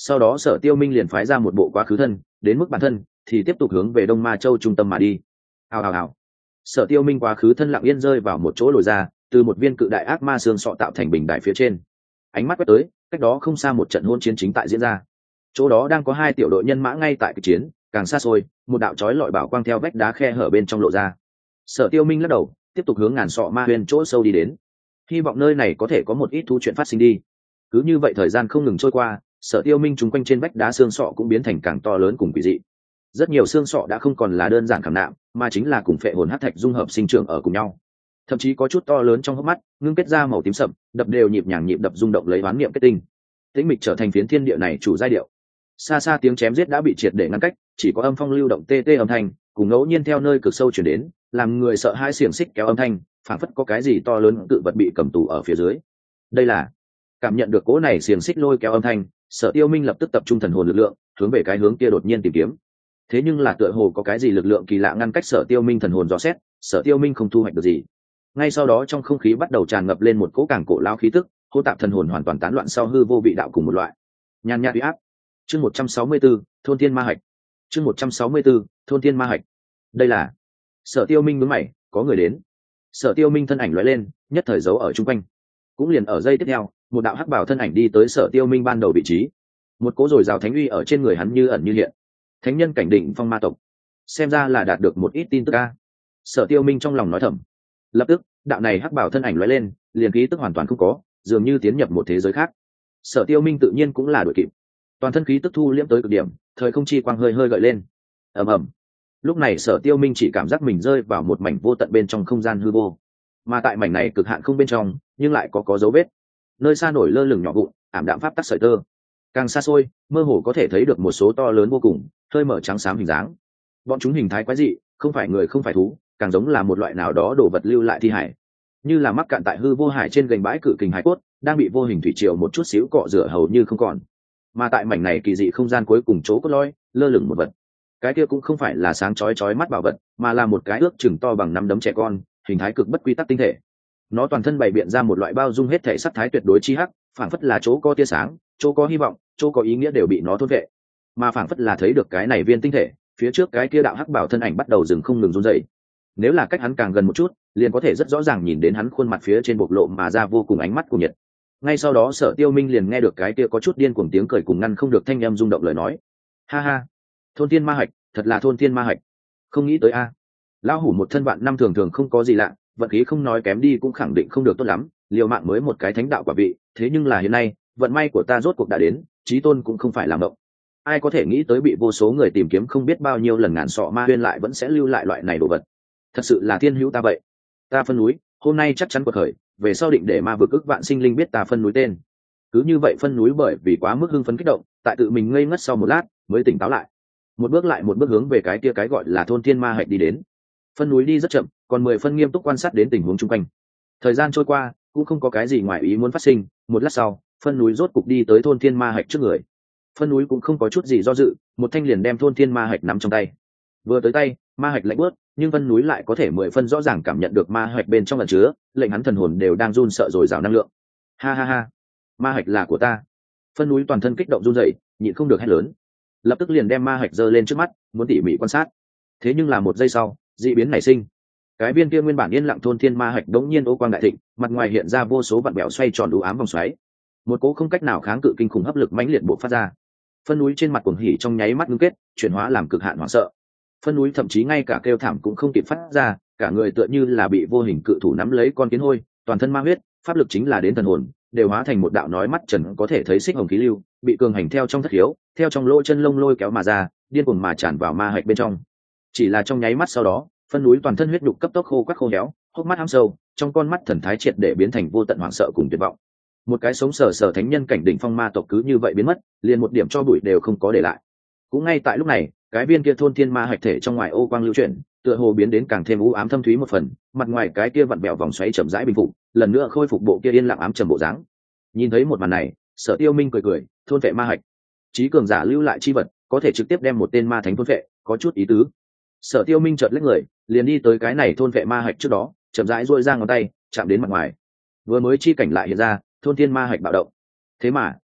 sau đó Sở Tiêu Minh liền phái ra một bộ quá khứ thân, đến mức bản thân thì tiếp tục hướng về Đông Ma Châu trung tâm mà đi. Hào hào hào. Sở Tiêu Minh quá khứ thân lặng yên rơi vào một chỗ lồi ra, từ một viên cự đại ác ma xương sọ tạo thành bình đài phía trên. Ánh mắt quét tới, cách đó không xa một trận hôn chiến chính tại diễn ra. Chỗ đó đang có hai tiểu đội nhân mã ngay tại cuộc chiến, càng xa xôi, một đạo chói lọi bảo quang theo vách đá khe hở bên trong lộ ra. Sở Tiêu Minh lắc đầu, tiếp tục hướng ngàn sọ ma huyền chỗ sâu đi đến. Hy vọng nơi này có thể có một ít thú chuyện phát sinh đi. Cứ như vậy thời gian không ngừng trôi qua, Sở Tiêu Minh trùng quanh trên vách đá xương sọ cũng biến thành càng to lớn cùng quỷ dị. Rất nhiều xương sọ đã không còn là đơn giản khảm nạm, mà chính là cùng phệ hồn hắc thạch dung hợp sinh trưởng ở cùng nhau. Thậm chí có chút to lớn trong hốc mắt, ngưng kết ra màu tím sậm, đập đều nhịp nhàng nhịp đập rung động lấy oán niệm kết tinh. Tĩnh mịch trở thành phiến thiên địa này chủ giai điệu. Xa xa tiếng chém giết đã bị triệt để ngăn cách, chỉ có âm phong lưu động tê tê âm thanh, cùng ngẫu nhiên theo nơi cực sâu truyền đến, làm người sợ hãi xiềng xích kéo âm thanh, phảng phất có cái gì to lớn tự vật bị cầm tù ở phía dưới. Đây là cảm nhận được cỗ này xiềng xích lôi kéo âm thanh, Sở Tiêu Minh lập tức tập trung thần hồn lực lượng, hướng về cái hướng kia đột nhiên tìm kiếm. Thế nhưng là tựa hồ có cái gì lực lượng kỳ lạ ngăn cách Sở Tiêu Minh thần hồn dò xét, Sở Tiêu Minh không thu hoạch được gì. Ngay sau đó trong không khí bắt đầu tràn ngập lên một cỗ càng cổ lao khí tức, hô tạp thần hồn hoàn toàn tán loạn sau hư vô vị đạo cùng một loại. Nhàn nhạt uy áp. Chương một trăm sáu mươi tư, thôn thiên ma hạch. Chương một trăm sáu mươi tư, thôn thiên ma hạch. Đây là Sở Tiêu Minh nhướng mày, có người đến. Sở Tiêu Minh thân ảnh lóe lên, nhất thời giấu ở trung quanh. Cũng liền ở giây tiếp theo, một đạo hắc bảo thân ảnh đi tới Sở Tiêu Minh ban đầu vị trí. Một cỗ rồi rào thánh uy ở trên người hắn như ẩn như hiện. Thánh nhân cảnh định phong ma tộc, xem ra là đạt được một ít tin tức a. Sở Tiêu Minh trong lòng nói thầm. Lập tức, đạo này hắc bảo thân ảnh lóe lên, liền khí tức hoàn toàn không có, dường như tiến nhập một thế giới khác. Sở Tiêu Minh tự nhiên cũng là đuổi kịp, toàn thân khí tức thu liễm tới cực điểm, thời không chi quang hơi hơi gợi lên. Ầm ầm. Lúc này Sở Tiêu Minh chỉ cảm giác mình rơi vào một mảnh vô tận bên trong không gian hư vô, mà tại mảnh này cực hạn không bên trong, nhưng lại có có dấu vết. Nơi xa nổi lơ lửng nhỏ vụn, ảm đạm pháp tắc sợi tơ. Càng xa xôi, mơ hồ có thể thấy được một số to lớn vô cùng, hơi mở trắng xám hình dáng. Bọn chúng hình thái quái dị, không phải người không phải thú, càng giống là một loại nào đó đồ vật lưu lại thi hải, như là mắc cạn tại hư vô hải trên gành bãi cự kình hải cốt, đang bị vô hình thủy triều một chút xíu cọ rửa hầu như không còn. Mà tại mảnh này kỳ dị không gian cuối cùng chỗ cốt lõi, lơ lửng một vật. Cái kia cũng không phải là sáng chói chói mắt bảo vật, mà là một cái ước chừng to bằng nắm đấm trẻ con, hình thái cực bất quy tắc tinh thể. Nó toàn thân bày biện ra một loại bao dung hết thể sắc thái tuyệt đối chi hắc, phảng phất là chỗ có tia sáng, chỗ có hy vọng, chỗ có ý nghĩa đều bị nó thôn vệ. Mà phảng phất là thấy được cái này viên tinh thể, phía trước cái kia đạo hắc bảo thân ảnh bắt đầu dừng không ngừng run rẩy. Nếu là cách hắn càng gần một chút, liền có thể rất rõ ràng nhìn đến hắn khuôn mặt phía trên bộc lộ mà ra vô cùng ánh mắt của nhiệt. Ngay sau đó Sở Tiêu Minh liền nghe được cái kia có chút điên cuồng tiếng cười cùng ngăn không được thanh âm rung động lời nói. Ha ha, thôn thiên ma hạch, thật là thôn thiên ma hạch. Không nghĩ tới a. À. Lão hủ một thân vạn năm thường thường không có gì lạ, vận khí không nói kém đi cũng khẳng định không được tốt lắm, liều mạng mới một cái thánh đạo quả vị, thế nhưng là hiện nay, vận may của ta rốt cuộc đã đến, chí tôn cũng không phải làm động. Ai có thể nghĩ tới bị vô số người tìm kiếm không biết bao nhiêu lần ngàn sọ ma huyên lại vẫn sẽ lưu lại loại này đồ vật. Thật sự là thiên hữu ta vậy. Ta phân núi, hôm nay chắc chắn quật khởi, về sau định để ma vực ức vạn sinh linh biết ta phân núi tên. Cứ như vậy phân núi bởi vì quá mức hưng phấn kích động, tại tự mình ngây ngất sau một lát, mới tỉnh táo lại. Một bước lại một bước hướng về cái kia cái gọi là thôn thiên ma hạch đi đến. Phân núi đi rất chậm, còn mười phân nghiêm túc quan sát đến tình huống chung quanh. Thời gian trôi qua, cũng không có cái gì ngoài ý muốn phát sinh, một lát sau, phân núi rốt cục đi tới thôn thiên ma hạch trước người. Phân núi cũng không có chút gì do dự, một thanh liền đem thôn thiên ma hạch nắm trong tay. Vừa tới tay, ma hạch lạnh bớt, nhưng phân núi lại có thể mười phân rõ ràng cảm nhận được ma hạch bên trong ẩn chứa, lệnh hắn thần hồn đều đang run sợ rồi rào năng lượng. Ha ha ha, ma hạch là của ta. Phân núi toàn thân kích động run rẩy, nhịn không được hét lớn. Lập tức liền đem ma hạch giơ lên trước mắt, muốn tỉ mỉ quan sát. Thế nhưng là một giây sau, dị biến nảy sinh. Cái viên kia nguyên bản yên lặng thôn thiên ma hạch đống nhiên ô quang đại thịnh, mặt ngoài hiện ra vô số vặn bẹo xoay tròn u ám vòng xoáy. Một cỗ không cách nào kháng cự kinh khủng hấp lực mãnh liệt bộc phát ra. Phân núi trên mặt cuồng hỉ trong nháy mắt ngưng kết, chuyển hóa làm cực hạn hoảng sợ. Phân núi thậm chí ngay cả kêu thảm cũng không kịp phát ra, cả người tựa như là bị vô hình cự thủ nắm lấy con kiến hôi, toàn thân ma huyết, pháp lực chính là đến thần hồn, đều hóa thành một đạo nói mắt trần có thể thấy xích hồng khí lưu, bị cường hành theo trong thất hiếu, theo trong lỗ chân lông lôi kéo mà ra, điên cuồng mà tràn vào ma hạch bên trong. Chỉ là trong nháy mắt sau đó, phân núi toàn thân huyết nhục cấp tốc khô quắc khô héo, hốc mắt hăm sâu, trong con mắt thần thái triệt để biến thành vô tận hoảng sợ cùng tuyệt vọng. Một cái sống sờ sờ thánh nhân cảnh đỉnh phong ma tộc cứ như vậy biến mất, liền một điểm cho bụi đều không có để lại. Cũng ngay tại lúc này, cái viên kia thôn thiên ma hạch thể trong ngoài ô quang lưu chuyển, tựa hồ biến đến càng thêm u ám thâm thúy một phần, mặt ngoài cái kia vặn bẹo vòng xoáy chậm rãi bình phục, lần nữa khôi phục bộ kia yên lặng ám trầm bộ dáng. Nhìn thấy một màn này, Sở Tiêu Minh cười cười, thôn vệ ma hạch, trí cường giả lưu lại chi vật, có thể trực tiếp đem một tên ma thánh thôn vệ, có chút ý tứ. Sở Tiêu Minh chợt lách người, liền đi tới cái này thôn vệ ma hạch trước đó, chậm rãi duỗi ra ngón tay, chạm đến mặt ngoài. Vừa mới chi cảnh lại hiện ra, thôn thiên ma hạch bạo động. Thế mà,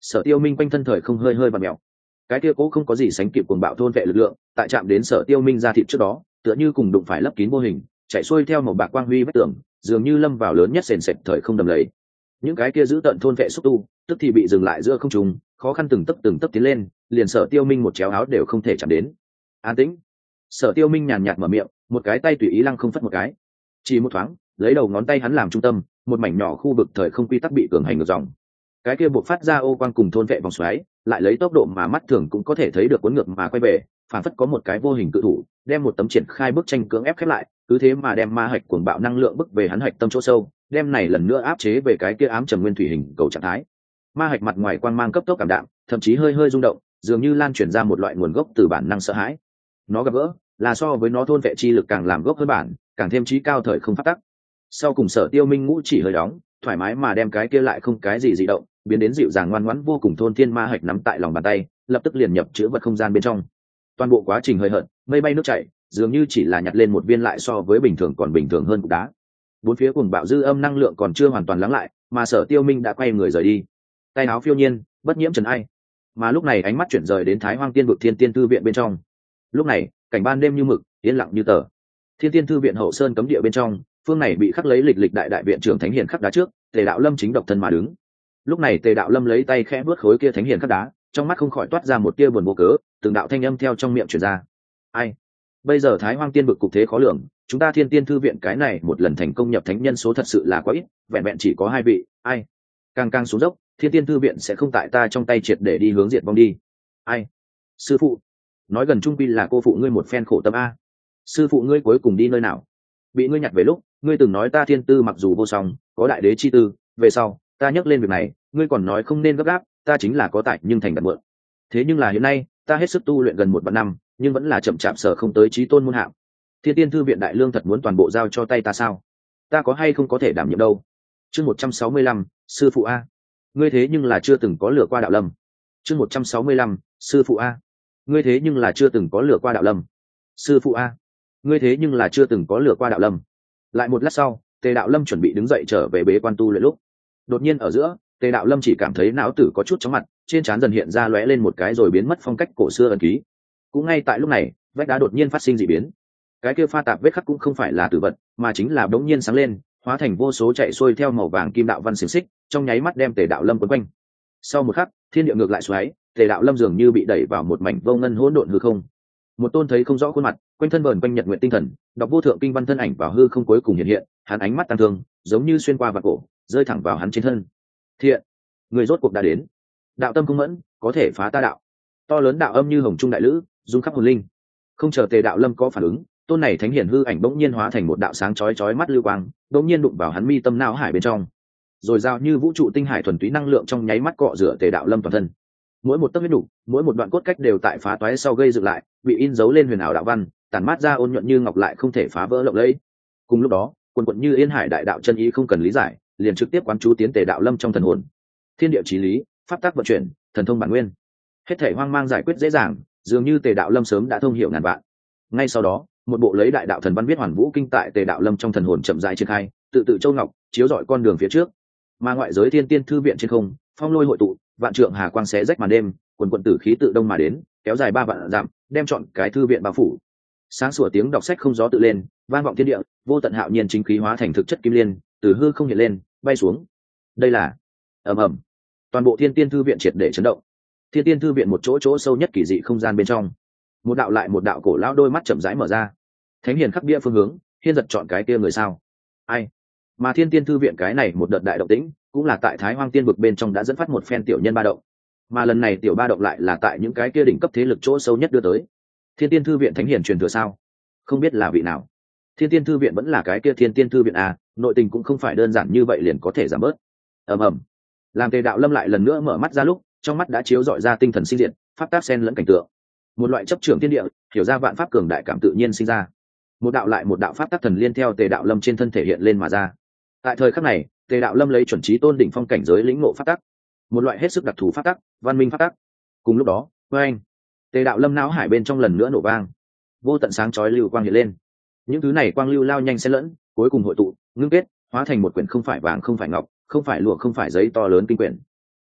Sở Tiêu Minh quanh thân thời không hơi hơi vặn mèo. Cái kia cố không có gì sánh kịp cuồng bạo thôn vệ lực lượng, tại chạm đến Sở Tiêu Minh ra thịt trước đó, tựa như cùng đụng phải lấp kín vô hình, chạy xuôi theo một bạc quang huy vách tường, dường như lâm vào lớn nhất sền sệt thời không đầm lầy. Những cái kia giữ tận thôn vệ xúc tu, tức thì bị dừng lại giữa không trung, khó khăn từng tấc từng tấc tiến lên, liền Sở Tiêu Minh một chéo áo đều không thể chạm đến. An tĩnh. Sở Tiêu Minh nhàn nhạt mở miệng, một cái tay tùy ý lăng không phất một cái. Chỉ một thoáng, lấy đầu ngón tay hắn làm trung tâm, một mảnh nhỏ khu vực thời không quy tắc bị cường hành ngược dòng. Cái kia buộc phát ra ô quang cùng thôn vệ vòng xoáy, lại lấy tốc độ mà mắt thường cũng có thể thấy được cuốn ngược mà quay về, phản phất có một cái vô hình cự thủ, đem một tấm triển khai bức tranh cưỡng ép khép lại, cứ thế mà đem ma hạch cuồng bạo năng lượng bức về hắn hạch tâm chỗ sâu, đem này lần nữa áp chế về cái kia ám trầm nguyên thủy hình cầu trạng thái. Ma hạch mặt ngoài quang mang cấp tốc cảm đạm, thậm chí hơi hơi rung động, dường như lan truyền ra một loại nguồn gốc từ bản năng sợ hãi. Nó gặp gỡ, là so với nó thôn vệ chi lực càng làm gốc hơn bản, càng thêm trí cao thời không phát tắc. Sau cùng Sở Tiêu Minh ngũ chỉ hơi đóng, thoải mái mà đem cái kia lại không cái gì dị động, biến đến dịu dàng ngoan ngoãn vô cùng thôn thiên ma hạch nắm tại lòng bàn tay, lập tức liền nhập chứa vật không gian bên trong. Toàn bộ quá trình hơi hợt, mây bay nước chảy, dường như chỉ là nhặt lên một viên lại so với bình thường còn bình thường hơn cục đá. Bốn phía cuồng bạo dư âm năng lượng còn chưa hoàn toàn lắng lại, mà Sở Tiêu Minh đã quay người rời đi. Tay áo phiêu nhiên, bất nhiễm trần ai. Mà lúc này ánh mắt chuyển rời đến Thái Hoang Tiên vực Thiên Tiên Thư viện bên trong. Lúc này, cảnh ban đêm như mực, yên lặng như tờ. Thiên Tiên Thư viện hậu sơn cấm địa bên trong, phương này bị khắc lấy lịch lịch đại đại viện trưởng thánh hiền khắc đá trước, Tề Đạo Lâm chính độc thân mà đứng. Lúc này Tề Đạo Lâm lấy tay khẽ vớt khối kia thánh hiền khắc đá, trong mắt không khỏi toát ra một tia buồn vô cớ, từng đạo thanh âm theo trong miệng truyền ra. Ai? Bây giờ Thái Hoang Tiên vực cục thế khó lường, chúng ta Thiên Tiên Thư viện cái này một lần thành công nhập thánh nhân số thật sự là quá ít, vẹn vẹn chỉ có hai vị. Ai? Càng càng xuống dốc, Thiên Tiên Thư viện sẽ không tại ta trong tay triệt để đi hướng diệt vong đi. Ai? Sư phụ, nói gần trung quy là cô phụ ngươi một phen khổ tâm a. Sư phụ ngươi cuối cùng đi nơi nào? Bị ngươi nhặt về lúc, ngươi từng nói ta thiên tư mặc dù vô song, có đại đế chi tư, về sau, ta nhắc lên việc này, ngươi còn nói không nên gấp gáp, ta chính là có tại nhưng thành đặt mượn. Thế nhưng là hiện nay, ta hết sức tu luyện gần một vạn năm, nhưng vẫn là chậm chạp sở không tới chí tôn môn hạng. Thiên Tiên Thư viện đại lương thật muốn toàn bộ giao cho tay ta sao? Ta có hay không có thể đảm nhiệm đâu? Chương một trăm sáu mươi lăm, sư phụ a, ngươi thế nhưng là chưa từng có lừa qua đạo lâm. Chương một trăm sáu mươi lăm, sư phụ a, ngươi thế nhưng là chưa từng có lừa qua đạo lâm. Sư phụ a, ngươi thế nhưng là chưa từng có lừa qua đạo lâm. Lại một lát sau, Tề Đạo Lâm chuẩn bị đứng dậy trở về bế quan tu luyện lúc, đột nhiên ở giữa, Tề Đạo Lâm chỉ cảm thấy não tử có chút chóng mặt, trên trán dần hiện ra lóe lên một cái rồi biến mất phong cách cổ xưa ẩn ký. Cũng ngay tại lúc này, vách đá đột nhiên phát sinh dị biến. Cái kia pha tạp vết khắc cũng không phải là tử vật, mà chính là đống nhiên sáng lên, hóa thành vô số chạy xuôi theo màu vàng kim đạo văn xiềng xích, trong nháy mắt đem Tề Đạo Lâm quấn quanh. Sau một khắc, thiên địa ngược lại xoáy, Tề Đạo Lâm dường như bị đẩy vào một mảnh vô ngân hỗn độn hư không. Một tôn thấy không rõ khuôn mặt, quanh thân vờn quanh nhật nguyện tinh thần, đọc vô thượng kinh văn thân ảnh vào hư không cuối cùng hiện hiện, hắn ánh mắt tăng thương, giống như xuyên qua vạt cổ, rơi thẳng vào hắn trên thân. Thiện, người rốt cuộc đã đến. Đạo tâm không mẫn, có thể phá ta đạo. To lớn đạo âm như hồng trung đại lữ, rung khắp hồn linh. Không chờ Tề Đạo Lâm có phản ứng, tôn này thánh hiển hư ảnh bỗng nhiên hóa thành một đạo sáng chói chói mắt lưu quang, bỗng nhiên đụng vào hắn mi tâm não hải bên trong. Rồi giao như vũ trụ tinh hải thuần túy năng lượng trong nháy mắt cọ rửa Tề Đạo Lâm toàn thân. Mỗi một tấc huyết đủ, mỗi một đoạn cốt cách đều tại phá toái sau gây dựng lại, bị in dấu lên huyền ảo đạo văn, tản mát ra ôn nhuận như ngọc lại không thể phá vỡ lộng lẫy. Cùng lúc đó, quần quần như yên hải đại đạo chân ý không cần lý giải, liền trực tiếp quán chú tiến Tề Đạo Lâm trong thần hồn. Thiên địa chí lý, pháp tắc vận chuyển, thần thông bản nguyên, hết thảy hoang mang giải quyết dễ dàng, dường như Tề Đạo Lâm sớm đã thông hiểu ngàn vạn. Ngay sau đó, một bộ lấy đại đạo thần văn viết hoàn vũ kinh tại Tề Đạo Lâm trong thần hồn chậm rãi triển khai, tự tự châu ngọc chiếu rọi con đường phía trước. Mà ngoại giới Thiên Tiên Thư viện trên không, phong lôi hội tụ, vạn trượng hà quang xé rách màn đêm, quần quần tử khí tự đông mà đến, kéo dài ba vạn dặm, đem trọn cái thư viện bao phủ. Sáng sủa tiếng đọc sách không gió tự lên, vang vọng thiên địa, vô tận hạo nhiên chính khí hóa thành thực chất kim liên, từ hư không hiện lên, bay xuống. Đây là ầm ầm, toàn bộ Thiên Tiên Thư viện triệt để chấn động. Thiên Tiên Thư viện một chỗ chỗ sâu nhất kỳ dị không gian bên trong, một đạo lại một đạo cổ lão đôi mắt chậm rãi mở ra. Thánh hiền khắc bia phương hướng, hiên giật chọn cái kia người sao? Ai? Mà Thiên Tiên Thư viện cái này một đợt đại động tĩnh, cũng là tại Thái Hoang Tiên vực bên trong đã dẫn phát một phen tiểu nhân ba động. Mà lần này tiểu ba động lại là tại những cái kia đỉnh cấp thế lực chỗ sâu nhất đưa tới. Thiên Tiên Thư viện thánh hiền truyền thừa sao? Không biết là vị nào. Thiên Tiên Thư viện vẫn là cái kia Thiên Tiên Thư viện à, nội tình cũng không phải đơn giản như vậy liền có thể giảm bớt. Ầm ầm. Làm Tề Đạo Lâm lại lần nữa mở mắt ra lúc, trong mắt đã chiếu rọi ra tinh thần sinh diện, pháp tác xen lẫn cảnh tượng. Một loại chấp trưởng thiên địa, hiểu ra vạn pháp cường đại cảm tự nhiên sinh ra. Một đạo lại một đạo pháp tác thần liên theo Tề Đạo Lâm trên thân thể hiện lên mà ra. Tại thời khắc này, Tề Đạo Lâm lấy chuẩn trí tôn đỉnh phong cảnh giới lĩnh ngộ pháp tắc, một loại hết sức đặc thù pháp tắc, văn minh pháp tắc. Cùng lúc đó, với anh, Tề Đạo Lâm não hải bên trong lần nữa nổ vang, vô tận sáng chói lưu quang hiện lên. Những thứ này quang lưu lao nhanh xen lẫn, cuối cùng hội tụ, ngưng kết, hóa thành một quyển không phải vàng không phải ngọc, không phải lụa không phải giấy to lớn kinh quyển.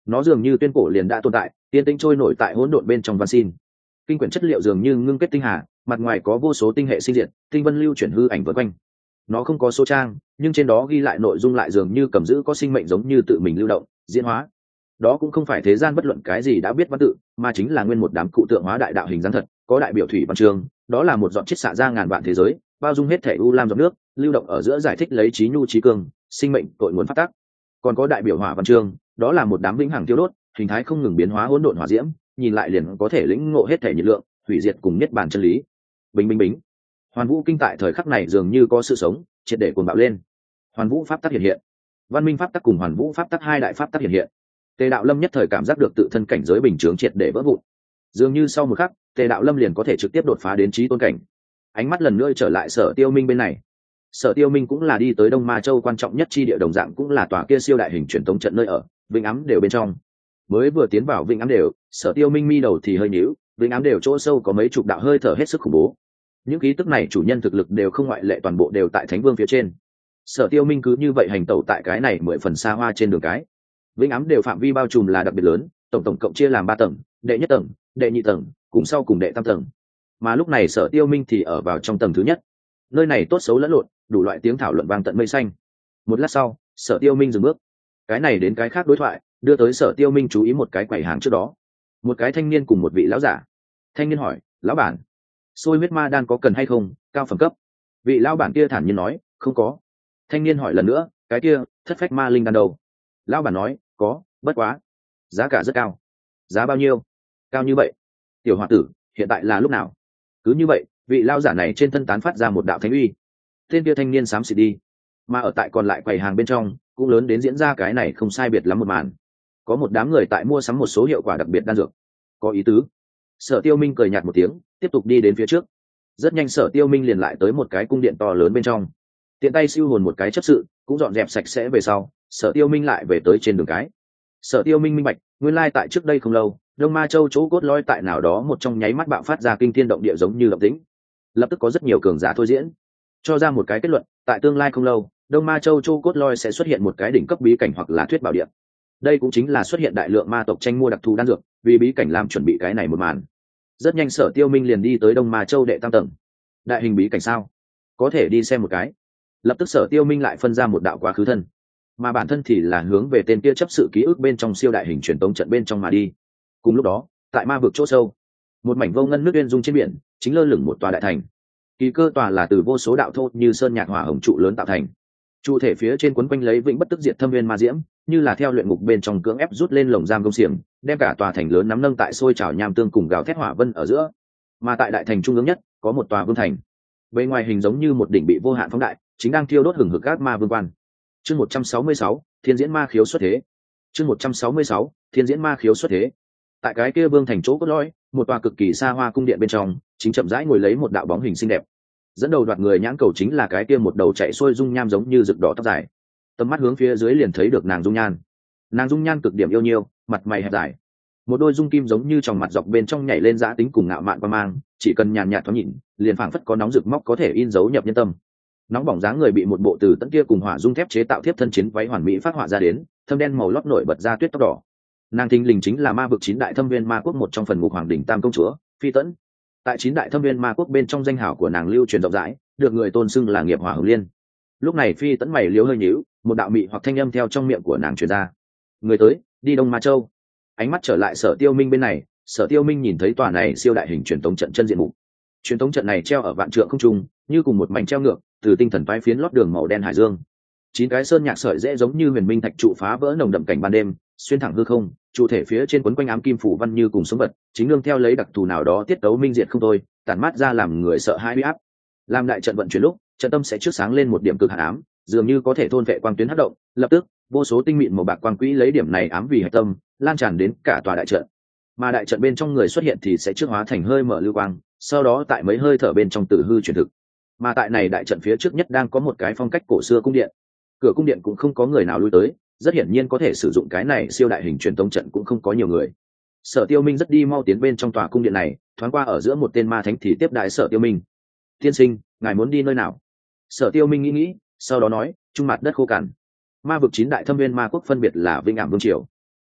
nó dường như tuyên cổ liền đã tồn tại, tiên tinh trôi nổi tại hỗn độn bên trong văn xin. Kinh quyển chất liệu dường như ngưng kết tinh hà, mặt ngoài có vô số tinh hệ sinh diệt, tinh vân lưu chuyển hư ảnh vần quanh. Nó không có số trang, nhưng trên đó ghi lại nội dung lại dường như cầm giữ có sinh mệnh, giống như tự mình lưu động diễn hóa. Đó cũng không phải thế gian bất luận cái gì đã biết văn tự, mà chính là nguyên một đám cụ tượng hóa đại đạo hình dáng thật, có đại biểu thủy văn chương, đó là một giọt chiết xạ ra ngàn vạn thế giới, bao dung hết thể u lam giọt nước, lưu động ở giữa giải thích lấy trí nhu trí cường, sinh mệnh tội nguồn phát tác. Còn có đại biểu hỏa văn chương, đó là một đám vĩnh hằng tiêu đốt, hình thái không ngừng biến hóa hỗn độn hỏa diễm, nhìn lại liền có thể lĩnh ngộ hết thể nhiệt lượng, hủy diệt cùng niết bàn chân lý. Bình bình bình. Hoàn Vũ kinh tại thời khắc này dường như có sự sống, triệt để cuồng bạo lên. Hoàn Vũ pháp tắc hiện hiện, văn minh pháp tắc cùng Hoàn Vũ pháp tắc hai đại pháp tắc hiện hiện. Tề Đạo Lâm nhất thời cảm giác được tự thân cảnh giới bình chướng triệt để vỡ vụn. Dường như sau một khắc, Tề Đạo Lâm liền có thể trực tiếp đột phá đến trí tôn cảnh. Ánh mắt lần nữa trở lại Sở Tiêu Minh bên này. Sở Tiêu Minh cũng là đi tới Đông Ma Châu quan trọng nhất chi địa, đồng dạng cũng là tòa kia siêu đại hình truyền tống trận nơi ở, Vĩnh Ám đều bên trong. Mới vừa tiến vào Vĩnh Ám đều, Sở Tiêu Minh mi đầu thì hơi nhíu, Vĩnh Ám đều chỗ sâu có mấy chục đạo hơi thở hết sức khủng bố. Những khí tức này chủ nhân thực lực đều không ngoại lệ, toàn bộ đều tại Thánh Vương phía trên. Sở Tiêu Minh cứ như vậy hành tẩu tại cái này mười phần xa hoa trên đường cái. Vĩnh Ám đều phạm vi bao trùm là đặc biệt lớn, tổng tổng cộng chia làm ba tầng, đệ nhất tầng, đệ nhị tầng, cùng sau cùng đệ tam tầng. Mà lúc này Sở Tiêu Minh thì ở vào trong tầng thứ nhất. Nơi này tốt xấu lẫn lộn, đủ loại tiếng thảo luận vang tận mây xanh. Một lát sau, Sở Tiêu Minh dừng bước. Cái này đến cái khác đối thoại, đưa tới Sở Tiêu Minh chú ý một cái quầy hàng trước đó. Một cái thanh niên cùng một vị lão giả. Thanh niên hỏi: "Lão bản, xôi huyết ma đan có cần hay không, cao phẩm cấp?" Vị lão bản kia thản nhiên nói: "Không có." Thanh niên hỏi lần nữa: "Cái kia, thất phách ma linh đan đâu?" Lão bản nói: "Có, bất quá giá cả rất cao." "Giá bao nhiêu?" "Cao như vậy." "Tiểu h o a tử, hiện tại là lúc nào?" Cứ như vậy, vị lão giả này trên thân tán phát ra một đạo thánh uy. Tên kia thanh niên xám xịt đi. Mà ở tại còn lại quầy hàng bên trong cũng lớn đến diễn ra cái này không sai biệt lắm một màn. Có một đám người tại mua sắm một số hiệu quả đặc biệt đan dược. Có ý tứ. Sở Tiêu Minh cười nhạt một tiếng, tiếp tục đi đến phía trước. Rất nhanh Sở Tiêu Minh liền lại tới một cái cung điện to lớn bên trong. Tiện tay siêu hồn một cái chấp sự, cũng dọn dẹp sạch sẽ về sau, Sở Tiêu Minh lại về tới trên đường cái. Sở Tiêu Minh minh bạch, nguyên lai tại trước đây không lâu, Đông Ma Châu chỗ cốt lõi tại nào đó một trong nháy mắt bạo phát ra kinh thiên động địa giống như động tĩnh. Lập tức có rất nhiều cường giả thôi diễn, cho ra một cái kết luận, tại tương lai không lâu, Đông Ma Châu chỗ cốt lõi sẽ xuất hiện một cái đỉnh cấp bí cảnh hoặc là thuyết bảo địa. Đây cũng chính là xuất hiện đại lượng ma tộc tranh mua đặc thù đan dược, vì bí cảnh làm chuẩn bị cái này một màn. Rất nhanh Sở Tiêu Minh liền đi tới Đông Ma Châu đệ tam tầng. Đại hình bí cảnh sao? Có thể đi xem một cái. Lập tức Sở Tiêu Minh lại phân ra một đạo quá khứ thân, mà bản thân thì là hướng về tên kia chấp sự ký ức bên trong siêu đại hình truyền tống trận bên trong mà đi. Cùng lúc đó, tại ma vực chỗ sâu, một mảnh vô ngân nước uyên dung trên biển, chính lơ lửng một tòa đại thành. Kỳ cơ tòa là từ vô số đạo thô như sơn nhạc hỏa hồng trụ lớn tạo thành. Trụ thể phía trên quấn quanh lấy vĩnh bất tức diệt thâm viên ma diễm, như là theo luyện ngục bên trong cưỡng ép rút lên lồng giam công xiềng, đem cả tòa thành lớn nắm nâng tại sôi trào nham tương cùng gào thét hỏa vân ở giữa. Mà tại đại thành trung ương nhất, có một tòa vương thành. Bên ngoài hình giống như một đỉnh bị vô hạn phóng đại, chính đang thiêu đốt hừng hực các ma vương quan. Chương một trăm sáu mươi sáu, Thiên diễn ma khiếu xuất thế. Chương một trăm sáu mươi sáu, Thiên diễn ma khiếu xuất thế. Tại cái kia vương thành chỗ cốt lõi, một tòa cực kỳ xa hoa cung điện bên trong, chính chậm rãi ngồi lấy một đạo bóng hình xinh đẹp. Dẫn đầu đoạt người nhãn cầu chính là cái kia một đầu chạy xuôi dung nham giống như rực đỏ tóc dài. Tầm mắt hướng phía dưới liền thấy được nàng dung nhan. Nàng dung nhan cực điểm yêu nhiêu, mặt mày hẹp dài, một đôi dung kim giống như tròng mặt dọc bên trong nhảy lên dã tính cùng ngạo mạn qua mang, chỉ cần nhàn nhạt thoáng nhìn, liền phảng phất có nóng rực móc có thể in dấu nhập nhân tâm. Nóng bỏng dáng người bị một bộ từ tận kia cùng hỏa dung thép chế tạo thiếp thân chiến váy hoàn mỹ phát họa ra đến, thâm đen màu lót nổi bật ra tuyết tóc đỏ. Nàng thình lình chính là ma vực chín đại thâm viên ma quốc một trong phần ngục hoàng đỉnh tam công chúa Phi Tẫn. Tại chín đại thâm viên ma quốc bên trong danh hảo của nàng lưu truyền rộng rãi, được người tôn xưng là nghiệp hỏa hồng liên. Lúc này Phi Tẫn mày liếu hơi nhíu, một đạo mị hoặc thanh âm theo trong miệng của nàng truyền ra: "Người tới, đi Đông Ma Châu." Ánh mắt trở lại Sở Tiêu Minh bên này, Sở Tiêu Minh nhìn thấy tòa này siêu đại hình truyền tống trận chân diện mục. Truyền tống trận này treo ở vạn trượng không trung, như cùng một mảnh treo ngược, từ tinh thần toái phiến lót đường màu đen hải dương. Chín cái sơn nhạc sợi dễ giống như huyền minh thạch trụ phá vỡ nồng đậm cảnh ban đêm, xuyên thẳng hư không, trụ thể phía trên quấn quanh ám kim phủ văn như cùng sống vật, chính nương theo lấy đặc thù nào đó tiết tấu minh diệt không thôi, tản mát ra làm người sợ hãi uy áp. Làm đại trận vận chuyển lúc, trận tâm sẽ trước sáng lên một điểm cực hàn ám, dường như có thể thôn vệ quang tuyến hấp động, lập tức, vô số tinh mịn màu bạc quang quỹ lấy điểm này ám vì hạch tâm, lan tràn đến cả tòa đại trận. Mà đại trận bên trong người xuất hiện thì sẽ trước hóa thành hơi mở lưu quang, sau đó tại mấy hơi thở bên trong tự hư chuyển thực. Mà tại này đại trận phía trước nhất đang có một cái phong cách cổ xưa cung điện. Cửa cung điện cũng không có người nào lui tới, rất hiển nhiên có thể sử dụng cái này siêu đại hình truyền tống trận cũng không có nhiều người. Sở Tiêu Minh rất đi mau tiến bên trong tòa cung điện này, thoáng qua ở giữa một tên ma thánh thì tiếp đại Sở Tiêu Minh. "Tiên sinh, ngài muốn đi nơi nào?" Sở Tiêu Minh nghĩ nghĩ, sau đó nói: "Trung mặt đất khô cằn." Ma vực chín đại thâm viên ma quốc phân biệt là Vĩnh Ảm Vương triều,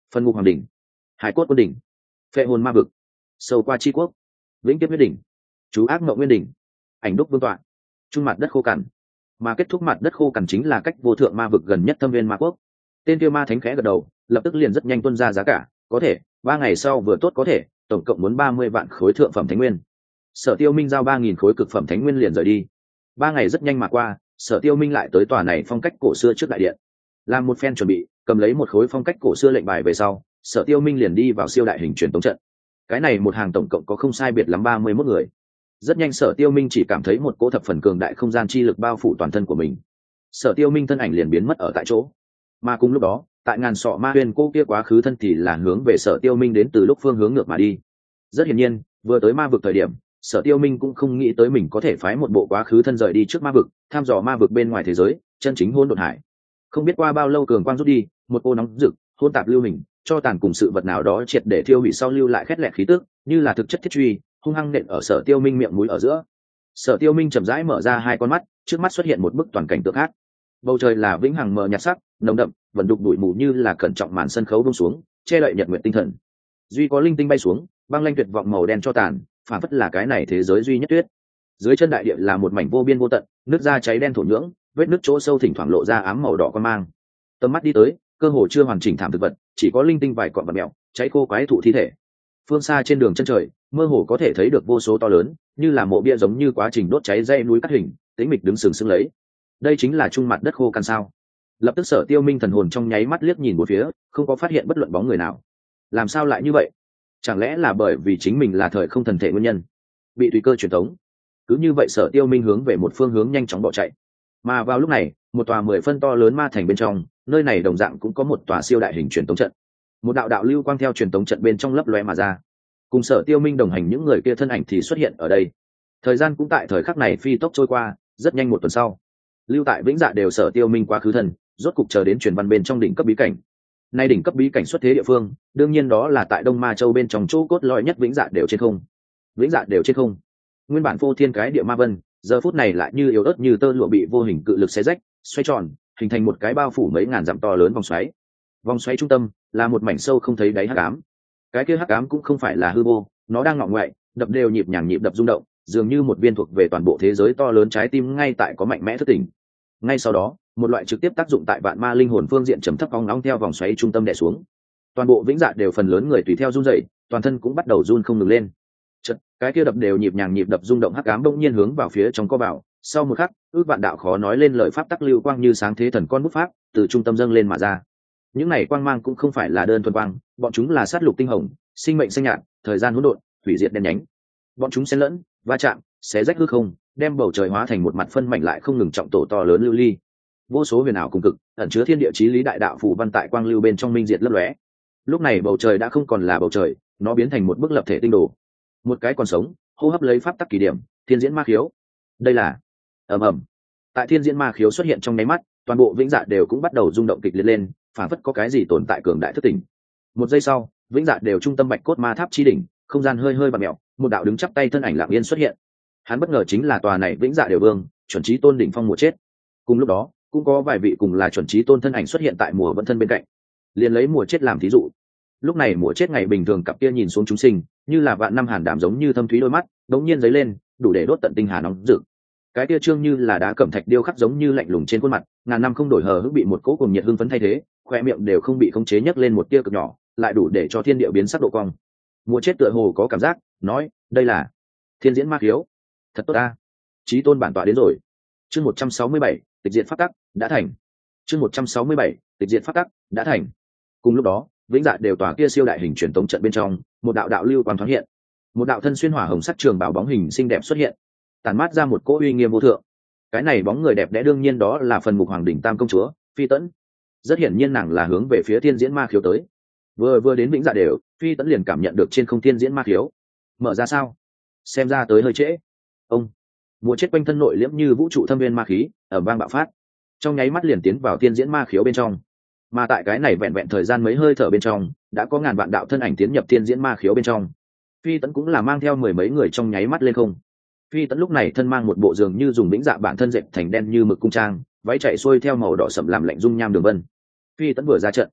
Phân ngục hoàng đỉnh, hải cốt quân đỉnh, phệ hồn ma vực, sâu qua tri quốc, vĩnh kiếp huyết đỉnh, chú ác mộng nguyên đỉnh, ảnh đúc vương tọa, trung mặt đất khô cằn. Mà kết thúc mặt đất khô cằn chính là cách vô thượng ma vực gần nhất thâm viên ma quốc. Tên kia ma thánh khẽ gật đầu, lập tức liền rất nhanh tuân ra giá cả, có thể ba ngày sau vừa tốt có thể, tổng cộng muốn ba mươi vạn khối thượng phẩm thánh nguyên. Sở Tiêu Minh giao ba nghìn khối cực phẩm thánh nguyên liền rời đi. Ba ngày rất nhanh mà qua, Sở Tiêu Minh lại tới tòa này phong cách cổ xưa trước đại điện, làm một phen chuẩn bị, cầm lấy một khối phong cách cổ xưa lệnh bài về sau, Sở Tiêu Minh liền đi vào siêu đại hình truyền tống trận. Cái này một hàng tổng cộng có không sai biệt lắm ba mươi mốt người. Rất nhanh Sở Tiêu Minh chỉ cảm thấy một cỗ thập phần cường đại không gian chi lực bao phủ toàn thân của mình. Sở Tiêu Minh thân ảnh liền biến mất ở tại chỗ. Mà cùng lúc đó, tại ngàn sọ ma huyền cô kia quá khứ thân thì là hướng về Sở Tiêu Minh đến từ lúc phương hướng ngược mà đi. Rất hiển nhiên, vừa tới ma vực thời điểm, Sở Tiêu Minh cũng không nghĩ tới mình có thể phái một bộ quá khứ thân rời đi trước ma vực, tham dò ma vực bên ngoài thế giới, chân chính hỗn độn hải. Không biết qua bao lâu cường quang rút đi, một cô nóng rực, hỗn tạp lưu hình, cho tàn cùng sự vật nào đó triệt để thiêu hủy sau lưu lại khét lẹt khí tức, như là thực chất thiết truy, hung hăng nện ở Sở Tiêu Minh miệng mũi ở giữa. Sở Tiêu Minh chậm rãi mở ra hai con mắt, trước mắt xuất hiện một bức toàn cảnh tượng khác. Bầu trời là vĩnh hằng mờ nhạt sắc, nồng đậm, vẫn đục bụi mù như là cẩn trọng màn sân khấu buông xuống, che đậy nhật nguyệt tinh thần. Duy có linh tinh bay xuống, băng lanh tuyệt vọng màu đen cho tàn, phản phất là cái này thế giới duy nhất tuyết. Dưới chân đại địa là một mảnh vô biên vô tận, nước da cháy đen thổ nhưỡng, vết nước chỗ sâu thỉnh thoảng lộ ra ám màu đỏ quan mang. Tầm mắt đi tới, cơ hồ chưa hoàn chỉnh thảm thực vật, chỉ có linh tinh vài cọn vật mèo, cháy khô quái thụ thi thể. Phương xa trên đường chân trời, mơ hồ có thể thấy được vô số to lớn, như là mộ bia giống như quá trình đốt cháy dãy núi cắt hình, tĩnh mịch đứng sừng sững lấy. Đây chính là trung mặt đất khô cằn sao? Lập tức Sở Tiêu Minh thần hồn trong nháy mắt liếc nhìn một phía, không có phát hiện bất luận bóng người nào. Làm sao lại như vậy? Chẳng lẽ là bởi vì chính mình là thời không thần thể nguyên nhân, bị tùy cơ truyền tống? Cứ như vậy Sở Tiêu Minh hướng về một phương hướng nhanh chóng bỏ chạy. Mà vào lúc này, một tòa mười phân to lớn ma thành bên trong, nơi này đồng dạng cũng có một tòa siêu đại hình truyền tống trận. Một đạo đạo lưu quang theo truyền tống trận bên trong lấp lóe mà ra. Cùng Sở Tiêu Minh đồng hành những người kia thân ảnh thì xuất hiện ở đây. Thời gian cũng tại thời khắc này phi tốc trôi qua, rất nhanh một tuần sau, lưu tại Vĩnh Dạ đều Sở Tiêu Minh quá khứ thần, rốt cục chờ đến truyền văn bên trong đỉnh cấp bí cảnh. Nay đỉnh cấp bí cảnh xuất thế địa phương, đương nhiên đó là tại Đông Ma Châu bên trong chỗ cốt lõi nhất Vĩnh Dạ đều trên không. Vĩnh Dạ đều trên không. Nguyên bản phô thiên cái địa ma vân, giờ phút này lại như yếu ớt như tơ lụa bị vô hình cự lực xé rách, xoay tròn, hình thành một cái bao phủ mấy ngàn dặm to lớn vòng xoáy. Vòng xoáy trung tâm là một mảnh sâu không thấy đáy hắc ám. Cái kia hắc ám cũng không phải là hư vô, nó đang ngọ ngoại, đập đều nhịp nhàng nhịp đập rung động, dường như một viên thuộc về toàn bộ thế giới to lớn trái tim ngay tại có mạnh mẽ thức tỉnh. Ngay sau đó, một loại trực tiếp tác dụng tại vạn ma linh hồn phương diện trầm thấp ong nóng theo vòng xoáy trung tâm đè xuống. Toàn bộ Vĩnh Dạ đều phần lớn người tùy theo run rẩy, toàn thân cũng bắt đầu run không ngừng lên. Chợt, cái kia đập đều nhịp nhàng nhịp đập rung động hắc ám bỗng nhiên hướng vào phía trong co vào, sau một khắc, ước vạn đạo khó nói lên lời pháp tắc lưu quang như sáng thế thần con bút pháp, từ trung tâm dâng lên mà ra. Những này quang mang cũng không phải là đơn thuần quang, bọn chúng là sát lục tinh hồng, sinh mệnh xanh nhạt, thời gian hỗn độn, hủy diệt đen nhánh. Bọn chúng xen lẫn, va chạm, xé rách hư không, đem bầu trời hóa thành một mặt phân mảnh lại không ngừng trọng tổ to lớn lưu ly. Vô số huyền ảo cùng cực, ẩn chứa thiên địa chí lý đại đạo phù văn tại quang lưu bên trong minh diệt lấp lóe. Lúc này bầu trời đã không còn là bầu trời, nó biến thành một bức lập thể tinh đồ. Một cái còn sống, hô hấp lấy pháp tắc kỳ điểm, thiên diễn ma khiếu. Đây là ầm ầm. Tại thiên diễn ma khiếu xuất hiện trong nháy mắt, toàn bộ Vĩnh Dạ đều cũng bắt đầu rung động kịch liệt lên, phản phất có cái gì tồn tại cường đại thức tỉnh. Một giây sau, Vĩnh Dạ đều trung tâm bạch cốt ma tháp chi đỉnh, không gian hơi hơi bặm mèo, một đạo đứng chắp tay thân ảnh lặng yên xuất hiện. Hắn bất ngờ chính là tòa này Vĩnh Dạ đều vương, chuẩn chí tôn đỉnh phong mùa chết. Cùng lúc đó, cũng có vài vị cùng là chuẩn chí tôn thân ảnh xuất hiện tại mùa vẫn thân bên cạnh. Liền lấy mùa chết làm thí dụ. Lúc này mùa chết ngày bình thường cặp kia nhìn xuống chúng sinh, như là vạn năm hàn đảm giống như thâm thúy đôi mắt, đống nhiên giấy lên, đủ để đốt tận tinh hà nóng rực. Cái kia trương như là đá cẩm thạch điêu khắc giống như lạnh lùng trên khuôn mặt, ngàn năm không đổi hờ hững bị một cỗ cùng nhiệt hưng phấn thay thế, khoe miệng đều không bị khống chế nhấc lên một tia cực nhỏ, lại đủ để cho thiên địa biến sắc độ cong. Mùa chết tựa hồ có cảm giác, nói, đây là thiên diễn ma khiếu. Thật tốt ta, chí tôn bản tọa đến rồi. Chương một trăm sáu mươi bảy, tịch diệt pháp tắc đã thành. Chương một trăm sáu mươi bảy, tịch diệt pháp tắc đã thành. Cùng lúc đó, Vĩnh Dạ đều tòa kia siêu đại hình truyền tống trận bên trong, một đạo đạo lưu quang thoáng hiện, một đạo thân xuyên hỏa hồng sắc trường bảo bóng hình xinh đẹp xuất hiện, tản mát ra một cỗ uy nghiêm vô thượng. Cái này bóng người đẹp đẽ đương nhiên đó là phần mục hoàng đỉnh tam công chúa Phi Tẫn. Rất hiển nhiên nàng là hướng về phía thiên diễn ma khiếu tới. Vừa vừa đến Vĩnh Dạ đều, Phi Tẫn liền cảm nhận được trên không thiên diễn ma khiếu mở ra sao? Xem ra tới hơi trễ. Ông mùa chết quanh thân nội liễm như vũ trụ thâm viên ma khí ở vang bạo phát, trong nháy mắt liền tiến vào thiên diễn ma khiếu bên trong. Mà tại cái này vẹn vẹn thời gian mấy hơi thở bên trong, đã có ngàn vạn đạo thân ảnh tiến nhập thiên diễn ma khiếu bên trong. Phi Tẫn cũng là mang theo mười mấy người trong nháy mắt lên không. Phi Tẫn lúc này thân mang một bộ giường như dùng Vĩnh Dạ bản thân dệt thành đen như mực cung trang, váy chạy xuôi theo màu đỏ sậm làm lạnh dung nham đường vân. Phi Tẫn vừa ra trận,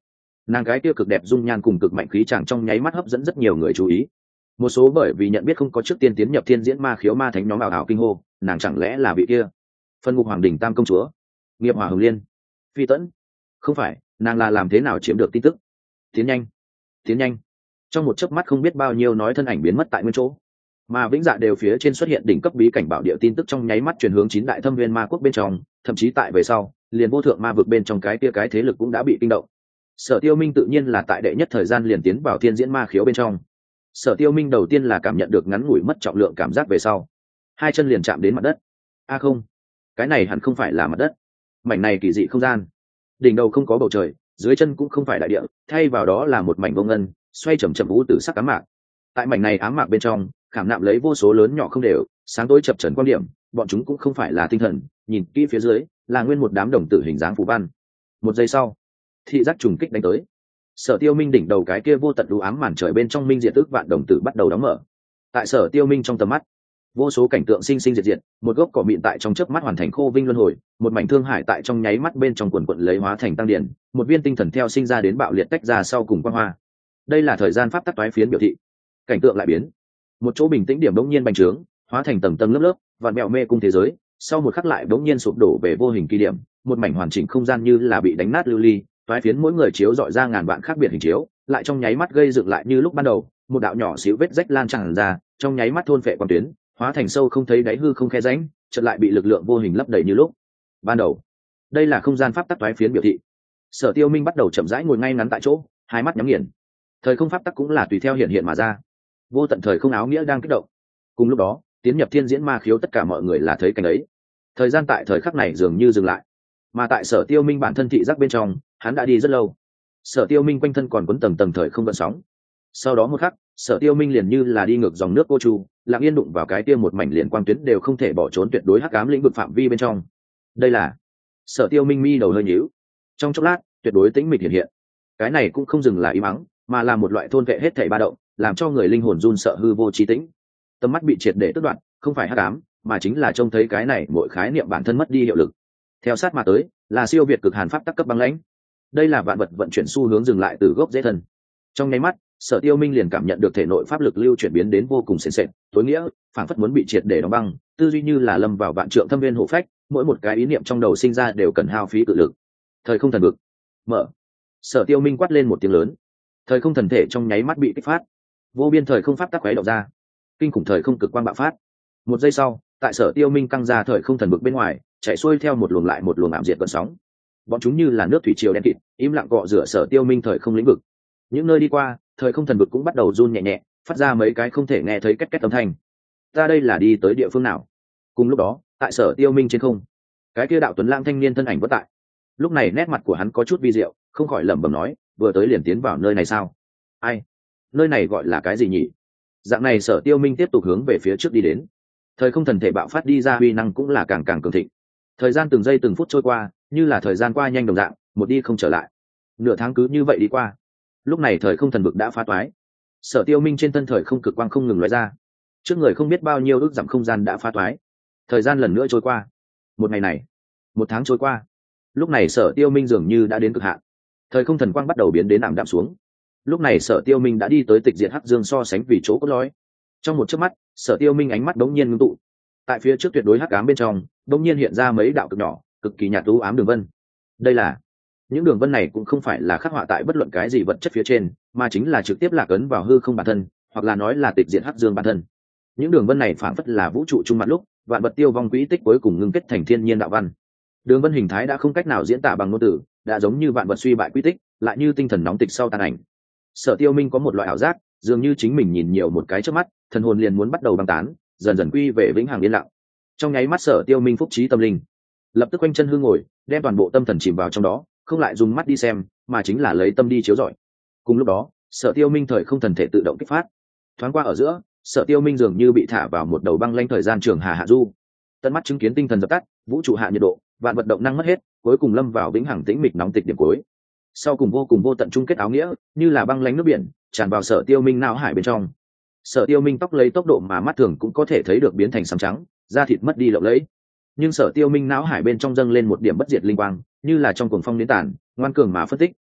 nàng cái kia cực đẹp dung nhan cùng cực mạnh khí chàng trong nháy mắt hấp dẫn rất nhiều người chú ý. Một số bởi vì nhận biết không có trước tiên tiến nhập thiên diễn ma khiếu ma thánh nhóm ảo ảo kinh hô, nàng chẳng lẽ là vị kia phân ngục hoàng đình tam công chúa nghiệp hỏa hồng liên phi tẫn? Không phải, nàng là làm thế nào chiếm được tin tức? Tiến nhanh, tiến nhanh. Trong một chớp mắt không biết bao nhiêu nói thân ảnh biến mất tại nguyên chỗ, mà vĩnh dạ đều phía trên xuất hiện đỉnh cấp bí cảnh bảo địa tin tức trong nháy mắt chuyển hướng chín đại thâm viên ma quốc bên trong, thậm chí tại về sau liền vô thượng ma vực bên trong cái kia cái thế lực cũng đã bị kinh động. Sở Tiêu Minh tự nhiên là tại đệ nhất thời gian liền tiến vào thiên diễn ma khiếu bên trong. Sở Tiêu Minh đầu tiên là cảm nhận được ngắn ngủi mất trọng lượng cảm giác, về sau hai chân liền chạm đến mặt đất. A à không, cái này hẳn không phải là mặt đất. Mảnh này kỳ dị không gian, đỉnh đầu không có bầu trời, dưới chân cũng không phải đại địa, thay vào đó là một mảnh vô ngân xoay chậm chậm vũ tử sắc ám mạc. Tại mảnh này ám mạc bên trong khảm nạm lấy vô số lớn nhỏ không đều sáng tối chập chờn quan điểm, bọn chúng cũng không phải là tinh thần, nhìn kỹ phía dưới là nguyên một đám đồng tử hình dáng phù văn. Một giây sau, thị giác trùng kích đánh tới. Sở Tiêu Minh đỉnh đầu cái kia vô tận u ám màn trời bên trong minh diệt ước vạn đồng tử bắt đầu đóng mở. Tại Sở Tiêu Minh trong tầm mắt, vô số cảnh tượng sinh sinh diệt diệt, một gốc cỏ mịn tại trong chớp mắt hoàn thành khô vinh luân hồi, một mảnh thương hải tại trong nháy mắt bên trong quần quần lấy hóa thành tăng điển, một viên tinh thần theo sinh ra đến bạo liệt tách ra sau cùng quang hoa. Đây là thời gian pháp tắc toái phiến biểu thị. Cảnh tượng lại biến, một chỗ bình tĩnh điểm đống nhiên bành trướng, hóa thành tầng tầng lớp lớp vạn mẹo mê cung thế giới, sau một khắc lại đống nhiên sụp đổ về vô hình kỳ điểm, một mảnh hoàn chỉnh không gian như là bị đánh nát lưu ly, toái phiến mỗi người chiếu dọi ra ngàn vạn khác biệt hình chiếu, lại trong nháy mắt gây dựng lại như lúc ban đầu, một đạo nhỏ xíu vết rách lan tràn ra, trong nháy mắt thôn phệ quan tuyến, hóa thành sâu không thấy đáy hư không khe rãnh, chợt lại bị lực lượng vô hình lấp đầy như lúc ban đầu. Đây là không gian pháp tắc toái phiến biểu thị. Sở Tiêu Minh bắt đầu chậm rãi ngồi ngay ngắn tại chỗ, hai mắt nhắm nghiền. Thời không pháp tắc cũng là tùy theo hiện hiện mà ra. Vô tận thời không áo nghĩa đang kích động. Cùng lúc đó, tiến nhập thiên diễn ma khiếu tất cả mọi người là thấy cảnh ấy. Thời gian tại thời khắc này dường như dừng lại, mà tại Sở Tiêu Minh bản thân thị giác bên trong, hắn đã đi rất lâu. Sở Tiêu Minh quanh thân còn cuốn tầng tầng thời không gợn sóng. Sau đó một khắc, Sở Tiêu Minh liền như là đi ngược dòng nước cô chu, lặng yên đụng vào cái kia một mảnh liền quang tuyến đều không thể bỏ trốn tuyệt đối hắc ám lĩnh vực phạm vi bên trong. Đây là Sở Tiêu Minh mi đầu hơi nhíu. Trong chốc lát, tuyệt đối tĩnh mịch hiện hiện. Cái này cũng không dừng là im mắng, mà là một loại thôn vệ hết thảy ba động, làm cho người linh hồn run sợ hư vô trí tĩnh. Tầm mắt bị triệt để tước đoạn, không phải hắc ám, mà chính là trông thấy cái này mỗi khái niệm bản thân mất đi hiệu lực. Theo sát mà tới, là siêu việt cực hàn pháp tắc cấp băng lãnh. Đây là vạn vật vận chuyển xu hướng dừng lại từ gốc rễ thân. Trong nháy mắt, Sở Tiêu Minh liền cảm nhận được thể nội pháp lực lưu chuyển biến đến vô cùng sền sệt, tối nghĩa, phản phất muốn bị triệt để đóng băng, tư duy như là lâm vào vạn trượng thâm viên hộ phách, mỗi một cái ý niệm trong đầu sinh ra đều cần hao phí cự lực. Thời không thần vực, mở. Sở Tiêu Minh quát lên một tiếng lớn. Thời không thần thể trong nháy mắt bị kích phát, vô biên thời không pháp tắc khuấy động ra, kinh khủng thời không cực quang bạo phát. Một giây sau, tại Sở Tiêu Minh căng ra thời không thần vực bên ngoài, chạy xuôi theo một luồng lại một luồng ảm diệt cơn sóng. Bọn chúng như là nước thủy triều đen kịt, im lặng cọ rửa Sở Tiêu Minh thời không lĩnh vực. Những nơi đi qua, thời không thần vực cũng bắt đầu run nhẹ nhẹ, phát ra mấy cái không thể nghe thấy két két âm thanh. Ta đây là đi tới địa phương nào? Cùng lúc đó, tại Sở Tiêu Minh trên không, cái kia đạo tuấn lãng thanh niên thân ảnh bất tại. Lúc này nét mặt của hắn có chút vi diệu, không khỏi lẩm bẩm nói, vừa tới liền tiến vào nơi này sao? Ai? Nơi này gọi là cái gì nhỉ? Dạng này Sở Tiêu Minh tiếp tục hướng về phía trước đi đến. Thời không thần thể bạo phát đi ra uy năng cũng là càng càng cường thịnh. Thời gian từng giây từng phút trôi qua, như là thời gian qua nhanh đồng dạng, một đi không trở lại. Nửa tháng cứ như vậy đi qua. Lúc này thời không thần vực đã phá toái. Sở Tiêu Minh trên thân thời không cực quang không ngừng lóe ra. Trước người không biết bao nhiêu ước dặm không gian đã phá toái. Thời gian lần nữa trôi qua. Một ngày này, một tháng trôi qua. Lúc này Sở Tiêu Minh dường như đã đến cực hạn. Thời không thần quang bắt đầu biến đến ảm đạm xuống. Lúc này Sở Tiêu Minh đã đi tới tịch diệt hắc dương so sánh vì chỗ cốt lõi. Trong một chớp mắt, Sở Tiêu Minh ánh mắt đống nhiên ngưng tụ. Tại phía trước tuyệt đối hắc ám bên trong, đống nhiên hiện ra mấy đạo cực nhỏ, cực kỳ nhạt u ám đường vân. Đây là những đường vân này cũng không phải là khắc họa tại bất luận cái gì vật chất phía trên, mà chính là trực tiếp lạc ấn vào hư không bản thân, hoặc là nói là tịch diệt hắc dương bản thân. Những đường vân này phảng phất là vũ trụ trung mặt lúc vạn vật tiêu vong quỹ tích cuối cùng ngưng kết thành thiên nhiên đạo văn. Đường vân hình thái đã không cách nào diễn tả bằng ngôn từ, đã giống như vạn vật suy bại quỹ tích, lại như tinh thần nóng tịch sau tàn ảnh. Sở Tiêu Minh có một loại ảo giác, dường như chính mình nhìn nhiều một cái trước mắt, thần hồn liền muốn bắt đầu băng tán, dần dần quy về vĩnh hằng yên lặng. Trong nháy mắt Sở Tiêu Minh phúc trí tâm linh, lập tức quanh chân hư ngồi, đem toàn bộ tâm thần chìm vào trong đó, không lại dùng mắt đi xem, mà chính là lấy tâm đi chiếu rọi. Cùng lúc đó, Sở Tiêu Minh thời không thần thể tự động kích phát. Thoáng qua ở giữa, Sở Tiêu Minh dường như bị thả vào một đầu băng lãnh thời gian trường hà hạ du. Tận mắt chứng kiến tinh thần dập tắt, vũ trụ hạ nhiệt độ, vạn vật động năng mất hết, cuối cùng lâm vào vĩnh hằng tĩnh mịch nóng tịch điểm cuối. Sau cùng vô cùng vô tận chung kết áo nghĩa, như là băng lãnh nước biển, tràn vào Sở Tiêu Minh não hải bên trong. Sở Tiêu Minh tóc lấy tốc độ mà mắt thường cũng có thể thấy được biến thành xám trắng, da thịt mất đi lộng lẫy. Nhưng Sở Tiêu Minh não hải bên trong dâng lên một điểm bất diệt linh quang, như là trong cuồng phong đến tàn, ngoan cường mà phân tích,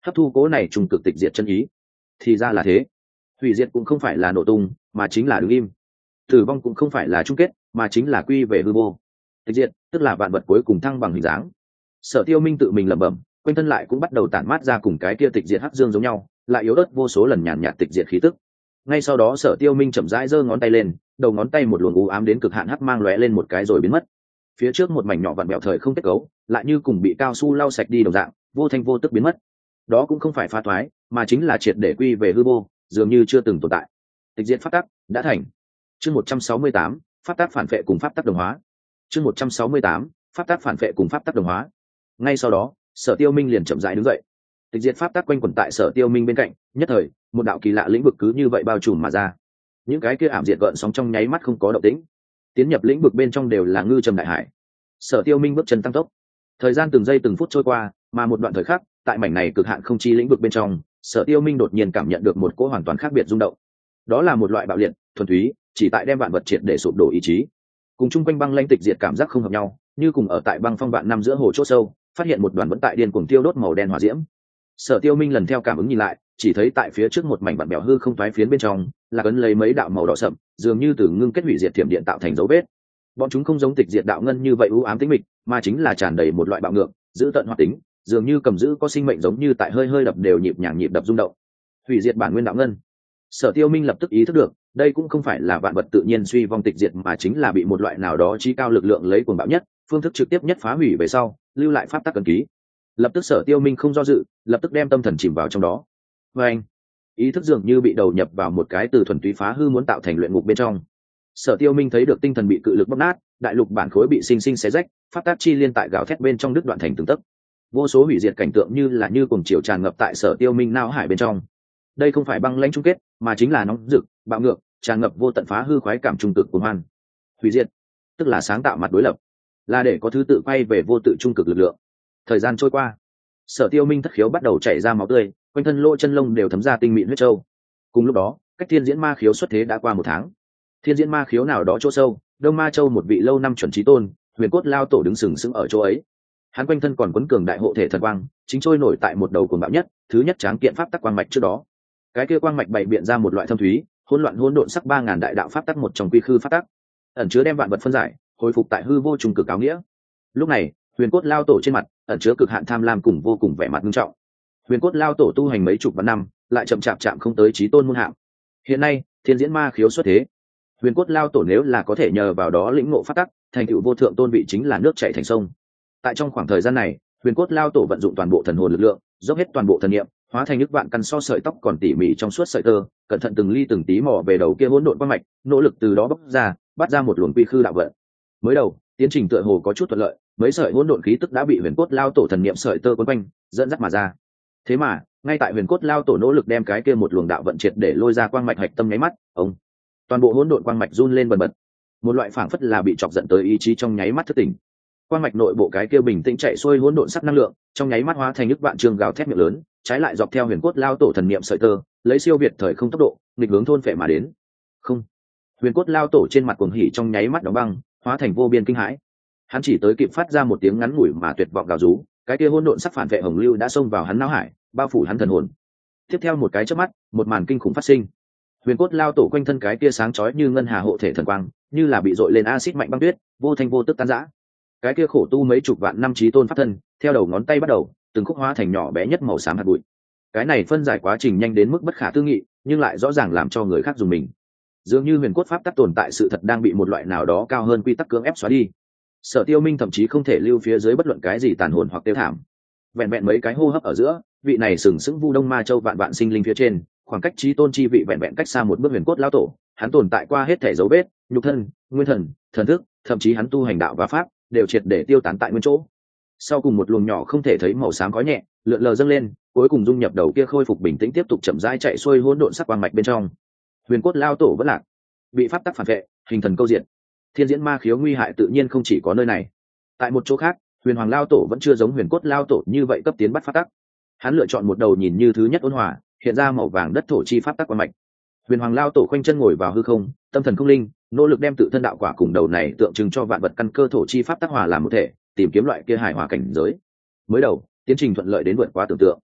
hấp thu cố này trùng cực tịch diệt chân ý. Thì ra là thế, hủy diệt cũng không phải là nổ tung mà chính là đứng im, tử vong cũng không phải là chung kết mà chính là quy về hư vô. Tịch diệt tức là vạn vật cuối cùng thăng bằng hình dáng. Sở Tiêu Minh tự mình lẩm bẩm, quanh thân lại cũng bắt đầu tản mát ra cùng cái kia tịch diệt hắc dương giống nhau, lại yếu ớt vô số lần nhàn nhạt tịch diệt khí tức. Ngay sau đó Sở Tiêu Minh chậm rãi giơ ngón tay lên, đầu ngón tay một luồng u ám đến cực hạn hắc mang lóe lên một cái rồi biến mất. Phía trước một mảnh nhỏ vặn bẹo thời không kết cấu, lại như cùng bị cao su lau sạch đi đồng dạng, vô thanh vô tức biến mất. Đó cũng không phải phá thoái, mà chính là triệt để quy về hư vô, dường như chưa từng tồn tại. Tịch diệt pháp tắc đã thành. Chương một trăm sáu mươi tám, pháp tắc phản vệ cùng pháp tắc đồng hóa. Chương một trăm sáu mươi tám, pháp tắc phản vệ cùng pháp tắc đồng hóa. Ngay sau đó, Sở Tiêu Minh liền chậm rãi đứng dậy. Tịch diệt pháp tắc quanh quẩn tại Sở Tiêu Minh bên cạnh, nhất thời, một đạo kỳ lạ lĩnh vực cứ như vậy bao trùm mà ra. Những cái kia ảm diệt gợn sóng trong nháy mắt không có động tĩnh. Tiến nhập lĩnh vực bên trong đều là ngư trầm đại hải. Sở Tiêu Minh bước chân tăng tốc. Thời gian từng giây từng phút trôi qua, mà một đoạn thời khắc, tại mảnh này cực hạn không chi lĩnh vực bên trong, Sở Tiêu Minh đột nhiên cảm nhận được một cỗ hoàn toàn khác biệt rung động. Đó là một loại bạo liệt, thuần túy, chỉ tại đem vạn vật triệt để sụp đổ ý chí. Cùng chung quanh băng lãnh tịch diệt cảm giác không hợp nhau, như cùng ở tại băng phong vạn năm giữa hồ chỗ sâu, phát hiện một đoàn vẫn tại điên cuồng tiêu đốt màu đen hỏa diễm. Sở Tiêu Minh lần theo cảm ứng nhìn lại, chỉ thấy tại phía trước một mảnh vạn bèo hư không toái phiến bên trong, là ấn lấy mấy đạo màu đỏ sậm, dường như từ ngưng kết hủy diệt thiểm điện tạo thành dấu vết. Bọn chúng không giống tịch diệt đạo ngân như vậy u ám tĩnh mịch, mà chính là tràn đầy một loại bạo ngược, giữ tận hoạt tính, dường như cầm giữ có sinh mệnh giống như tại hơi hơi đập đều nhịp nhàng nhịp đập rung động. Hủy diệt bản nguyên đạo ngân. Sở Tiêu Minh lập tức ý thức được, đây cũng không phải là vạn vật tự nhiên suy vong tịch diệt mà chính là bị một loại nào đó trí cao lực lượng lấy cuồng bạo nhất, phương thức trực tiếp nhất phá hủy về sau, lưu lại pháp tắc ấn ký. Lập tức Sở Tiêu Minh không do dự, lập tức đem tâm thần chìm vào trong đó. Và anh, ý thức dường như bị đầu nhập vào một cái từ thuần túy phá hư muốn tạo thành luyện ngục bên trong. Sở Tiêu Minh thấy được tinh thần bị cự lực bóp nát, đại lục bản khối bị sinh sinh xé rách, pháp tắc chi liên tại gào thét bên trong đứt đoạn thành từng tấc. Vô số hủy diệt cảnh tượng như là như cuồng chiều tràn ngập tại Sở Tiêu Minh não hải bên trong. Đây không phải băng lãnh chung kết, mà chính là nóng rực, bạo ngược, tràn ngập vô tận phá hư khoái cảm trung cực cuồng hoan. Hủy diệt, tức là sáng tạo mặt đối lập, là để có thứ tự quay về vô tự trung cực lực lượng. Thời gian trôi qua, Sở Tiêu Minh thất khiếu bắt đầu chảy ra máu tươi, quanh thân lỗ chân lông đều thấm ra tinh mịn huyết châu. Cùng lúc đó, cách thiên diễn ma khiếu xuất thế đã qua một tháng. Thiên diễn ma khiếu nào đó chỗ sâu, Đông Ma Châu một vị lâu năm chuẩn chí tôn, Huyền Cốt Lao Tổ đứng sừng sững ở chỗ ấy. Hắn quanh thân còn quấn cường đại hộ thể thần quang, chính trôi nổi tại một đầu cuồng bạo nhất, thứ nhất tráng kiện pháp tắc quang mạch trước đó. Cái kia quang mạch bày biện ra một loại thâm thúy, hỗn loạn hỗn độn sắc ba ngàn đại đạo pháp tắc một trong quy khư pháp tắc, ẩn chứa đem vạn vật phân giải, hồi phục tại hư vô trùng cực áo nghĩa. Lúc này, Huyền Cốt Lao Tổ trên mặt ẩn chứa cực hạn tham lam cùng vô cùng vẻ mặt nghiêm trọng. Huyền Cốt Lao Tổ tu hành mấy chục vạn năm, lại chậm chạp chạm không tới chí tôn môn hạng. Hiện nay, thiên diễn ma khiếu xuất thế. Huyền Cốt Lao Tổ nếu là có thể nhờ vào đó lĩnh ngộ pháp tắc, thành tựu vô thượng tôn vị chính là nước chảy thành sông. Tại trong khoảng thời gian này, Huyền Cốt Lao Tổ vận dụng toàn bộ thần hồn lực lượng, dốc hết toàn bộ thần niệm, hóa thành nước vạn căn so sợi tóc còn tỉ mỉ trong suốt sợi tơ, cẩn thận từng ly từng tí mò về đầu kia hỗn độn quang mạch, nỗ lực từ đó bóc ra, bắt ra một luồng quy khư đạo vận. Mới đầu, tiến trình tựa hồ có chút thuận lợi, mấy sợi hỗn độn khí tức đã bị Huyền Cốt Lao Tổ thần niệm sợi tơ quấn quanh, dẫn dắt mà ra. Thế mà, ngay tại Huyền Cốt Lao Tổ nỗ lực đem cái kia một luồng đạo vận triệt để lôi ra quang mạch hạch tâm nháy mắt, ông, toàn bộ hỗn độn quang mạch run lên bần bật. Một loại phảng phất là bị chọc giận tới ý chí trong nháy mắt thức tỉnh. Quang mạch nội bộ cái kia bình tĩnh chạy xuôi hỗn độn sắc năng lượng, trong nháy mắt hóa thành nước vạn trường gào thét miệng lớn, trái lại dọc theo Huyền Cốt Lao Tổ thần niệm sợi tơ, lấy siêu việt thời không tốc độ, nghịch hướng thôn phệ mà đến. Không, Huyền Cốt Lao Tổ trên mặt cuồng hỉ trong nháy mắt đóng băng, hóa thành vô biên kinh hãi. Hắn chỉ tới kịp phát ra một tiếng ngắn ngủi mà tuyệt vọng gào rú, cái kia hỗn độn sắc phản vệ hồng lưu đã xông vào hắn não hải, bao phủ hắn thần hồn. Tiếp theo một cái chớp mắt, một màn kinh khủng phát sinh. Huyền Cốt Lao Tổ quanh thân cái kia sáng chói như ngân hà hộ thể thần quang, như là bị dội lên axit mạnh băng tuyết, vô thanh vô tức tan rã. Cái kia khổ tu mấy chục vạn năm chí tôn pháp thân, theo đầu ngón tay bắt đầu, từng khúc hóa thành nhỏ bé nhất màu xám hạt bụi. Cái này phân giải quá trình nhanh đến mức bất khả tư nghị, nhưng lại rõ ràng làm cho người khác dùng mình. Dường như huyền cốt pháp tắc tồn tại sự thật đang bị một loại nào đó cao hơn quy tắc cưỡng ép xóa đi. Sở Tiêu Minh thậm chí không thể lưu phía dưới bất luận cái gì tàn hồn hoặc tiêu thảm. Vẹn vẹn mấy cái hô hấp ở giữa, vị này sừng sững vu Đông Ma Châu vạn vạn sinh linh phía trên, khoảng cách chí tôn chi vị vẹn vẹn cách xa một bước huyền cốt lão tổ, hắn tồn tại qua hết thể dấu vết, nhục thân, nguyên thần, thần thức, thậm chí hắn tu hành đạo và pháp, đều triệt để tiêu tán tại nguyên chỗ. Sau cùng một luồng nhỏ không thể thấy màu xám khói nhẹ, lượn lờ dâng lên, cuối cùng dung nhập đầu kia khôi phục bình tĩnh tiếp tục chậm rãi chạy xuôi hỗn độn sắc quang mạch bên trong. Huyền cốt lão tổ vẫn lạc, bị pháp tắc phản vệ, hình thần câu diện. Thiên diễn ma khiếu nguy hại tự nhiên không chỉ có nơi này. Tại một chỗ khác, Huyền Hoàng lão tổ vẫn chưa giống Huyền cốt lão tổ như vậy cấp tiến bắt pháp tắc. Hắn lựa chọn một đầu nhìn như thứ nhất ôn hòa, hiện ra màu vàng đất thổ chi pháp tắc quang mạch. Huyền Hoàng lão tổ khoanh chân ngồi vào hư không, tâm thần không linh, nỗ lực đem tự thân đạo quả cùng đầu này tượng trưng cho vạn vật căn cơ thổ chi pháp tắc hòa làm một thể, tìm kiếm loại kia hài hòa cảnh giới. Mới đầu, tiến trình thuận lợi đến vượt quá tưởng tượng.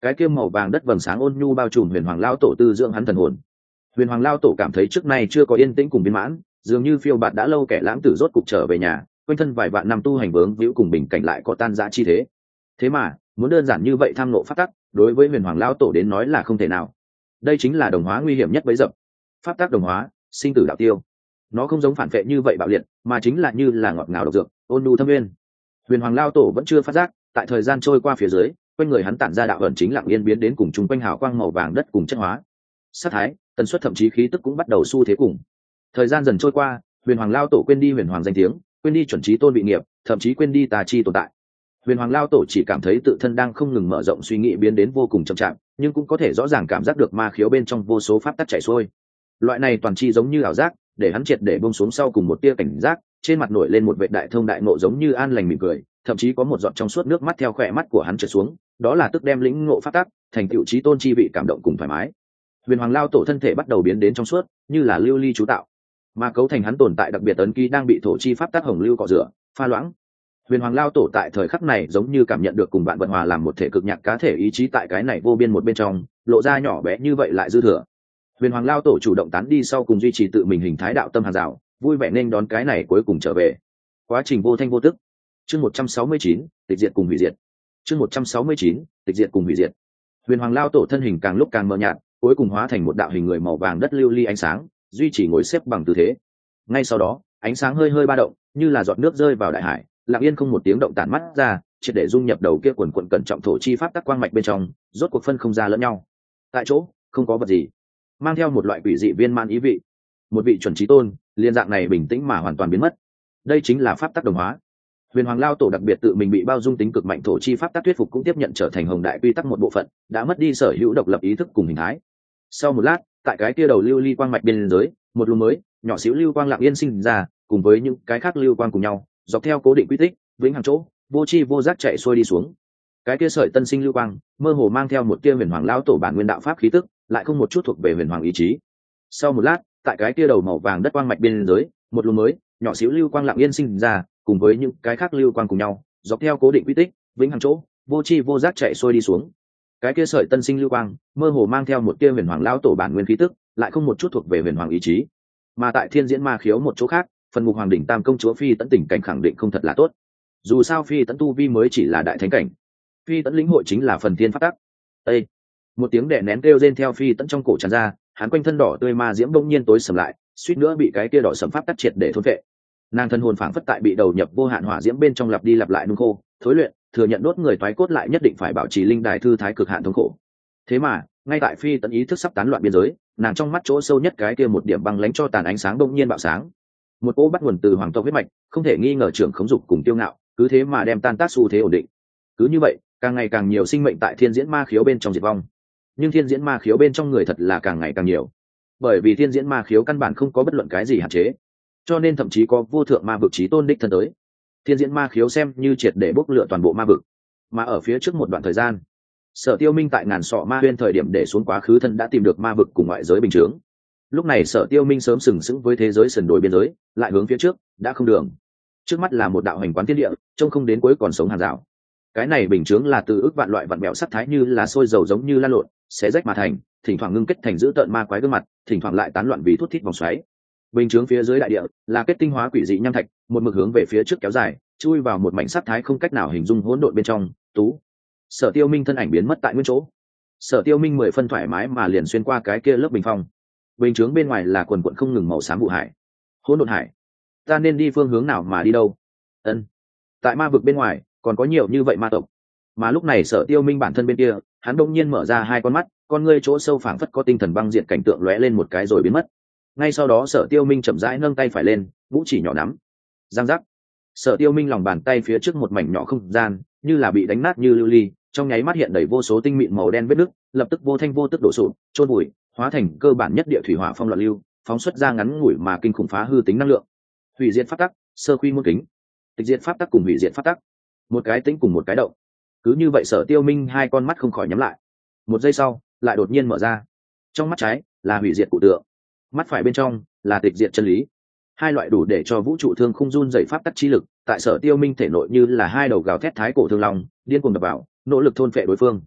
cái kia màu vàng đất vầng sáng ôn nhu bao trùm huyền hoàng lao tổ tư dưỡng hắn thần hồn. Huyền hoàng lao tổ cảm thấy trước nay chưa có yên tĩnh cùng viên mãn, dường như phiêu bạt đã lâu kẻ lãng tử rốt cục trở về nhà, quanh thân vài vạn năm tu hành vướng víu cùng bình cảnh lại có tan rã chi thế. Thế mà muốn đơn giản như vậy tham nộ pháp tắc, đối với huyền hoàng lao tổ đến nói là không thể nào. Đây chính là đồng hóa nguy hiểm nhất bấy dập. Pháp tắc đồng hóa, sinh tử đạo tiêu. Nó không giống phản vệ như vậy bạo liệt, mà chính là như là ngọt ngào độc dược, ôn nhu thâm nguyên. Huyền hoàng lao tổ vẫn chưa phát giác, tại thời gian trôi qua phía dưới, quanh người hắn tản ra đạo ẩn chính lặng yên biến đến cùng chung quanh hào quang màu vàng đất cùng chất hóa. Sát thái, tần suất thậm chí khí tức cũng bắt đầu xu thế cùng. Thời gian dần trôi qua, huyền hoàng lao tổ quên đi huyền hoàng danh tiếng, quên đi chuẩn trí tôn vị nghiệp, thậm chí quên đi tà chi tồn tại. Huyền hoàng lao tổ chỉ cảm thấy tự thân đang không ngừng mở rộng suy nghĩ biến đến vô cùng chậm chạp, nhưng cũng có thể rõ ràng cảm giác được ma khiếu bên trong vô số pháp tắc chảy xuôi. Loại này toàn chi giống như ảo giác, để hắn triệt để buông xuống sau cùng một tia cảnh giác, trên mặt nổi lên một vệ đại thông đại ngộ giống như an lành mỉm cười, thậm chí có một giọt trong suốt nước mắt theo khỏe mắt của hắn trượt xuống, đó là tức đem lĩnh ngộ pháp tắc, thành tựu chí tôn chi vị cảm động cùng thoải mái. Huyền hoàng lao tổ thân thể bắt đầu biến đến trong suốt, như là lưu ly chú tạo, mà cấu thành hắn tồn tại đặc biệt ấn ký đang bị thổ chi pháp tắc hồng lưu cọ rửa, pha loãng. Huyền hoàng lao tổ tại thời khắc này giống như cảm nhận được cùng bạn vận hòa làm một thể cực nhạc cá thể ý chí tại cái này vô biên một bên trong, lộ ra nhỏ bé như vậy lại dư thừa. Huyền hoàng lao tổ chủ động tán đi sau cùng duy trì tự mình hình thái đạo tâm hàng rào, vui vẻ nên đón cái này cuối cùng trở về. Quá trình vô thanh vô tức. Chương một trăm sáu mươi chín, tịch diệt cùng hủy diệt. Chương một trăm sáu mươi chín, tịch diệt cùng hủy diệt. Huyền hoàng lao tổ thân hình càng lúc càng mờ nhạt, cuối cùng hóa thành một đạo hình người màu vàng đất lưu ly ánh sáng, duy trì ngồi xếp bằng tư thế. Ngay sau đó, ánh sáng hơi hơi ba động, như là giọt nước rơi vào đại hải, lặng yên không một tiếng động tản mắt ra, triệt để dung nhập đầu kia quần quần cẩn trọng thổ chi pháp tắc quang mạch bên trong, rốt cuộc phân không ra lẫn nhau. Tại chỗ, không có vật gì, mang theo một loại quỷ dị viên man ý vị. Một vị chuẩn chí tôn, liên dạng này bình tĩnh mà hoàn toàn biến mất. Đây chính là pháp tắc đồng hóa. Huyền hoàng lao tổ đặc biệt tự mình bị bao dung tính cực mạnh thổ chi pháp tắc thuyết phục cũng tiếp nhận trở thành hồng đại quy tắc một bộ phận, đã mất đi sở hữu độc lập ý thức cùng hình thái. Sau một lát, tại cái kia đầu lưu ly quang mạch bên dưới, một luồng mới, nhỏ xíu lưu quang lặng yên sinh ra, cùng với những cái khác lưu quang cùng nhau, dọc theo cố định quy tích, vĩnh hằng chỗ, vô chi vô giác chạy xuôi đi xuống. Cái kia sợi tân sinh lưu quang, mơ hồ mang theo một tia huyền hoàng lao tổ bản nguyên đạo pháp khí tức, lại không một chút thuộc về huyền hoàng ý chí. Sau một lát, tại cái kia đầu màu vàng đất quang mạch bên dưới, một luồng mới, nhỏ xíu lưu quang lặng yên sinh ra, cùng với những cái khác lưu quang cùng nhau, dọc theo cố định quy tích, vĩnh hằng chỗ, vô chi vô giác chạy xuôi đi xuống. Cái kia sợi tân sinh lưu quang, mơ hồ mang theo một tia huyền hoàng lao tổ bản nguyên khí tức, lại không một chút thuộc về huyền hoàng ý chí. Mà tại thiên diễn ma khiếu một chỗ khác, phần mục hoàng đỉnh tam công chúa phi tấn tình cảnh khẳng định không thật là tốt. Dù sao phi tấn tu vi mới chỉ là đại thánh cảnh, phi tấn lĩnh hội chính là phần thiên pháp tắc. Ê! Một tiếng đè nén kêu rên theo phi tấn trong cổ tràn ra, hắn quanh thân đỏ tươi ma diễm bỗng nhiên tối sầm lại, suýt nữa bị cái kia đỏ sầm pháp tắc triệt để thôn phệ. Nàng thân hồn phảng phất tại bị đầu nhập vô hạn hỏa diễm bên trong lặp đi lặp lại nung khô, thối luyện, thừa nhận đốt người toái cốt lại nhất định phải bảo trì linh đài thư thái cực hạn thống khổ. Thế mà, ngay tại phi tấn ý thức sắp tán loạn biên giới, nàng trong mắt chỗ sâu nhất cái kia một điểm băng lánh cho tàn ánh sáng bỗng nhiên bạo sáng. Một cỗ bắt nguồn từ hoàng tộc huyết mạch, không thể nghi ngờ trưởng khống dục cùng tiêu ngạo, cứ thế mà đem tan tác xu thế ổn định. Cứ như vậy, càng ngày càng nhiều sinh mệnh tại thiên diễn ma khiếu bên trong diệt vong. Nhưng thiên diễn ma khiếu bên trong người thật là càng ngày càng nhiều, bởi vì thiên diễn ma khiếu căn bản không có bất luận cái gì hạn chế, cho nên thậm chí có vô thượng ma vực chí tôn đích thân tới. Thiên diễn ma khiếu xem như triệt để bốc lựa toàn bộ ma vực. Mà ở phía trước một đoạn thời gian, Sở Tiêu Minh tại ngàn sọ ma huyên thời điểm để xuống quá khứ thân đã tìm được ma vực cùng ngoại giới bình chướng. Lúc này Sở Tiêu Minh sớm sừng sững với thế giới sườn đồi biên giới, lại hướng phía trước, đã không đường. Trước mắt là một đạo hành quán thiên địa, trông không đến cuối còn sống hàng rào. Cái này bình chướng là từ ức vạn loại vạn mèo sắc thái như là sôi dầu giống như lan lộn, xé rách mà thành, thỉnh thoảng ngưng kết thành dữ tợn ma quái gương mặt, thỉnh thoảng lại tán loạn vì thút thít vòng xoáy. Bình chướng phía dưới đại địa là kết tinh hóa quỷ dị nham thạch, một mực hướng về phía trước kéo dài, chui vào một mảnh sắc thái không cách nào hình dung hỗn độn bên trong. Tú. Sở Tiêu Minh thân ảnh biến mất tại nguyên chỗ. Sở Tiêu Minh mười phân thoải mái mà liền xuyên qua cái kia lớp bình phong. Bình chướng bên ngoài là quần quần không ngừng màu xám vụ hải, hỗn độn hải. Ta nên đi phương hướng nào mà đi đâu? Ân. Tại ma vực bên ngoài còn có nhiều như vậy ma tộc. Mà lúc này Sở Tiêu Minh bản thân bên kia, hắn đột nhiên mở ra hai con mắt, con ngươi chỗ sâu phảng phất có tinh thần băng diệt cảnh tượng lóe lên một cái rồi biến mất. Ngay sau đó Sở Tiêu Minh chậm rãi nâng tay phải lên, vũ chỉ nhỏ nắm. Giang giác. Sở Tiêu Minh lòng bàn tay phía trước một mảnh nhỏ không gian, như là bị đánh nát như lưu ly, trong nháy mắt hiện đầy vô số tinh mịn màu đen vết nứt, lập tức vô thanh vô tức đổ sụp, chôn bụi, hóa thành cơ bản nhất địa thủy hỏa phong loạn lưu, phóng xuất ra ngắn ngủi mà kinh khủng phá hư tính năng lượng. Hủy diệt pháp tắc, sơ quy môn kính. Tịch diệt pháp tắc cùng hủy diệt pháp tắc, một cái tính cùng một cái động. Cứ như vậy Sở Tiêu Minh hai con mắt không khỏi nhắm lại. Một giây sau, lại đột nhiên mở ra. Trong mắt trái là hủy diệt cụ tượng, mắt phải bên trong là tịch diệt chân lý. Hai loại đủ để cho vũ trụ thương khung run dày pháp tắc chi lực, tại Sở Tiêu Minh thể nội như là hai đầu gào thét thái cổ thương long, điên cuồng đập vào, nỗ lực thôn phệ đối phương.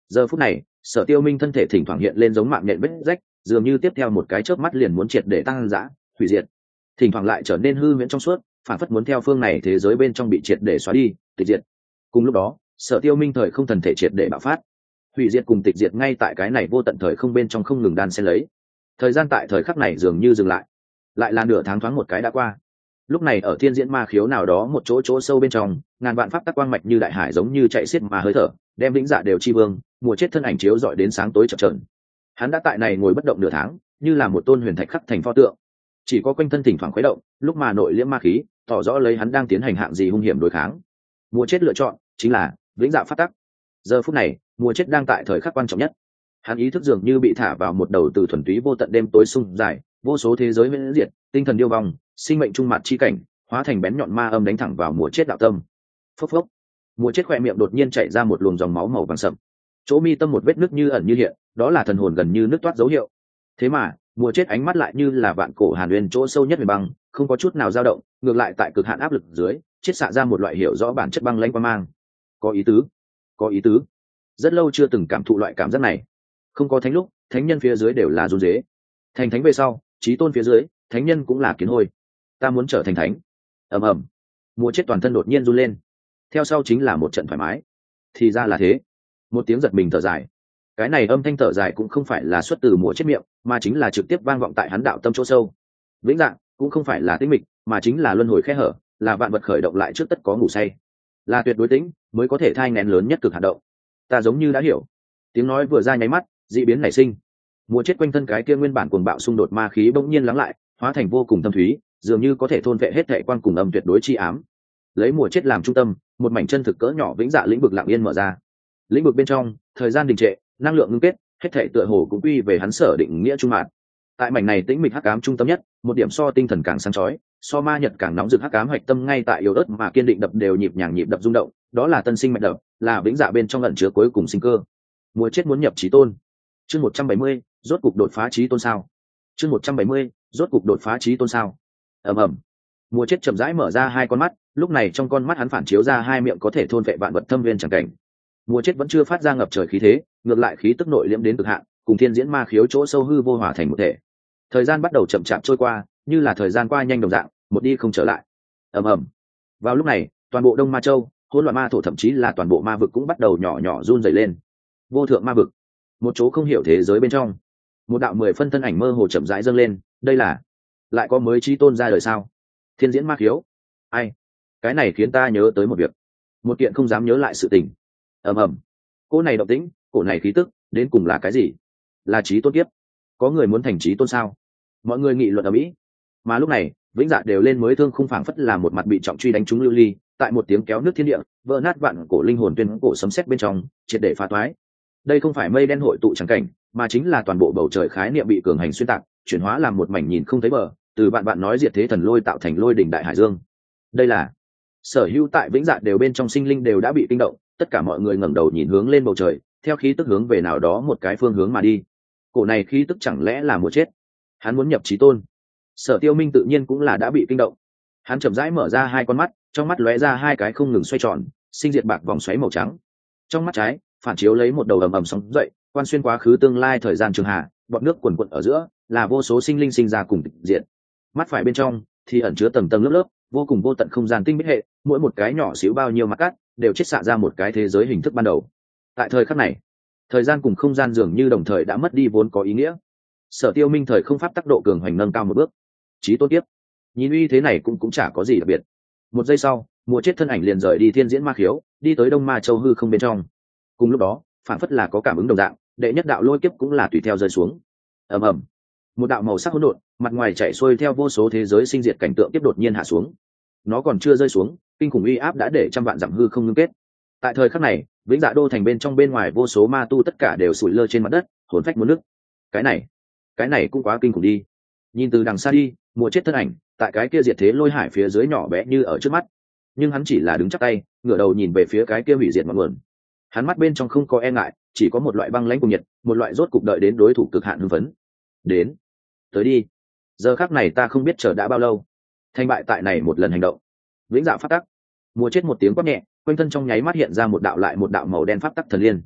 Giờ phút này Sở Tiêu Minh thân thể thỉnh thoảng hiện lên giống mạng nhện vết rách, dường như tiếp theo một cái chớp mắt liền muốn triệt để tăng dã hủy diệt, thỉnh thoảng lại trở nên hư huyễn trong suốt, phản phất muốn theo phương này thế giới bên trong bị triệt để xóa đi tịch diệt. Cùng lúc đó Sở Tiêu Minh thời không thần thể triệt để bạo phát, hủy diệt cùng tịch diệt ngay tại cái này vô tận thời không bên trong không ngừng đan xen lấy. Thời gian tại thời khắc này dường như dừng lại, lại là nửa tháng thoáng một cái đã qua. Lúc này ở thiên diễn ma khiếu nào đó một chỗ chỗ sâu bên trong, ngàn vạn pháp tắc quang mạch như đại hải giống như chạy xiết mà hơi thở, đem vĩnh dạ đều chi vương mùa chết thân ảnh chiếu dọi đến sáng tối chập chờn. Hắn đã tại này ngồi bất động nửa tháng, như là một tôn huyền thạch khắc thành pho tượng, chỉ có quanh thân thỉnh thoảng khuấy động, lúc mà nội liễm ma khí tỏ rõ lấy hắn đang tiến hành hạng gì hung hiểm đối kháng. Mùa chết lựa chọn chính là vĩnh dạ pháp tắc. Giờ phút này mùa chết đang tại thời khắc quan trọng nhất, hắn ý thức dường như bị thả vào một đầu từ thuần túy vô tận đêm tối sung dài, vô số thế giới miễn diệt, tinh thần điêu vong, sinh mệnh trung mặt chi cảnh, hóa thành bén nhọn ma âm đánh thẳng vào mùa chết đạo tâm. Phốc phốc, mùa chết khỏe miệng đột nhiên chảy ra một luồng dòng máu màu vàng sậm, chỗ mi tâm một vết nứt như ẩn như hiện, đó là thần hồn gần như nứt toát dấu hiệu. Thế mà mùa chết ánh mắt lại như là vạn cổ hàn uyên chỗ sâu nhất huyền băng, không có chút nào dao động, ngược lại tại cực hạn áp lực dưới chết xạ ra một loại hiểu rõ bản chất băng lãnh qua mang. Có ý tứ, có ý tứ. Rất lâu chưa từng cảm thụ loại cảm giác này. Không có thánh lúc, thánh nhân phía dưới đều là run rế, thành thánh về sau chí tôn phía dưới thánh nhân cũng là kiến hôi. Ta muốn trở thành thánh. Ầm ầm, mùa chết toàn thân đột nhiên run lên, theo sau chính là một trận thoải mái. Thì ra là thế. Một tiếng giật mình thở dài, cái này âm thanh thở dài cũng không phải là xuất từ mùa chết miệng, mà chính là trực tiếp vang vọng tại hắn đạo tâm chỗ sâu. Vĩnh dạng cũng không phải là tĩnh mịch, mà chính là luân hồi khe hở, là vạn vật khởi động lại trước tất có ngủ say, là tuyệt đối tĩnh mới có thể thai nghén lớn nhất cực hạt động. Ta giống như đã hiểu. Tiếng nói vừa ra nháy mắt, dị biến nảy sinh. Mùa chết quanh thân cái kia nguyên bản cuồng bạo xung đột ma khí bỗng nhiên lắng lại, hóa thành vô cùng thâm thúy, dường như có thể thôn vệ hết thệ quan cùng âm tuyệt đối chi ám. Lấy mùa chết làm trung tâm, một mảnh chân thực cỡ nhỏ vĩnh dạ lĩnh vực lặng yên mở ra. Lĩnh vực bên trong thời gian đình trệ, năng lượng ngưng kết, hết thệ tựa hồ cũng quy về hắn sở định nghĩa trung mạn. Tại mảnh này tĩnh mịch hắc ám trung tâm nhất, một điểm so tinh thần càng sáng chói, so ma nhật càng nóng rực hắc ám hạch tâm ngay tại yếu ớt mà kiên định đập đều nhịp nhàng nhịp đập rung động, đó là tân sinh mạch đập, là vĩnh dạ bên trong ẩn chứa cuối cùng sinh cơ. Mùa chết muốn nhập chí tôn. Chương một trăm bảy mươi, rốt cục đột phá chí tôn sao? Chương một trăm bảy mươi, rốt cục đột phá chí tôn sao? Ầm ầm. Mùa chết chậm rãi mở ra hai con mắt, lúc này trong con mắt hắn phản chiếu ra hai miệng có thể thôn vệ vạn vật thâm viên chẳng cảnh. Mùa chết vẫn chưa phát ra ngập trời khí thế, ngược lại khí tức nội liễm đến cực hạn, cùng thiên diễn ma khiếu chỗ sâu hư vô hòa thành một thể. Thời gian bắt đầu chậm chạp trôi qua, như là thời gian qua nhanh đồng dạng, một đi không trở lại. Ầm ầm. Vào lúc này, toàn bộ Đông Ma Châu, hỗn loạn ma thổ thậm chí là toàn bộ ma vực cũng bắt đầu nhỏ nhỏ run rẩy lên. Vô thượng ma vực, một chỗ không hiểu thế giới bên trong, một đạo mười phân thân ảnh mơ hồ chậm rãi dâng lên. Đây là lại có mới chí tôn ra đời sao? Thiên diễn ma khiếu. Ai? Cái này khiến ta nhớ tới một việc, một kiện không dám nhớ lại sự tình. Ầm ầm. Cô này động tĩnh, cổ này khí tức, đến cùng là cái gì? Là chí tôn kiếp? Có người muốn thành chí tôn sao? Mọi người nghị luận ở mỹ. Mà lúc này vĩnh dạ đều lên mới thương khung phảng phất là một mặt bị trọng truy đánh trúng lưu ly, tại một tiếng kéo nước thiên địa vỡ nát vạn cổ linh hồn tuyên cổ sấm sét bên trong triệt để phá toái. Đây không phải mây đen hội tụ chẳng cảnh, mà chính là toàn bộ bầu trời khái niệm bị cường hành xuyên tạc, chuyển hóa làm một mảnh nhìn không thấy bờ, từ bạn bạn nói diệt thế thần lôi tạo thành lôi đỉnh đại hải dương. Đây là sở hữu tại vĩnh dạ đều bên trong sinh linh đều đã bị kinh động, tất cả mọi người ngẩng đầu nhìn hướng lên bầu trời, theo khí tức hướng về nào đó một cái phương hướng mà đi. Cổ này khí tức chẳng lẽ là mùa chết? Hắn muốn nhập chí tôn. Sở Tiêu Minh tự nhiên cũng là đã bị kinh động. Hắn chậm rãi mở ra hai con mắt, trong mắt lóe ra hai cái không ngừng xoay tròn, sinh diệt bạc vòng xoáy màu trắng. Trong mắt trái phản chiếu lấy một đầu ầm ầm sóng dậy, quan xuyên quá khứ tương lai thời gian trường hạ, bọt nước cuồn cuộn ở giữa là vô số sinh linh sinh ra cùng tịch diện. Mắt phải bên trong thì ẩn chứa tầng tầng lớp lớp vô cùng vô tận không gian tinh bích hệ, mỗi một cái nhỏ xíu bao nhiêu mặt cắt đều chết xạ ra một cái thế giới hình thức ban đầu. Tại thời khắc này, thời gian cùng không gian dường như đồng thời đã mất đi vốn có ý nghĩa. Sở Tiêu Minh thời không pháp tác độ cường hoành nâng cao một bước, chí tôn tiếp. Nhìn uy thế này cũng cũng chả có gì đặc biệt. Một giây sau, mùa chết thân ảnh liền rời đi thiên diễn ma khiếu, đi tới Đông Ma Châu hư không bên trong. Cùng lúc đó, phản phất là có cảm ứng đồng dạng, đệ nhất đạo lôi kiếp cũng là tùy theo rơi xuống. Ầm ầm. Một đạo màu sắc hỗn độn, mặt ngoài chạy xuôi theo vô số thế giới sinh diệt cảnh tượng tiếp đột nhiên hạ xuống. Nó còn chưa rơi xuống, kinh khủng uy áp đã để trăm vạn dặm hư không ngưng kết. Tại thời khắc này, vĩnh dạ đô thành bên trong bên ngoài vô số ma tu tất cả đều sủi lơ trên mặt đất, hồn phách muốn nứt. Cái này, cái này cũng quá kinh khủng đi. Nhìn từ đằng xa đi, mùa chết thân ảnh tại cái kia diệt thế lôi hải phía dưới nhỏ bé như ở trước mắt, nhưng hắn chỉ là đứng chắp tay, ngửa đầu nhìn về phía cái kia hủy diệt ngọn nguồn. Hắn mắt bên trong không có e ngại, chỉ có một loại băng lãnh cùng nhiệt, một loại rốt cục đợi đến đối thủ cực hạn hưng phấn. Đến, tới đi. Giờ khắc này ta không biết chờ đã bao lâu. Thành bại tại này một lần hành động. Vĩnh dạ pháp tắc. Mùa chết một tiếng quát nhẹ, quanh thân trong nháy mắt hiện ra một đạo lại một đạo màu đen pháp tắc thần liên.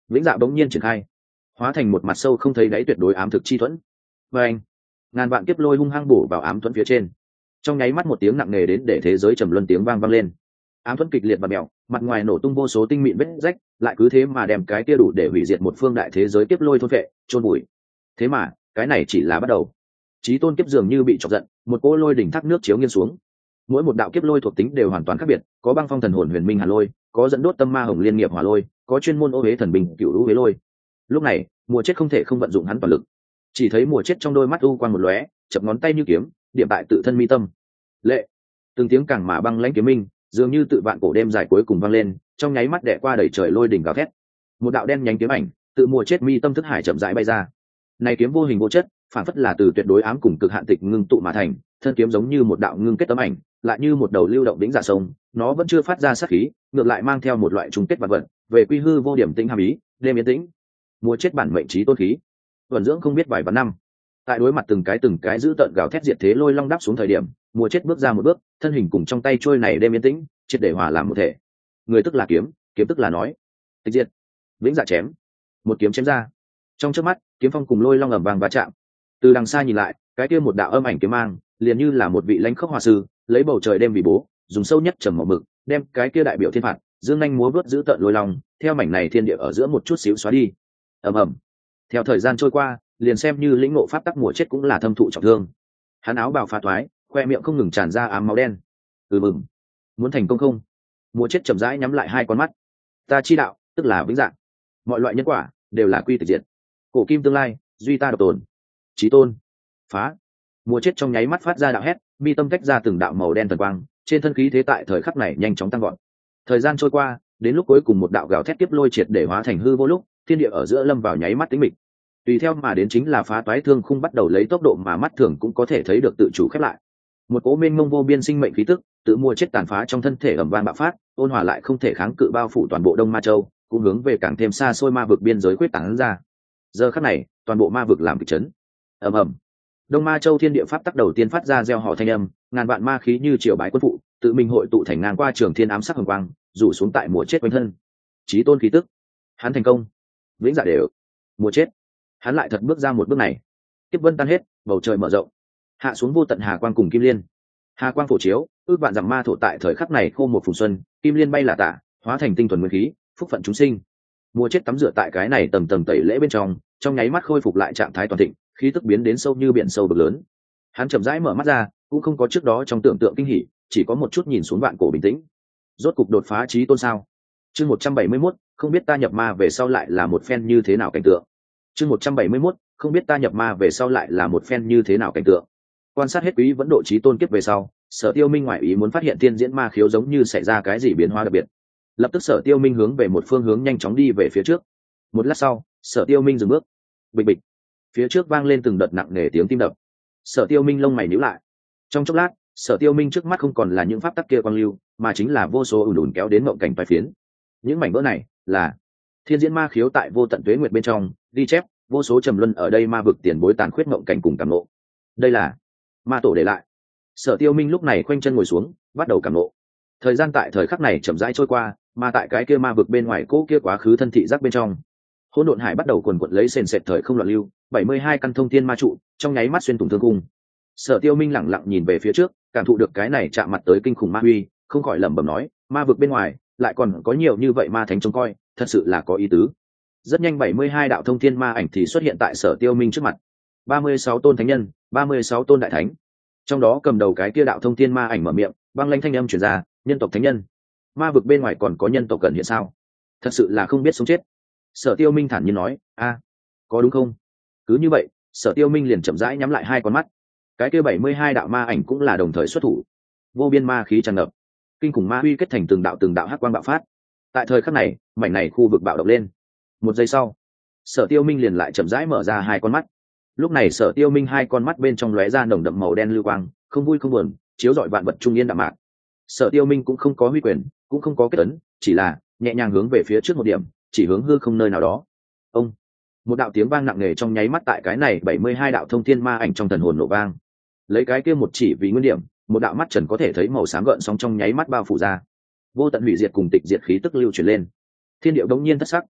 vĩnh dạ bỗng nhiên triển khai, hóa thành một mặt sâu không thấy đáy tuyệt đối ám thực chi thuẫn. Và anh, ngàn vạn kiếp lôi hung hăng bổ vào ám thuẫn phía trên, trong nháy mắt một tiếng nặng nề đến để thế giới trầm luân tiếng vang vang lên. Ám thuẫn kịch liệt và mèo, mặt ngoài nổ tung vô số tinh mịn vết rách, lại cứ thế mà đem cái kia đủ để hủy diệt một phương đại thế giới kiếp lôi thôn phệ, chôn bụi. Thế mà cái này chỉ là bắt đầu. Chí tôn kiếp dường như bị chọc giận, một cỗ lôi đỉnh thác nước chiếu nghiêng xuống. Mỗi một đạo kiếp lôi thuộc tính đều hoàn toàn khác biệt, có băng phong thần hồn huyền minh hàn lôi, có dẫn đốt tâm ma hồng liên nghiệp hỏa lôi, có chuyên môn ô huế thần bình cựu lũ huế lôi. Lúc này mùa chết không thể không vận dụng hắn toàn lực, chỉ thấy mùa chết trong đôi mắt u quang một lóe, chập ngón tay như kiếm, điểm tại tự thân mi tâm. Lệ, từng tiếng càng mà băng lãnh kiếm minh, dường như tự vạn cổ đêm dài cuối cùng vang lên, trong nháy mắt đè qua đầy trời lôi đỉnh gào thét. Một đạo đen nhánh kiếm ảnh tự mùa chết mi tâm thức hải chậm rãi bay ra. Này kiếm vô hình vô chất, phản phất là từ tuyệt đối ám cùng cực hạn tịch ngưng tụ mà thành, thân kiếm giống như một đạo ngưng kết tấm ảnh, lại như một đầu lưu động đỉnh dạ sông, nó vẫn chưa phát ra sát khí, ngược lại mang theo một loại trung kết vật vận, về quy hư vô điểm tĩnh hàm ý, đêm yên tĩnh. Mùa chết bản mệnh trí tôn khí, vận dưỡng không biết vài vạn năm. Tại đối mặt từng cái từng cái giữ tợn gào thét diệt thế lôi long đáp xuống thời điểm, mùa chết bước ra một bước, thân hình cùng trong tay trôi này đêm yên tĩnh, triệt để hòa làm một thể. Người tức là kiếm, kiếm tức là nói. Tịch diệt, vĩnh dạ chém, một kiếm chém ra. Trong chớp mắt, kiếm phong cùng lôi long ầm vang va chạm. Từ đằng xa nhìn lại, cái kia một đạo âm ảnh kiếm mang, liền như là một vị lãnh khốc hòa sư, lấy bầu trời đêm vì bố, dùng sâu nhất trầm màu mực, đem cái kia đại biểu thiên phạt, dương nhanh múa vớt giữ tợn lôi long, theo mảnh này thiên địa ở giữa một chút xíu xóa đi. Ầm ầm. Theo thời gian trôi qua, liền xem như lĩnh ngộ pháp tắc mùa chết cũng là thâm thụ trọng thương. Hắn áo bào phá toái, khoe miệng không ngừng tràn ra ám máu đen. Ừ mừng, muốn thành công không? Mùa chết chậm rãi nhắm lại hai con mắt. Ta chi đạo, tức là vĩnh dạng. Mọi loại nhân quả đều là quy tịch diệt. Cổ kim tương lai, duy ta độc tồn. Chí tôn, phá. Mùa chết trong nháy mắt phát ra đạo hét, mi tâm tách ra từng đạo màu đen thần quang, trên thân khí thế tại thời khắc này nhanh chóng tăng gọn. Thời gian trôi qua, đến lúc cuối cùng một đạo gào thét tiếp lôi triệt để hóa thành hư vô lúc, thiên địa ở giữa lâm vào nháy mắt tĩnh mịch. Tùy theo mà đến chính là phá toái thương khung bắt đầu lấy tốc độ mà mắt thường cũng có thể thấy được tự chủ khép lại. Một cỗ mênh mông vô biên sinh mệnh khí tức, tự mùa chết tàn phá trong thân thể ầm vang bạo phát, ôn hòa lại không thể kháng cự bao phủ toàn bộ Đông Ma Châu, cũng hướng về càng thêm xa xôi ma vực biên giới quyết tán ra. Giờ khắc này, toàn bộ ma vực làm kịch chấn. Ầm ầm. Đông Ma Châu thiên địa pháp tắc đầu tiên phát ra gieo họ thanh âm, ngàn vạn ma khí như triều bái quân phụ, tự mình hội tụ thành ngang qua trường thiên ám sắc hồng quang, rủ xuống tại mùa chết quanh thân. Chí tôn khí tức, hắn thành công. Vĩnh dạ đều. Mùa chết, hắn lại thật bước ra một bước này. Tiếp vân tan hết, bầu trời mở rộng, hạ xuống vô tận hà quang cùng kim liên. Hà quang phổ chiếu, ước vạn dặm ma thổ tại thời khắc này khô một phùng xuân, kim liên bay là tả, hóa thành tinh thuần nguyên khí, phúc phận chúng sinh. Mùa chết tắm rửa tại cái này tầm tầm tẩy lễ bên trong, trong nháy mắt khôi phục lại trạng thái toàn thịnh, khí tức biến đến sâu như biển sâu bực lớn. Hắn chậm rãi mở mắt ra, cũng không có trước đó trong tưởng tượng kinh hỉ, chỉ có một chút nhìn xuống vạn cổ bình tĩnh. Rốt cục đột phá chí tôn sao? Chương một trăm bảy mươi mốt, không biết ta nhập ma về sau lại là một phen như thế nào cảnh tượng. Chương một trăm bảy mươi mốt, không biết ta nhập ma về sau lại là một phen như thế nào cảnh tượng. Quan sát hết quý vẫn độ chí tôn kiếp về sau, Sở Tiêu Minh ngoại ý muốn phát hiện tiên diễn ma khiếu giống như xảy ra cái gì biến hóa đặc biệt. Lập tức Sở Tiêu Minh hướng về một phương hướng nhanh chóng đi về phía trước. Một lát sau, Sở Tiêu Minh dừng bước. Bịch bịch. Phía trước vang lên từng đợt nặng nề tiếng tim đập. Sở Tiêu Minh lông mày nhíu lại. Trong chốc lát, Sở Tiêu Minh trước mắt không còn là những pháp tắc kia quang lưu, mà chính là vô số ùn ùn kéo đến mộng cảnh toái phiến. Những mảnh vỡ này là thiên diễn ma khiếu tại vô tận tuế nguyệt bên trong ghi chép vô số trầm luân ở đây ma vực tiền bối tàn khuyết mộng cảnh cùng cảm nộ. Đây là ma tổ để lại. Sở Tiêu Minh lúc này khoanh chân ngồi xuống, bắt đầu cảm nộ. Thời gian tại thời khắc này chậm rãi trôi qua, mà tại cái kia ma vực bên ngoài cố kia quá khứ thân thị giác bên trong, hỗn độn hải bắt đầu quần quật lấy sền sệt thời không loạn lưu, bảy mươi hai căn thông thiên ma trụ trong nháy mắt xuyên thủng thương cung. Sở Tiêu Minh lẳng lặng nhìn về phía trước, cảm thụ được cái này chạm mặt tới kinh khủng ma uy, không khỏi lẩm bẩm nói, ma vực bên ngoài lại còn có nhiều như vậy ma thánh trông coi, thật sự là có ý tứ. Rất nhanh bảy mươi hai đạo thông thiên ma ảnh thì xuất hiện tại Sở Tiêu Minh trước mặt. ba mươi sáu tôn thánh nhân, ba mươi sáu tôn đại thánh. Trong đó cầm đầu cái kia đạo thông thiên ma ảnh mở miệng, băng lãnh thanh âm truyền ra, nhân tộc thánh nhân. Ma vực bên ngoài còn có nhân tộc cần hiện sao? Thật sự là không biết sống chết. Sở Tiêu Minh thản nhiên nói, a, có đúng không? Cứ như vậy, Sở Tiêu Minh liền chậm rãi nhắm lại hai con mắt. Cái kia bảy mươi hai đạo ma ảnh cũng là đồng thời xuất thủ. Vô biên ma khí tràn ngập, kinh khủng ma uy kết thành từng đạo từng đạo hắc quang bạo phát. Tại thời khắc này, mảnh này khu vực bạo động lên. Một giây sau, Sở Tiêu Minh liền lại chậm rãi mở ra hai con mắt. Lúc này Sở Tiêu Minh hai con mắt bên trong lóe ra nồng đậm màu đen lưu quang, không vui không buồn, chiếu rọi vạn vật trung yên đạm mạc. Sở Tiêu Minh cũng không có huy quyền, cũng không có kết ấn, chỉ là nhẹ nhàng hướng về phía trước một điểm, chỉ hướng hư không nơi nào đó. Ông, một đạo tiếng vang nặng nề trong nháy mắt tại cái này bảy mươi hai đạo thông thiên ma ảnh trong thần hồn nổ vang. Lấy cái kia một chỉ vì nguyên điểm, một đạo mắt trần có thể thấy màu xám gợn sóng trong nháy mắt bao phủ ra. Vô tận hủy diệt cùng tịch diệt khí tức lưu truyền lên. Thiên điệu đống nhiên thất sắc.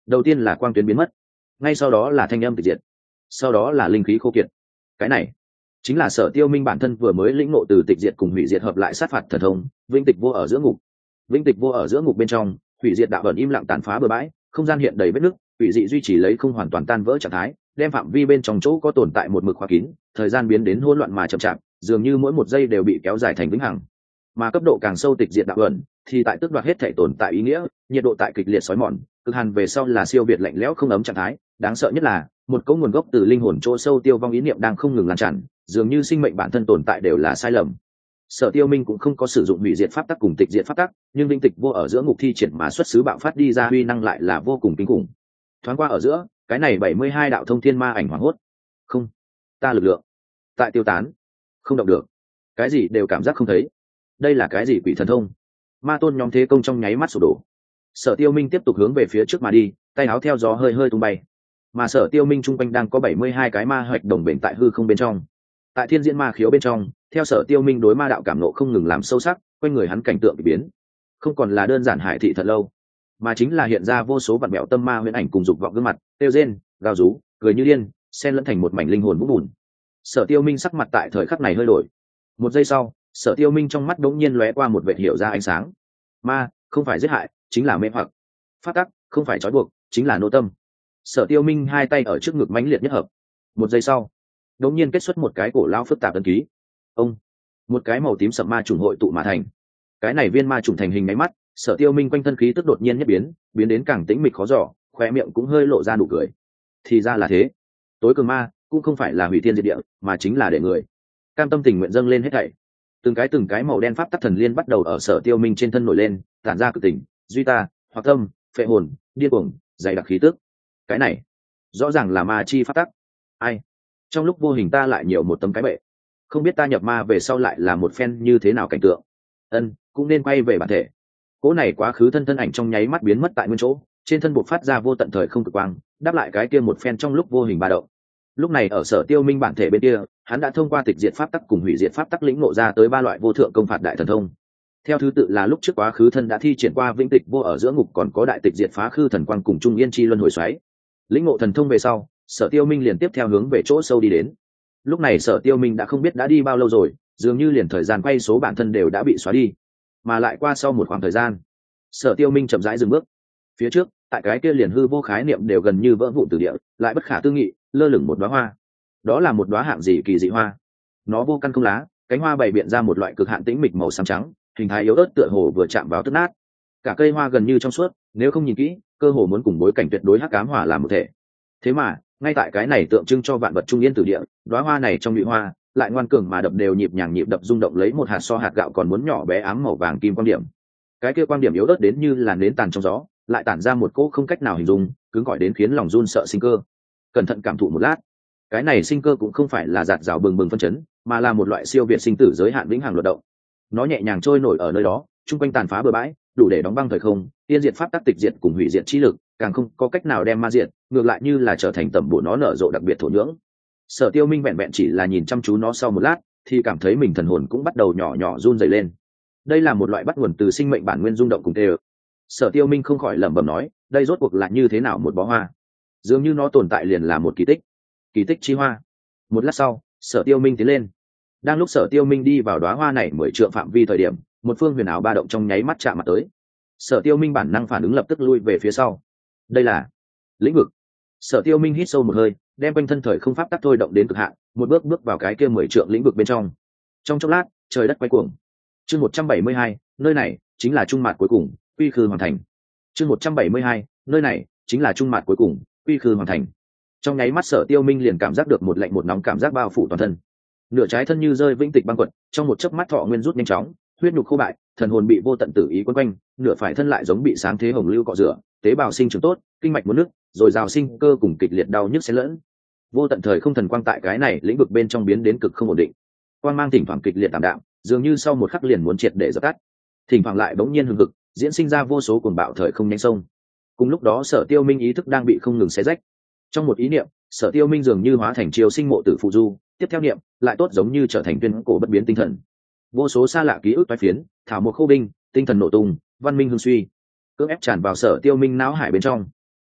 đầu tiên là quang tuyến biến mất, ngay sau đó là thanh âm tịch diệt, sau đó là linh khí khô kiệt. Cái này chính là Sở Tiêu Minh bản thân vừa mới lĩnh ngộ từ tịch diệt cùng hủy diệt hợp lại sát phạt thần thông, vĩnh tịch vô ở giữa ngục. Vĩnh tịch vô ở giữa ngục bên trong, hủy diệt đạo ẩn im lặng tàn phá bừa bãi, không gian hiện đầy vết nứt, hủy dị duy trì lấy không hoàn toàn tan vỡ trạng thái, đem phạm vi bên trong chỗ có tồn tại một mực khóa kín, thời gian biến đến hỗn loạn mà chậm chạp, dường như mỗi một giây đều bị kéo dài thành vĩnh hằng. Mà cấp độ càng sâu tịch diệt đạo ẩn, thì tại tức đoạt hết thể tồn tại ý nghĩa, nhiệt độ tại kịch liệt sói mòn, cực hàn về sau là siêu việt lạnh lẽo không ấm trạng thái, đáng sợ nhất là một cấu nguồn gốc từ linh hồn chỗ sâu tiêu vong ý niệm đang không ngừng lan tràn, dường như sinh mệnh bản thân tồn tại đều là sai lầm. Sở Tiêu Minh cũng không có sử dụng hủy diệt pháp tắc cùng tịch diệt pháp tắc, nhưng linh tịch vô ở giữa ngục thi triển mà xuất xứ bạo phát đi ra uy năng lại là vô cùng kinh khủng. Thoáng qua ở giữa, cái này bảy mươi hai đạo thông thiên ma ảnh hoảng hốt. Không, ta lực lượng tại tiêu tán, không động được, cái gì đều cảm giác không thấy. Đây là cái gì quỷ thần thông? Ma tôn nhóm thế công trong nháy mắt sụp đổ. Sở Tiêu Minh tiếp tục hướng về phía trước mà đi, tay áo theo gió hơi hơi tung bay. Mà Sở Tiêu Minh trung quanh đang có bảy mươi hai cái ma hoạch đồng bền tại hư không bên trong. Tại thiên diễn ma khiếu bên trong, theo Sở Tiêu Minh đối ma đạo cảm nộ không ngừng làm sâu sắc, quanh người hắn cảnh tượng bị biến, không còn là đơn giản hải thị thật lâu, mà chính là hiện ra vô số vạn mẹo tâm ma huyễn ảnh cùng dục vọng gương mặt, tiêu rên, gào rú, cười như điên, xen lẫn thành một mảnh linh hồn vũng bùn. Sở Tiêu Minh sắc mặt tại thời khắc này hơi đổi. Một giây sau, Sở Tiêu Minh trong mắt đống nhiên lóe qua một vệt hiểu ra ánh sáng. Ma không phải giết hại, chính là mê hoặc. Pháp tắc không phải trói buộc, chính là nô tâm. Sở Tiêu Minh hai tay ở trước ngực mãnh liệt nhất hợp. Một giây sau, đống nhiên kết xuất một cái cổ lao phức tạp ấn ký. Ông, một cái màu tím sậm ma trùng hội tụ mà thành. Cái này viên ma trùng thành hình nháy mắt, Sở Tiêu Minh quanh thân khí tức đột nhiên nhất biến, biến đến càng tĩnh mịch khó dò, khóe miệng cũng hơi lộ ra nụ cười. Thì ra là thế, tối cường ma cũng không phải là hủy thiên diệt địa, mà chính là để người cam tâm tình nguyện dâng lên hết thảy. Từng cái từng cái màu đen pháp tắc thần liên bắt đầu ở Sở Tiêu Minh trên thân nổi lên, tản ra cực tình, duy ta, hoặc tâm, phệ hồn, điên cuồng, dày đặc khí tức. Cái này rõ ràng là ma chi pháp tắc. Ai? Trong lúc vô hình ta lại nhiều một tấm cái bệ, không biết ta nhập ma về sau lại là một phen như thế nào cảnh tượng. Ân, cũng nên quay về bản thể. Cỗ này quá khứ thân thân ảnh trong nháy mắt biến mất tại nguyên chỗ, trên thân buộc phát ra vô tận thời không cực quang, đáp lại cái kia một phen trong lúc vô hình ba động. Lúc này ở Sở Tiêu Minh bản thể bên kia, hắn đã thông qua tịch diệt pháp tắc cùng hủy diệt pháp tắc lĩnh ngộ ra tới ba loại vô thượng công phạt đại thần thông. Theo thứ tự là lúc trước quá khứ thân đã thi triển qua vĩnh tịch vô ở giữa ngục, còn có đại tịch diệt phá khư thần quang cùng trung yên chi luân hồi xoáy. Lĩnh ngộ thần thông về sau, Sở Tiêu Minh liền tiếp theo hướng về chỗ sâu đi đến. Lúc này Sở Tiêu Minh đã không biết đã đi bao lâu rồi, dường như liền thời gian quay số bản thân đều đã bị xóa đi, mà lại qua sau một khoảng thời gian, Sở Tiêu Minh chậm rãi dừng bước. Phía trước, tại cái kia liền hư vô khái niệm đều gần như vỡ vụn từ địa, lại bất khả tư nghị, lơ lửng một đóa hoa. Đó là một đóa hạng gì kỳ dị hoa? Nó vô căn không lá, cánh hoa bày biện ra một loại cực hạn tĩnh mịch màu xám trắng, hình thái yếu ớt tựa hồ vừa chạm vào tức nát. Cả cây hoa gần như trong suốt, nếu không nhìn kỹ, cơ hồ muốn cùng bối cảnh tuyệt đối hắc ám hòa làm một thể. Thế mà, ngay tại cái này tượng trưng cho vạn vật trung yên tử địa, đóa hoa này trong nhụy hoa, lại ngoan cường mà đập đều nhịp nhàng nhịp đập rung động lấy một hạt so hạt gạo còn muốn nhỏ bé ám màu vàng kim quang điểm. Cái kia quang điểm yếu ớt đến như là nến tàn trong gió, lại tản ra một cỗ không cách nào hình dung, cứng cỏi đến khiến lòng run sợ sinh cơ. Cẩn thận cảm thụ một lát, cái này sinh cơ cũng không phải là giạt rào bừng bừng phân chấn, mà là một loại siêu việt sinh tử giới hạn vĩnh hằng luật động. Nó nhẹ nhàng trôi nổi ở nơi đó, trung quanh tàn phá bừa bãi, đủ để đóng băng thời không, tiên diệt pháp tắc tịch diệt cùng hủy diệt chi lực, càng không có cách nào đem ma diệt, ngược lại như là trở thành tẩm bổ nó nở rộ đặc biệt thổ nhưỡng. Sở Tiêu Minh vẹn vẹn chỉ là nhìn chăm chú nó sau một lát, thì cảm thấy mình thần hồn cũng bắt đầu nhỏ nhỏ run rẩy lên. Đây là một loại bắt nguồn từ sinh mệnh bản nguyên rung động cùng tê ơ. Sở Tiêu Minh không khỏi lẩm bẩm nói, đây rốt cuộc là như thế nào một bó hoa? Dường như nó tồn tại liền là một kỳ tích, kỳ tích chi hoa. Một lát sau, Sở Tiêu Minh tiến lên. Đang lúc Sở Tiêu Minh đi vào đóa hoa này mười trượng phạm vi thời điểm, một phương huyền ảo ba động trong nháy mắt chạm mặt tới. Sở Tiêu Minh bản năng phản ứng lập tức lui về phía sau. Đây là lĩnh vực. Sở Tiêu Minh hít sâu một hơi, đem quanh thân thời không pháp tắc thôi động đến cực hạn, một bước bước vào cái kia mười trượng lĩnh vực bên trong. Trong chốc lát, trời đất quay cuồng. Chương một trăm bảy mươi hai, nơi này chính là trung mạt cuối cùng, quy khư hoàn thành. Chương một trăm bảy mươi hai, nơi này chính là trung mạt cuối cùng, quy khư hoàn thành. Trong nháy mắt Sở Tiêu Minh liền cảm giác được một lạnh một nóng cảm giác bao phủ toàn thân. Nửa trái thân như rơi vĩnh tịch băng quật, trong một chớp mắt thọ nguyên rút nhanh chóng, huyết nhục khô bại, thần hồn bị vô tận tử ý quấn quanh, nửa phải thân lại giống bị sáng thế hồng lưu cọ rửa, tế bào sinh trưởng tốt, kinh mạch muốn nứt, rồi rào sinh cơ cùng kịch liệt đau nhức xen lẫn. Vô tận thời không thần quang tại cái này lĩnh vực bên trong biến đến cực không ổn định. Quang mang thỉnh thoảng kịch liệt tạm đạm, dường như sau một khắc liền muốn triệt để dập tắt. Thỉnh thoảng lại bỗng nhiên hừng hực, diễn sinh ra vô số cuồng bạo thời không nhanh sông. Cùng lúc đó Sở Tiêu Minh ý thức đang bị không ngừng xé rách. Trong một ý niệm, Sở Tiêu Minh dường như hóa thành chiêu sinh mộ tử phụ du, tiếp theo niệm, lại tốt giống như trở thành tuyên cổ bất biến tinh thần. Vô số xa lạ ký ức toái phiến, thảo một khô binh, tinh thần nổ tung, văn minh hưng suy, cưỡng ép tràn vào Sở Tiêu Minh não hải bên trong.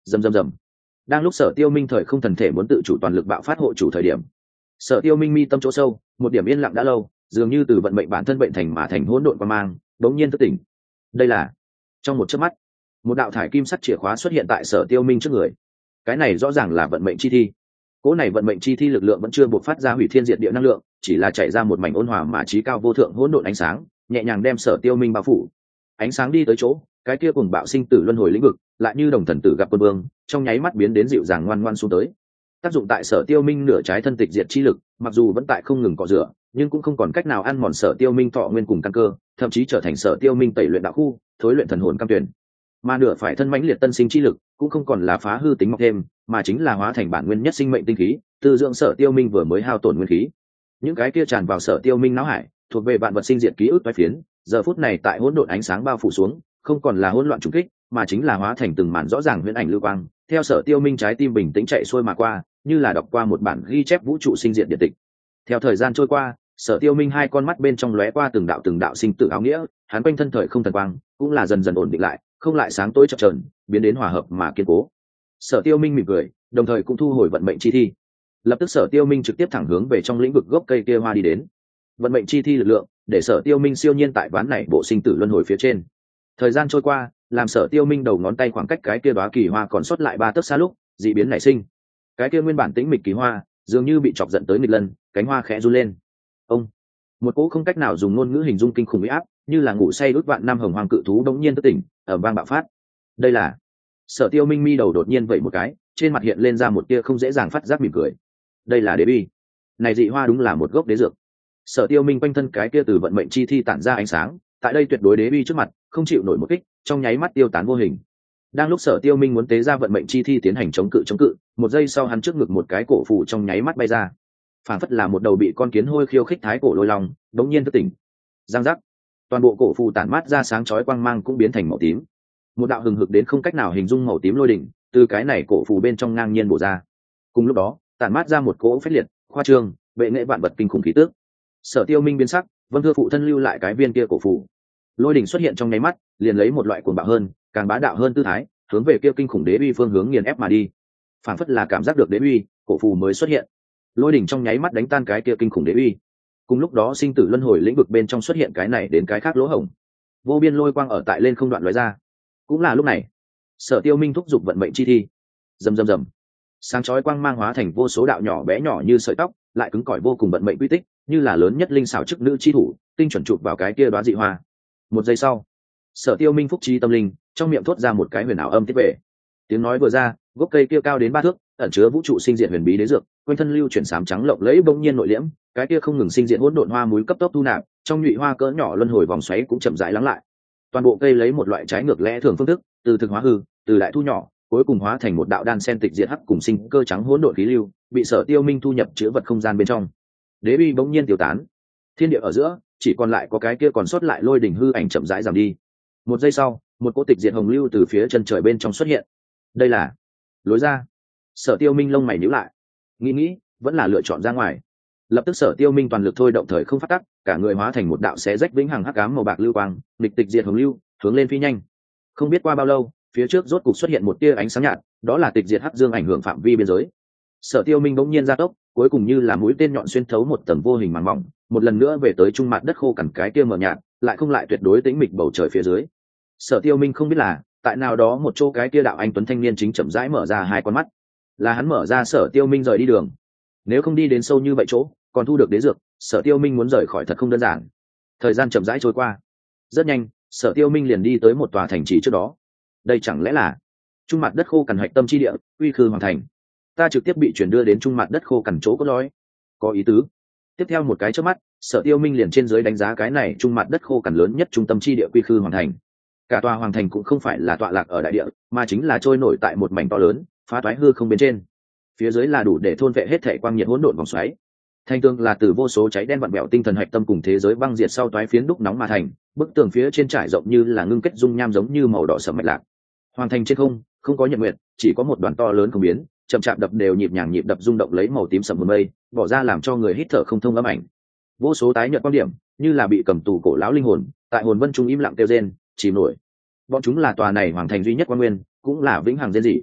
Rầm rầm rầm. Đang lúc Sở Tiêu Minh thời không thần thể muốn tự chủ toàn lực bạo phát hộ chủ thời điểm, Sở Tiêu Minh mi tâm chỗ sâu, một điểm yên lặng đã lâu, dường như từ vận mệnh bản thân bệnh thành mà thành hỗn độn qua mang, đống nhiên thức tỉnh. Đây là trong một chớp mắt, một đạo thải kim sắc chìa khóa xuất hiện tại Sở Tiêu Minh trước người. Cái này rõ ràng là vận mệnh chi thi. Cỗ này vận mệnh chi thi lực lượng vẫn chưa buộc phát ra hủy thiên diệt địa năng lượng, chỉ là chảy ra một mảnh ôn hòa mà trí cao vô thượng hỗn độn ánh sáng, nhẹ nhàng đem Sở Tiêu Minh bao phủ. Ánh sáng đi tới chỗ, cái kia cùng bạo sinh tử luân hồi lĩnh vực, lại như đồng thần tử gặp quân vương, trong nháy mắt biến đến dịu dàng ngoan ngoan xuống tới. Tác dụng tại Sở Tiêu Minh nửa trái thân tịch diệt chi lực, mặc dù vẫn tại không ngừng cọ rửa, nhưng cũng không còn cách nào ăn mòn Sở Tiêu Minh thọ nguyên cùng căn cơ, thậm chí trở thành Sở Tiêu Minh tẩy luyện đạo khu, thối luyện thần hồn cam tuyển. Mà nửa phải thân mãnh liệt tân sinh chi lực, cũng không còn là phá hư tính mọc thêm, mà chính là hóa thành bản nguyên nhất sinh mệnh tinh khí, từ dưỡng Sở Tiêu Minh vừa mới hao tổn nguyên khí. Những cái kia tràn vào Sở Tiêu Minh não hải, thuộc về vạn vật sinh diệt ký ức toái phiến, giờ phút này tại hỗn độn ánh sáng bao phủ xuống, không còn là hỗn loạn trùng kích, mà chính là hóa thành từng màn rõ ràng huyễn ảnh lưu quang, theo Sở Tiêu Minh trái tim bình tĩnh chạy xuôi mà qua, như là đọc qua một bản ghi chép vũ trụ sinh diệt điện tịch. Theo thời gian trôi qua, Sở Tiêu Minh hai con mắt bên trong lóe qua từng đạo từng đạo sinh tử áo nghĩa, hắn quanh thân thời không thần quang, cũng là dần dần ổn định lại, không lại sáng tối chập chờn, biến đến hòa hợp mà kiên cố. Sở Tiêu Minh mỉm cười, đồng thời cũng thu hồi vận mệnh chi thi. Lập tức Sở Tiêu Minh trực tiếp thẳng hướng về trong lĩnh vực gốc cây kia hoa đi đến. Vận mệnh chi thi lực lượng, để Sở Tiêu Minh siêu nhiên tại ván này bộ sinh tử luân hồi phía trên. Thời gian trôi qua, làm Sở Tiêu Minh đầu ngón tay khoảng cách cái kia đóa kỳ hoa còn sót lại ba tấc xa lúc, dị biến nảy sinh. Cái kia nguyên bản tĩnh mịch kỳ hoa, dường như bị chọc giận tới nghịch lần, cánh hoa khẽ run lên. Ông, một cỗ không cách nào dùng ngôn ngữ hình dung kinh khủng uy áp, như là ngủ say ước vạn năm hồng hoàng cự thú đống nhiên thức tỉnh, ở vang bạo phát. Đây là Sở Tiêu Minh mi đầu đột nhiên vẩy một cái, trên mặt hiện lên ra một tia không dễ dàng phát giác mỉm cười. Đây là đế bi. Này dị hoa đúng là một gốc đế dược. Sở Tiêu Minh quanh thân cái kia từ vận mệnh chi thi tản ra ánh sáng, tại đây tuyệt đối đế bi trước mặt, không chịu nổi một kích, trong nháy mắt tiêu tán vô hình. Đang lúc Sở Tiêu Minh muốn tế ra vận mệnh chi thi tiến hành chống cự chống cự, một giây sau hắn trước ngực một cái cổ phù trong nháy mắt bay ra, phản phất là một đầu bị con kiến hôi khiêu khích thái cổ lôi long, đống nhiên thức tỉnh. Giang giác, toàn bộ cổ phù tản mát ra sáng chói quang mang cũng biến thành màu tím. Một đạo hừng hực đến không cách nào hình dung màu tím lôi đỉnh, từ cái này cổ phù bên trong ngang nhiên bổ ra. Cùng lúc đó, tản mát ra một cỗ phách liệt, khoa trương, bệ nghệ vạn vật kinh khủng khí tức. Sở Tiêu Minh biến sắc, vân thưa phụ thân lưu lại cái viên kia cổ phù. Lôi đỉnh xuất hiện trong nháy mắt, liền lấy một loại cuồng bạo hơn, càng bá đạo hơn tư thái, hướng về kia kinh khủng đế uy phương hướng nghiền ép mà đi. Phản phất là cảm giác được đế uy, cổ phù mới xuất hiện. Lôi đỉnh trong nháy mắt đánh tan cái kia kinh khủng đế uy. Cùng lúc đó sinh tử luân hồi lĩnh vực bên trong xuất hiện cái này đến cái khác lỗ hổng. Vô biên lôi quang ở tại lên không đoạn lóe ra. Cũng là lúc này, Sở Tiêu Minh thúc giục vận mệnh chi thi. Rầm rầm rầm. Sáng chói quang mang hóa thành vô số đạo nhỏ bé nhỏ như sợi tóc, lại cứng cỏi vô cùng vận mệnh quy tích, như là lớn nhất linh xảo chức nữ chi thủ, tinh chuẩn chụp vào cái kia đóa dị hoa. Một giây sau, Sở Tiêu Minh phúc trí tâm linh, trong miệng thốt ra một cái huyền ảo âm tiếp về. Tiếng nói vừa ra, gốc cây kia cao đến ba thước, ẩn chứa vũ trụ sinh diệt huyền bí đế dược, quanh thân lưu chuyển sám trắng lộng lẫy bỗng nhiên nội liễm, cái kia không ngừng sinh diệt hỗn độn hoa muối cấp tốc thu nạp, trong nhụy hoa cỡ nhỏ luân hồi vòng xoáy cũng chậm rãi lắng lại. Toàn bộ cây lấy một loại trái ngược lẽ thường phương thức, từ thực hóa hư, từ đại thu nhỏ, cuối cùng hóa thành một đạo đan sen tịch diệt hắc cùng sinh cơ trắng hỗn độn khí lưu, bị Sở Tiêu Minh thu nhập chứa vật không gian bên trong. Đế uy bỗng nhiên tiêu tán, thiên địa ở giữa chỉ còn lại có cái kia còn sót lại lôi đỉnh hư ảnh chậm rãi giảm đi. Một giây sau, một cỗ tịch diệt hồng lưu từ phía chân trời bên trong xuất hiện. Đây là lối ra. Sở Tiêu Minh lông mày nhíu lại, nghĩ nghĩ, vẫn là lựa chọn ra ngoài. Lập tức Sở Tiêu Minh toàn lực thôi động thời không phát tắc, cả người hóa thành một đạo xé rách vĩnh hằng hắc ám màu bạc lưu quang, nghịch tịch diệt hồng lưu, hướng lên phi nhanh. Không biết qua bao lâu, phía trước rốt cục xuất hiện một tia ánh sáng nhạt, đó là tịch diệt hắc dương ảnh hưởng phạm vi biên giới. Sở Tiêu Minh bỗng nhiên gia tốc, cuối cùng như là mũi tên nhọn xuyên thấu một tầng vô hình màng mỏng, một lần nữa về tới trung mặt đất khô cằn cái kia mờ nhạt, lại không lại tuyệt đối tĩnh mịch bầu trời phía dưới. Sở Tiêu Minh không biết là, tại nào đó một chỗ cái kia đạo anh tuấn thanh niên chính chậm rãi mở ra hai con mắt. Là hắn mở ra Sở Tiêu Minh rời đi đường. Nếu không đi đến sâu như vậy chỗ, còn thu được đế dược, Sở Tiêu Minh muốn rời khỏi thật không đơn giản. Thời gian chậm rãi trôi qua, rất nhanh, Sở Tiêu Minh liền đi tới một tòa thành trì trước đó. Đây chẳng lẽ là trung mặt đất khô cằn hạch tâm chi địa, Uy Khư Hoàng Thành? Ta trực tiếp bị chuyển đưa đến trung mặt đất khô cằn chỗ cốt lõi. Có ý tứ. Tiếp theo một cái chớp mắt, Sở Tiêu Minh liền trên dưới đánh giá cái này trung mặt đất khô cằn lớn nhất trung tâm chi địa Uy Khư Hoàng Thành. Cả tòa hoàng thành cũng không phải là tọa lạc ở đại địa, mà chính là trôi nổi tại một mảnh to lớn, phá toái hư không bên trên. Phía dưới là đủ để thôn vệ hết thể quang nhiệt hỗn độn vòng xoáy. Thành tường là từ vô số cháy đen vặn bẹo tinh thần hạch tâm cùng thế giới băng diệt sau toái phiến đúc nóng mà thành, bức tường phía trên trải rộng như là ngưng kết dung nham giống như màu đỏ sẫm mạch lạc. Hoàng thành trên không, không có nhật nguyệt, chỉ có một đoàn to lớn không biến, chậm chạp đập đều nhịp nhàng nhịp đập rung động lấy màu tím sẫm hồn mây, bỏ ra làm cho người hít thở không thông âm ảnh. Vô số tái nhợt quan điểm, như là bị cầm tù cổ lão linh hồn, tại hồn vân trung im lặng kêu rên, chìm nổi. Bọn chúng là tòa này hoàng thành duy nhất quan nguyên, cũng là vĩnh hằng rên rỉ.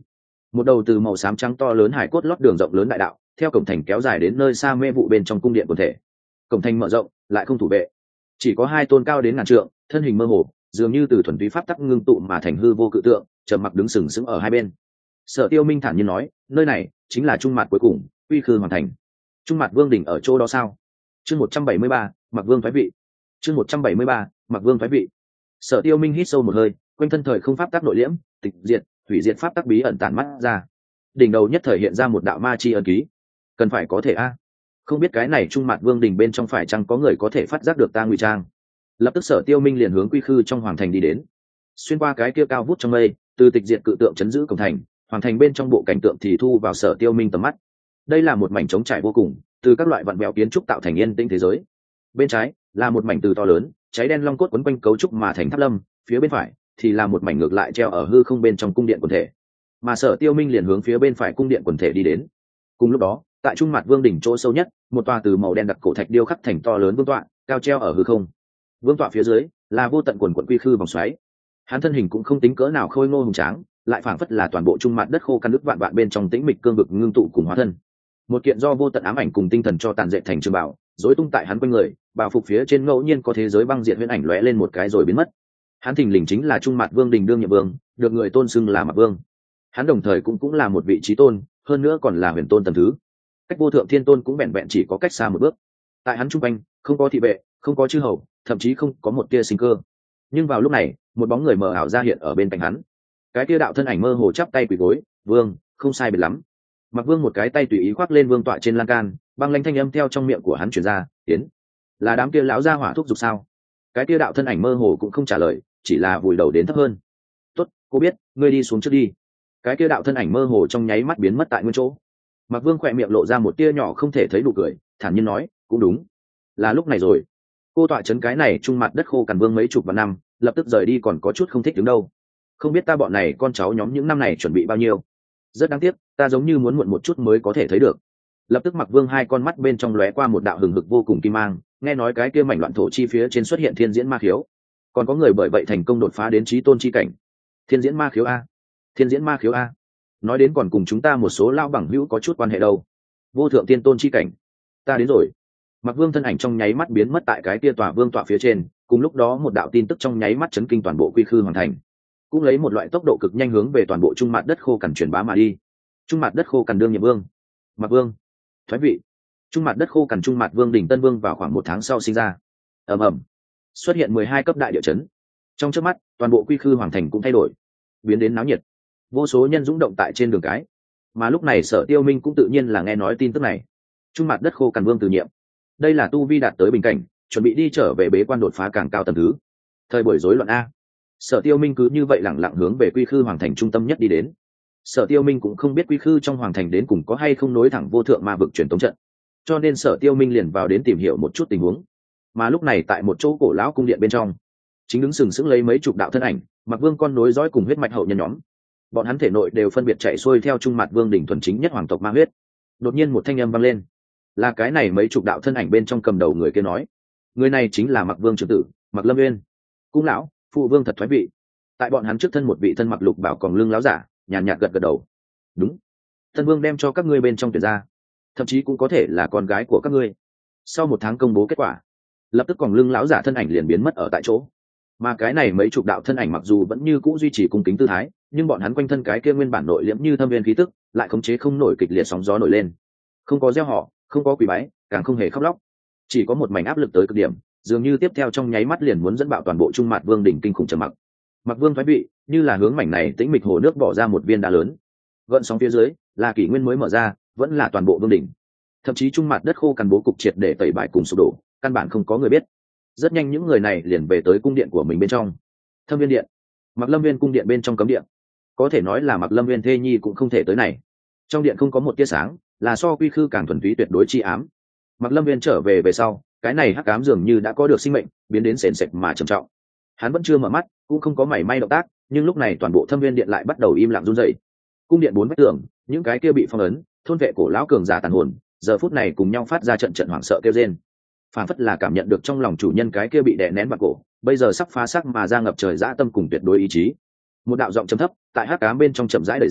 một đầu từ màu xám trắng to lớn hải cốt lót đường rộng lớn đại đạo theo cổng thành kéo dài đến nơi xa mê vụ bên trong cung điện quần thể. Cổng thành mở rộng lại không thủ vệ, chỉ có hai tôn cao đến ngàn trượng, thân hình mơ hồ, dường như từ thuần túy pháp tắc ngưng tụ mà thành hư vô cự tượng, trầm mặc đứng sừng sững ở hai bên. Sở Tiêu Minh thản nhiên nói, nơi này chính là trung mặt cuối cùng, Quy Khư hoàn thành. Trung mặt vương đỉnh ở chỗ đó sao? Chương một trăm bảy mươi ba, Mặc Vương thoái vị. Chương một trăm bảy mươi ba, Mặc Vương thoái vị. Sở Tiêu Minh hít sâu một hơi, quanh thân thời không pháp tắc nội liễm, tịch diệt, hủy diệt pháp tắc bí ẩn tản mắt ra. Đỉnh đầu nhất thời hiện ra một đạo ma chi ấn ký. Cần phải có thể a. Không biết cái này trung mặt vương đỉnh bên trong phải chăng có người có thể phát giác được ta ngụy trang. Lập tức Sở Tiêu Minh liền hướng Quy Khư trong hoàng thành đi đến. Xuyên qua cái kia cao vút trong mây, từ tịch diệt cự tượng chấn giữ cổng thành, hoàng thành bên trong bộ cảnh tượng thì thu vào Sở Tiêu Minh tầm mắt. Đây là một mảnh trống trải vô cùng, từ các loại vặn vẹo kiến trúc tạo thành yên tĩnh thế giới. Bên trái là một mảnh từ to lớn, cháy đen long cốt quấn quanh cấu trúc mà thành tháp lâm, phía bên phải thì là một mảnh ngược lại treo ở hư không bên trong cung điện quần thể. Mà Sở Tiêu Minh liền hướng phía bên phải cung điện quần thể đi đến. Cùng lúc đó, tại trung mặt vương đỉnh chỗ sâu nhất, một tòa từ màu đen đặc cổ thạch điêu khắc thành to lớn vương tọa, cao treo ở hư không. Vương tọa phía dưới là vô tận quần quần quy khư vòng xoáy. Hắn thân hình cũng không tính cỡ nào khôi ngô hùng tráng, lại phảng phất là toàn bộ trung mặt đất khô căn nước vạn vạn bên trong tĩnh mịch cương vực ngưng tụ cùng hóa thân. Một kiện do vô tận ám ảnh cùng tinh thần cho tàn dệt thành trường bảo, rối tung tại hắn quanh người, bảo phục phía trên ngẫu nhiên có thế giới băng diệt huyễn ảnh lóe lên một cái rồi biến mất. Hắn thình lình chính là trung mặt vương đình đương nhiệm vương, được người tôn xưng là Mặc Vương. Hắn đồng thời cũng cũng là một vị trí tôn, hơn nữa còn là huyền tôn tầng thứ. Cách vô thượng thiên tôn cũng vẹn vẹn chỉ có cách xa một bước. Tại hắn trung quanh không có thị vệ, không có chư hầu, thậm chí không có một tia sinh cơ. Nhưng vào lúc này, một bóng người mờ ảo ra hiện ở bên cạnh hắn. Cái kia đạo thân ảnh mơ hồ chắp tay quỳ gối, "Vương, không sai biệt lắm." Mặc Vương một cái tay tùy ý khoác lên vương tọa trên lan can, băng lãnh thanh âm theo trong miệng của hắn truyền ra, "Tiến." Là đám kia lão gia hỏa thúc giục sao? Cái kia đạo thân ảnh mơ hồ cũng không trả lời, chỉ là vùi đầu đến thấp hơn. "Tốt, cô biết, ngươi đi xuống trước đi." Cái kia đạo thân ảnh mơ hồ trong nháy mắt biến mất tại nguyên chỗ. Mặc Vương khỏe miệng lộ ra một tia nhỏ không thể thấy nụ cười, thản nhiên nói, "Cũng đúng, là lúc này rồi." Cô tọa chấn cái này trung mặt đất khô cằn vương mấy chục vạn năm, lập tức rời đi còn có chút không thích đứng đâu. Không biết ta bọn này con cháu nhóm những năm này chuẩn bị bao nhiêu. Rất đáng tiếc, ta giống như muốn muộn một chút mới có thể thấy được. Lập tức Mặc Vương hai con mắt bên trong lóe qua một đạo hừng hực vô cùng kim mang, nghe nói cái kia mảnh loạn thổ chi phía trên xuất hiện thiên diễn ma khiếu, còn có người bởi vậy thành công đột phá đến chí tôn chi cảnh. Thiên diễn ma khiếu a, thiên diễn ma khiếu a, nói đến còn cùng chúng ta một số lao bằng hữu có chút quan hệ đâu. Vô thượng tiên tôn chi cảnh, ta đến rồi. Mặc Vương thân ảnh trong nháy mắt biến mất tại cái kia tòa vương tọa phía trên, cùng lúc đó một đạo tin tức trong nháy mắt chấn kinh toàn bộ Quy Khư hoàn thành, cũng lấy một loại tốc độ cực nhanh hướng về toàn bộ trung mặt đất khô cằn truyền bá mà đi. Trung mặt đất khô cằn đương nhiệm vương, Mặc Vương thoái vị. Trung mặt đất khô cằn trung mặt vương đỉnh tân vương vào khoảng một tháng sau sinh ra. Ầm ầm, xuất hiện mười hai cấp đại địa chấn. Trong chớp mắt, toàn bộ Quy Khư hoàng thành cũng thay đổi, biến đến náo nhiệt. Vô số nhân dũng động tại trên đường cái. Mà lúc này Sở Tiêu Minh cũng tự nhiên là nghe nói tin tức này. Trung mặt đất khô cằn vương từ nhiệm. Đây là tu vi đạt tới bình cảnh, chuẩn bị đi trở về bế quan đột phá càng cao tầng thứ. Thời buổi rối loạn a. Sở Tiêu Minh cứ như vậy lẳng lặng hướng về Quy Khư hoàng thành trung tâm nhất đi đến. Sở Tiêu Minh cũng không biết Quy Khư trong hoàng thành đến cùng có hay không nối thẳng vô thượng ma vực truyền tống trận, cho nên Sở Tiêu Minh liền vào đến tìm hiểu một chút tình huống. Mà lúc này tại một chỗ cổ lão cung điện bên trong, chính đứng sừng sững lấy mấy chục đạo thân ảnh, Mặc Vương con nối dõi cùng huyết mạch hậu nhân nhóm. Bọn hắn thể nội đều phân biệt chạy xuôi theo trung mặt vương đỉnh thuần chính nhất hoàng tộc ma huyết. Đột nhiên một thanh âm vang lên, là cái này mấy chục đạo thân ảnh bên trong cầm đầu người kia nói, người này chính là Mặc Vương trưởng tử, Mặc Lâm Nguyên. Cung lão, phụ vương thật thoái vị. Tại bọn hắn trước thân một vị thân mặc lục bảo còng lưng láo giả, nhàn nhạt gật gật đầu. Đúng, thân vương đem cho các ngươi bên trong tuyển ra, thậm chí cũng có thể là con gái của các ngươi. Sau một tháng công bố kết quả, lập tức còng lưng láo giả thân ảnh liền biến mất ở tại chỗ. Mà cái này mấy chục đạo thân ảnh mặc dù vẫn như cũ duy trì cung kính tư thái, nhưng bọn hắn quanh thân cái kia nguyên bản nội liễm như thâm viên khí tức, lại khống chế không nổi kịch liệt sóng gió nổi lên. Không có gieo họ, không có quỳ bái, càng không hề khóc lóc, chỉ có một mảnh áp lực tới cực điểm, dường như tiếp theo trong nháy mắt liền muốn dẫn bạo toàn bộ trung mặt vương đỉnh kinh khủng trầm mặc. Mặc Vương thoái vị, như là hướng mảnh này tĩnh mịch hồ nước bỏ ra một viên đá lớn. Gợn sóng phía dưới, là kỷ nguyên mới mở ra, vẫn là toàn bộ vương đỉnh. Thậm chí trung mặt đất khô cằn bố cục triệt để tẩy bại cùng sụp đổ, căn bản không có người biết. Rất nhanh những người này liền về tới cung điện của mình bên trong. Thâm Viên điện, Mặc Lâm Viên cung điện bên trong cấm điện. Có thể nói là Mặc Lâm Viên thê nhi cũng không thể tới này. Trong điện không có một tia sáng, là so Quy Khư càng thuần túy tuyệt đối chi ám. Mặc Lâm Viên trở về về sau, cái này hắc ám dường như đã có được sinh mệnh, biến đến sền sệt mà trầm trọng. Hắn vẫn chưa mở mắt, cũng không có mảy may động tác, nhưng lúc này toàn bộ Thâm Viên điện lại bắt đầu im lặng run rẩy. Cung điện bốn vách tường, những cái kia bị phong ấn, thôn vệ cổ lão cường giả tàn hồn, giờ phút này cùng nhau phát ra trận trận hoảng sợ kêu rên. Phản phất là cảm nhận được trong lòng chủ nhân cái kia bị đè nén bạc cổ, bây giờ sắp phá xác mà ra ngập trời dã tâm cùng tuyệt đối ý chí. Một đạo giọng trầm thấp, tại hắc ám bên trong chậm rãi đời ra,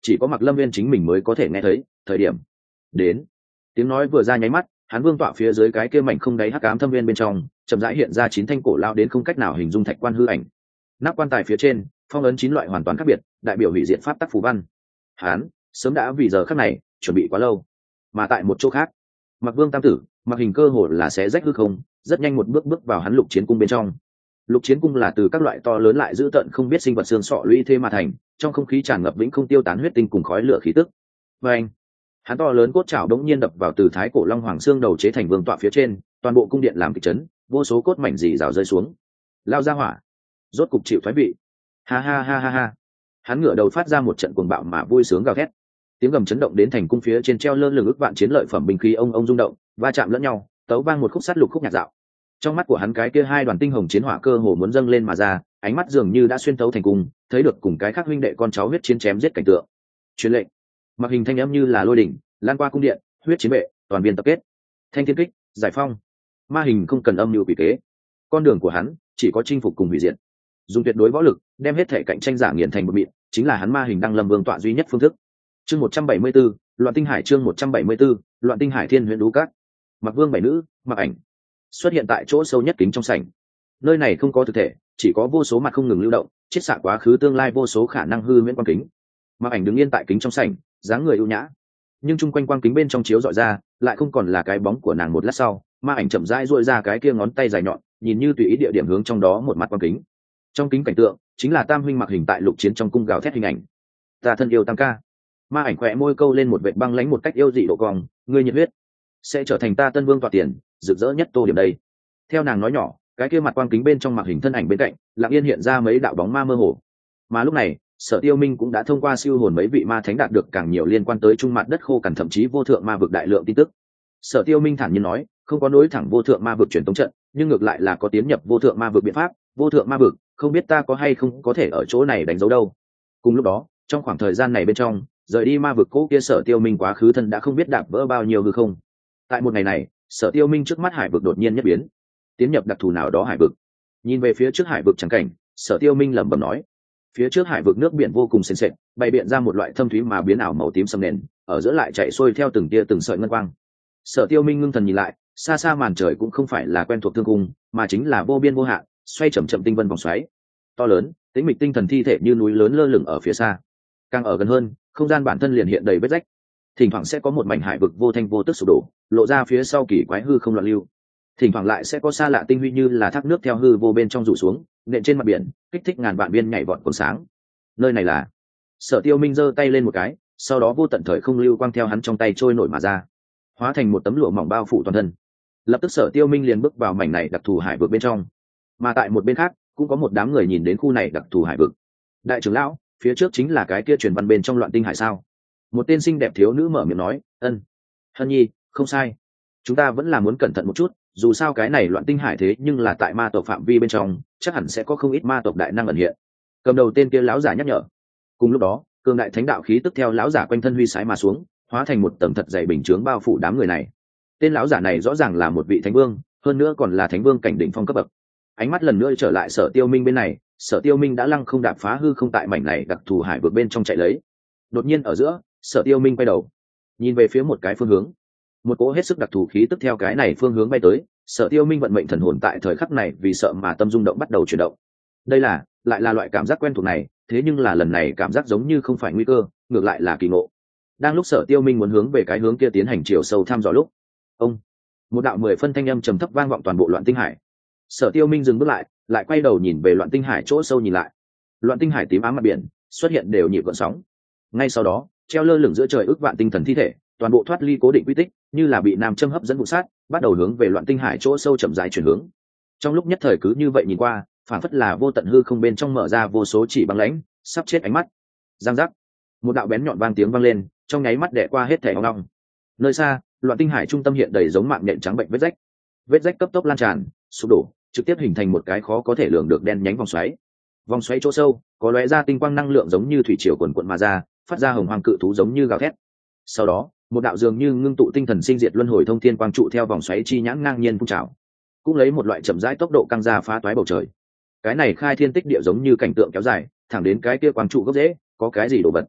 chỉ có Mặc Lâm Viên chính mình mới có thể nghe thấy. Thời điểm đến, tiếng nói vừa ra nháy mắt, hắn vương tọa phía dưới cái kia mảnh không đáy hắc ám thâm viên bên trong chậm rãi hiện ra chín thanh cổ lao đến không cách nào hình dung thạch quan hư ảnh. Nắp quan tài phía trên phong ấn chín loại hoàn toàn khác biệt, đại biểu hủy diệt pháp tắc phù văn. Hắn sớm đã vì giờ khắc này chuẩn bị quá lâu. Mà tại một chỗ khác, Mặc Vương tam tử Mặc Hình cơ hồ là xé rách hư không, rất nhanh một bước bước vào hắn lục chiến cung bên trong. Lục chiến cung là từ các loại to lớn lại dữ tợn không biết sinh vật xương sọ lũy thế mà thành, trong không khí tràn ngập vĩnh không tiêu tán huyết tinh cùng khói lửa khí tức. Và anh, hắn to lớn cốt chảo đống nhiên đập vào từ thái cổ long hoàng xương đầu chế thành vương tọa phía trên, toàn bộ cung điện làm kịch chấn, vô số cốt mảnh dì rào rơi xuống. Lao ra hỏa, rốt cục chịu thoái vị. Ha ha ha ha ha. Hắn ngửa đầu phát ra một trận cuồng bạo mà vui sướng gào thét. Tiếng gầm chấn động đến thành cung phía trên treo lơ lửng ức vạn chiến lợi phẩm binh khí ông ông rung động, va chạm lẫn nhau, tấu vang một khúc sắt lục khúc nhạc dạo. Trong mắt của hắn cái kia hai đoàn tinh hồng chiến hỏa cơ hồ muốn dâng lên mà ra, ánh mắt dường như đã xuyên tấu thành cung, thấy được cùng cái khác huynh đệ con cháu huyết chiến chém giết cảnh tượng. Truyền lệnh. Mặc Hình thanh âm như là lôi đỉnh, lan qua cung điện, huyết chiến vệ, toàn viên tập kết. Thanh thiên kích, giải phong. Ma Hình không cần âm mưu quỷ kế, con đường của hắn chỉ có chinh phục cùng hủy diệt. Dùng tuyệt đối võ lực, đem hết thể cạnh tranh giả nghiền thành một mịn, chính là hắn Ma Hình đăng lâm vương tọa duy nhất phương thức. Chương một trăm bảy mươi 174, Loạn Tinh Hải chương một trăm bảy mươi 174, Loạn Tinh Hải Thiên Huyền Đú Các. Mặc Vương bảy nữ, Mặc Ảnh xuất hiện tại chỗ sâu nhất kính trong sảnh. Nơi này không có thực thể, chỉ có vô số mặt không ngừng lưu động, chiết xạ quá khứ tương lai vô số khả năng hư huyễn quang kính. Mặc Ảnh đứng yên tại kính trong sảnh, dáng người ưu nhã, nhưng chung quanh quang kính bên trong chiếu dọi ra, lại không còn là cái bóng của nàng. Một lát sau, Ma Ảnh chậm rãi duỗi ra cái kia ngón tay dài nhọn, nhìn như tùy ý địa điểm hướng trong đó một mặt quang kính. Trong kính cảnh tượng, chính là Tam huynh Mặc Hình tại lục chiến trong cung gào thét hình ảnh. Ta thân yêu Tam ca. Ma Ảnh khỏe môi câu lên một vệt băng lãnh một cách yêu dị độ cong, ngươi nhiệt huyết sẽ trở thành ta tân vương tọa tiền, rực rỡ nhất tô điểm đây. Theo nàng nói nhỏ, cái kia mặt quang kính bên trong Mặc Hình thân ảnh bên cạnh lặng yên hiện ra mấy đạo bóng ma mơ hồ. Mà lúc này, Sở Tiêu Minh cũng đã thông qua siêu hồn mấy vị ma thánh đạt được càng nhiều liên quan tới trung mặt đất khô cằn thậm chí vô thượng ma vực đại lượng tin tức. Sở Tiêu Minh thản nhiên nói, không có nối thẳng vô thượng ma vực truyền tống trận, nhưng ngược lại là có tiến nhập vô thượng ma vực biện pháp. Vô thượng ma vực, không biết ta có hay không có thể ở chỗ này đánh dấu đâu. Cùng lúc đó, trong khoảng thời gian này bên trong, rời đi ma vực cố kia Sở Tiêu Minh quá khứ thân đã không biết đạp vỡ bao nhiêu hư không. Tại một ngày này, Sở Tiêu Minh trước mắt hải vực đột nhiên nhất biến, tiến nhập đặc thù nào đó hải vực. Nhìn về phía trước hải vực chẳng cảnh, Sở Tiêu Minh lẩm bẩm nói, phía trước hải vực nước biển vô cùng sền sệt, bày biện ra một loại thâm thúy mà biến ảo màu tím sầm nền, ở giữa lại chạy xuôi theo từng tia từng sợi ngân quang. Sở Tiêu Minh ngưng thần nhìn lại, xa xa màn trời cũng không phải là quen thuộc thương cung, mà chính là vô biên vô hạn, xoay chậm chậm tinh vân vòng xoáy, to lớn, tĩnh mịch tinh thần thi thể như núi lớn lơ lửng ở phía xa. Càng ở gần hơn, không gian bản thân liền hiện đầy vết rách, thỉnh thoảng sẽ có một mảnh hải vực vô thanh vô tức sụp đổ, lộ ra phía sau kỳ quái hư không loạn lưu. Thỉnh thoảng lại sẽ có xa lạ tinh huy như là thác nước theo hư vô bên trong rủ xuống, nện trên mặt biển, kích thích ngàn vạn viên nhảy vọt cuồng sáng. Nơi này là... Sở Tiêu Minh giơ tay lên một cái, sau đó vô tận thời không lưu quang theo hắn trong tay trôi nổi mà ra, hóa thành một tấm lụa mỏng bao phủ toàn thân. Lập tức Sở Tiêu Minh liền bước vào mảnh này đặc thù hải vực bên trong. Mà tại một bên khác, cũng có một đám người nhìn đến khu này đặc thù hải vực. Đại trưởng lão, phía trước chính là cái kia truyền văn bên trong Loạn Tinh Hải sao? Một tên xinh đẹp thiếu nữ mở miệng nói. Ân, Hân Nhi, không sai. Chúng ta vẫn là muốn cẩn thận một chút, dù sao cái này Loạn Tinh Hải thế nhưng là tại ma tộc phạm vi bên trong, chắc hẳn sẽ có không ít ma tộc đại năng ẩn hiện. Cầm đầu tên kia lão giả nhắc nhở. Cùng lúc đó, cường đại thánh đạo khí tức theo lão giả quanh thân huy sái mà xuống, hóa thành một tầng thật dày bình chướng bao phủ đám người này. Tên lão giả này rõ ràng là một vị thánh vương, hơn nữa còn là thánh vương cảnh đỉnh phong cấp bậc. Ánh mắt lần nữa trở lại Sở Tiêu Minh bên này, Sở Tiêu Minh đã lăng không đạp phá hư không tại mảnh này đặc thù hải vực bên trong chạy lấy. Đột nhiên ở giữa, Sở Tiêu Minh quay đầu, nhìn về phía một cái phương hướng. Một cỗ hết sức đặc thù khí tức theo cái này phương hướng bay tới, Sở Tiêu Minh vận mệnh thần hồn tại thời khắc này vì sợ mà tâm rung động bắt đầu chuyển động. Đây là, lại là loại cảm giác quen thuộc này, thế nhưng là lần này cảm giác giống như không phải nguy cơ, ngược lại là kỳ ngộ. Đang lúc Sở Tiêu Minh muốn hướng về cái hướng kia tiến hành chiều sâu thăm dò lúc, ông, một đạo mười phân thanh âm trầm thấp vang vọng toàn bộ Loạn Tinh Hải. Sở Tiêu Minh dừng bước lại, lại quay đầu nhìn về Loạn Tinh Hải chỗ sâu nhìn lại. Loạn Tinh Hải tím ám mặt biển xuất hiện đều nhịp gợn sóng. Ngay sau đó, treo lơ lửng giữa trời ước vạn tinh thần thi thể, toàn bộ thoát ly cố định quy tích, như là bị nam châm hấp dẫn vụ sát, bắt đầu hướng về Loạn Tinh Hải chỗ sâu chậm rãi chuyển hướng. Trong lúc nhất thời cứ như vậy nhìn qua, phản phất là vô tận hư không bên trong mở ra vô số chỉ băng lãnh, sắp chết ánh mắt. Giang giác, một đạo bén nhọn vang tiếng vang lên, trong nháy mắt đè qua hết thảy ong ong. Nơi xa, Loạn Tinh Hải trung tâm hiện đầy giống mạng nhện trắng bệnh vết rách. Vết rách cấp tốc lan tràn, sụp đổ, trực tiếp hình thành một cái khó có thể lường được đen nhánh vòng xoáy. Vòng xoáy chỗ sâu, có lóe ra tinh quang năng lượng giống như thủy triều cuồn cuộn mà ra, phát ra hồng hoàng cự thú giống như gào thét. Sau đó, một đạo dường như ngưng tụ tinh thần sinh diệt luân hồi thông thiên quang trụ theo vòng xoáy chi nhãn ngang nhiên phun trào, cũng lấy một loại chậm rãi tốc độ căng ra phá toái bầu trời. Cái này khai thiên tích địa giống như cảnh tượng kéo dài, thẳng đến cái kia quang trụ gốc rễ, có cái gì đồ vật.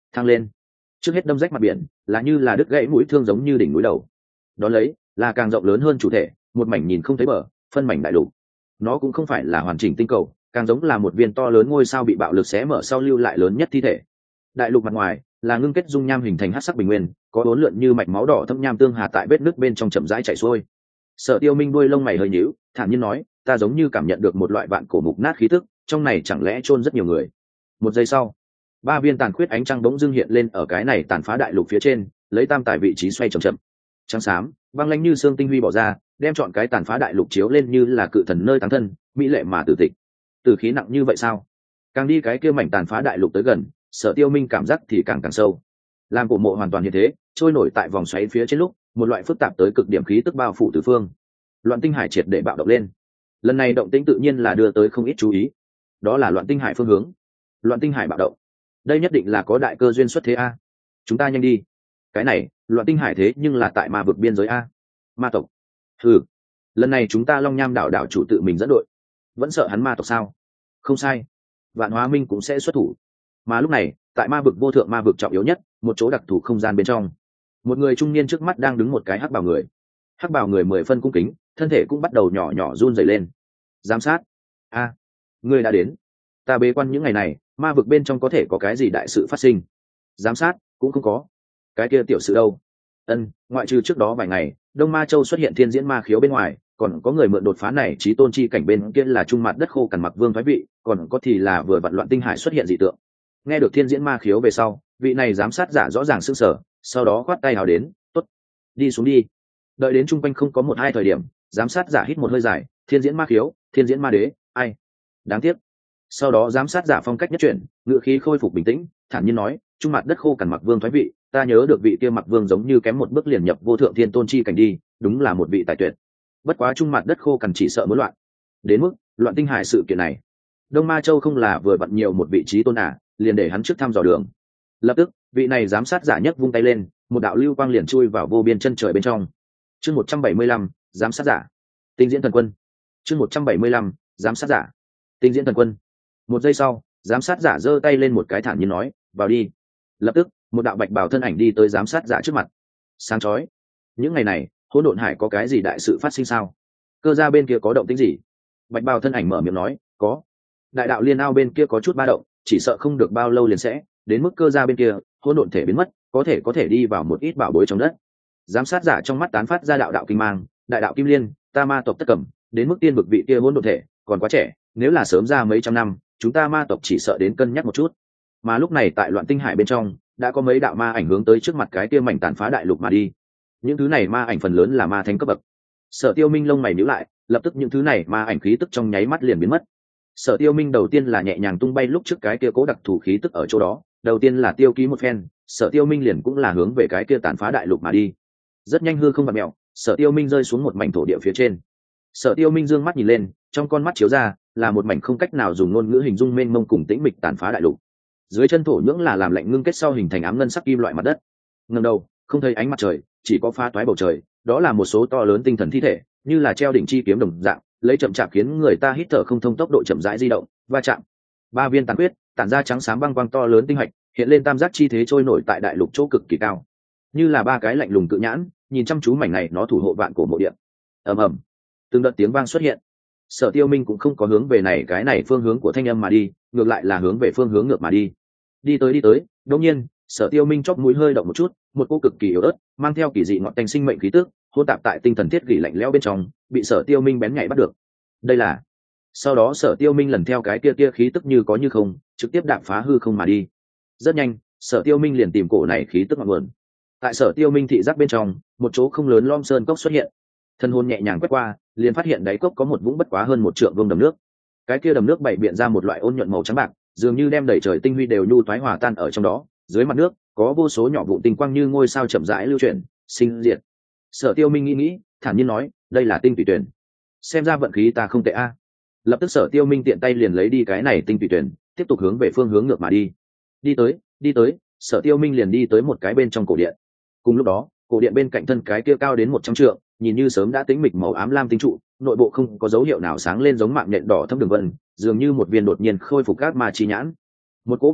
thăng lên. Trước hết đâm rách mặt biển là như là đứt gãy mũi thương giống như đỉnh núi đầu, đón lấy là càng rộng lớn hơn chủ thể, một mảnh nhìn không thấy bờ phân mảnh đại lục. Nó cũng không phải là hoàn chỉnh tinh cầu, càng giống là một viên to lớn ngôi sao bị bạo lực xé mở sau lưu lại lớn nhất thi thể. Đại lục mặt ngoài là ngưng kết dung nham hình thành hắc sắc bình nguyên, có uốn lượn như mạch máu đỏ thâm nham tương hà tại vết nước bên trong chậm rãi chảy xuôi. Sở Tiêu Minh đuôi lông mày hơi nhíu, thản nhiên nói, ta giống như cảm nhận được một loại vạn cổ mục nát khí tức, trong này chẳng lẽ chôn rất nhiều người. Một giây sau, ba viên tàn khuyết ánh trăng bỗng dưng hiện lên ở cái này tàn phá đại lục phía trên, lấy tam tài vị trí xoay chậm chậm. Trắng xám băng lãnh như xương tinh huy bỏ ra, đem chọn cái tàn phá đại lục chiếu lên như là cự thần nơi táng thân, mỹ lệ mà tử tịch. Tử khí nặng như vậy sao? Càng đi cái kia mảnh tàn phá đại lục tới gần, Sở Tiêu Minh cảm giác thì càng càng sâu. Làm cổ mộ hoàn toàn như thế, trôi nổi tại vòng xoáy phía trên lúc, một loại phức tạp tới cực điểm khí tức bao phủ tứ phương. Loạn tinh hải triệt để bạo động lên. Lần này động tĩnh tự nhiên là đưa tới không ít chú ý. Đó là loạn tinh hải phương hướng. Loạn tinh hải bạo động. Đây nhất định là có đại cơ duyên xuất thế a. Chúng ta nhanh đi. Cái này, loạn tinh hải thế nhưng là tại ma vực biên giới a. Ma tộc. Ừ. Lần này chúng ta Long Nham đảo đảo chủ tự mình dẫn đội. Vẫn sợ hắn ma tộc sao? Không sai. Vạn Hóa Minh cũng sẽ xuất thủ. Mà lúc này, tại ma vực vô thượng ma vực trọng yếu nhất, một chỗ đặc thù không gian bên trong, một người trung niên trước mắt đang đứng một cái hắc bào người. Hắc bào người mười phân cung kính, thân thể cũng bắt đầu nhỏ nhỏ run rẩy lên. Giám sát. A, à, ngươi đã đến. Ta bế quan những ngày này, ma vực bên trong có thể có cái gì đại sự phát sinh? Giám sát cũng không có. Cái kia tiểu sự đâu? Ân, ngoại trừ trước đó vài ngày, Đông Ma Châu xuất hiện thiên diễn ma khiếu bên ngoài, còn có người mượn đột phá này chí tôn chi cảnh bên kia là trung mặt đất khô cằn mặc vương thoái vị, còn có thì là vừa vặn loạn tinh hải xuất hiện dị tượng. Nghe được thiên diễn ma khiếu về sau, vị này giám sát giả rõ ràng sững sờ, sau đó khoát tay hào đến, tốt, đi xuống đi. Đợi đến trung quanh không có một hai thời điểm, giám sát giả hít một hơi dài, thiên diễn ma khiếu, thiên diễn ma đế, ai? Đáng tiếc. Sau đó giám sát giả phong cách nhất chuyển, ngữ khí khôi phục bình tĩnh, thản nhiên nói, trung mặt đất khô cằn mặc vương thoái vị, ta nhớ được vị kia mặc vương giống như kém một bước liền nhập vô thượng thiên tôn chi cảnh đi, đúng là một vị tài tuyệt. Bất quá trung mặt đất khô cằn chỉ sợ muốn loạn. Đến mức loạn tinh hải sự kiện này, Đông Ma Châu không là vừa vặn nhiều một vị trí tôn à, liền để hắn trước thăm dò đường. Lập tức, vị này giám sát giả nhấc vung tay lên, một đạo lưu quang liền chui vào vô biên chân trời bên trong. Chương một trăm bảy mươi lăm, giám sát giả. Tinh diễn thần quân. Chương một trăm bảy mươi lăm, giám sát giả. Tinh diễn thần quân. Một giây sau, giám sát giả giơ tay lên một cái thản nhiên nói, vào đi. Lập tức, một đạo bạch bào thân ảnh đi tới giám sát giả trước mặt. Sáng chói. Những ngày này, hỗn độn hải có cái gì đại sự phát sinh sao? Cơ gia bên kia có động tĩnh gì? Bạch bào thân ảnh mở miệng nói, có. Đại đạo liên ao bên kia có chút ba động, chỉ sợ không được bao lâu liền sẽ đến mức cơ gia bên kia hỗn độn thể biến mất, có thể có thể đi vào một ít bảo bối trong đất. Giám sát giả trong mắt tán phát ra đạo đạo kinh mang, đại đạo kim liên, ta ma tộc tất cầm, đến mức tiên vực vị kia hỗn độn thể còn quá trẻ, nếu là sớm ra mấy trăm năm, chúng ta ma tộc chỉ sợ đến cân nhắc một chút. Mà lúc này tại loạn tinh hải bên trong, đã có mấy đạo ma ảnh hướng tới trước mặt cái kia mảnh tàn phá đại lục mà đi. Những thứ này ma ảnh phần lớn là ma thánh cấp bậc. Sở Tiêu Minh lông mày nhíu lại, lập tức những thứ này ma ảnh khí tức trong nháy mắt liền biến mất. Sở Tiêu Minh đầu tiên là nhẹ nhàng tung bay lúc trước cái kia cố đặc thù khí tức ở chỗ đó, đầu tiên là tiêu ký một phen, Sở Tiêu Minh liền cũng là hướng về cái kia tàn phá đại lục mà đi. Rất nhanh hư không vặn mèo, Sở Tiêu Minh rơi xuống một mảnh thổ địa phía trên. Sở Tiêu Minh dương mắt nhìn lên, trong con mắt chiếu ra là một mảnh không cách nào dùng ngôn ngữ hình dung mênh mông cùng tĩnh mịch tàn phá đại lục. Dưới chân thổ nhưỡng là làm lạnh ngưng kết sau hình thành ám ngân sắc kim loại mặt đất. Ngẩng đầu, không thấy ánh mặt trời, chỉ có phá toái bầu trời, đó là một số to lớn tinh thần thi thể, như là treo đỉnh chi kiếm đồng dạng, lấy chậm chạp khiến người ta hít thở không thông tốc độ chậm rãi di động, va chạm. Ba viên tàn huyết, tản ra trắng xám băng quang to lớn tinh hạch, hiện lên tam giác chi thế trôi nổi tại đại lục chỗ cực kỳ cao, như là ba cái lạnh lùng cự nhãn, nhìn chăm chú mảnh này nó thủ hộ vạn cổ mộ địa. Ầm ầm, từng đợt tiếng vang xuất hiện. Sở Tiêu Minh cũng không có hướng về này cái này phương hướng của thanh âm mà đi, ngược lại là hướng về phương hướng ngược mà đi. Đi tới đi tới, đột nhiên, Sở Tiêu Minh chóp mũi hơi động một chút, một cô cực kỳ yếu ớt, mang theo kỳ dị ngọn tanh sinh mệnh khí tức, hỗn tạp tại tinh thần thiết gỉ lạnh lẽo bên trong, bị Sở Tiêu Minh bén nhạy bắt được. Đây là. Sau đó Sở Tiêu Minh lần theo cái kia kia khí tức như có như không, trực tiếp đạp phá hư không mà đi. Rất nhanh, Sở Tiêu Minh liền tìm cổ này khí tức ngọn nguồn. Tại Sở Tiêu Minh thị giác bên trong, một chỗ không lớn lom sơn cốc xuất hiện. Thân hồn nhẹ nhàng quét qua, liền phát hiện đáy cốc có một vũng bất quá hơn một trượng vuông đầm nước. Cái kia đầm nước bảy biện ra một loại ôn nhuận màu trắng bạc, dường như đem đầy trời tinh huy đều nhu toái hòa tan ở trong đó. Dưới mặt nước có vô số nhỏ vụn tinh quang như ngôi sao chậm rãi lưu chuyển, sinh diệt. Sở Tiêu Minh nghĩ nghĩ, thản nhiên nói, đây là tinh tùy tuyển. Xem ra vận khí ta không tệ a. Lập tức Sở Tiêu Minh tiện tay liền lấy đi cái này tinh tùy tuyển, tiếp tục hướng về phương hướng ngược mà đi. Đi tới, đi tới, Sở Tiêu Minh liền đi tới một cái bên trong cổ điện. Cùng lúc đó, cổ điện bên cạnh thân cái kia cao đến một trăm trượng, nhìn như sớm đã tĩnh mịch màu ám lam tinh trụ, nội bộ không có dấu hiệu nào sáng lên giống mạng nhện đỏ thâm đường vân, dường như một viên đột nhiên khôi phục các ma chi nhãn. Một cỗ bạo lệ,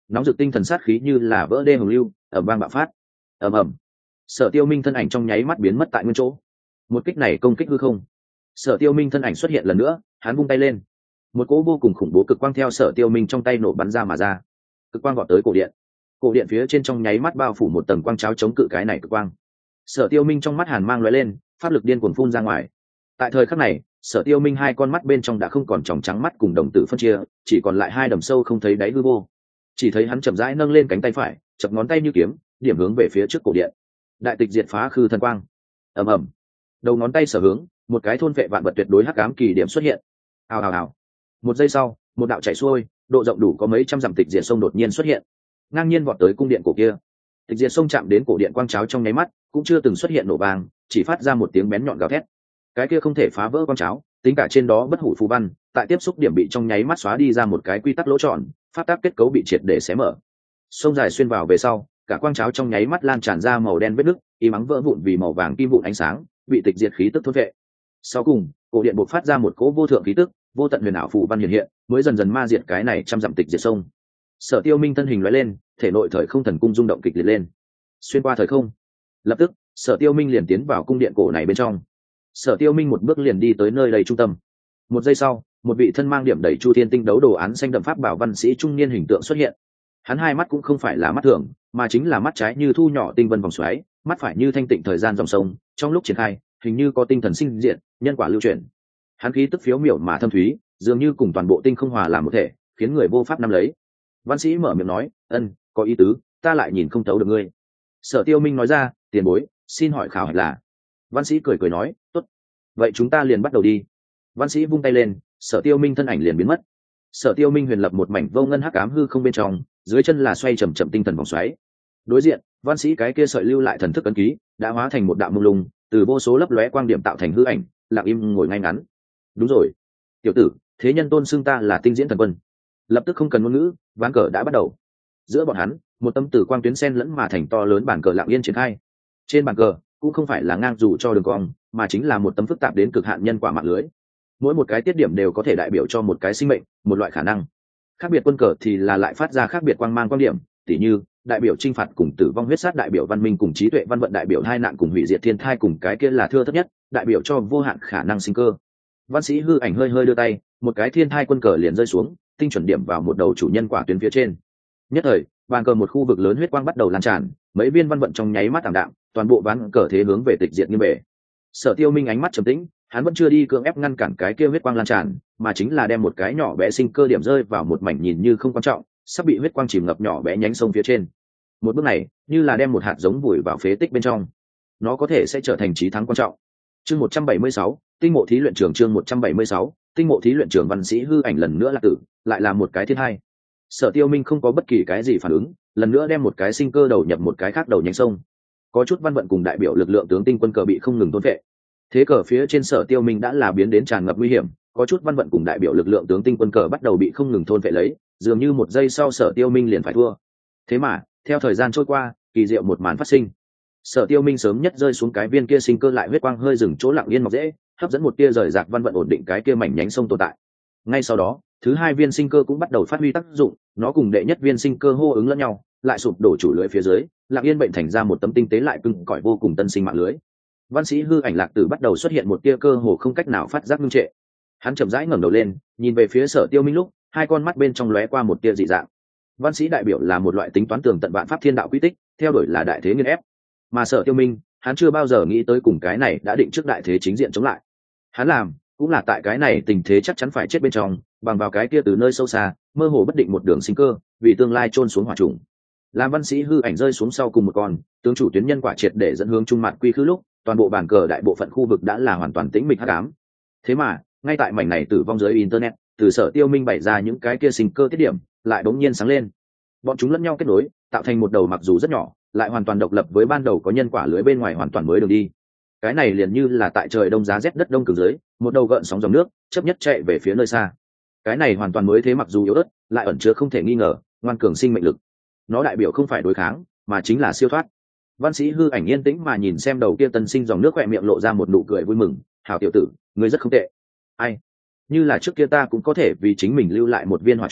nóng rực tinh thần sát khí như là vỡ đê hồng lưu ẩm vang bạo phát. Ầm ầm, Sở Tiêu Minh thân ảnh trong nháy mắt biến mất tại nguyên chỗ. Một kích này công kích hư không. Sở Tiêu Minh thân ảnh xuất hiện lần nữa, hắn vung tay lên, một cỗ vô cùng khủng bố cực quang theo Sở Tiêu Minh trong tay nổ bắn ra mà ra. Cực quang vọt tới cổ điện, cổ điện phía trên trong nháy mắt bao phủ một tầng quang cháo chống cự cái này cực quang. Sở Tiêu Minh trong mắt hàn mang lóe lên, pháp lực điên cuồng phun ra ngoài. Tại thời khắc này, Sở Tiêu Minh hai con mắt bên trong đã không còn tròng trắng mắt cùng đồng tử phân chia, chỉ còn lại hai đầm sâu không thấy đáy hư vô. Chỉ thấy hắn chậm rãi nâng lên cánh tay phải, chập ngón tay như kiếm, điểm hướng về phía trước cổ điện. Đại tịch diệt phá khư thần quang. Ầm ầm. Đầu ngón tay sở hướng, một cái thôn vệ vạn vật tuyệt đối hắc ám kỳ điểm xuất hiện. Hào hào hào. Một giây sau, một đạo chảy xuôi, độ rộng đủ có mấy trăm dặm tịch diệt sông đột nhiên xuất hiện, ngang nhiên vọt tới cung điện cổ kia. Tịch diệt sông chạm đến cổ điện quang cháo trong nháy mắt, cũng chưa từng xuất hiện nổ vang, chỉ phát ra một tiếng bén nhọn gào thét. Cái kia không thể phá vỡ quang cháo, tính cả trên đó bất hủ phù văn, tại tiếp xúc điểm bị trong nháy mắt xóa đi ra một cái quy tắc lỗ tròn, pháp tắc kết cấu bị triệt để xé mở. Sông dài xuyên vào về sau, cả quang cháo trong nháy mắt lan tràn ra màu đen vết nứt, y mắng vỡ vụn vì màu vàng kim vụn ánh sáng, bị tịch diệt khí tức thôn vệ. Sau cùng, cổ điện bộc phát ra một cỗ vô thượng khí tức, vô tận huyền ảo phù văn hiện hiện, mới dần dần ma diệt cái này trăm dặm tịch diệt sông. Sở Tiêu Minh thân hình lóe lên, thể nội thời không thần cung rung động kịch liệt lên. Xuyên qua thời không, lập tức, Sở Tiêu Minh liền tiến vào cung điện cổ này bên trong. Sở Tiêu Minh một bước liền đi tới nơi đầy trung tâm. Một giây sau, một vị thân mang điểm đẩy chu thiên tinh đấu đồ án xanh đậm pháp bảo văn sĩ trung niên hình tượng xuất hiện. Hắn hai mắt cũng không phải là mắt thường, mà chính là mắt trái như thu nhỏ tinh vân vòng xoáy, mắt phải như thanh tịnh thời gian dòng sông, trong lúc triển khai, hình như có tinh thần sinh diệt, nhân quả lưu chuyển. Hắn khí tức phiếu miểu mà thâm thúy, dường như cùng toàn bộ tinh không hòa làm một thể, khiến người vô pháp nắm lấy. Văn sĩ mở miệng nói, "Ân, có ý tứ, ta lại nhìn không thấu được ngươi." Sở Tiêu Minh nói ra, "Tiền bối, xin hỏi khảo hạch là?" Văn sĩ cười cười nói, "Tốt, vậy chúng ta liền bắt đầu đi." Văn sĩ vung tay lên, Sở Tiêu Minh thân ảnh liền biến mất. Sở Tiêu Minh huyền lập một mảnh vô ngân hắc ám hư không bên trong, dưới chân là xoay chậm chậm tinh thần vòng xoáy. Đối diện, văn sĩ cái kia sợi lưu lại thần thức ấn ký, đã hóa thành một đạo mông lung, từ vô số lấp lóe quang điểm tạo thành hư ảnh, lặng im ngồi ngay ngắn. "Đúng rồi, tiểu tử, thế nhân tôn xưng ta là Tinh Diễn Thần Quân." Lập tức không cần ngôn ngữ, ván cờ đã bắt đầu. Giữa bọn hắn, một tấm tử quang tuyến sen lẫn mà thành to lớn bản cờ lặng yên triển khai. Trên bản cờ cũng không phải là ngang dù cho đường cong, mà chính là một tấm phức tạp đến cực hạn nhân quả mạng lưới. Mỗi một cái tiết điểm đều có thể đại biểu cho một cái sinh mệnh, một loại khả năng. Khác biệt quân cờ thì là lại phát ra khác biệt quang mang quan điểm, tỉ như đại biểu chinh phạt cùng tử vong huyết sát, đại biểu văn minh cùng trí tuệ văn vận, đại biểu hai nạn cùng hủy diệt thiên thai, cùng cái kia là thưa thất nhất, đại biểu cho vô hạn khả năng sinh cơ. Văn sĩ hư ảnh hơi hơi đưa tay, một cái thiên thai quân cờ liền rơi xuống, tinh chuẩn điểm vào một đầu chủ nhân quả tuyến phía trên. Nhất thời, bàn cờ một khu vực lớn huyết quang bắt đầu lan tràn, mấy viên văn vận trong nháy mắt tạm đạm, toàn bộ ván cờ thế hướng về tịch diệt như bể. Sở Tiêu Minh ánh mắt trầm tĩnh, hắn vẫn chưa đi cưỡng ép ngăn cản cái kia huyết quang lan tràn, mà chính là đem một cái nhỏ bé sinh cơ điểm rơi vào một mảnh nhìn như không quan trọng, sắp bị huyết quang chìm ngập nhỏ bé nhánh sông phía trên. Một bước này, như là đem một hạt giống vùi vào phế tích bên trong, nó có thể sẽ trở thành chí thắng quan trọng. Chương một trăm bảy mươi sáu, Tinh mộ thí luyện trường. Chương một trăm bảy mươi sáu, Tinh mộ thí luyện trường. Văn sĩ hư ảnh lần nữa là tử, lại là một cái thiên hai. Sở Tiêu Minh không có bất kỳ cái gì phản ứng, lần nữa đem một cái sinh cơ đầu nhập một cái khác đầu nhánh sông. Có chút văn vận cùng đại biểu lực lượng tướng tinh quân cờ bị không ngừng thôn phệ. Thế cờ phía trên Sở Tiêu Minh đã là biến đến tràn ngập nguy hiểm, có chút văn vận cùng đại biểu lực lượng tướng tinh quân cờ bắt đầu bị không ngừng thôn phệ lấy, dường như một giây sau Sở Tiêu Minh liền phải thua. Thế mà, theo thời gian trôi qua, kỳ diệu một màn phát sinh. Sở Tiêu Minh sớm nhất rơi xuống cái viên kia sinh cơ lại huyết quang hơi dừng chỗ lặng yên mọc dễ, hấp dẫn một tia rời rạc văn vận ổn định cái kia mảnh nhánh sông tồn tại. Ngay sau đó, thứ hai viên sinh cơ cũng bắt đầu phát huy tác dụng, nó cùng đệ nhất viên sinh cơ hô ứng lẫn nhau, lại sụp đổ chủ lưới phía dưới, lặng yên bệnh thành ra một tấm tinh tế lại cứng cỏi vô cùng tân sinh mạng lưới. Văn sĩ hư ảnh lạc tử bắt đầu xuất hiện một tia cơ hồ không cách nào phát giác ngưng trệ. Hắn chậm rãi ngẩng đầu lên, nhìn về phía Sở Tiêu Minh lúc, hai con mắt bên trong lóe qua một tia dị dạng. Văn sĩ đại biểu là một loại tính toán tường tận vạn pháp thiên đạo quy tích, theo đuổi là đại thế nghiên ép. Mà Sở Tiêu Minh, hắn chưa bao giờ nghĩ tới cùng cái này đã định trước đại thế chính diện chống lại. Hắn làm, cũng là tại cái này tình thế chắc chắn phải chết bên trong, bằng vào cái kia từ nơi sâu xa, mơ hồ bất định một đường sinh cơ, vì tương lai chôn xuống hỏa trùng. Làm văn sĩ hư ảnh rơi xuống sau cùng một con, tướng chủ tuyến nhân quả triệt để dẫn hướng trung mặt quy khứ lúc, toàn bộ bản cờ đại bộ phận khu vực đã là hoàn toàn tĩnh mịch hắc ám. Thế mà, ngay tại mảnh này tử vong dưới internet, từ Sở Tiêu Minh bày ra những cái kia sinh cơ tiết điểm, lại đống nhiên sáng lên. Bọn chúng lẫn nhau kết nối, tạo thành một đầu mặc dù rất nhỏ, lại hoàn toàn độc lập với ban đầu có nhân quả lưới bên ngoài hoàn toàn mới đường đi. Cái này liền như là tại trời đông giá rét đất đông cường dưới, một đầu gợn sóng dòng nước, chấp nhất chạy về phía nơi xa. Cái này hoàn toàn mới thế mặc dù yếu ớt, lại ẩn chứa không thể nghi ngờ, ngoan cường sinh mệnh lực. Nó đại biểu không phải đối kháng, mà chính là siêu thoát. Văn sĩ hư ảnh yên tĩnh mà nhìn xem đầu kia tân sinh dòng nước, khỏe miệng lộ ra một nụ cười vui mừng. "Hảo tiểu tử, ngươi rất không tệ." "Ai? Như là trước kia ta cũng có thể vì chính mình lưu lại một viên hỏa trùng,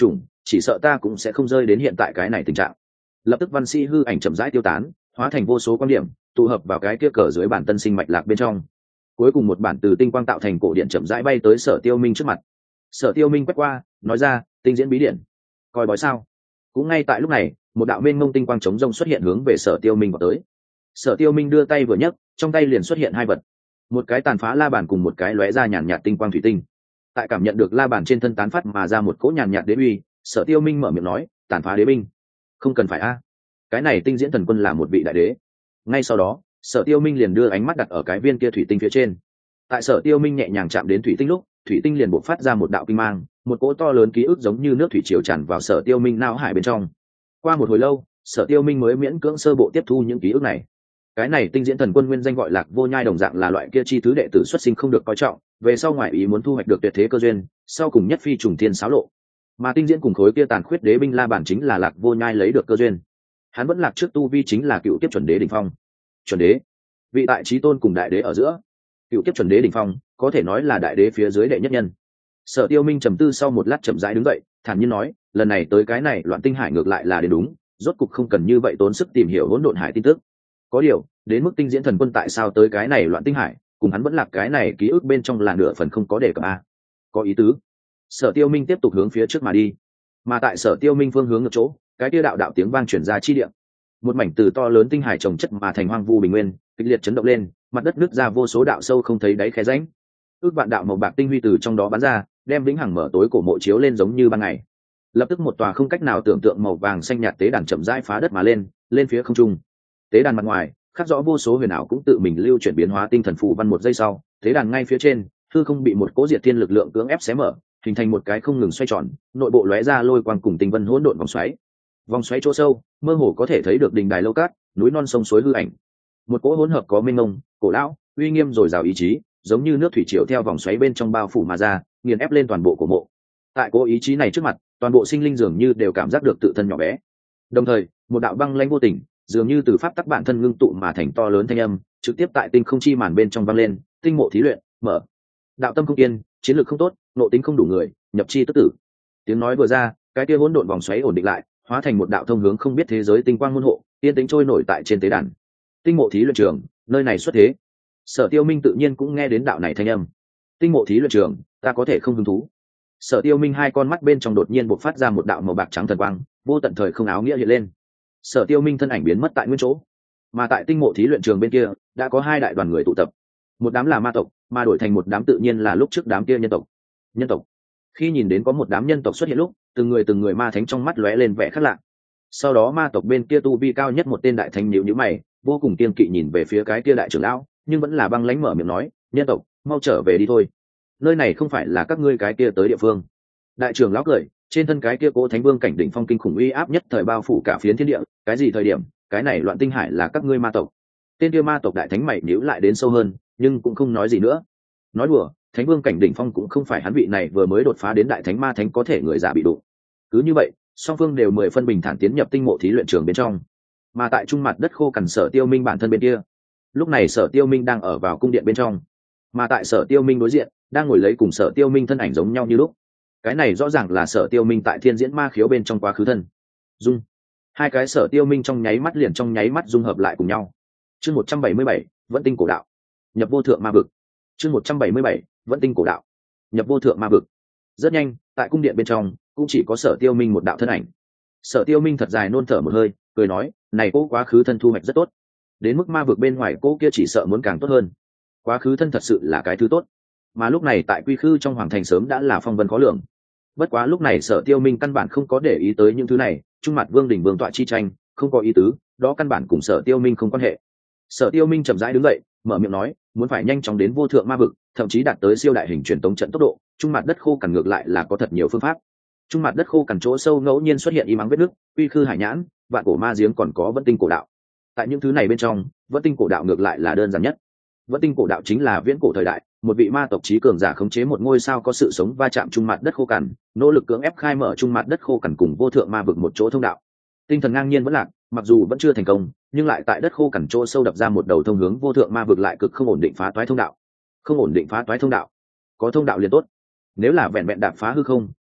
chỉ sợ ta cũng sẽ không rơi đến hiện tại cái này tình trạng. Lập tức văn sĩ hư ảnh chậm rãi tiêu tán, hóa thành vô số quan điểm tụ hợp vào cái kia cờ dưới bản tân sinh mạch lạc bên trong. Cuối cùng một bản từ tinh quang tạo thành cổ điện chậm rãi bay tới Sở Tiêu Minh trước mặt. Sở Tiêu Minh quét qua, nói ra, tinh diễn bí điện. Coi bói sao? Cũng ngay tại lúc này, một đạo mênh mông tinh quang chống rông xuất hiện hướng về Sở Tiêu Minh vào tới. Sở Tiêu Minh đưa tay vừa nhấc, trong tay liền xuất hiện hai vật, một cái tàn phá la bàn cùng một cái lóe ra nhàn nhạt tinh quang thủy tinh. Tại cảm nhận được la bàn trên thân tán phát mà ra một cỗ nhàn nhạt đế uy, Sở Tiêu Minh mở miệng nói, tàn phá đế binh. Không cần phải a, cái này tinh diễn thần quân là một vị đại đế. Ngay sau đó, Sở Tiêu Minh liền đưa ánh mắt đặt ở cái viên kia thủy tinh phía trên. Tại Sở Tiêu Minh nhẹ nhàng chạm đến thủy tinh lúc, thủy tinh liền bộc phát ra một đạo kinh mang, một cỗ to lớn ký ức giống như nước thủy triều tràn vào Sở Tiêu Minh não hải bên trong. Qua một hồi lâu, Sở Tiêu Minh mới miễn cưỡng sơ bộ tiếp thu những ký ức này. Cái này tinh diễn thần quân nguyên danh gọi Lạc Vô Nhai, đồng dạng là loại kia chi thứ đệ tử xuất sinh không được coi trọng, về sau ngoại ý muốn thu hoạch được tuyệt thế cơ duyên, sau cùng nhất phi trùng thiên xáo lộ. Mà tinh diễn cùng khối kia tàn khuyết đế binh la bản chính là Lạc Vô Nhai lấy được cơ duyên. Hắn vẫn lạc trước tu vi chính là cựu kiếp chuẩn đế đỉnh phong. Chuẩn đế, vị tại chí tôn cùng đại đế ở giữa. Cựu kiếp chuẩn đế đỉnh phong, có thể nói là đại đế phía dưới đệ nhất nhân. Sở Tiêu Minh trầm tư sau một lát chậm rãi đứng dậy, thản nhiên nói, lần này tới cái này loạn tinh hải ngược lại là đến đúng, rốt cục không cần như vậy tốn sức tìm hiểu hỗn độn hải tin tức. Có điều, đến mức tinh diễn thần quân tại sao tới cái này loạn tinh hải, cùng hắn vẫn lạc cái này ký ức bên trong là nửa phần không có đề cập a. Có ý tứ. Sở Tiêu Minh tiếp tục hướng phía trước mà đi. Mà tại Sở Tiêu Minh phương hướng ngược chỗ, cái kia đạo đạo tiếng vang truyền ra chi địa. Một mảnh từ to lớn tinh hải trồng chất mà thành hoang vu bình nguyên, kịch liệt chấn động lên, mặt đất nứt ra vô số đạo sâu không thấy đáy khe rãnh. Ước vạn đạo màu bạc tinh huy từ trong đó bắn ra, đem vĩnh hằng mở tối cổ mộ chiếu lên giống như ban ngày. Lập tức một tòa không cách nào tưởng tượng màu vàng xanh nhạt tế đàn chậm rãi phá đất mà lên, lên phía không trung. Tế đàn mặt ngoài, khắc rõ vô số huyền ảo cũng tự mình lưu chuyển biến hóa tinh thần phù văn. Một giây sau, tế đàn ngay phía trên, hư không bị một cỗ diệt thiên lực lượng cưỡng ép xé mở, hình thành một cái không ngừng xoay tròn, nội bộ lóe ra lôi quang cùng tinh vân hỗn độn vòng xoáy. Vòng xoáy chỗ sâu, mơ hồ có thể thấy được đình đài lâu cát, núi non sông suối hư ảnh. Một cỗ hỗn hợp có mênh mông, cổ lão, uy nghiêm dồi dào ý chí, giống như nước thủy triều theo vòng xoáy bên trong bao phủ mà ra, nghiền ép lên toàn bộ của mộ. Tại cỗ ý chí này trước mặt, toàn bộ sinh linh dường như đều cảm giác được tự thân nhỏ bé. Đồng thời, một đạo băng lãnh vô tình, dường như từ pháp tắc bản thân ngưng tụ mà thành to lớn thanh âm, trực tiếp tại tinh không chi màn bên trong vang lên, tinh mộ thí luyện, mở. Đạo tâm không yên, chiến lược không tốt, nội tính không đủ người, nhập chi tức tử. Tiếng nói vừa ra, cái kia hỗn độn vòng xoáy ổn định lại, hóa thành một đạo thông hướng không biết thế giới tinh quang môn hộ, yên tĩnh trôi nổi tại trên tế đàn. Tinh mộ thí luyện trường, nơi này xuất thế. Sở Tiêu Minh tự nhiên cũng nghe đến đạo này thanh âm. Tinh mộ thí luyện trường, ta có thể không hứng thú. Sở Tiêu Minh hai con mắt bên trong đột nhiên bộc phát ra một đạo màu bạc trắng thần quang, vô tận thời không áo nghĩa hiện lên. Sở Tiêu Minh thân ảnh biến mất tại nguyên chỗ, mà tại tinh mộ thí luyện trường bên kia đã có hai đại đoàn người tụ tập. Một đám là ma tộc, mà đổi thành một đám tự nhiên là lúc trước đám kia nhân tộc. Nhân tộc. Khi nhìn đến có một đám nhân tộc xuất hiện lúc, từng người từng người ma thánh trong mắt lóe lên vẻ khác lạ. Sau đó ma tộc bên kia tu vi cao nhất một tên đại thánh nhíu nhíu mày, vô cùng kiên kỵ nhìn về phía cái kia đại trưởng lão, nhưng vẫn là băng lãnh mở miệng nói, nhân tộc, mau trở về đi thôi. Nơi này không phải là các ngươi cái kia tới địa phương. Đại trưởng lão cười, trên thân cái kia cố thánh vương cảnh đỉnh phong kinh khủng uy áp nhất thời bao phủ cả phiến thiên địa, cái gì thời điểm, cái này loạn tinh hải là các ngươi ma tộc. Tên kia ma tộc đại thánh mày nhíu lại đến sâu hơn, nhưng cũng không nói gì nữa. Nói đùa, thánh vương cảnh đỉnh phong cũng không phải hắn vị này vừa mới đột phá đến đại thánh ma thánh có thể người giả bị đụng. Cứ như vậy, song phương đều mười phân bình thản tiến nhập tinh mộ thí luyện trường bên trong. Mà tại trung mặt đất khô cằn Sở Tiêu Minh bản thân bên kia, lúc này Sở Tiêu Minh đang ở vào cung điện bên trong, mà tại Sở Tiêu Minh đối diện đang ngồi lấy cùng Sở Tiêu Minh thân ảnh giống nhau như lúc. Cái này rõ ràng là Sở Tiêu Minh tại thiên diễn ma khiếu bên trong quá khứ thân dung. Hai cái Sở Tiêu Minh trong nháy mắt liền trong nháy mắt dung hợp lại cùng nhau. Chương một trăm bảy mươi bảy, vẫn tinh cổ đạo, nhập vô thượng ma vực. Chương một trăm bảy mươi bảy, vẫn tinh cổ đạo, nhập vô thượng ma vực. Rất nhanh, tại cung điện bên trong cũng chỉ có Sở Tiêu Minh một đạo thân ảnh. Sở Tiêu Minh thật dài nôn thở một hơi, cười nói, này cô quá khứ thân thu hoạch rất tốt, đến mức ma vực bên ngoài cô kia chỉ sợ muốn càng tốt hơn. Quá khứ thân thật sự là cái thứ tốt, mà lúc này tại quy khư trong hoàng thành sớm đã là phong vân khó lường. Bất quá lúc này Sở Tiêu Minh căn bản không có để ý tới những thứ này, trung mặt vương đỉnh vương tọa chi tranh không có ý tứ, đó căn bản cùng Sở Tiêu Minh không quan hệ. Sở Tiêu Minh chậm rãi đứng dậy, mở miệng nói, muốn phải nhanh chóng đến vô thượng ma vực, thậm chí đạt tới siêu đại hình truyền tống trận tốc độ, trung mặt đất khô cằn ngược lại là có thật nhiều phương pháp. Trung mặt đất khô cằn chỗ sâu ngẫu nhiên xuất hiện y mắng vết nước, quy khư hải nhãn, vạn cổ ma giếng, còn có vẫn tinh cổ đạo. Tại những thứ này bên trong, vẫn tinh cổ đạo ngược lại là đơn giản nhất. Vẫn tinh cổ đạo chính là viễn cổ thời đại, một vị ma tộc trí cường giả khống chế một ngôi sao có sự sống va chạm trung mặt đất khô cằn, nỗ lực cưỡng ép khai mở trung mặt đất khô cằn cùng vô thượng ma vực một chỗ thông đạo. Tinh thần ngang nhiên vẫn lạc, mặc dù vẫn chưa thành công, nhưng lại tại đất khô cằn chỗ sâu đập ra một đầu thông hướng vô thượng ma vực lại cực không ổn định phá toái thông đạo. Không ổn định phá toái thông đạo, có thông đạo liền tốt. Nếu là vẹn vẹn đạp phá hư không,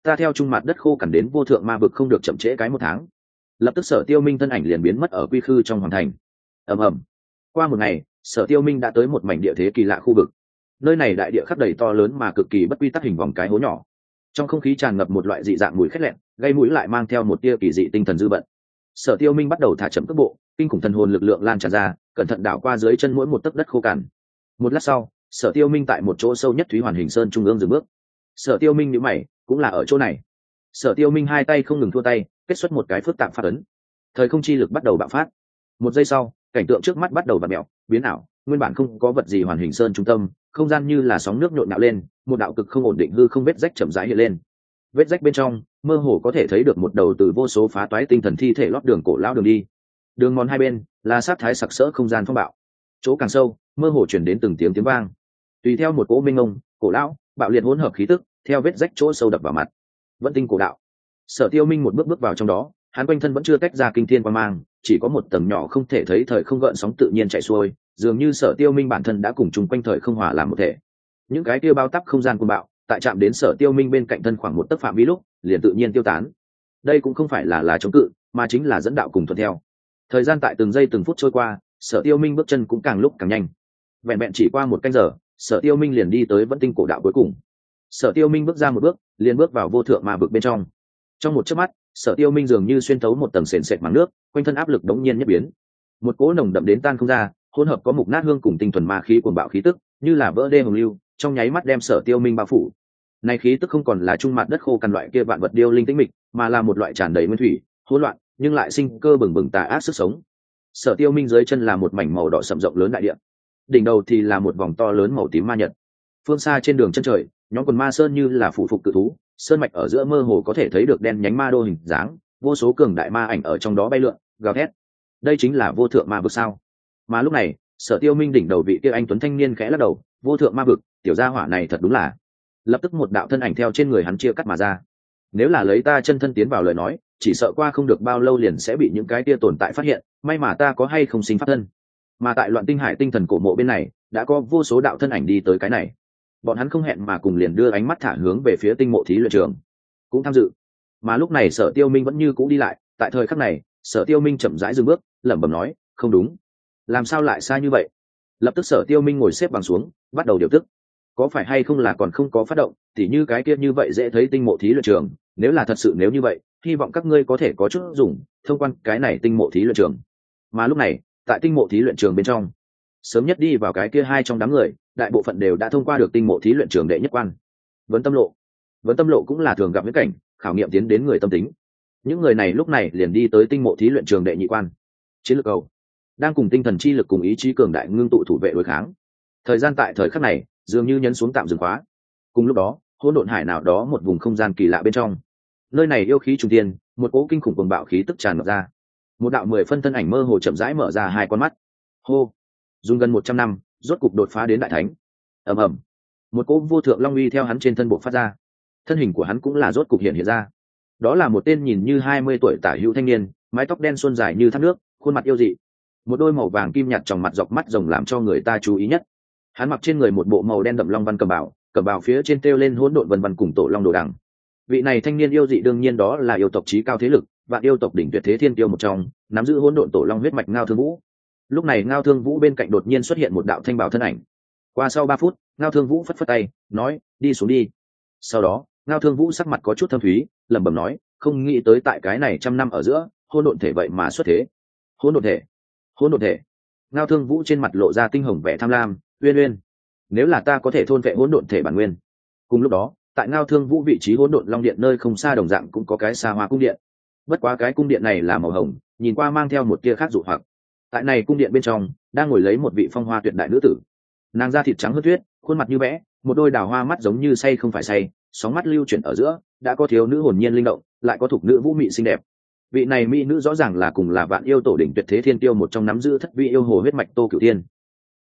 ta theo trung mặt đất khô cằn đến vô thượng ma vực không được chậm trễ cái một tháng. Lập tức Sở Tiêu Minh thân ảnh liền biến mất ở quy khư trong hoàng thành. ầm ầm. Qua một ngày, Sở Tiêu Minh đã tới một mảnh địa thế kỳ lạ khu vực. Nơi này đại địa khắp đầy to lớn mà cực kỳ bất quy tắc hình vòng cái hố nhỏ. Trong không khí tràn ngập một loại dị dạng mùi khét lẹn, gây mũi lại mang theo một tia kỳ dị tinh thần dư bận. Sở Tiêu Minh bắt đầu thả chậm cước bộ, kinh khủng thần hồn lực lượng lan tràn ra, cẩn thận đảo qua dưới chân mỗi một tấc đất khô cằn. Một lát sau, Sở Tiêu Minh tại một chỗ sâu nhất Thúy Hoàn Hình Sơn trung ương dừng bước. Sở Tiêu Minh nhíu mày, cũng là ở chỗ này. Sở Tiêu Minh hai tay không ngừng thua tay, kết xuất một cái phức tạp phát ấn. Thời không chi lực bắt đầu bạo phát. Một giây sau, cảnh tượng trước mắt bắt đầu vặn mèo, biến ảo, nguyên bản không có vật gì Hoàn Hình Sơn trung tâm, không gian như là sóng nước nhộn nhạo lên, một đạo cực không ổn định hư không vết rách chậm rãi hiện lên. Vết rách bên trong, mơ hồ có thể thấy được một đầu từ vô số phá toái tinh thần thi thể lót đường cổ lão đường đi. Đường mòn hai bên là sát thái sặc sỡ không gian phong bạo. Chỗ càng sâu, mơ hồ chuyển đến từng tiếng tiếng vang. Tùy theo một cỗ minh ngông, cổ lão, bạo liệt hỗn hợp khí tức, theo vết rách chỗ sâu đập vào mặt. Vẫn tinh cổ đạo. Sở Tiêu Minh một bước bước vào trong đó, hắn quanh thân vẫn chưa tách ra kinh thiên quang mang, chỉ có một tầng nhỏ không thể thấy thời không gợn sóng tự nhiên chạy xuôi, dường như Sở Tiêu Minh bản thân đã cùng chung quanh thời không hòa làm một thể. Những cái kia bao tắp không gian cuồng bạo, tại chạm đến Sở Tiêu Minh bên cạnh thân khoảng một tấc phạm vi lúc, liền tự nhiên tiêu tán. Đây cũng không phải là là chống cự, mà chính là dẫn đạo cùng thuận theo. Thời gian tại từng giây từng phút trôi qua, Sở Tiêu Minh bước chân cũng càng lúc càng nhanh. Vẹn vẹn chỉ qua một canh giờ, Sở Tiêu Minh liền đi tới Vẫn tinh cổ đạo cuối cùng. Sở Tiêu Minh bước ra một bước, liền bước vào vô thượng ma vực bên trong. Trong một chớp mắt, Sở Tiêu Minh dường như xuyên thấu một tầng sền sệt màng nước, quanh thân áp lực đống nhiên nhất biến. Một cỗ nồng đậm đến tan không ra, hỗn hợp có mục nát hương cùng tinh thuần ma khí cuồng bạo khí tức, như là vỡ đê hồng lưu, trong nháy mắt đem Sở Tiêu Minh bao phủ. Này khí tức không còn là trung mặt đất khô cằn loại kia vạn vật điêu linh tĩnh mịch, mà là một loại tràn đầy nguyên thủy, hỗn loạn, nhưng lại sinh cơ bừng bừng tà ác sức sống. Sở Tiêu Minh dưới chân là một mảnh màu đỏ sậm rộng lớn đại địa, đỉnh đầu thì là một vòng to lớn màu tím ma nhật. Phương xa trên đường chân trời, nhóm quần ma sơn như là phủ phục cự thú, sơn mạch ở giữa mơ hồ có thể thấy được đen nhánh ma đô hình dáng, vô số cường đại ma ảnh ở trong đó bay lượn, gào thét. Đây chính là vô thượng ma vực sao? Mà lúc này, Sở Tiêu Minh đỉnh đầu vị kia anh tuấn thanh niên khẽ lắc đầu, vô thượng ma vực, tiểu gia hỏa này thật đúng là. Lập tức một đạo thân ảnh theo trên người hắn chia cắt mà ra. Nếu là lấy ta chân thân tiến vào lời nói, chỉ sợ qua không được bao lâu liền sẽ bị những cái tia tồn tại phát hiện, may mà ta có hay không sinh pháp thân. Mà tại Loạn Tinh Hải tinh thần cổ mộ bên này, đã có vô số đạo thân ảnh đi tới cái này. Bọn hắn không hẹn mà cùng liền đưa ánh mắt thả hướng về phía tinh mộ thí luyện trường, cũng tham dự. Mà lúc này Sở Tiêu Minh vẫn như cũ đi lại, tại thời khắc này, Sở Tiêu Minh chậm rãi dừng bước, lẩm bẩm nói, không đúng, làm sao lại sai như vậy? Lập tức Sở Tiêu Minh ngồi xếp bằng xuống, bắt đầu điều tức. Có phải hay không là còn không có phát động, tỉ như cái kia như vậy dễ thấy tinh mộ thí luyện trường, nếu là thật sự nếu như vậy, hy vọng các ngươi có thể có chút dùng, thông quan cái này tinh mộ thí luyện trường. Mà lúc này, tại tinh mộ thí luyện trường bên trong, sớm nhất đi vào cái kia hai trong đám người, đại bộ phận đều đã thông qua được tinh mộ thí luyện trường đệ nhất quan. Vấn tâm lộ, vấn tâm lộ cũng là thường gặp viễn cảnh, khảo nghiệm tiến đến người tâm tính. Những người này lúc này liền đi tới tinh mộ thí luyện trường đệ nhị quan. Chiến lược cầu đang cùng tinh thần chi lực cùng ý chí cường đại ngưng tụ thủ vệ đối kháng. Thời gian tại thời khắc này dường như nhấn xuống tạm dừng khóa. Cùng lúc đó, hỗn độn hải nào đó một vùng không gian kỳ lạ bên trong, nơi này yêu khí trung tiên, một cỗ kinh khủng cuồng bạo khí tức tràn ngập ra. Một đạo mười phân thân ảnh mơ hồ chậm rãi mở ra hai con mắt. Hô, dùng gần một trăm năm, rốt cục đột phá đến đại thánh. Ầm ầm, một cỗ vô thượng long uy theo hắn trên thân bộ phát ra. Thân hình của hắn cũng là rốt cục hiện hiện ra. Đó là một tên nhìn như hai mươi tuổi tả hữu thanh niên, mái tóc đen xuân dài như thác nước, khuôn mặt yêu dị, một đôi màu vàng kim nhạt trong mặt dọc mắt rồng làm cho người ta chú ý nhất. Hắn mặc trên người một bộ màu đen đậm long văn cầm bảo, cầm bảo phía trên treo lên hỗn độn vân vân cùng tổ long đồ đằng. Vị này thanh niên yêu dị đương nhiên đó là yêu tộc chí cao thế lực, vạn yêu tộc đỉnh tuyệt thế thiên kiêu một trong, nắm giữ hỗn độn tổ long huyết mạch Ngao Thương Vũ. Lúc này Ngao Thương Vũ bên cạnh đột nhiên xuất hiện một đạo thanh bảo thân ảnh. Qua sau ba phút, Ngao Thương Vũ phất phất tay, nói, đi xuống đi. Sau đó, Ngao Thương Vũ sắc mặt có chút thâm thúy, lẩm bẩm nói, không nghĩ tới tại cái này trăm năm ở giữa, hỗn độn thể vậy mà xuất thế. Hỗn độn thể, hỗn độn thể. Ngao Thương Vũ trên mặt lộ ra tinh hồng vẻ tham lam, uyên uyên. Nếu là ta có thể thôn vệ hỗn độn thể bản nguyên. Cùng lúc đó, tại Ngao Thương Vũ vị trí hỗn độn long điện nơi không xa đồng dạng cũng có cái xa hoa cung điện. Bất quá cái cung điện này là màu hồng, nhìn qua mang theo một tia khác dụ hoặc. Tại này cung điện bên trong, đang ngồi lấy một vị phong hoa tuyệt đại nữ tử. Nàng da thịt trắng hớt tuyết, khuôn mặt như vẽ, một đôi đào hoa mắt giống như say không phải say, sóng mắt lưu chuyển ở giữa, đã có thiếu nữ hồn nhiên linh động, lại có thục nữ vũ mị xinh đẹp. Vị này mỹ nữ rõ ràng là cùng là vạn yêu tổ đỉnh tuyệt thế thiên tiêu một trong nắm giữ thất vị yêu hồ huyết mạch Tô Cửu Thiên.